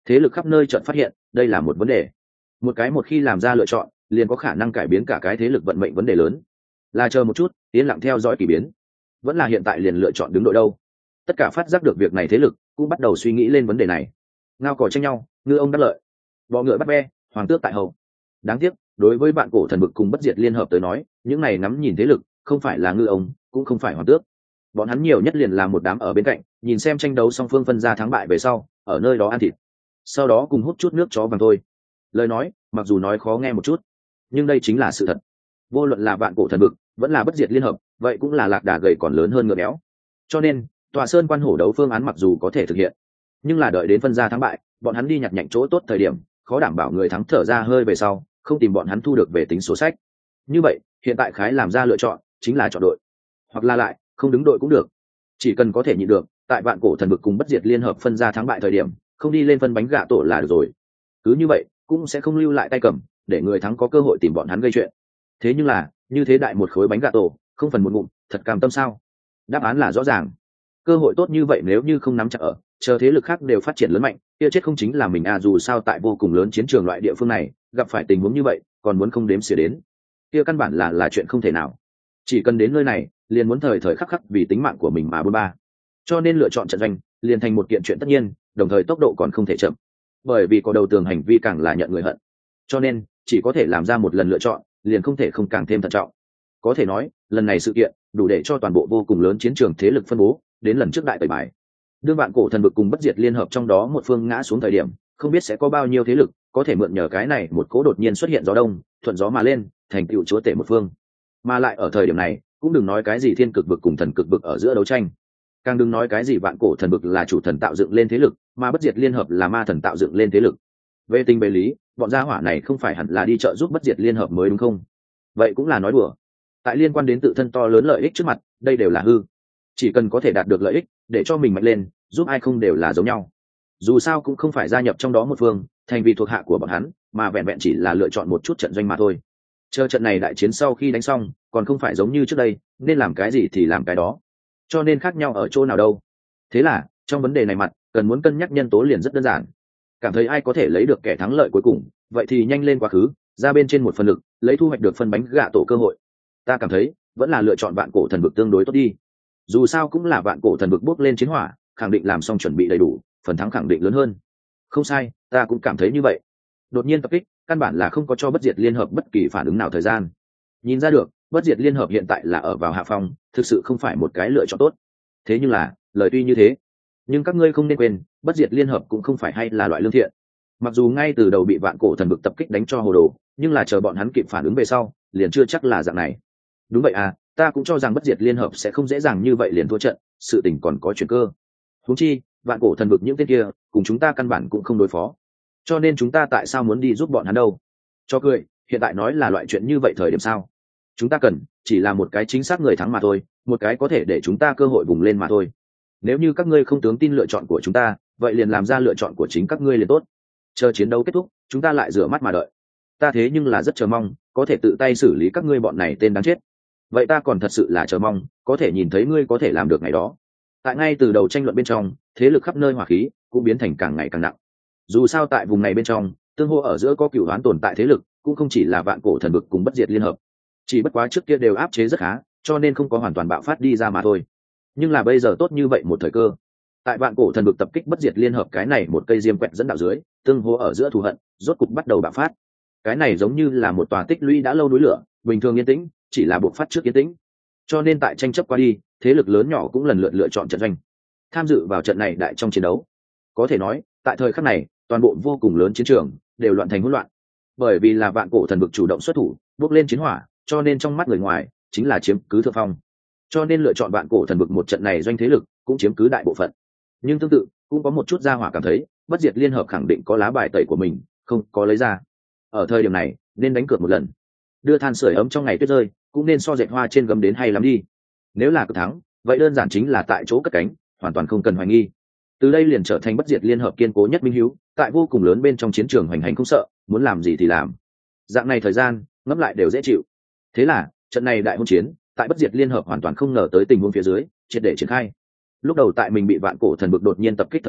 thế lực khắp nơi chợt phát hiện đây là một vấn đề. Một cái một khi làm ra lựa chọn liền có khả năng cải biến cả cái thế lực vận mệnh vấn đề lớn. Là chờ một chút, yên lặng theo dõi kỳ biến, vẫn là hiện tại liền lựa chọn đứng đội đâu? Tất cả phát giác được việc này thế lực cũng bắt đầu suy nghĩ lên vấn đề này. Ngao cò tranh nhau, ngư ông đắc lợi, bọ ngựa bắt ve, hoàng tước tại hậu. Đáng tiếc, đối với bạn cổ thần vực cùng bất diệt liên hợp tới nói, những này ngắm nhìn thế lực không phải là ngư ông, cũng không phải hoàng tước. Bọn hắn nhiều nhất liền là một đám ở bên cạnh, nhìn xem tranh đấu song phương phân ra thắng bại về sau, ở nơi đó ăn thịt, sau đó cùng hút chút nước chó vàng thôi. Lời nói mặc dù nói khó nghe một chút, nhưng đây chính là sự thật. Vô luận là bạn cổ thần vực vẫn là bất diệt liên hợp, vậy cũng là lạc đà gầy còn lớn hơn ngựa béo. Cho nên tòa sơn quan hổ đấu phương án mặc dù có thể thực hiện, nhưng là đợi đến phân ra thắng bại, bọn hắn đi nhặt nhạnh chỗ tốt thời điểm, khó đảm bảo người thắng thở ra hơi về sau không tìm bọn hắn thu được về tính số sách. Như vậy hiện tại khái làm ra lựa chọn chính là chọn đội, hoặc là lại không đứng đội cũng được, chỉ cần có thể nhịn được tại vạn cổ thần vực cùng bất diệt liên hợp phân ra thắng bại thời điểm không đi lên phân bánh gạ tổ là được rồi. Cứ như vậy cũng sẽ không lưu lại tay cầm để người thắng có cơ hội tìm bọn hắn gây chuyện. Thế nhưng là như thế đại một khối bánh gạ tổ không phần một ngụm, thật cam tâm sao? Đáp án là rõ ràng. Cơ hội tốt như vậy nếu như không nắm chặt ở, chờ thế lực khác đều phát triển lớn mạnh, kia chết không chính là mình à? Dù sao tại vô cùng lớn chiến trường loại địa phương này gặp phải tình huống như vậy còn muốn không đếm xỉa đến, kia căn bản là là chuyện không thể nào. Chỉ cần đến nơi này liền muốn thời thời khắc khắc vì tính mạng của mình mà bôn ba, cho nên lựa chọn trận doanh liền thành một kiện chuyện tất nhiên, đồng thời tốc độ còn không thể chậm, bởi vì có đầu tường hành vi càng là nhận người hận, cho nên chỉ có thể làm ra một lần lựa chọn, liền không thể không càng thêm thận trọng. Có thể nói lần này sự kiện đủ để cho toàn bộ vô cùng lớn chiến trường thế lực phân bố đến lần trước đại tẩy bài. Đương bạn cổ thần vực cùng bất diệt liên hợp trong đó một phương ngã xuống thời điểm, không biết sẽ có bao nhiêu thế lực có thể mượn nhờ cái này một cố đột nhiên xuất hiện gió đông thuận gió mà lên, thành tựu chúa tể một phương. Mà lại ở thời điểm này cũng đừng nói cái gì thiên cực vực cùng thần cực vực ở giữa đấu tranh, càng đừng nói cái gì vạn cổ thần vực là chủ thần tạo dựng lên thế lực, mà bất diệt liên hợp là ma thần tạo dựng lên thế lực. Về tình bề lý, bọn gia hỏa này không phải hẳn là đi trợ giúp bất diệt liên hợp mới đúng không? Vậy cũng là nói đùa. Tại liên quan đến tự thân to lớn lợi ích trước mặt, đây đều là hư. Chỉ cần có thể đạt được lợi ích để cho mình mạnh lên, giúp ai không đều là giống nhau. Dù sao cũng không phải gia nhập trong đó một phương thành vì thuộc hạ của bọn hắn, mà vẹn vẹn chỉ là lựa chọn một chút trận doanh mà thôi. Chờ trận này đại chiến sau khi đánh xong, còn không phải giống như trước đây nên làm cái gì thì làm cái đó. Cho nên khác nhau ở chỗ nào đâu? Thế là trong vấn đề này mặt cần muốn cân nhắc nhân tố liền rất đơn giản. Cảm thấy ai có thể lấy được kẻ thắng lợi cuối cùng, vậy thì nhanh lên quá khứ ra bên trên một phần lực, lấy thu hoạch được phân bánh gạ tổ cơ hội. Ta cảm thấy vẫn là lựa chọn vạn cổ thần vực tương đối tốt đi. Dù sao cũng là vạn cổ thần vực bước lên chiến hỏa, khẳng định làm xong chuẩn bị đầy đủ, phần thắng khẳng định lớn hơn. Không sai, ta cũng cảm thấy như vậy. Đột nhiên tập kích căn bản là không có cho bất diệt liên hợp bất kỳ phản ứng nào thời gian. Nhìn ra được bất diệt liên hợp hiện tại là ở vào hạ phong, thực sự không phải một cái lựa chọn tốt. Thế nhưng là lời tuy như thế, nhưng các ngươi không nên quên bất diệt liên hợp cũng không phải hay là loại lương thiện. Mặc dù ngay từ đầu bị vạn cổ thần vực tập kích đánh cho hồ đồ, nhưng là chờ bọn hắn kịp phản ứng về sau liền chưa chắc là dạng này. Đúng vậy à, ta cũng cho rằng bất diệt liên hợp sẽ không dễ dàng như vậy liền thua trận, sự tình còn có chuyển cơ. Huống chi vạn cổ thần vực những tên kia cùng chúng ta căn bản cũng không đối phó, cho nên chúng ta tại sao muốn đi giúp bọn hắn đâu? Cho cười, hiện tại nói là loại chuyện như vậy thời điểm sao? Chúng ta cần chỉ là một cái chính xác người thắng mà thôi, một cái có thể để chúng ta cơ hội vùng lên mà thôi. Nếu như các ngươi không tướng tin lựa chọn của chúng ta, vậy liền làm ra lựa chọn của chính các ngươi liền tốt. Chờ chiến đấu kết thúc chúng ta lại rửa mắt mà đợi. Ta thế nhưng là rất chờ mong có thể tự tay xử lý các ngươi bọn này tên đáng chết. Vậy ta còn thật sự là chờ mong có thể nhìn thấy ngươi có thể làm được ngày đó. Tại ngay từ đầu tranh luận bên trong, thế lực khắp nơi hỏa khí cũng biến thành càng ngày càng nặng. Dù sao tại vùng này bên trong tương hô ở giữa có cửu đoán tồn tại thế lực cũng không chỉ là vạn cổ thần vực cùng bất diệt liên hợp, chỉ bất quá trước kia đều áp chế rất khá, cho nên không có hoàn toàn bạo phát đi ra mà thôi. Nhưng là bây giờ tốt như vậy một thời cơ, tại vạn cổ thần vực tập kích bất diệt liên hợp cái này một cây diêm quẹt dẫn đạo dưới, tương hô ở giữa thù hận rốt cục bắt đầu bạo phát. Cái này giống như là một tòa tích lũy đã lâu núi lửa, bình thường yên tĩnh, chỉ là buộc phát trước yên tĩnh. Cho nên tại tranh chấp qua đi, thế lực lớn nhỏ cũng lần lượt lựa chọn trận doanh tham dự vào trận này đại trong chiến đấu. Có thể nói tại thời khắc này toàn bộ vô cùng lớn chiến trường đều loạn thành hỗn loạn, bởi vì là vạn cổ thần vực chủ động xuất thủ bước lên chiến hỏa, cho nên trong mắt người ngoài chính là chiếm cứ thượng phong, cho nên lựa chọn vạn cổ thần vực một trận này doanh thế lực cũng chiếm cứ đại bộ phận. Nhưng tương tự cũng có một chút gia hỏa cảm thấy bất diệt liên hợp khẳng định có lá bài tẩy của mình không có lấy ra, ở thời điểm này nên đánh cược một lần, đưa than sưởi ấm trong ngày tuyết rơi cũng nên so dệt hoa trên gấm đến hay lắm đi. Nếu là cực thắng vậy đơn giản chính là tại chỗ cất cánh, hoàn toàn không cần hoài nghi. Từ đây liền trở thành bất diệt liên hợp kiên cố nhất minh hiếu, tại vô cùng lớn bên trong chiến trường hoành hành không sợ, muốn làm gì thì làm. Dạng này thời gian ngẫm lại đều dễ chịu. Thế là trận này đại hôn chiến tại bất diệt liên hợp hoàn toàn không ngờ tới tình huống phía dưới triệt để triển khai. Lúc đầu tại mình bị vạn cổ thần vực đột nhiên tập kích thời điểm,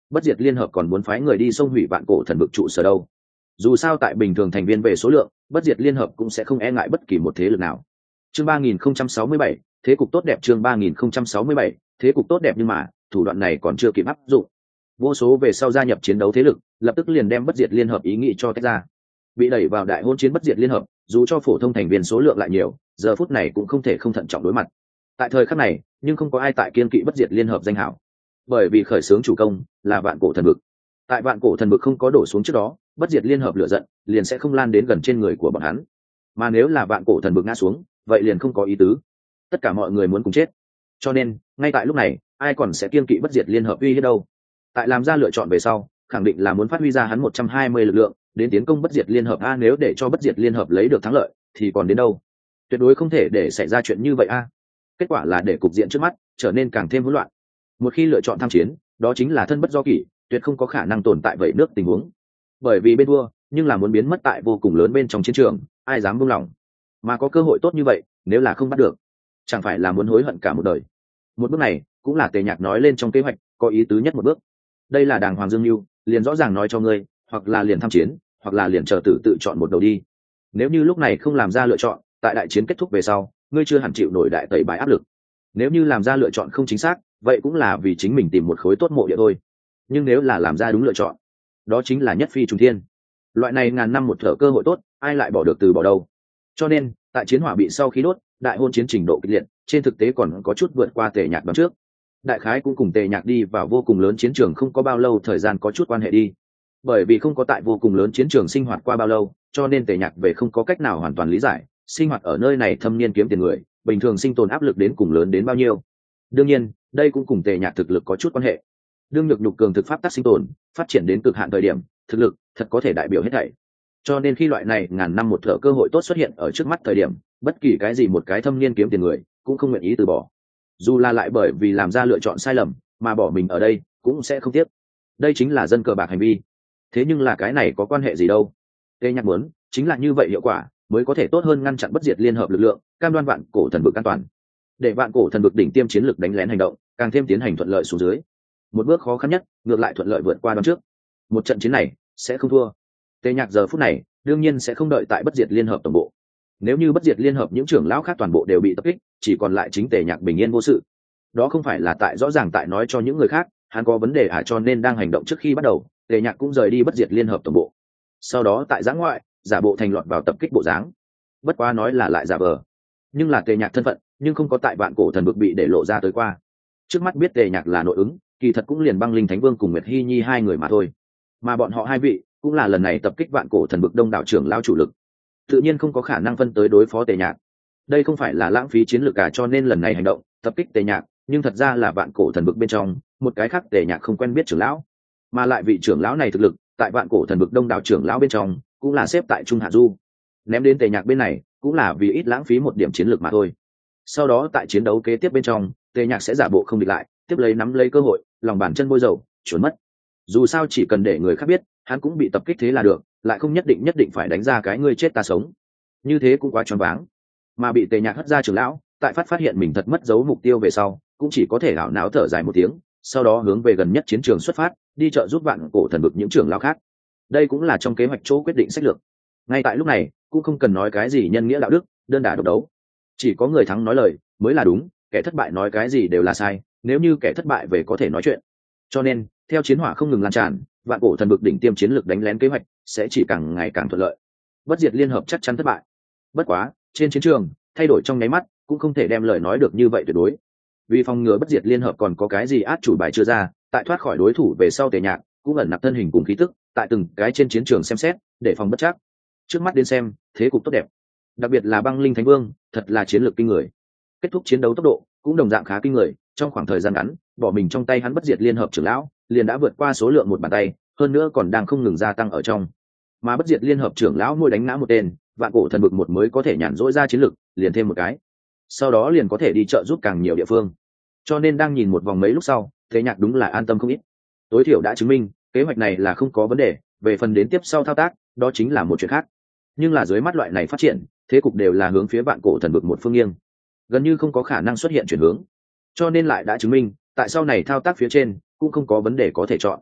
bất diệt liên hợp còn muốn phái người đi xông hủy vạn cổ thần vực trụ sở đâu. Dù sao tại bình thường thành viên về số lượng, bất diệt liên hợp cũng sẽ không e ngại bất kỳ một thế lực nào. Chương ba nghìn không trăm sáu mươi bảy, thế cục tốt đẹp. Chương ba nghìn không trăm sáu mươi bảy, thế cục tốt đẹp, nhưng mà thủ đoạn này còn chưa kịp áp dụng. Vô số về sau gia nhập chiến đấu thế lực lập tức liền đem bất diệt liên hợp ý nghĩ cho tách ra. Bị đẩy vào đại hôn chiến bất diệt liên hợp, dù cho phổ thông thành viên số lượng lại nhiều, giờ phút này cũng không thể không thận trọng đối mặt. Tại thời khắc này, nhưng không có ai tại kiên kỵ bất diệt liên hợp danh hảo, bởi vì khởi xướng chủ công là vạn cổ thần vực. Tại vạn cổ thần vực không có đổ xuống trước đó, bất diệt liên hợp lửa giận liền sẽ không lan đến gần trên người của bọn hắn. Mà nếu là vạn cổ thần vực ngã xuống, vậy liền không có ý tứ. Tất cả mọi người muốn cùng chết. Cho nên, ngay tại lúc này, ai còn sẽ kiên kỵ bất diệt liên hợp uy hiếp đâu? Tại làm ra lựa chọn về sau, khẳng định là muốn phát huy ra hắn một trăm hai mươi lực lượng đến tiến công bất diệt liên hợp a, nếu để cho bất diệt liên hợp lấy được thắng lợi thì còn đến đâu. Tuyệt đối không thể để xảy ra chuyện như vậy a. Kết quả là để cục diện trước mắt trở nên càng thêm hỗn loạn. Một khi lựa chọn tham chiến, đó chính là thân bất do kỷ, tuyệt không có khả năng tồn tại vậy nước tình huống. Bởi vì bên thua, nhưng là muốn biến mất tại vô cùng lớn bên trong chiến trường, ai dám buông lỏng. Mà có cơ hội tốt như vậy, nếu là không bắt được, chẳng phải là muốn hối hận cả một đời. Một bước này cũng là Tề Nhạc nói lên trong kế hoạch có ý tứ nhất một bước. Đây là đàng hoàng dương mưu, liền rõ ràng nói cho ngươi, hoặc là liền tham chiến, hoặc là liền chờ tử tự chọn một đầu đi. Nếu như lúc này không làm ra lựa chọn, tại đại chiến kết thúc về sau, ngươi chưa hẳn chịu nổi đại tẩy bài áp lực. Nếu như làm ra lựa chọn không chính xác, vậy cũng là vì chính mình tìm một khối tốt mộ địa thôi. Nhưng nếu là làm ra đúng lựa chọn, đó chính là nhất phi trùng thiên. Loại này ngàn năm một thở cơ hội tốt, ai lại bỏ được từ bỏ đâu. Cho nên, tại chiến hỏa bị sau khi đốt, đại hôn chiến trình độ kịch liệt, trên thực tế còn có chút vượt qua Tề Nhạc đoán trước. Đại khái cũng cùng Tề Nhạc đi vào vô cùng lớn chiến trường không có bao lâu thời gian có chút quan hệ đi. Bởi vì không có tại vô cùng lớn chiến trường sinh hoạt qua bao lâu, cho nên Tề Nhạc về không có cách nào hoàn toàn lý giải, sinh hoạt ở nơi này thâm niên kiếm tiền người, bình thường sinh tồn áp lực đến cùng lớn đến bao nhiêu. Đương nhiên, đây cũng cùng Tề Nhạc thực lực có chút quan hệ. Đương nhược nhục cường thực pháp tắc sinh tồn, phát triển đến cực hạn thời điểm, thực lực thật có thể đại biểu hết thảy. Cho nên khi loại này ngàn năm một thở cơ hội tốt xuất hiện ở trước mắt thời điểm, bất kỳ cái gì một cái thâm niên kiếm tiền người cũng không nguyện ý từ bỏ. Dù là lại bởi vì làm ra lựa chọn sai lầm mà bỏ mình ở đây, cũng sẽ không tiếc. Đây chính là dân cờ bạc hành vi. Thế nhưng là cái này có quan hệ gì đâu? Tề Nhạc muốn chính là như vậy hiệu quả mới có thể tốt hơn ngăn chặn bất diệt liên hợp lực lượng, cam đoan vạn cổ thần vực an toàn. Để vạn cổ thần vực đỉnh tiêm chiến lược đánh lén hành động, càng thêm tiến hành thuận lợi xuống dưới. Một bước khó khăn nhất, ngược lại thuận lợi vượt qua đón trước. Một trận chiến này sẽ không thua. Tề Nhạc giờ phút này đương nhiên sẽ không đợi tại bất diệt liên hợp tổng bộ. Nếu như bất diệt liên hợp những trưởng lão khác toàn bộ đều bị tập kích, chỉ còn lại chính Tề Nhạc bình yên vô sự, đó không phải là tại rõ ràng tại nói cho những người khác hắn có vấn đề à? Cho nên đang hành động trước khi bắt đầu, Tề Nhạc cũng rời đi bất diệt liên hợp tổng bộ. Sau đó tại giã ngoại giả bộ thành lọt vào tập kích bộ dáng. Bất quá nói là lại giả vờ, nhưng là Tề Nhạc thân phận nhưng không có tại vạn cổ thần vực bị để lộ ra tới qua. Trước mắt biết Tề Nhạc là nội ứng, kỳ thật cũng liền Băng Linh Thánh Vương cùng Nguyệt Hi Nhi hai người mà thôi. Mà bọn họ hai vị cũng là lần này tập kích vạn cổ thần vực đông đảo trưởng lão chủ lực, tự nhiên không có khả năng phân tới đối phó Tề Nhạc. Đây không phải là lãng phí chiến lược cả, cho nên lần này hành động tập kích Tề Nhạc, nhưng thật ra là vạn cổ thần vực bên trong một cái khác Tề Nhạc không quen biết trưởng lão, mà lại vị trưởng lão này thực lực tại vạn cổ thần vực đông đảo trưởng lão bên trong cũng là xếp tại trung hạ du. Ném đến Tề Nhạc bên này cũng là vì ít lãng phí một điểm chiến lược mà thôi. Sau đó tại chiến đấu kế tiếp bên trong, Tề Nhạc sẽ giả bộ không địch lại, tiếp lấy nắm lấy cơ hội, lòng bàn chân bôi dầu, trốn mất. Dù sao chỉ cần để người khác biết hắn cũng bị tập kích thế là được, lại không nhất định nhất định phải đánh ra cái ngươi chết ta sống. Như thế cũng quá choáng váng. Mà bị Tề Nhạc hất ra trưởng lão, tại phát phát hiện mình thật mất dấu mục tiêu về sau, cũng chỉ có thể hảo não thở dài một tiếng, sau đó hướng về gần nhất chiến trường xuất phát, đi trợ giúp vạn cổ thần vực những trưởng lão khác. Đây cũng là trong kế hoạch chỗ quyết định sách lược. Ngay tại lúc này, cũng không cần nói cái gì nhân nghĩa đạo đức, đơn đả độc đấu. Chỉ có người thắng nói lời mới là đúng, kẻ thất bại nói cái gì đều là sai, nếu như kẻ thất bại về có thể nói chuyện. Cho nên, theo chiến hỏa không ngừng lan tràn, vạn cổ thần vực đỉnh tiêm chiến lược đánh lén kế hoạch sẽ chỉ càng ngày càng thuận lợi. Bất diệt liên hợp chắc chắn thất bại. Bất quá, trên chiến trường, thay đổi trong nháy mắt, cũng không thể đem lời nói được như vậy tuyệt đối. Vì phòng ngừa bất diệt liên hợp còn có cái gì át chủ bài chưa ra, tại thoát khỏi đối thủ về sau Tề Nhạc cũng ẩn nặc thân hình cùng khí tức, tại từng cái trên chiến trường xem xét, để phòng bất chắc. Trước mắt đến xem, thế cục tốt đẹp. Đặc biệt là Băng Linh Thánh Vương, thật là chiến lược kinh người. Kết thúc chiến đấu tốc độ cũng đồng dạng khá kinh người, trong khoảng thời gian ngắn, bỏ mình trong tay hắn bất diệt liên hợp trưởng lão, liền đã vượt qua số lượng một bàn tay, hơn nữa còn đang không ngừng gia tăng ở trong. Mà bất diệt liên hợp trưởng lão nuôi đánh ngã một tên, vạn cổ thần vực một mới có thể nhàn rỗi ra chiến lực, liền thêm một cái. Sau đó liền có thể đi trợ giúp càng nhiều địa phương. Cho nên đang nhìn một vòng mấy lúc sau, Tề Nhạc đúng là an tâm không ít. Tối thiểu đã chứng minh, kế hoạch này là không có vấn đề, về phần đến tiếp sau thao tác, đó chính là một chuyện khác. Nhưng là dưới mắt loại này phát triển, thế cục đều là hướng phía vạn cổ thần vực một phương nghiêng, gần như không có khả năng xuất hiện chuyển hướng. Cho nên lại đã chứng minh, tại sau này thao tác phía trên cũng không có vấn đề có thể chọn.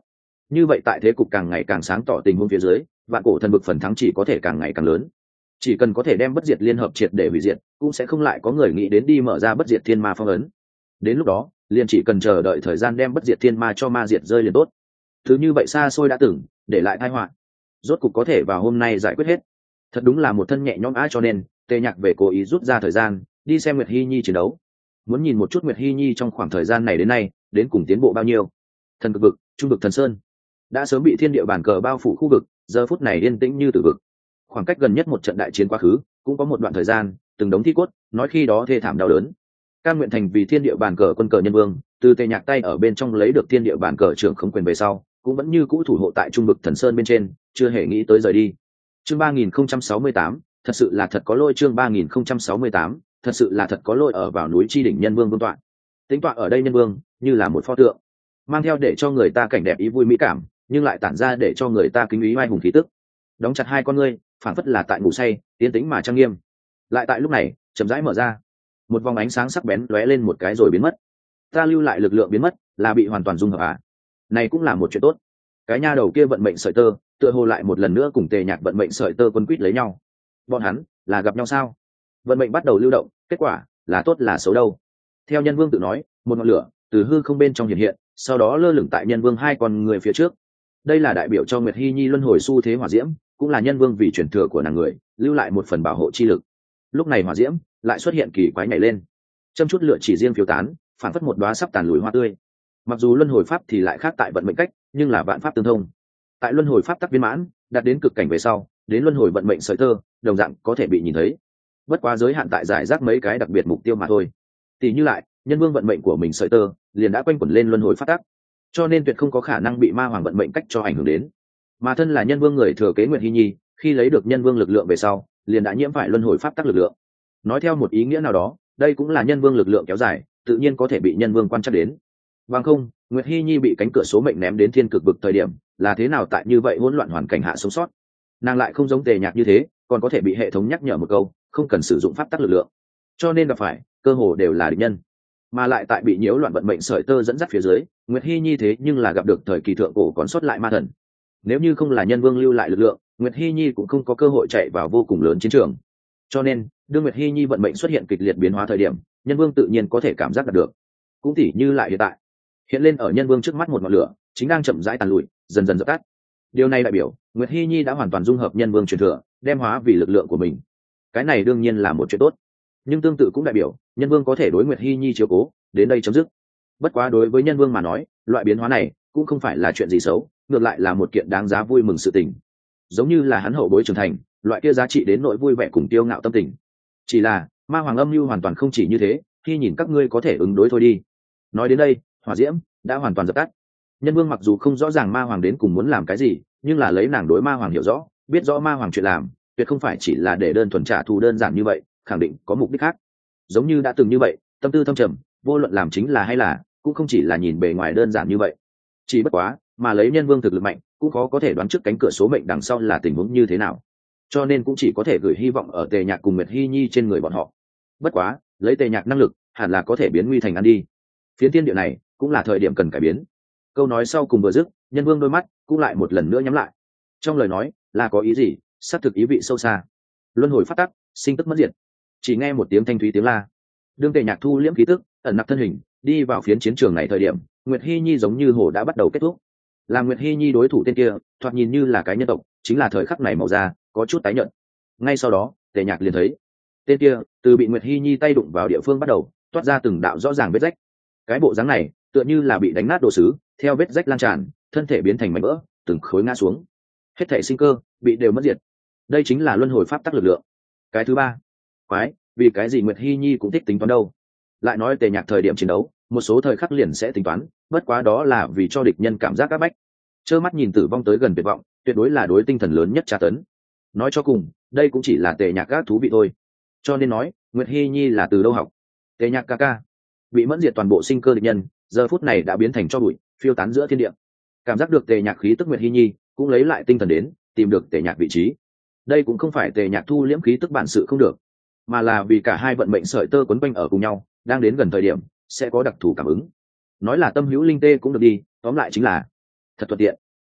như vậy tại thế cục càng ngày càng sáng tỏ tình huống phía dưới, vạn cổ thần vực phần thắng chỉ có thể càng ngày càng lớn. Chỉ cần có thể đem bất diệt liên hợp triệt để hủy diệt, cũng sẽ không lại có người nghĩ đến đi mở ra bất diệt thiên ma phong ấn. Đến lúc đó liền chỉ cần chờ đợi thời gian đem bất diệt thiên ma cho ma diệt rơi liền tốt. Thứ như vậy xa xôi đã từng để lại tai họa, rốt cục có thể vào hôm nay giải quyết hết. Thật đúng là một thân nhẹ nhõm á, cho nên Tề Nhạc về cố ý rút ra thời gian đi xem Nguyệt Hi Nhi chiến đấu, muốn nhìn một chút Nguyệt Hi Nhi trong khoảng thời gian này đến nay đến cùng tiến bộ bao nhiêu. Thần cực vực, trung vực thần sơn đã sớm bị thiên địa bản cờ bao phủ khu vực, giờ phút này yên tĩnh như tử vực. Khoảng cách gần nhất một trận đại chiến quá khứ cũng có một đoạn thời gian, từng đống thi cốt nói khi đó thê thảm đau đớn. Cam nguyện thành vì thiên địa bản cờ quân cờ nhân vương, từ Tề Nhạc tay ở bên trong lấy được thiên địa bản cờ trưởng không quyền về sau, cũng vẫn như cũ thủ hộ tại trung vực thần sơn bên trên, chưa hề nghĩ tới rời đi. Chương ba nghìn không trăm sáu mươi tám, thật sự là thật có lỗi. Chương ba nghìn không trăm sáu mươi tám, thật sự là thật có lỗi. Ở vào núi chi đỉnh nhân vương vương tọa, tính tọa ở đây nhân vương như là một pho tượng, mang theo để cho người ta cảnh đẹp ý vui mỹ cảm, nhưng lại tản ra để cho người ta kính ý oai hùng khí tức. Đóng chặt hai con ngươi, phảng phất là tại ngủ say, tiến tĩnh mà trang nghiêm. Lại tại lúc này chậm rãi mở ra, một vòng ánh sáng sắc bén lóe lên một cái rồi biến mất. Ta lưu lại lực lượng biến mất, là bị hoàn toàn dung hợp à? Này cũng là một chuyện tốt. Cái nha đầu kia vận mệnh sợi tơ tựa hồ lại một lần nữa cùng Tề Nhạc vận mệnh sợi tơ quân quýt lấy nhau. Bọn hắn là gặp nhau sao? Vận mệnh bắt đầu lưu động, kết quả là tốt là xấu đâu? Theo nhân vương tự nói, một ngọn lửa từ hư không bên trong hiện hiện, sau đó lơ lửng tại nhân vương hai con người phía trước. Đây là đại biểu cho Nguyệt Hi Nhi luân hồi xu thế hỏa diễm, cũng là nhân vương vì truyền thừa của nàng người lưu lại một phần bảo hộ chi lực. Lúc này hỏa diễm lại xuất hiện kỳ quái nhảy lên, châm chút lửa chỉ riêng phiêu tán, phản phất một đóa sắp tàn lùi hoa tươi. Mặc dù luân hồi pháp thì lại khác tại vận mệnh cách, nhưng là vạn pháp tương thông. Tại luân hồi pháp tắc viên mãn đạt đến cực cảnh về sau, đến luân hồi vận mệnh sợi tơ đồng dạng có thể bị nhìn thấy, bất quá giới hạn tại giải rác mấy cái đặc biệt mục tiêu mà thôi. Tỷ như lại nhân vương vận mệnh của mình sợi tơ liền đã quanh quẩn lên luân hồi pháp tắc, cho nên tuyệt không có khả năng bị ma hoàng vận mệnh cách cho ảnh hưởng đến. Mà thân là nhân vương người thừa kế Nguyệt Hi Nhi, khi lấy được nhân vương lực lượng về sau liền đã nhiễm phải luân hồi pháp tắc lực lượng. Nói theo một ý nghĩa nào đó, đây cũng là nhân vương lực lượng kéo dài, tự nhiên có thể bị nhân vương quan trắc đến. Bằng không, Nguyệt Hi Nhi bị cánh cửa số mệnh ném đến thiên cực vực thời điểm, là thế nào tại như vậy hỗn loạn hoàn cảnh hạ sống sót. Nàng lại không giống Tề Nhạc như thế, còn có thể bị hệ thống nhắc nhở một câu, không cần sử dụng pháp tắc lực lượng. Cho nên gặp phải, cơ hồ đều là địch nhân. Mà lại tại bị nhiễu loạn vận mệnh sợi tơ dẫn dắt phía dưới, Nguyệt Hi Nhi thế nhưng là gặp được thời kỳ thượng cổ còn sót lại ma thần. Nếu như không là nhân vương lưu lại lực lượng, Nguyệt Hi Nhi cũng không có cơ hội chạy vào vô cùng lớn chiến trường. Cho nên, đương Nguyệt Hi Nhi vận mệnh xuất hiện kịch liệt biến hóa thời điểm, nhân vương tự nhiên có thể cảm giác được. Cũng tỉ như lại hiện tại, hiện lên ở nhân vương trước mắt một ngọn lửa chính đang chậm rãi tàn lụi, dần dần dập tắt. Điều này đại biểu Nguyệt Hi Nhi đã hoàn toàn dung hợp nhân vương truyền thừa, đem hóa vì lực lượng của mình. Cái này đương nhiên là một chuyện tốt, nhưng tương tự cũng đại biểu nhân vương có thể đối Nguyệt Hi Nhi chiếu cố, đến đây chấm dứt. Bất quá đối với nhân vương mà nói, loại biến hóa này cũng không phải là chuyện gì xấu, ngược lại là một kiện đáng giá vui mừng sự tình. Giống như là hắn hậu bối trưởng thành, loại kia giá trị đến nỗi vui vẻ cùng tiêu ngạo tâm tình. Chỉ là ma hoàng âm mưu hoàn toàn không chỉ như thế, khi nhìn các ngươi có thể ứng đối thôi đi. Nói đến đây, hỏa diễm đã hoàn toàn dập tắt. Nhân vương mặc dù không rõ ràng ma hoàng đến cùng muốn làm cái gì, nhưng là lấy nàng đối ma hoàng hiểu rõ, biết rõ ma hoàng chuyện làm tuyệt không phải chỉ là để đơn thuần trả thù đơn giản như vậy, khẳng định có mục đích khác. Giống như đã từng như vậy, tâm tư thâm trầm, vô luận làm chính là hay là cũng không chỉ là nhìn bề ngoài đơn giản như vậy. Chỉ bất quá mà lấy nhân vương thực lực mạnh, cũng khó có thể đoán trước cánh cửa số mệnh đằng sau là tình huống như thế nào, cho nên cũng chỉ có thể gửi hy vọng ở Tề Nhạc cùng Nguyệt Hi Nhi trên người bọn họ. Bất quá lấy Tề Nhạc năng lực, hẳn là có thể biến nguy thành an đi. Phiến thiên địa này cũng là thời điểm cần cải biến. Câu nói sau cùng vừa dứt, nhân vương đôi mắt cũng lại một lần nữa nhắm lại. Trong lời nói là có ý gì, xác thực ý vị sâu xa. Luân hồi phát tắc, sinh tức mất diệt. Chỉ nghe một tiếng thanh thúy tiếng la, đương Tề Nhạc thu liễm khí tức, ẩn nặc thân hình, đi vào phiến chiến trường này thời điểm, Nguyệt Hi Nhi giống như hồ đã bắt đầu kết thúc. Là Nguyệt Hi Nhi đối thủ tên kia, thoạt nhìn như là cái nhân tộc, chính là thời khắc này màu da có chút tái nhợt. Ngay sau đó, Tề Nhạc liền thấy, tên kia từ bị Nguyệt Hi Nhi tay đụng vào địa phương bắt đầu, toát ra từng đạo rõ ràng vết rách. Cái bộ dáng này, tựa như là bị đánh nát đồ sứ, theo vết rách lan tràn, thân thể biến thành mảnh vỡ, từng khối ngã xuống. Hết thảy sinh cơ bị đều mất diệt. Đây chính là luân hồi pháp tắc lực lượng. Cái thứ ba, quái, vì cái gì Nguyệt Hi Nhi cũng thích tính toán đâu? Lại nói Tề Nhạc thời điểm chiến đấu, một số thời khắc liền sẽ tính toán, bất quá đó là vì cho địch nhân cảm giác áp bách. Trơ mắt nhìn tử vong tới gần tuyệt vọng, tuyệt đối là đối tinh thần lớn nhất tra tấn. Nói cho cùng, đây cũng chỉ là Tề Nhạc gác thú vị thôi. Cho nên nói, Nguyệt Hi Nhi là từ đâu học? Tề Nhạc ca ca. Bị mẫn diệt toàn bộ sinh cơ địch nhân, giờ phút này đã biến thành tro bụi, phiêu tán giữa thiên địa. Cảm giác được Tề Nhạc khí tức Nguyệt Hi Nhi, cũng lấy lại tinh thần đến, tìm được Tề Nhạc vị trí. Đây cũng không phải Tề Nhạc thu liễm khí tức bản sự không được, mà là vì cả hai vận mệnh sợi tơ quấn quanh ở cùng nhau, đang đến gần thời điểm sẽ có đặc thù cảm ứng. Nói là tâm hữu linh tê cũng được đi, tóm lại chính là thật thuận tiện.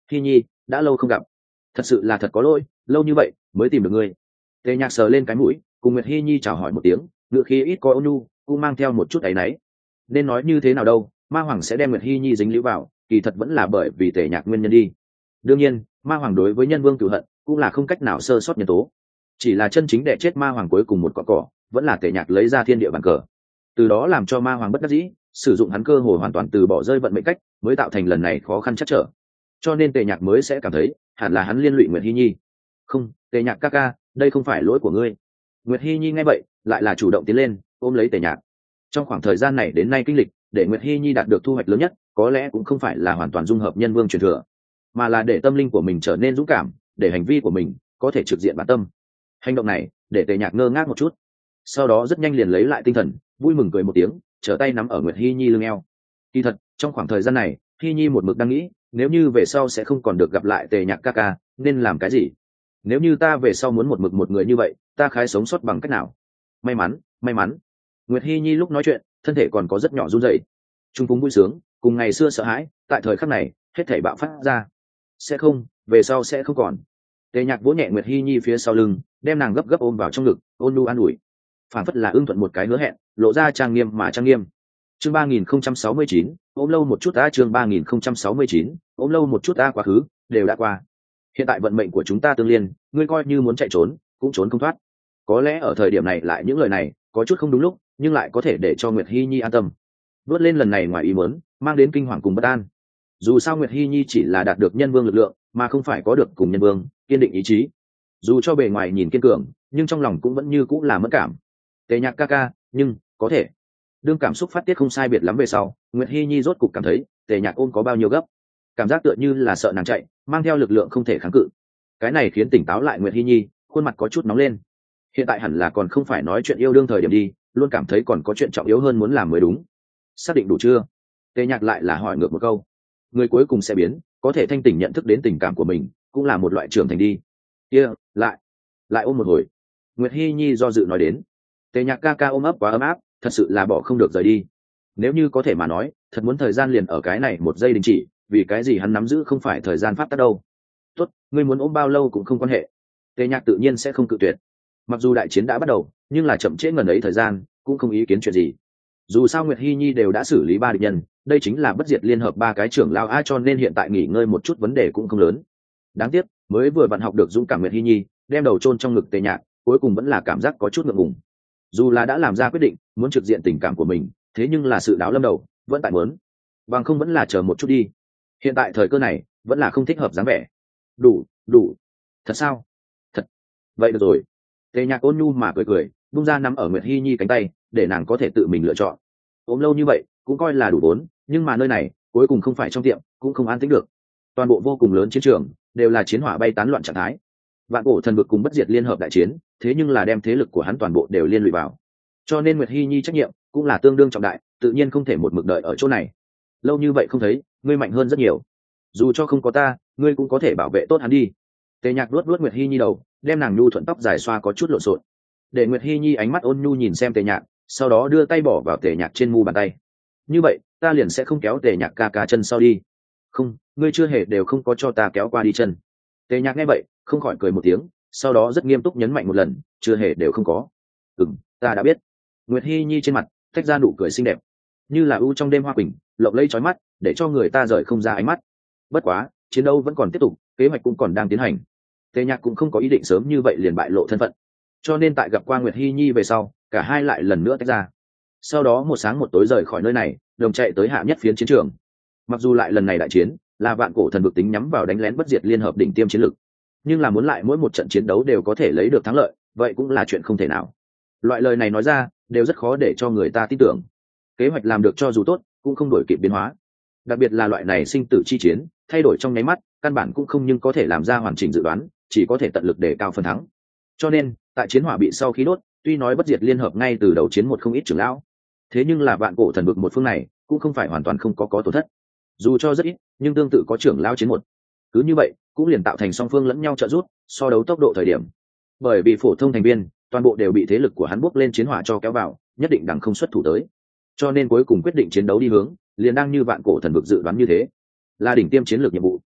Hy nhi, đã lâu không gặp, thật sự là thật có lỗi, lâu như vậy mới tìm được ngươi. Tề Nhạc sờ lên cái mũi, cùng Nguyệt Hy nhi chào hỏi một tiếng, ngựa khí ít có ôn nhu, cũng mang theo một chút áy náy. Nên nói như thế nào đâu, ma hoàng sẽ đem Nguyệt Hy nhi dính líu vào, kỳ thật vẫn là bởi vì Tề Nhạc nguyên nhân đi. Đương nhiên, ma hoàng đối với nhân vương cửu hận cũng là không cách nào sơ sót nhân tố, chỉ là chân chính đẻ chết ma hoàng cuối cùng một cọn cỏ vẫn là Tề Nhạc lấy ra thiên địa bàn cờ, từ đó làm cho ma hoàng bất đắc dĩ sử dụng hắn cơ hội hoàn toàn từ bỏ rơi vận mệnh cách, mới tạo thành lần này khó khăn chắc trở. Cho nên Tề Nhạc mới sẽ cảm thấy hẳn là hắn liên lụy Nguyệt Hy nhi. Không, Tề Nhạc ca ca, đây không phải lỗi của ngươi. Nguyệt Hy nhi nghe vậy lại là chủ động tiến lên ôm lấy Tề Nhạc. Trong khoảng thời gian này đến nay kinh lịch, để Nguyệt Hy nhi đạt được thu hoạch lớn nhất có lẽ cũng không phải là hoàn toàn dung hợp nhân vương truyền thừa, mà là để tâm linh của mình trở nên dũng cảm, để hành vi của mình có thể trực diện bản tâm. Hành động này để Tề Nhạc ngơ ngác một chút, sau đó rất nhanh liền lấy lại tinh thần, vui mừng cười một tiếng, trở tay nắm ở Nguyệt Hy nhi lưng eo. Kỳ thật trong khoảng thời gian này Hy nhi một mực đang nghĩ, nếu như về sau sẽ không còn được gặp lại Tề Nhạc ca ca nên làm cái gì. Nếu như ta về sau muốn một mực một người như vậy, ta khái sống sót bằng cách nào? May mắn, may mắn. Nguyệt Hy nhi lúc nói chuyện thân thể còn có rất nhỏ run rẩy, trung phúng vui sướng cùng ngày xưa sợ hãi tại thời khắc này hết thảy bạo phát ra. Sẽ không, về sau sẽ không còn. Tề Nhạc vỗ nhẹ Nguyệt Hy nhi phía sau lưng, đem nàng gấp gấp ôm vào trong ngực, ôn nhu an ủi, phản phất là ưng thuận một cái hứa hẹn, lộ ra trang nghiêm mà trang nghiêm. Chương ba nghìn không trăm sáu mươi chín, ôm lâu một chút ta. Chương ba nghìn không trăm sáu mươi chín, ôm lâu một chút ta. Quá khứ đều đã qua, hiện tại vận mệnh của chúng ta tương liên, ngươi coi như muốn chạy trốn cũng trốn không thoát. Có lẽ ở thời điểm này lại những lời này có chút không đúng lúc, nhưng lại có thể để cho Nguyệt Hy nhi an tâm. Vớt lên lần này ngoài ý muốn, mang đến kinh hoàng cùng bất an. Dù sao Nguyệt Hy nhi chỉ là đạt được nhân vương lực lượng, mà không phải có được cùng nhân vương kiên định ý chí. Dù cho bề ngoài nhìn kiên cường, nhưng trong lòng cũng vẫn như cũng là mất cảm. Tề Nhạc ca ca, nhưng có thể đương cảm xúc phát tiết không sai biệt lắm về sau, Nguyệt Hy nhi rốt cục cảm thấy Tề Nhạc ôm có bao nhiêu gấp, cảm giác tựa như là sợ nàng chạy, mang theo lực lượng không thể kháng cự. Cái này khiến tỉnh táo lại Nguyệt Hy nhi, khuôn mặt có chút nóng lên. Hiện tại hẳn là còn không phải nói chuyện yêu đương thời điểm đi, luôn cảm thấy còn có chuyện trọng yếu hơn muốn làm mới đúng. Xác định đủ chưa? Tề Nhạc lại là hỏi ngược một câu. Người cuối cùng sẽ biến, có thể thanh tỉnh nhận thức đến tình cảm của mình, cũng là một loại trưởng thành đi. Kia, lại, lại ôm một hồi. Nguyệt Hy nhi do dự nói đến. Tề Nhạc ca ca ôm ấp quá ấm áp, thật sự là bỏ không được rời đi. Nếu như có thể mà nói, thật muốn thời gian liền ở cái này một giây đình chỉ, vì cái gì hắn nắm giữ không phải thời gian pháp tắc đâu. Tốt, ngươi muốn ôm bao lâu cũng không quan hệ. Tề Nhạc tự nhiên sẽ không cự tuyệt. Mặc dù đại chiến đã bắt đầu, nhưng là chậm trễ ngần ấy thời gian, cũng không ý kiến chuyện gì. Dù sao Nguyệt Hy nhi đều đã xử lý ba địch nhân, đây chính là bất diệt liên hợp ba cái trưởng lao a, cho nên hiện tại nghỉ ngơi một chút vấn đề cũng không lớn. Đáng tiếc, mới vừa vận học được dũng cảm Nguyệt Hy nhi, đem đầu chôn trong ngực Tề Nhạc, cuối cùng vẫn là cảm giác có chút ngượng ngùng. Dù là đã làm ra quyết định muốn trực diện tình cảm của mình, thế nhưng là sự đáo lâm đầu vẫn tại muốn, bằng không vẫn là chờ một chút đi. Hiện tại thời cơ này vẫn là không thích hợp dáng vẻ. Đủ, đủ. Thật sao? Thật. Vậy được rồi. Tề Nhạc ôn nhu mà cười cười, bung ra nắm ở Nguyệt Hy nhi cánh tay, để nàng có thể tự mình lựa chọn. Ôm lâu như vậy cũng coi là đủ vốn, nhưng mà nơi này cuối cùng không phải trong tiệm, cũng không an tĩnh được. Toàn bộ vô cùng lớn chiến trường đều là chiến hỏa bay tán loạn trạng thái. Vạn Cổ Thần Vực cùng bất diệt liên hợp đại chiến, thế nhưng là đem thế lực của hắn toàn bộ đều liên lụy vào. Cho nên Nguyệt Hy nhi trách nhiệm cũng là tương đương trọng đại, tự nhiên không thể một mực đợi ở chỗ này. Lâu như vậy không thấy, ngươi mạnh hơn rất nhiều. Dù cho không có ta, ngươi cũng có thể bảo vệ tốt hắn đi. Tề Nhạc luốt luốt Nguyệt Hy nhi đầu, đem nàng nhu thuận tóc dài xoa có chút lộn xộn. Để Nguyệt Hy nhi ánh mắt ôn nhu nhìn xem Tề Nhạc, sau đó đưa tay bỏ vào Tề Nhạc trên mu bàn tay. Như vậy, ta liền sẽ không kéo Tề Nhạc ca ca chân sau đi. Không, ngươi chưa hề đều không có cho ta kéo qua đi chân. Tề Nhạc nghe vậy, không khỏi cười một tiếng, sau đó rất nghiêm túc nhấn mạnh một lần, chưa hề đều không có. Ừm, ta đã biết. Nguyệt Hy nhi trên mặt tách ra nụ cười xinh đẹp, như là ưu trong đêm hoa quỳnh, lộng lẫy chói mắt, để cho người ta rời không ra ánh mắt. Bất quá, chiến đấu vẫn còn tiếp tục, kế hoạch cũng còn đang tiến hành. Tề Nhạc cũng không có ý định sớm như vậy liền bại lộ thân phận, cho nên tại gặp qua Nguyệt Hy nhi về sau, cả hai lại lần nữa tách ra. Sau đó một sáng một tối rời khỏi nơi này, đồng chạy tới hạ nhất phiến chiến trường. Mặc dù lại lần này đại chiến là Vạn Cổ Thần Vực tính nhắm vào đánh lén bất diệt liên hợp đỉnh tiêm chiến lực, nhưng là muốn lại mỗi một trận chiến đấu đều có thể lấy được thắng lợi, vậy cũng là chuyện không thể nào. Loại lời này nói ra đều rất khó để cho người ta tin tưởng. Kế hoạch làm được cho dù tốt, cũng không đổi kịp biến hóa. Đặc biệt là loại này sinh tử chi chiến, thay đổi trong nháy mắt, căn bản cũng không nhưng có thể làm ra hoàn chỉnh dự đoán, chỉ có thể tận lực để cao phần thắng. Cho nên, tại chiến hỏa bị sau khi đốt, tuy nói bất diệt liên hợp ngay từ đầu chiến một không ít trưởng lão, thế nhưng là Vạn Cổ Thần Vực một phương này cũng không phải hoàn toàn không có có tổn thất. Dù cho rất ít, nhưng tương tự có trưởng lão chiến một. Cứ như vậy, cũng liền tạo thành song phương lẫn nhau trợ giúp, so đấu tốc độ thời điểm. Bởi vì phổ thông thành viên, toàn bộ đều bị thế lực của hắn bốc lên chiến hỏa cho kéo vào, nhất định đẳng không xuất thủ tới. Cho nên cuối cùng quyết định chiến đấu đi hướng, liền đang như Vạn Cổ Thần Vực dự đoán như thế, là đỉnh tiêm chiến lược nhiệm vụ.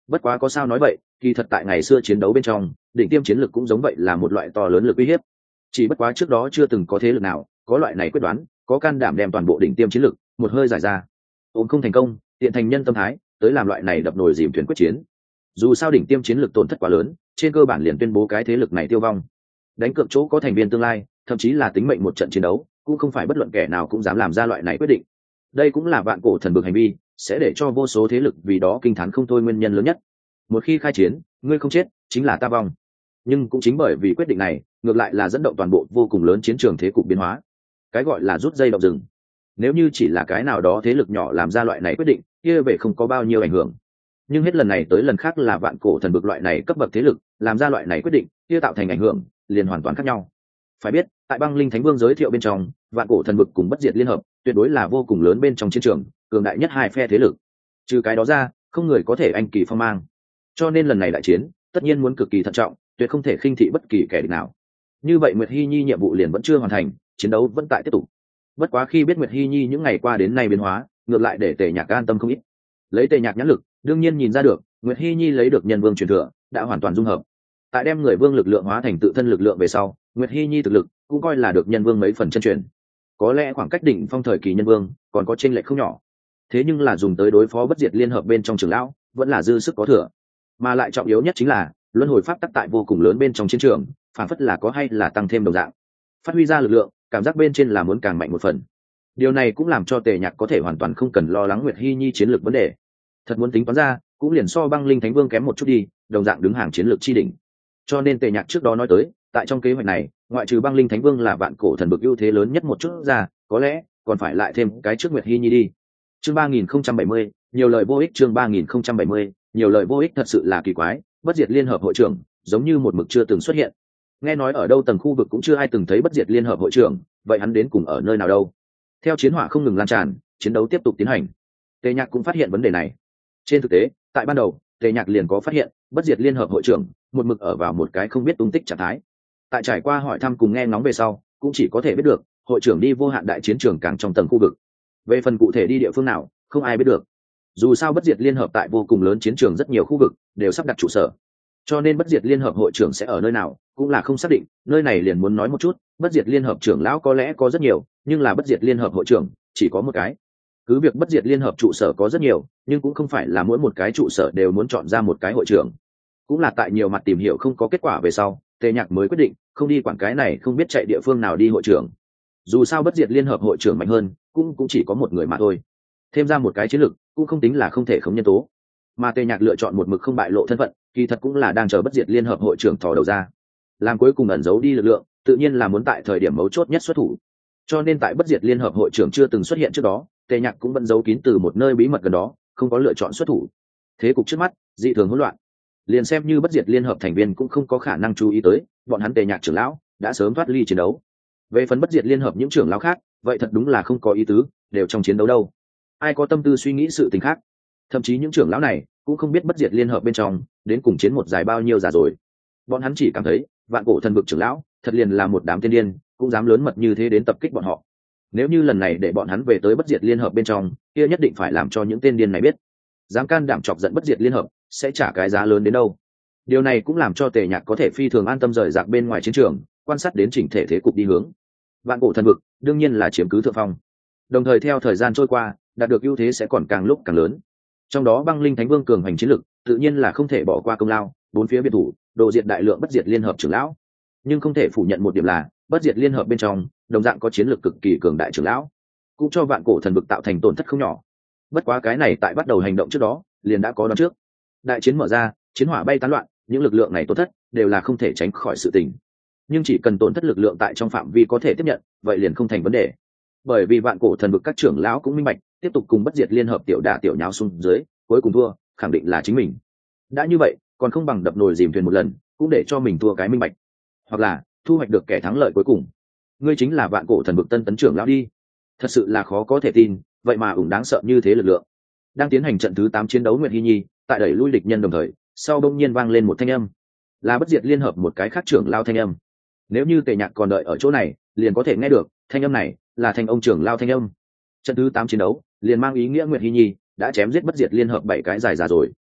Bất quá có sao nói vậy, kỳ thật tại ngày xưa chiến đấu bên trong, đỉnh tiêm chiến lực cũng giống vậy là một loại to lớn lực uy hiếp. Chỉ bất quá trước đó chưa từng có thế lực nào có loại này quyết đoán, có can đảm đem toàn bộ đỉnh tiêm chiến lực một hơi giải ra. Ôm không thành công, tiện thành nhân tâm thái, tới làm loại này đập nồi dìm thuyền quyết chiến. Dù sao đỉnh tiêm chiến lực tổn thất quá lớn, trên cơ bản liền tuyên bố cái thế lực này tiêu vong. Đánh cược chỗ có thành viên tương lai, thậm chí là tính mệnh một trận chiến đấu, cũng không phải bất luận kẻ nào cũng dám làm ra loại này quyết định. Đây cũng là vạn cổ thần bực hành vi, sẽ để cho vô số thế lực vì đó kinh thán không thôi nguyên nhân lớn nhất. Một khi khai chiến, ngươi không chết, chính là ta vong. Nhưng cũng chính bởi vì quyết định này, ngược lại là dẫn động toàn bộ vô cùng lớn chiến trường thế cục biến hóa. Cái gọi là rút dây động rừng. Nếu như chỉ là cái nào đó thế lực nhỏ làm ra loại này quyết định, kia về không có bao nhiêu ảnh hưởng. Nhưng hết lần này tới lần khác là vạn cổ thần bực loại này cấp bậc thế lực làm ra loại này quyết định, kia tạo thành ảnh hưởng liền hoàn toàn khác nhau. Phải biết, tại Băng Linh Thánh Vương giới thiệu bên trong, vạn cổ thần bực cùng bất diệt liên hợp, tuyệt đối là vô cùng lớn bên trong chiến trường, cường đại nhất hai phe thế lực. Trừ cái đó ra, không người có thể anh kỳ phong mang. Cho nên lần này đại chiến, tất nhiên muốn cực kỳ thận trọng, tuyệt không thể khinh thị bất kỳ kẻ địch nào. Như vậy Nguyệt Hi Nhi nhiệm vụ liền vẫn chưa hoàn thành, chiến đấu vẫn tại tiếp tục. Bất quá khi biết Nguyệt Hi Nhi những ngày qua đến nay biến hóa, ngược lại để Tề Nhạc an tâm không ít. Lấy Tề Nhạc nhãn lực, đương nhiên nhìn ra được, Nguyệt Hi Nhi lấy được nhân vương truyền thừa, đã hoàn toàn dung hợp. Tại đem người vương lực lượng hóa thành tự thân lực lượng về sau, Nguyệt Hi Nhi thực lực cũng coi là được nhân vương mấy phần chân truyền. Có lẽ khoảng cách đỉnh phong thời kỳ nhân vương còn có chênh lệch không nhỏ. Thế nhưng là dùng tới đối phó bất diệt liên hợp bên trong trường lão, vẫn là dư sức có thừa. Mà lại trọng yếu nhất chính là, luân hồi pháp tắc tại vô cùng lớn bên trong chiến trường, phản phất là có hay là tăng thêm đồng dạng. Phát huy ra lực lượng, cảm giác bên trên là muốn càng mạnh một phần. Điều này cũng làm cho Tề Nhạc có thể hoàn toàn không cần lo lắng Nguyệt Hi Nhi chiến lược vấn đề. Thật muốn tính toán ra, cũng liền so Băng Linh Thánh Vương kém một chút đi, đồng dạng đứng hàng chiến lược chi đỉnh. Cho nên Tề Nhạc trước đó nói tới, tại trong kế hoạch này, ngoại trừ Băng Linh Thánh Vương là vạn cổ thần bực ưu thế lớn nhất một chút ra, có lẽ còn phải lại thêm cái trước Nguyệt Hi Nhi đi. Chương ba nghìn không trăm bảy mươi, nhiều lời vô ích. Chương ba nghìn không trăm bảy mươi, nhiều lời vô ích. Thật sự là kỳ quái, bất diệt liên hợp hội trưởng giống như một mực chưa từng xuất hiện. Nghe nói ở đâu tầng khu vực cũng chưa ai từng thấy bất diệt liên hợp hội trưởng, vậy hắn đến cùng ở nơi nào đâu? Theo chiến hỏa không ngừng lan tràn, chiến đấu tiếp tục tiến hành. Tề Nhạc cũng phát hiện vấn đề này. Trên thực tế, tại ban đầu, Tề Nhạc liền có phát hiện, bất diệt liên hợp hội trưởng một mực ở vào một cái không biết tung tích trạng thái. Tại trải qua hỏi thăm cùng nghe ngóng về sau, cũng chỉ có thể biết được, hội trưởng đi vô hạn đại chiến trường càng trong tầng khu vực. Về phần cụ thể đi địa phương nào, không ai biết được. Dù sao bất diệt liên hợp tại vô cùng lớn chiến trường rất nhiều khu vực đều sắp đặt trụ sở, cho nên bất diệt liên hợp hội trưởng sẽ ở nơi nào cũng là không xác định. Nơi này liền muốn nói một chút, bất diệt liên hợp trưởng lão có lẽ có rất nhiều, nhưng là bất diệt liên hợp hội trưởng chỉ có một cái. Cứ việc bất diệt liên hợp trụ sở có rất nhiều, nhưng cũng không phải là mỗi một cái trụ sở đều muốn chọn ra một cái hội trưởng. Cũng là tại nhiều mặt tìm hiểu không có kết quả về sau, Tề Nhạc mới quyết định không đi quản cái này không biết chạy địa phương nào đi hội trưởng. Dù sao bất diệt liên hợp hội trưởng mạnh hơn, cũng cũng chỉ có một người mà thôi. Thêm ra một cái chiến lực cũng không tính là không thể khống nhân tố. Mà Tề Nhạc lựa chọn một mực không bại lộ thân phận, kỳ thật cũng là đang chờ bất diệt liên hợp hội trưởng thò đầu ra, làm cuối cùng ẩn giấu đi lực lượng, tự nhiên là muốn tại thời điểm mấu chốt nhất xuất thủ. Cho nên tại bất diệt liên hợp hội trưởng chưa từng xuất hiện trước đó, Tề Nhạc cũng vẫn giấu kín từ một nơi bí mật gần đó, không có lựa chọn xuất thủ. Thế cục trước mắt dị thường hỗn loạn, liền xem như bất diệt liên hợp thành viên cũng không có khả năng chú ý tới, bọn hắn Tề Nhạc trưởng lão đã sớm thoát ly chiến đấu. Về phần bất diệt liên hợp những trưởng lão khác, vậy thật đúng là không có ý tứ, đều trong chiến đấu đâu. Ai có tâm tư suy nghĩ sự tình khác? Thậm chí những trưởng lão này cũng không biết bất diệt liên hợp bên trong đến cùng chiến một dài bao nhiêu giả rồi. Bọn hắn chỉ cảm thấy vạn cổ thần vực trưởng lão thật liền là một đám tiên điên, cũng dám lớn mật như thế đến tập kích bọn họ. Nếu như lần này để bọn hắn về tới bất diệt liên hợp bên trong, kia nhất định phải làm cho những tên điên này biết, dám can đảm chọc giận bất diệt liên hợp sẽ trả cái giá lớn đến đâu. Điều này cũng làm cho Tề Nhạc có thể phi thường an tâm rời rạc bên ngoài chiến trường, quan sát đến chỉnh thể thế cục đi hướng. Vạn cổ thần vực đương nhiên là chiếm cứ thượng phong, đồng thời theo thời gian trôi qua, đạt được ưu thế sẽ còn càng lúc càng lớn. Trong đó Băng Linh Thánh Vương cường hành chiến lực, tự nhiên là không thể bỏ qua công lao, bốn phía biệt thủ, độ diệt đại lượng bất diệt liên hợp trưởng lão. Nhưng không thể phủ nhận một điểm là, bất diệt liên hợp bên trong, đồng dạng có chiến lược cực kỳ cường đại trưởng lão, cũng cho vạn cổ thần vực tạo thành tổn thất không nhỏ. Bất quá cái này tại bắt đầu hành động trước đó, liền đã có đoán trước. Đại chiến mở ra, chiến hỏa bay tán loạn, những lực lượng này tổn thất đều là không thể tránh khỏi sự tình. Nhưng chỉ cần tổn thất lực lượng tại trong phạm vi có thể tiếp nhận, vậy liền không thành vấn đề. Bởi vì vạn cổ thần vực các trưởng lão cũng minh bạch, tiếp tục cùng bất diệt liên hợp tiểu đả tiểu nháo xung dưới, cuối cùng thua, khẳng định là chính mình. Đã như vậy, còn không bằng đập nồi dìm thuyền một lần, cũng để cho mình thua cái minh bạch, hoặc là thu hoạch được kẻ thắng lợi cuối cùng. Ngươi chính là vạn cổ thần vực tân tấn trưởng lão đi. Thật sự là khó có thể tin, vậy mà ủng đáng sợ như thế lực lượng. Đang tiến hành trận thứ tám chiến đấu Nguyệt Hi Nhi, tại đẩy lui địch nhân đồng thời, sau đông nhiên vang lên một thanh âm, là bất diệt liên hợp một cái khác trưởng lao thanh âm. Nếu như Tề Nhạc còn đợi ở chỗ này, liền có thể nghe được thanh âm này là thanh ông trưởng lao thanh âm. Trận thứ tám chiến đấu liền mang ý nghĩa Nguyệt Hi Nhi đã chém giết bất diệt liên hợp bảy cái dài già rồi.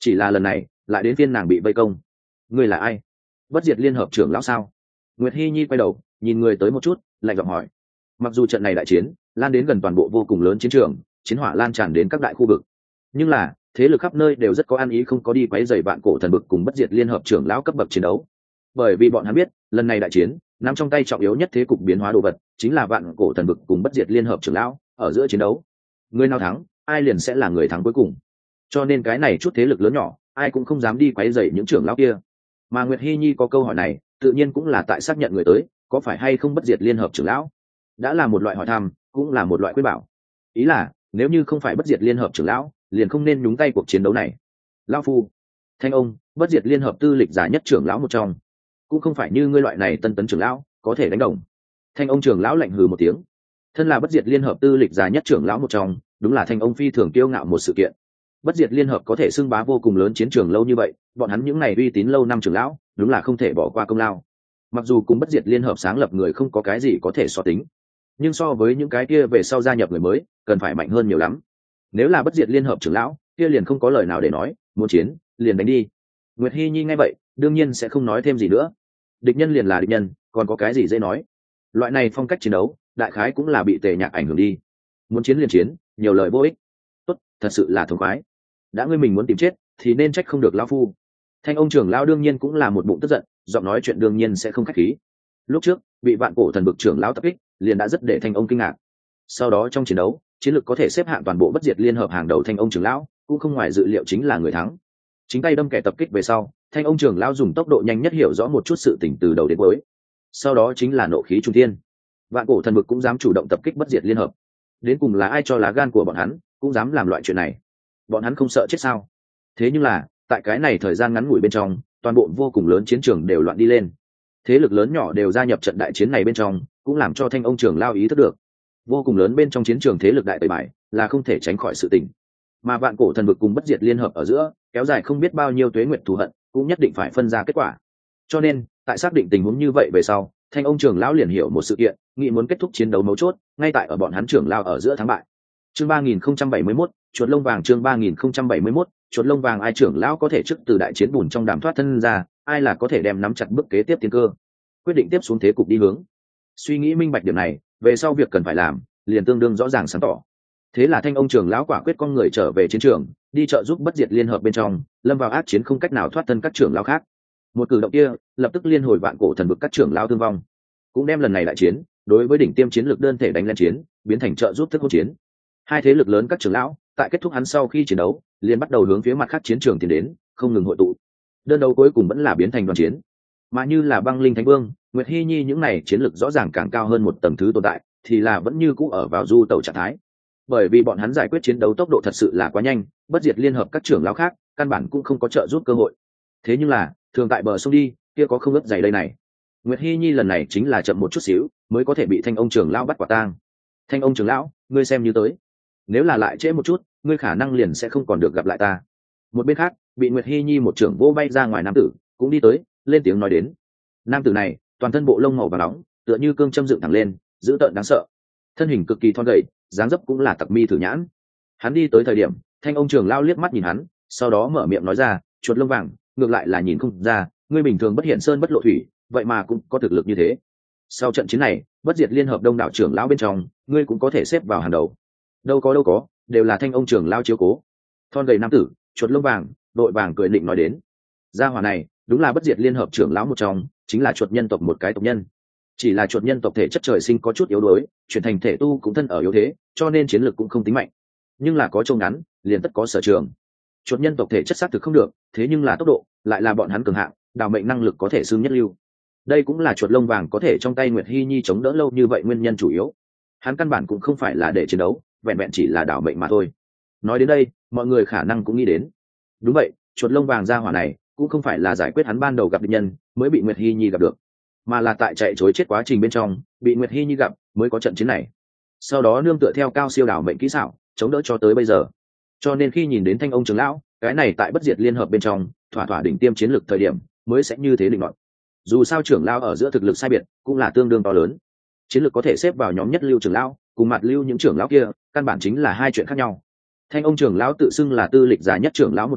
chỉ là lần này lại đến phiên nàng bị vây công. Ngươi là ai? Bất diệt liên hợp trưởng lão sao? Nguyệt Hi Nhi quay đầu nhìn người tới một chút, lạnh giọng hỏi. Mặc dù trận này đại chiến lan đến gần toàn bộ vô cùng lớn chiến trường, chiến hỏa lan tràn đến các đại khu vực, nhưng là thế lực khắp nơi đều rất có ăn ý, không có đi quấy rầy vạn cổ thần vực cùng bất diệt liên hợp trưởng lão cấp bậc chiến đấu. Bởi vì bọn hắn biết lần này đại chiến nắm trong tay trọng yếu nhất thế cục biến hóa đồ vật chính là vạn cổ thần vực cùng bất diệt liên hợp trưởng lão ở giữa chiến đấu, người nào thắng ai liền sẽ là người thắng cuối cùng. Cho nên cái này chút thế lực lớn nhỏ ai cũng không dám đi quấy rầy những trưởng lão kia. Mà Nguyệt Hi Nhi có câu hỏi này tự nhiên cũng là tại xác nhận người tới có phải hay không bất diệt liên hợp trưởng lão, đã là một loại hỏi thăm, cũng là một loại khuyên bảo. Ý là nếu như không phải bất diệt liên hợp trưởng lão liền không nên nhúng tay cuộc chiến đấu này. Lão phu Thanh ông, bất diệt liên hợp tư lịch giả nhất trưởng lão một trong, cũng không phải như ngươi loại này tân tấn trưởng lão có thể đánh đồng. Thanh ông trưởng lão lạnh hừ một tiếng. Thân là bất diệt liên hợp tư lịch giả nhất trưởng lão một trong, đúng là Thanh ông phi thường kiêu ngạo một sự kiện. Bất diệt liên hợp có thể xưng bá vô cùng lớn chiến trường lâu như vậy, bọn hắn những này uy tín lâu năm trưởng lão đúng là không thể bỏ qua công lao. Mặc dù cùng bất diệt liên hợp sáng lập người không có cái gì có thể so tính, nhưng so với những cái kia về sau gia nhập người mới cần phải mạnh hơn nhiều lắm. Nếu là bất diệt liên hợp trưởng lão kia liền không có lời nào để nói, muốn chiến liền đánh đi. Nguyệt Hi Nhi nghe vậy đương nhiên sẽ không nói thêm gì nữa. Địch nhân liền là địch nhân, còn có cái gì dễ nói. Loại này phong cách chiến đấu đại khái cũng là bị Tề Nhạc ảnh hưởng đi. Muốn chiến liền chiến, nhiều lời vô ích. Tốt, thật sự là thống khoái. Đã ngươi mình muốn tìm chết thì nên trách không được lão phu. Thanh ông trưởng lão đương nhiên cũng là một bụng tức giận, giọng nói chuyện đương nhiên sẽ không khách khí. Lúc trước bị vạn cổ thần vực trưởng lão tập kích liền đã rất để Thanh ông kinh ngạc. Sau đó trong chiến đấu chiến lược có thể xếp hạng toàn bộ bất diệt liên hợp hàng đầu Thanh ông trưởng lão cũng không ngoài dự liệu chính là người thắng. Chính tay đâm kẻ tập kích về sau, Thanh ông trưởng lão dùng tốc độ nhanh nhất hiểu rõ một chút sự tình từ đầu đến cuối. Sau đó chính là nộ khí trung thiên. Vạn cổ thần vực cũng dám chủ động tập kích bất diệt liên hợp. Đến cùng là ai cho lá gan của bọn hắn cũng dám làm loại chuyện này? Bọn hắn không sợ chết sao? Thế nhưng là tại cái này thời gian ngắn ngủi bên trong, toàn bộ vô cùng lớn chiến trường đều loạn đi lên. Thế lực lớn nhỏ đều gia nhập trận đại chiến này bên trong, cũng làm cho Thanh ông trưởng lão ý thức được, vô cùng lớn bên trong chiến trường thế lực đại tẩy bài là không thể tránh khỏi sự tình. Mà vạn cổ thần vực cùng bất diệt liên hợp ở giữa kéo dài không biết bao nhiêu tuế nguyệt thù hận cũng nhất định phải phân ra kết quả. Cho nên tại xác định tình huống như vậy về sau, Thanh ông trưởng lão liền hiểu một sự kiện, nghĩ muốn kết thúc chiến đấu mấu chốt ngay tại ở bọn hắn trưởng lão ở giữa thắng bại. Chương ba nghìn không trăm bảy mươi mốt, chuột lông vàng. Chương ba nghìn không trăm bảy mươi mốt, chuột lông vàng. Ai trưởng lão có thể trước từ đại chiến bùn trong đàm thoát thân ra, ai là có thể đem nắm chặt bước kế tiếp tiên cơ, quyết định tiếp xuống thế cục đi hướng. Suy nghĩ minh bạch điểm này, về sau việc cần phải làm liền tương đương rõ ràng sáng tỏ. Thế là Thanh ông trưởng lão quả quyết con người trở về chiến trường, đi trợ giúp bất diệt liên hợp bên trong, lâm vào ác chiến không cách nào thoát thân các trưởng lão khác. Một cử động kia lập tức liên hồi vạn cổ thần vực các trưởng lão thương vong, cũng đem lần này đại chiến đối với đỉnh tiêm chiến lược đơn thể đánh lên chiến biến thành trợ giúp thức hỗn chiến. Hai thế lực lớn các trưởng lão tại kết thúc hắn sau khi chiến đấu liền bắt đầu hướng phía mặt khác chiến trường tiến đến, không ngừng hội tụ. Đơn đấu cuối cùng vẫn là biến thành đoàn chiến, mà như là băng linh thánh vương, Nguyệt Hi Nhi những này chiến lược rõ ràng càng cao hơn một tầng thứ tồn tại thì là vẫn như cũ ở vào du tẩu trạng thái. Bởi vì bọn hắn giải quyết chiến đấu tốc độ thật sự là quá nhanh, bất diệt liên hợp các trưởng lão khác căn bản cũng không có trợ giúp cơ hội. Thế nhưng là thường tại bờ sông đi kia có không ướt dày đây này. Nguyệt Hi Nhi lần này chính là chậm một chút xíu mới có thể bị Thanh ông trưởng lão bắt quả tang. Thanh ông trưởng lão, ngươi xem như tới, nếu là lại trễ một chút ngươi khả năng liền sẽ không còn được gặp lại ta. Một bên khác bị Nguyệt Hi Nhi một trưởng vô bay ra ngoài nam tử cũng đi tới, lên tiếng nói đến. Nam tử này toàn thân bộ lông màu vàng nóng, tựa như cương châm dựng thẳng lên, dữ tợn đáng sợ, thân hình cực kỳ thon gầy, dáng dấp cũng là tặc mi thử nhãn. Hắn đi tới thời điểm, Thanh ông trưởng lão liếc mắt nhìn hắn, sau đó mở miệng nói ra, chuột lông vàng, ngược lại là nhìn không ra ngươi bình thường bất hiện sơn bất lộ thủy, vậy mà cũng có thực lực như thế. Sau trận chiến này bất diệt liên hợp đông đảo trưởng lão bên trong, ngươi cũng có thể xếp vào hàng đầu. Đâu có đâu có, đều là Thanh ông trưởng lão chiếu cố. Thon gầy nam tử chuột lông vàng đội vàng cười định nói đến. Gia hỏa này đúng là bất diệt liên hợp trưởng lão một trong, chính là chuột nhân tộc một cái tộc nhân. Chỉ là chuột nhân tộc thể chất trời sinh có chút yếu đuối, chuyển thành thể tu cũng thân ở yếu thế, cho nên chiến lược cũng không tính mạnh. Nhưng là có trâu ngắn liền tất có sở trường. Chuột nhân tộc thể chất xác thực không được, thế nhưng là tốc độ lại là bọn hắn cường hạng, đào mệnh năng lực có thể xưng nhất lưu. Đây cũng là chuột lông vàng có thể trong tay Nguyệt Hi Nhi chống đỡ lâu như vậy nguyên nhân chủ yếu. Hắn căn bản cũng không phải là để chiến đấu, vẹn vẹn chỉ là đào mệnh mà thôi. Nói đến đây mọi người khả năng cũng nghĩ đến, đúng vậy, chuột lông vàng gia hỏa này cũng không phải là giải quyết hắn ban đầu gặp địch nhân mới bị Nguyệt Hi Nhi gặp được, mà là tại chạy chối chết quá trình bên trong bị Nguyệt Hi Nhi gặp mới có trận chiến này. Sau đó nương tựa theo cao siêu đảo mệnh kỹ xảo chống đỡ cho tới bây giờ. Cho nên khi nhìn đến Thanh ông trưởng lão cái này tại bất diệt liên hợp bên trong thỏa thỏa đỉnh tiêm chiến lược thời điểm mới sẽ như thế định luận. Dù sao trưởng lão ở giữa thực lực sai biệt cũng là tương đương to lớn, chiến lược có thể xếp vào nhóm nhất lưu trưởng lão cùng mặt lưu những trưởng lão kia căn bản chính là hai chuyện khác nhau. Thanh ông trưởng lão tự xưng là tư lịch già nhất trưởng lão một trong,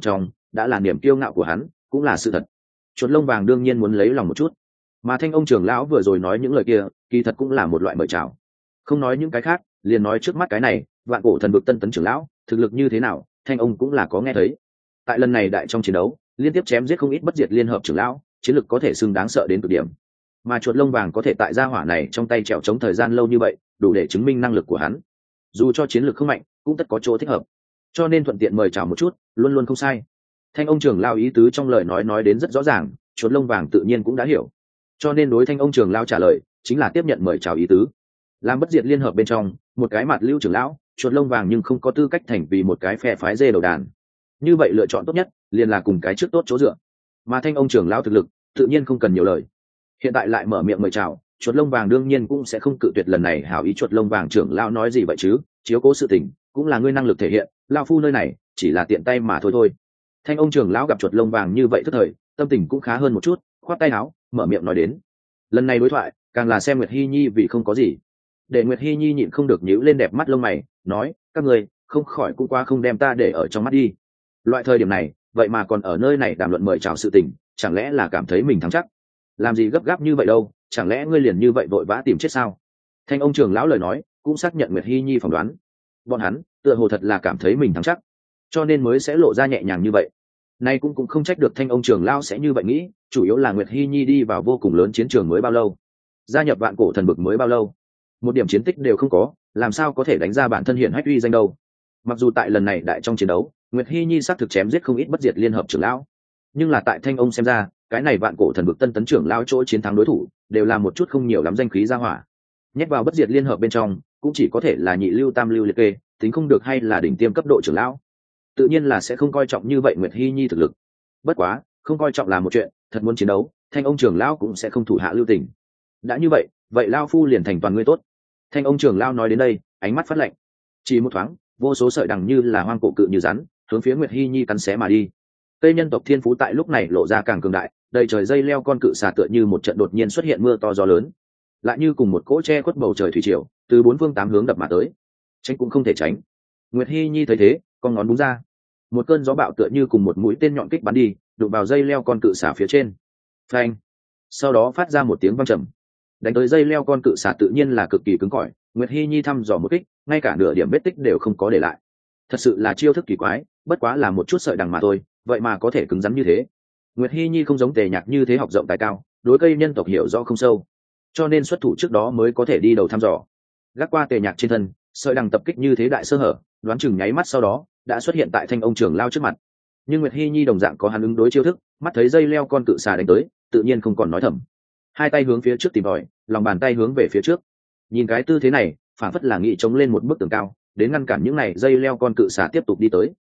đã là niềm kiêu ngạo của hắn, cũng là sự thật. Chuột lông vàng đương nhiên muốn lấy lòng một chút, mà Thanh ông trưởng lão vừa rồi nói những lời kia kỳ thật cũng là một loại mời chào. Không nói những cái khác, liền nói trước mắt cái này, vạn cổ thần vực tân tấn trưởng lão thực lực như thế nào, Thanh ông cũng là có nghe thấy. Tại lần này đại trong chiến đấu liên tiếp chém giết không ít bất diệt liên hợp trưởng lão, chiến lực có thể xưng đáng sợ đến cực điểm. Mà chuột lông vàng có thể tại gia hỏa này trong tay trèo chống thời gian lâu như vậy, đủ để chứng minh năng lực của hắn. Dù cho chiến lược không mạnh, cũng tất có chỗ thích hợp, cho nên thuận tiện mời chào một chút, luôn luôn không sai. Thanh ông trưởng lão ý tứ trong lời nói nói đến rất rõ ràng, chuột lông vàng tự nhiên cũng đã hiểu, cho nên đối Thanh ông trưởng lão trả lời chính là tiếp nhận mời chào ý tứ. Làm bất diệt liên hợp bên trong một cái mặt lưu trưởng lão, chuột lông vàng nhưng không có tư cách thành vì một cái phe phái dê đầu đàn. Như vậy lựa chọn tốt nhất liền là cùng cái trước tốt chỗ dựa, mà Thanh ông trưởng lão thực lực tự nhiên không cần nhiều lời. Hiện tại lại mở miệng mời chào, chuột lông vàng đương nhiên cũng sẽ không cự tuyệt lần này hảo ý. Chuột lông vàng trưởng lão nói gì vậy chứ, chiếu cố sự tình cũng là ngươi năng lực thể hiện, lão phu nơi này chỉ là tiện tay mà thôi thôi. Thanh ông trưởng lão gặp chuột lông vàng như vậy tức thời, tâm tình cũng khá hơn một chút, khoát tay áo mở miệng nói đến. Lần này đối thoại càng là xem Nguyệt Hi Nhi vì không có gì, để Nguyệt Hi Nhi nhịn không được nhíu lên đẹp mắt lông mày, nói: các ngươi không khỏi cũng qua không đem ta để ở trong mắt đi. Loại thời điểm này vậy mà còn ở nơi này đàm luận mời chào sự tình, chẳng lẽ là cảm thấy mình thắng chắc? Làm gì gấp gáp như vậy đâu, chẳng lẽ ngươi liền như vậy vội vã tìm chết sao? Thanh ông trưởng lão lời nói cũng xác nhận Nguyệt Hi Nhi phỏng đoán, bọn hắn tựa hồ thật là cảm thấy mình thắng chắc, cho nên mới sẽ lộ ra nhẹ nhàng như vậy. Nay cũng cũng không trách được Thanh ông trưởng lão sẽ như vậy nghĩ, chủ yếu là Nguyệt Hi Nhi đi vào vô cùng lớn chiến trường mới bao lâu, gia nhập vạn cổ thần vực mới bao lâu, một điểm chiến tích đều không có, làm sao có thể đánh ra bản thân hiển hách uy danh đâu. Mặc dù tại lần này đại trong chiến đấu Nguyệt Hi Nhi xác thực chém giết không ít bất diệt liên hợp trưởng lão, nhưng là tại Thanh ông xem ra, cái này vạn cổ thần vực tân tấn trưởng lão chỗ chiến thắng đối thủ đều là một chút không nhiều lắm danh khí ra hỏa, nhét vào bất diệt liên hợp bên trong cũng chỉ có thể là nhị lưu tam lưu liệt kê, tính không được hay là đỉnh tiêm cấp độ trưởng lão, tự nhiên là sẽ không coi trọng như vậy Nguyệt Hi Nhi thực lực. Bất quá không coi trọng là một chuyện, thật muốn chiến đấu Thanh ông trưởng lão cũng sẽ không thủ hạ lưu tình. Đã như vậy vậy lao phu liền thành toàn ngươi tốt. Thanh ông trưởng lão nói đến đây ánh mắt phát lạnh, chỉ một thoáng vô số sợi đằng như là hoang cổ cự như rắn hướng phía Nguyệt Hi Nhi cắn xé mà đi. Cây nhân tộc thiên phú tại lúc này lộ ra càng cường đại, đầy trời dây leo con cự xà tựa như một trận đột nhiên xuất hiện mưa to gió lớn, lại như cùng một cỗ che khuất bầu trời thủy triều từ bốn phương tám hướng đập mà tới, tránh cũng không thể tránh. Nguyệt Hi Nhi thấy thế con ngón búng ra, một cơn gió bạo tựa như cùng một mũi tên nhọn kích bắn đi, đụng vào dây leo con cự xà phía trên, phanh, sau đó phát ra một tiếng vang trầm, đánh tới dây leo con cự xà tự nhiên là cực kỳ cứng cỏi. Nguyệt Hi Nhi thăm dò một kích, ngay cả nửa điểm vết tích đều không có để lại. Thật sự là chiêu thức kỳ quái, bất quá là một chút sợi đằng mà thôi, vậy mà có thể cứng rắn như thế. Nguyệt Hi Nhi không giống Tề Nhạc như thế học rộng tài cao, đối cây nhân tộc hiểu rõ không sâu, cho nên xuất thủ trước đó mới có thể đi đầu thăm dò. Gác qua Tề Nhạc trên thân, sợi đằng tập kích như thế đại sơ hở, đoán chừng nháy mắt sau đó đã xuất hiện tại Thanh ông trưởng lao trước mặt. Nhưng Nguyệt Hi Nhi đồng dạng có hắn ứng đối chiêu thức, mắt thấy dây leo con cự xà đánh tới, tự nhiên không còn nói thầm, hai tay hướng phía trước tìm tòi, lòng bàn tay hướng về phía trước. Nhìn cái tư thế này, phản phất là nghĩ chống lên một bức tường cao, đến ngăn cản những này dây leo con cự xà tiếp tục đi tới.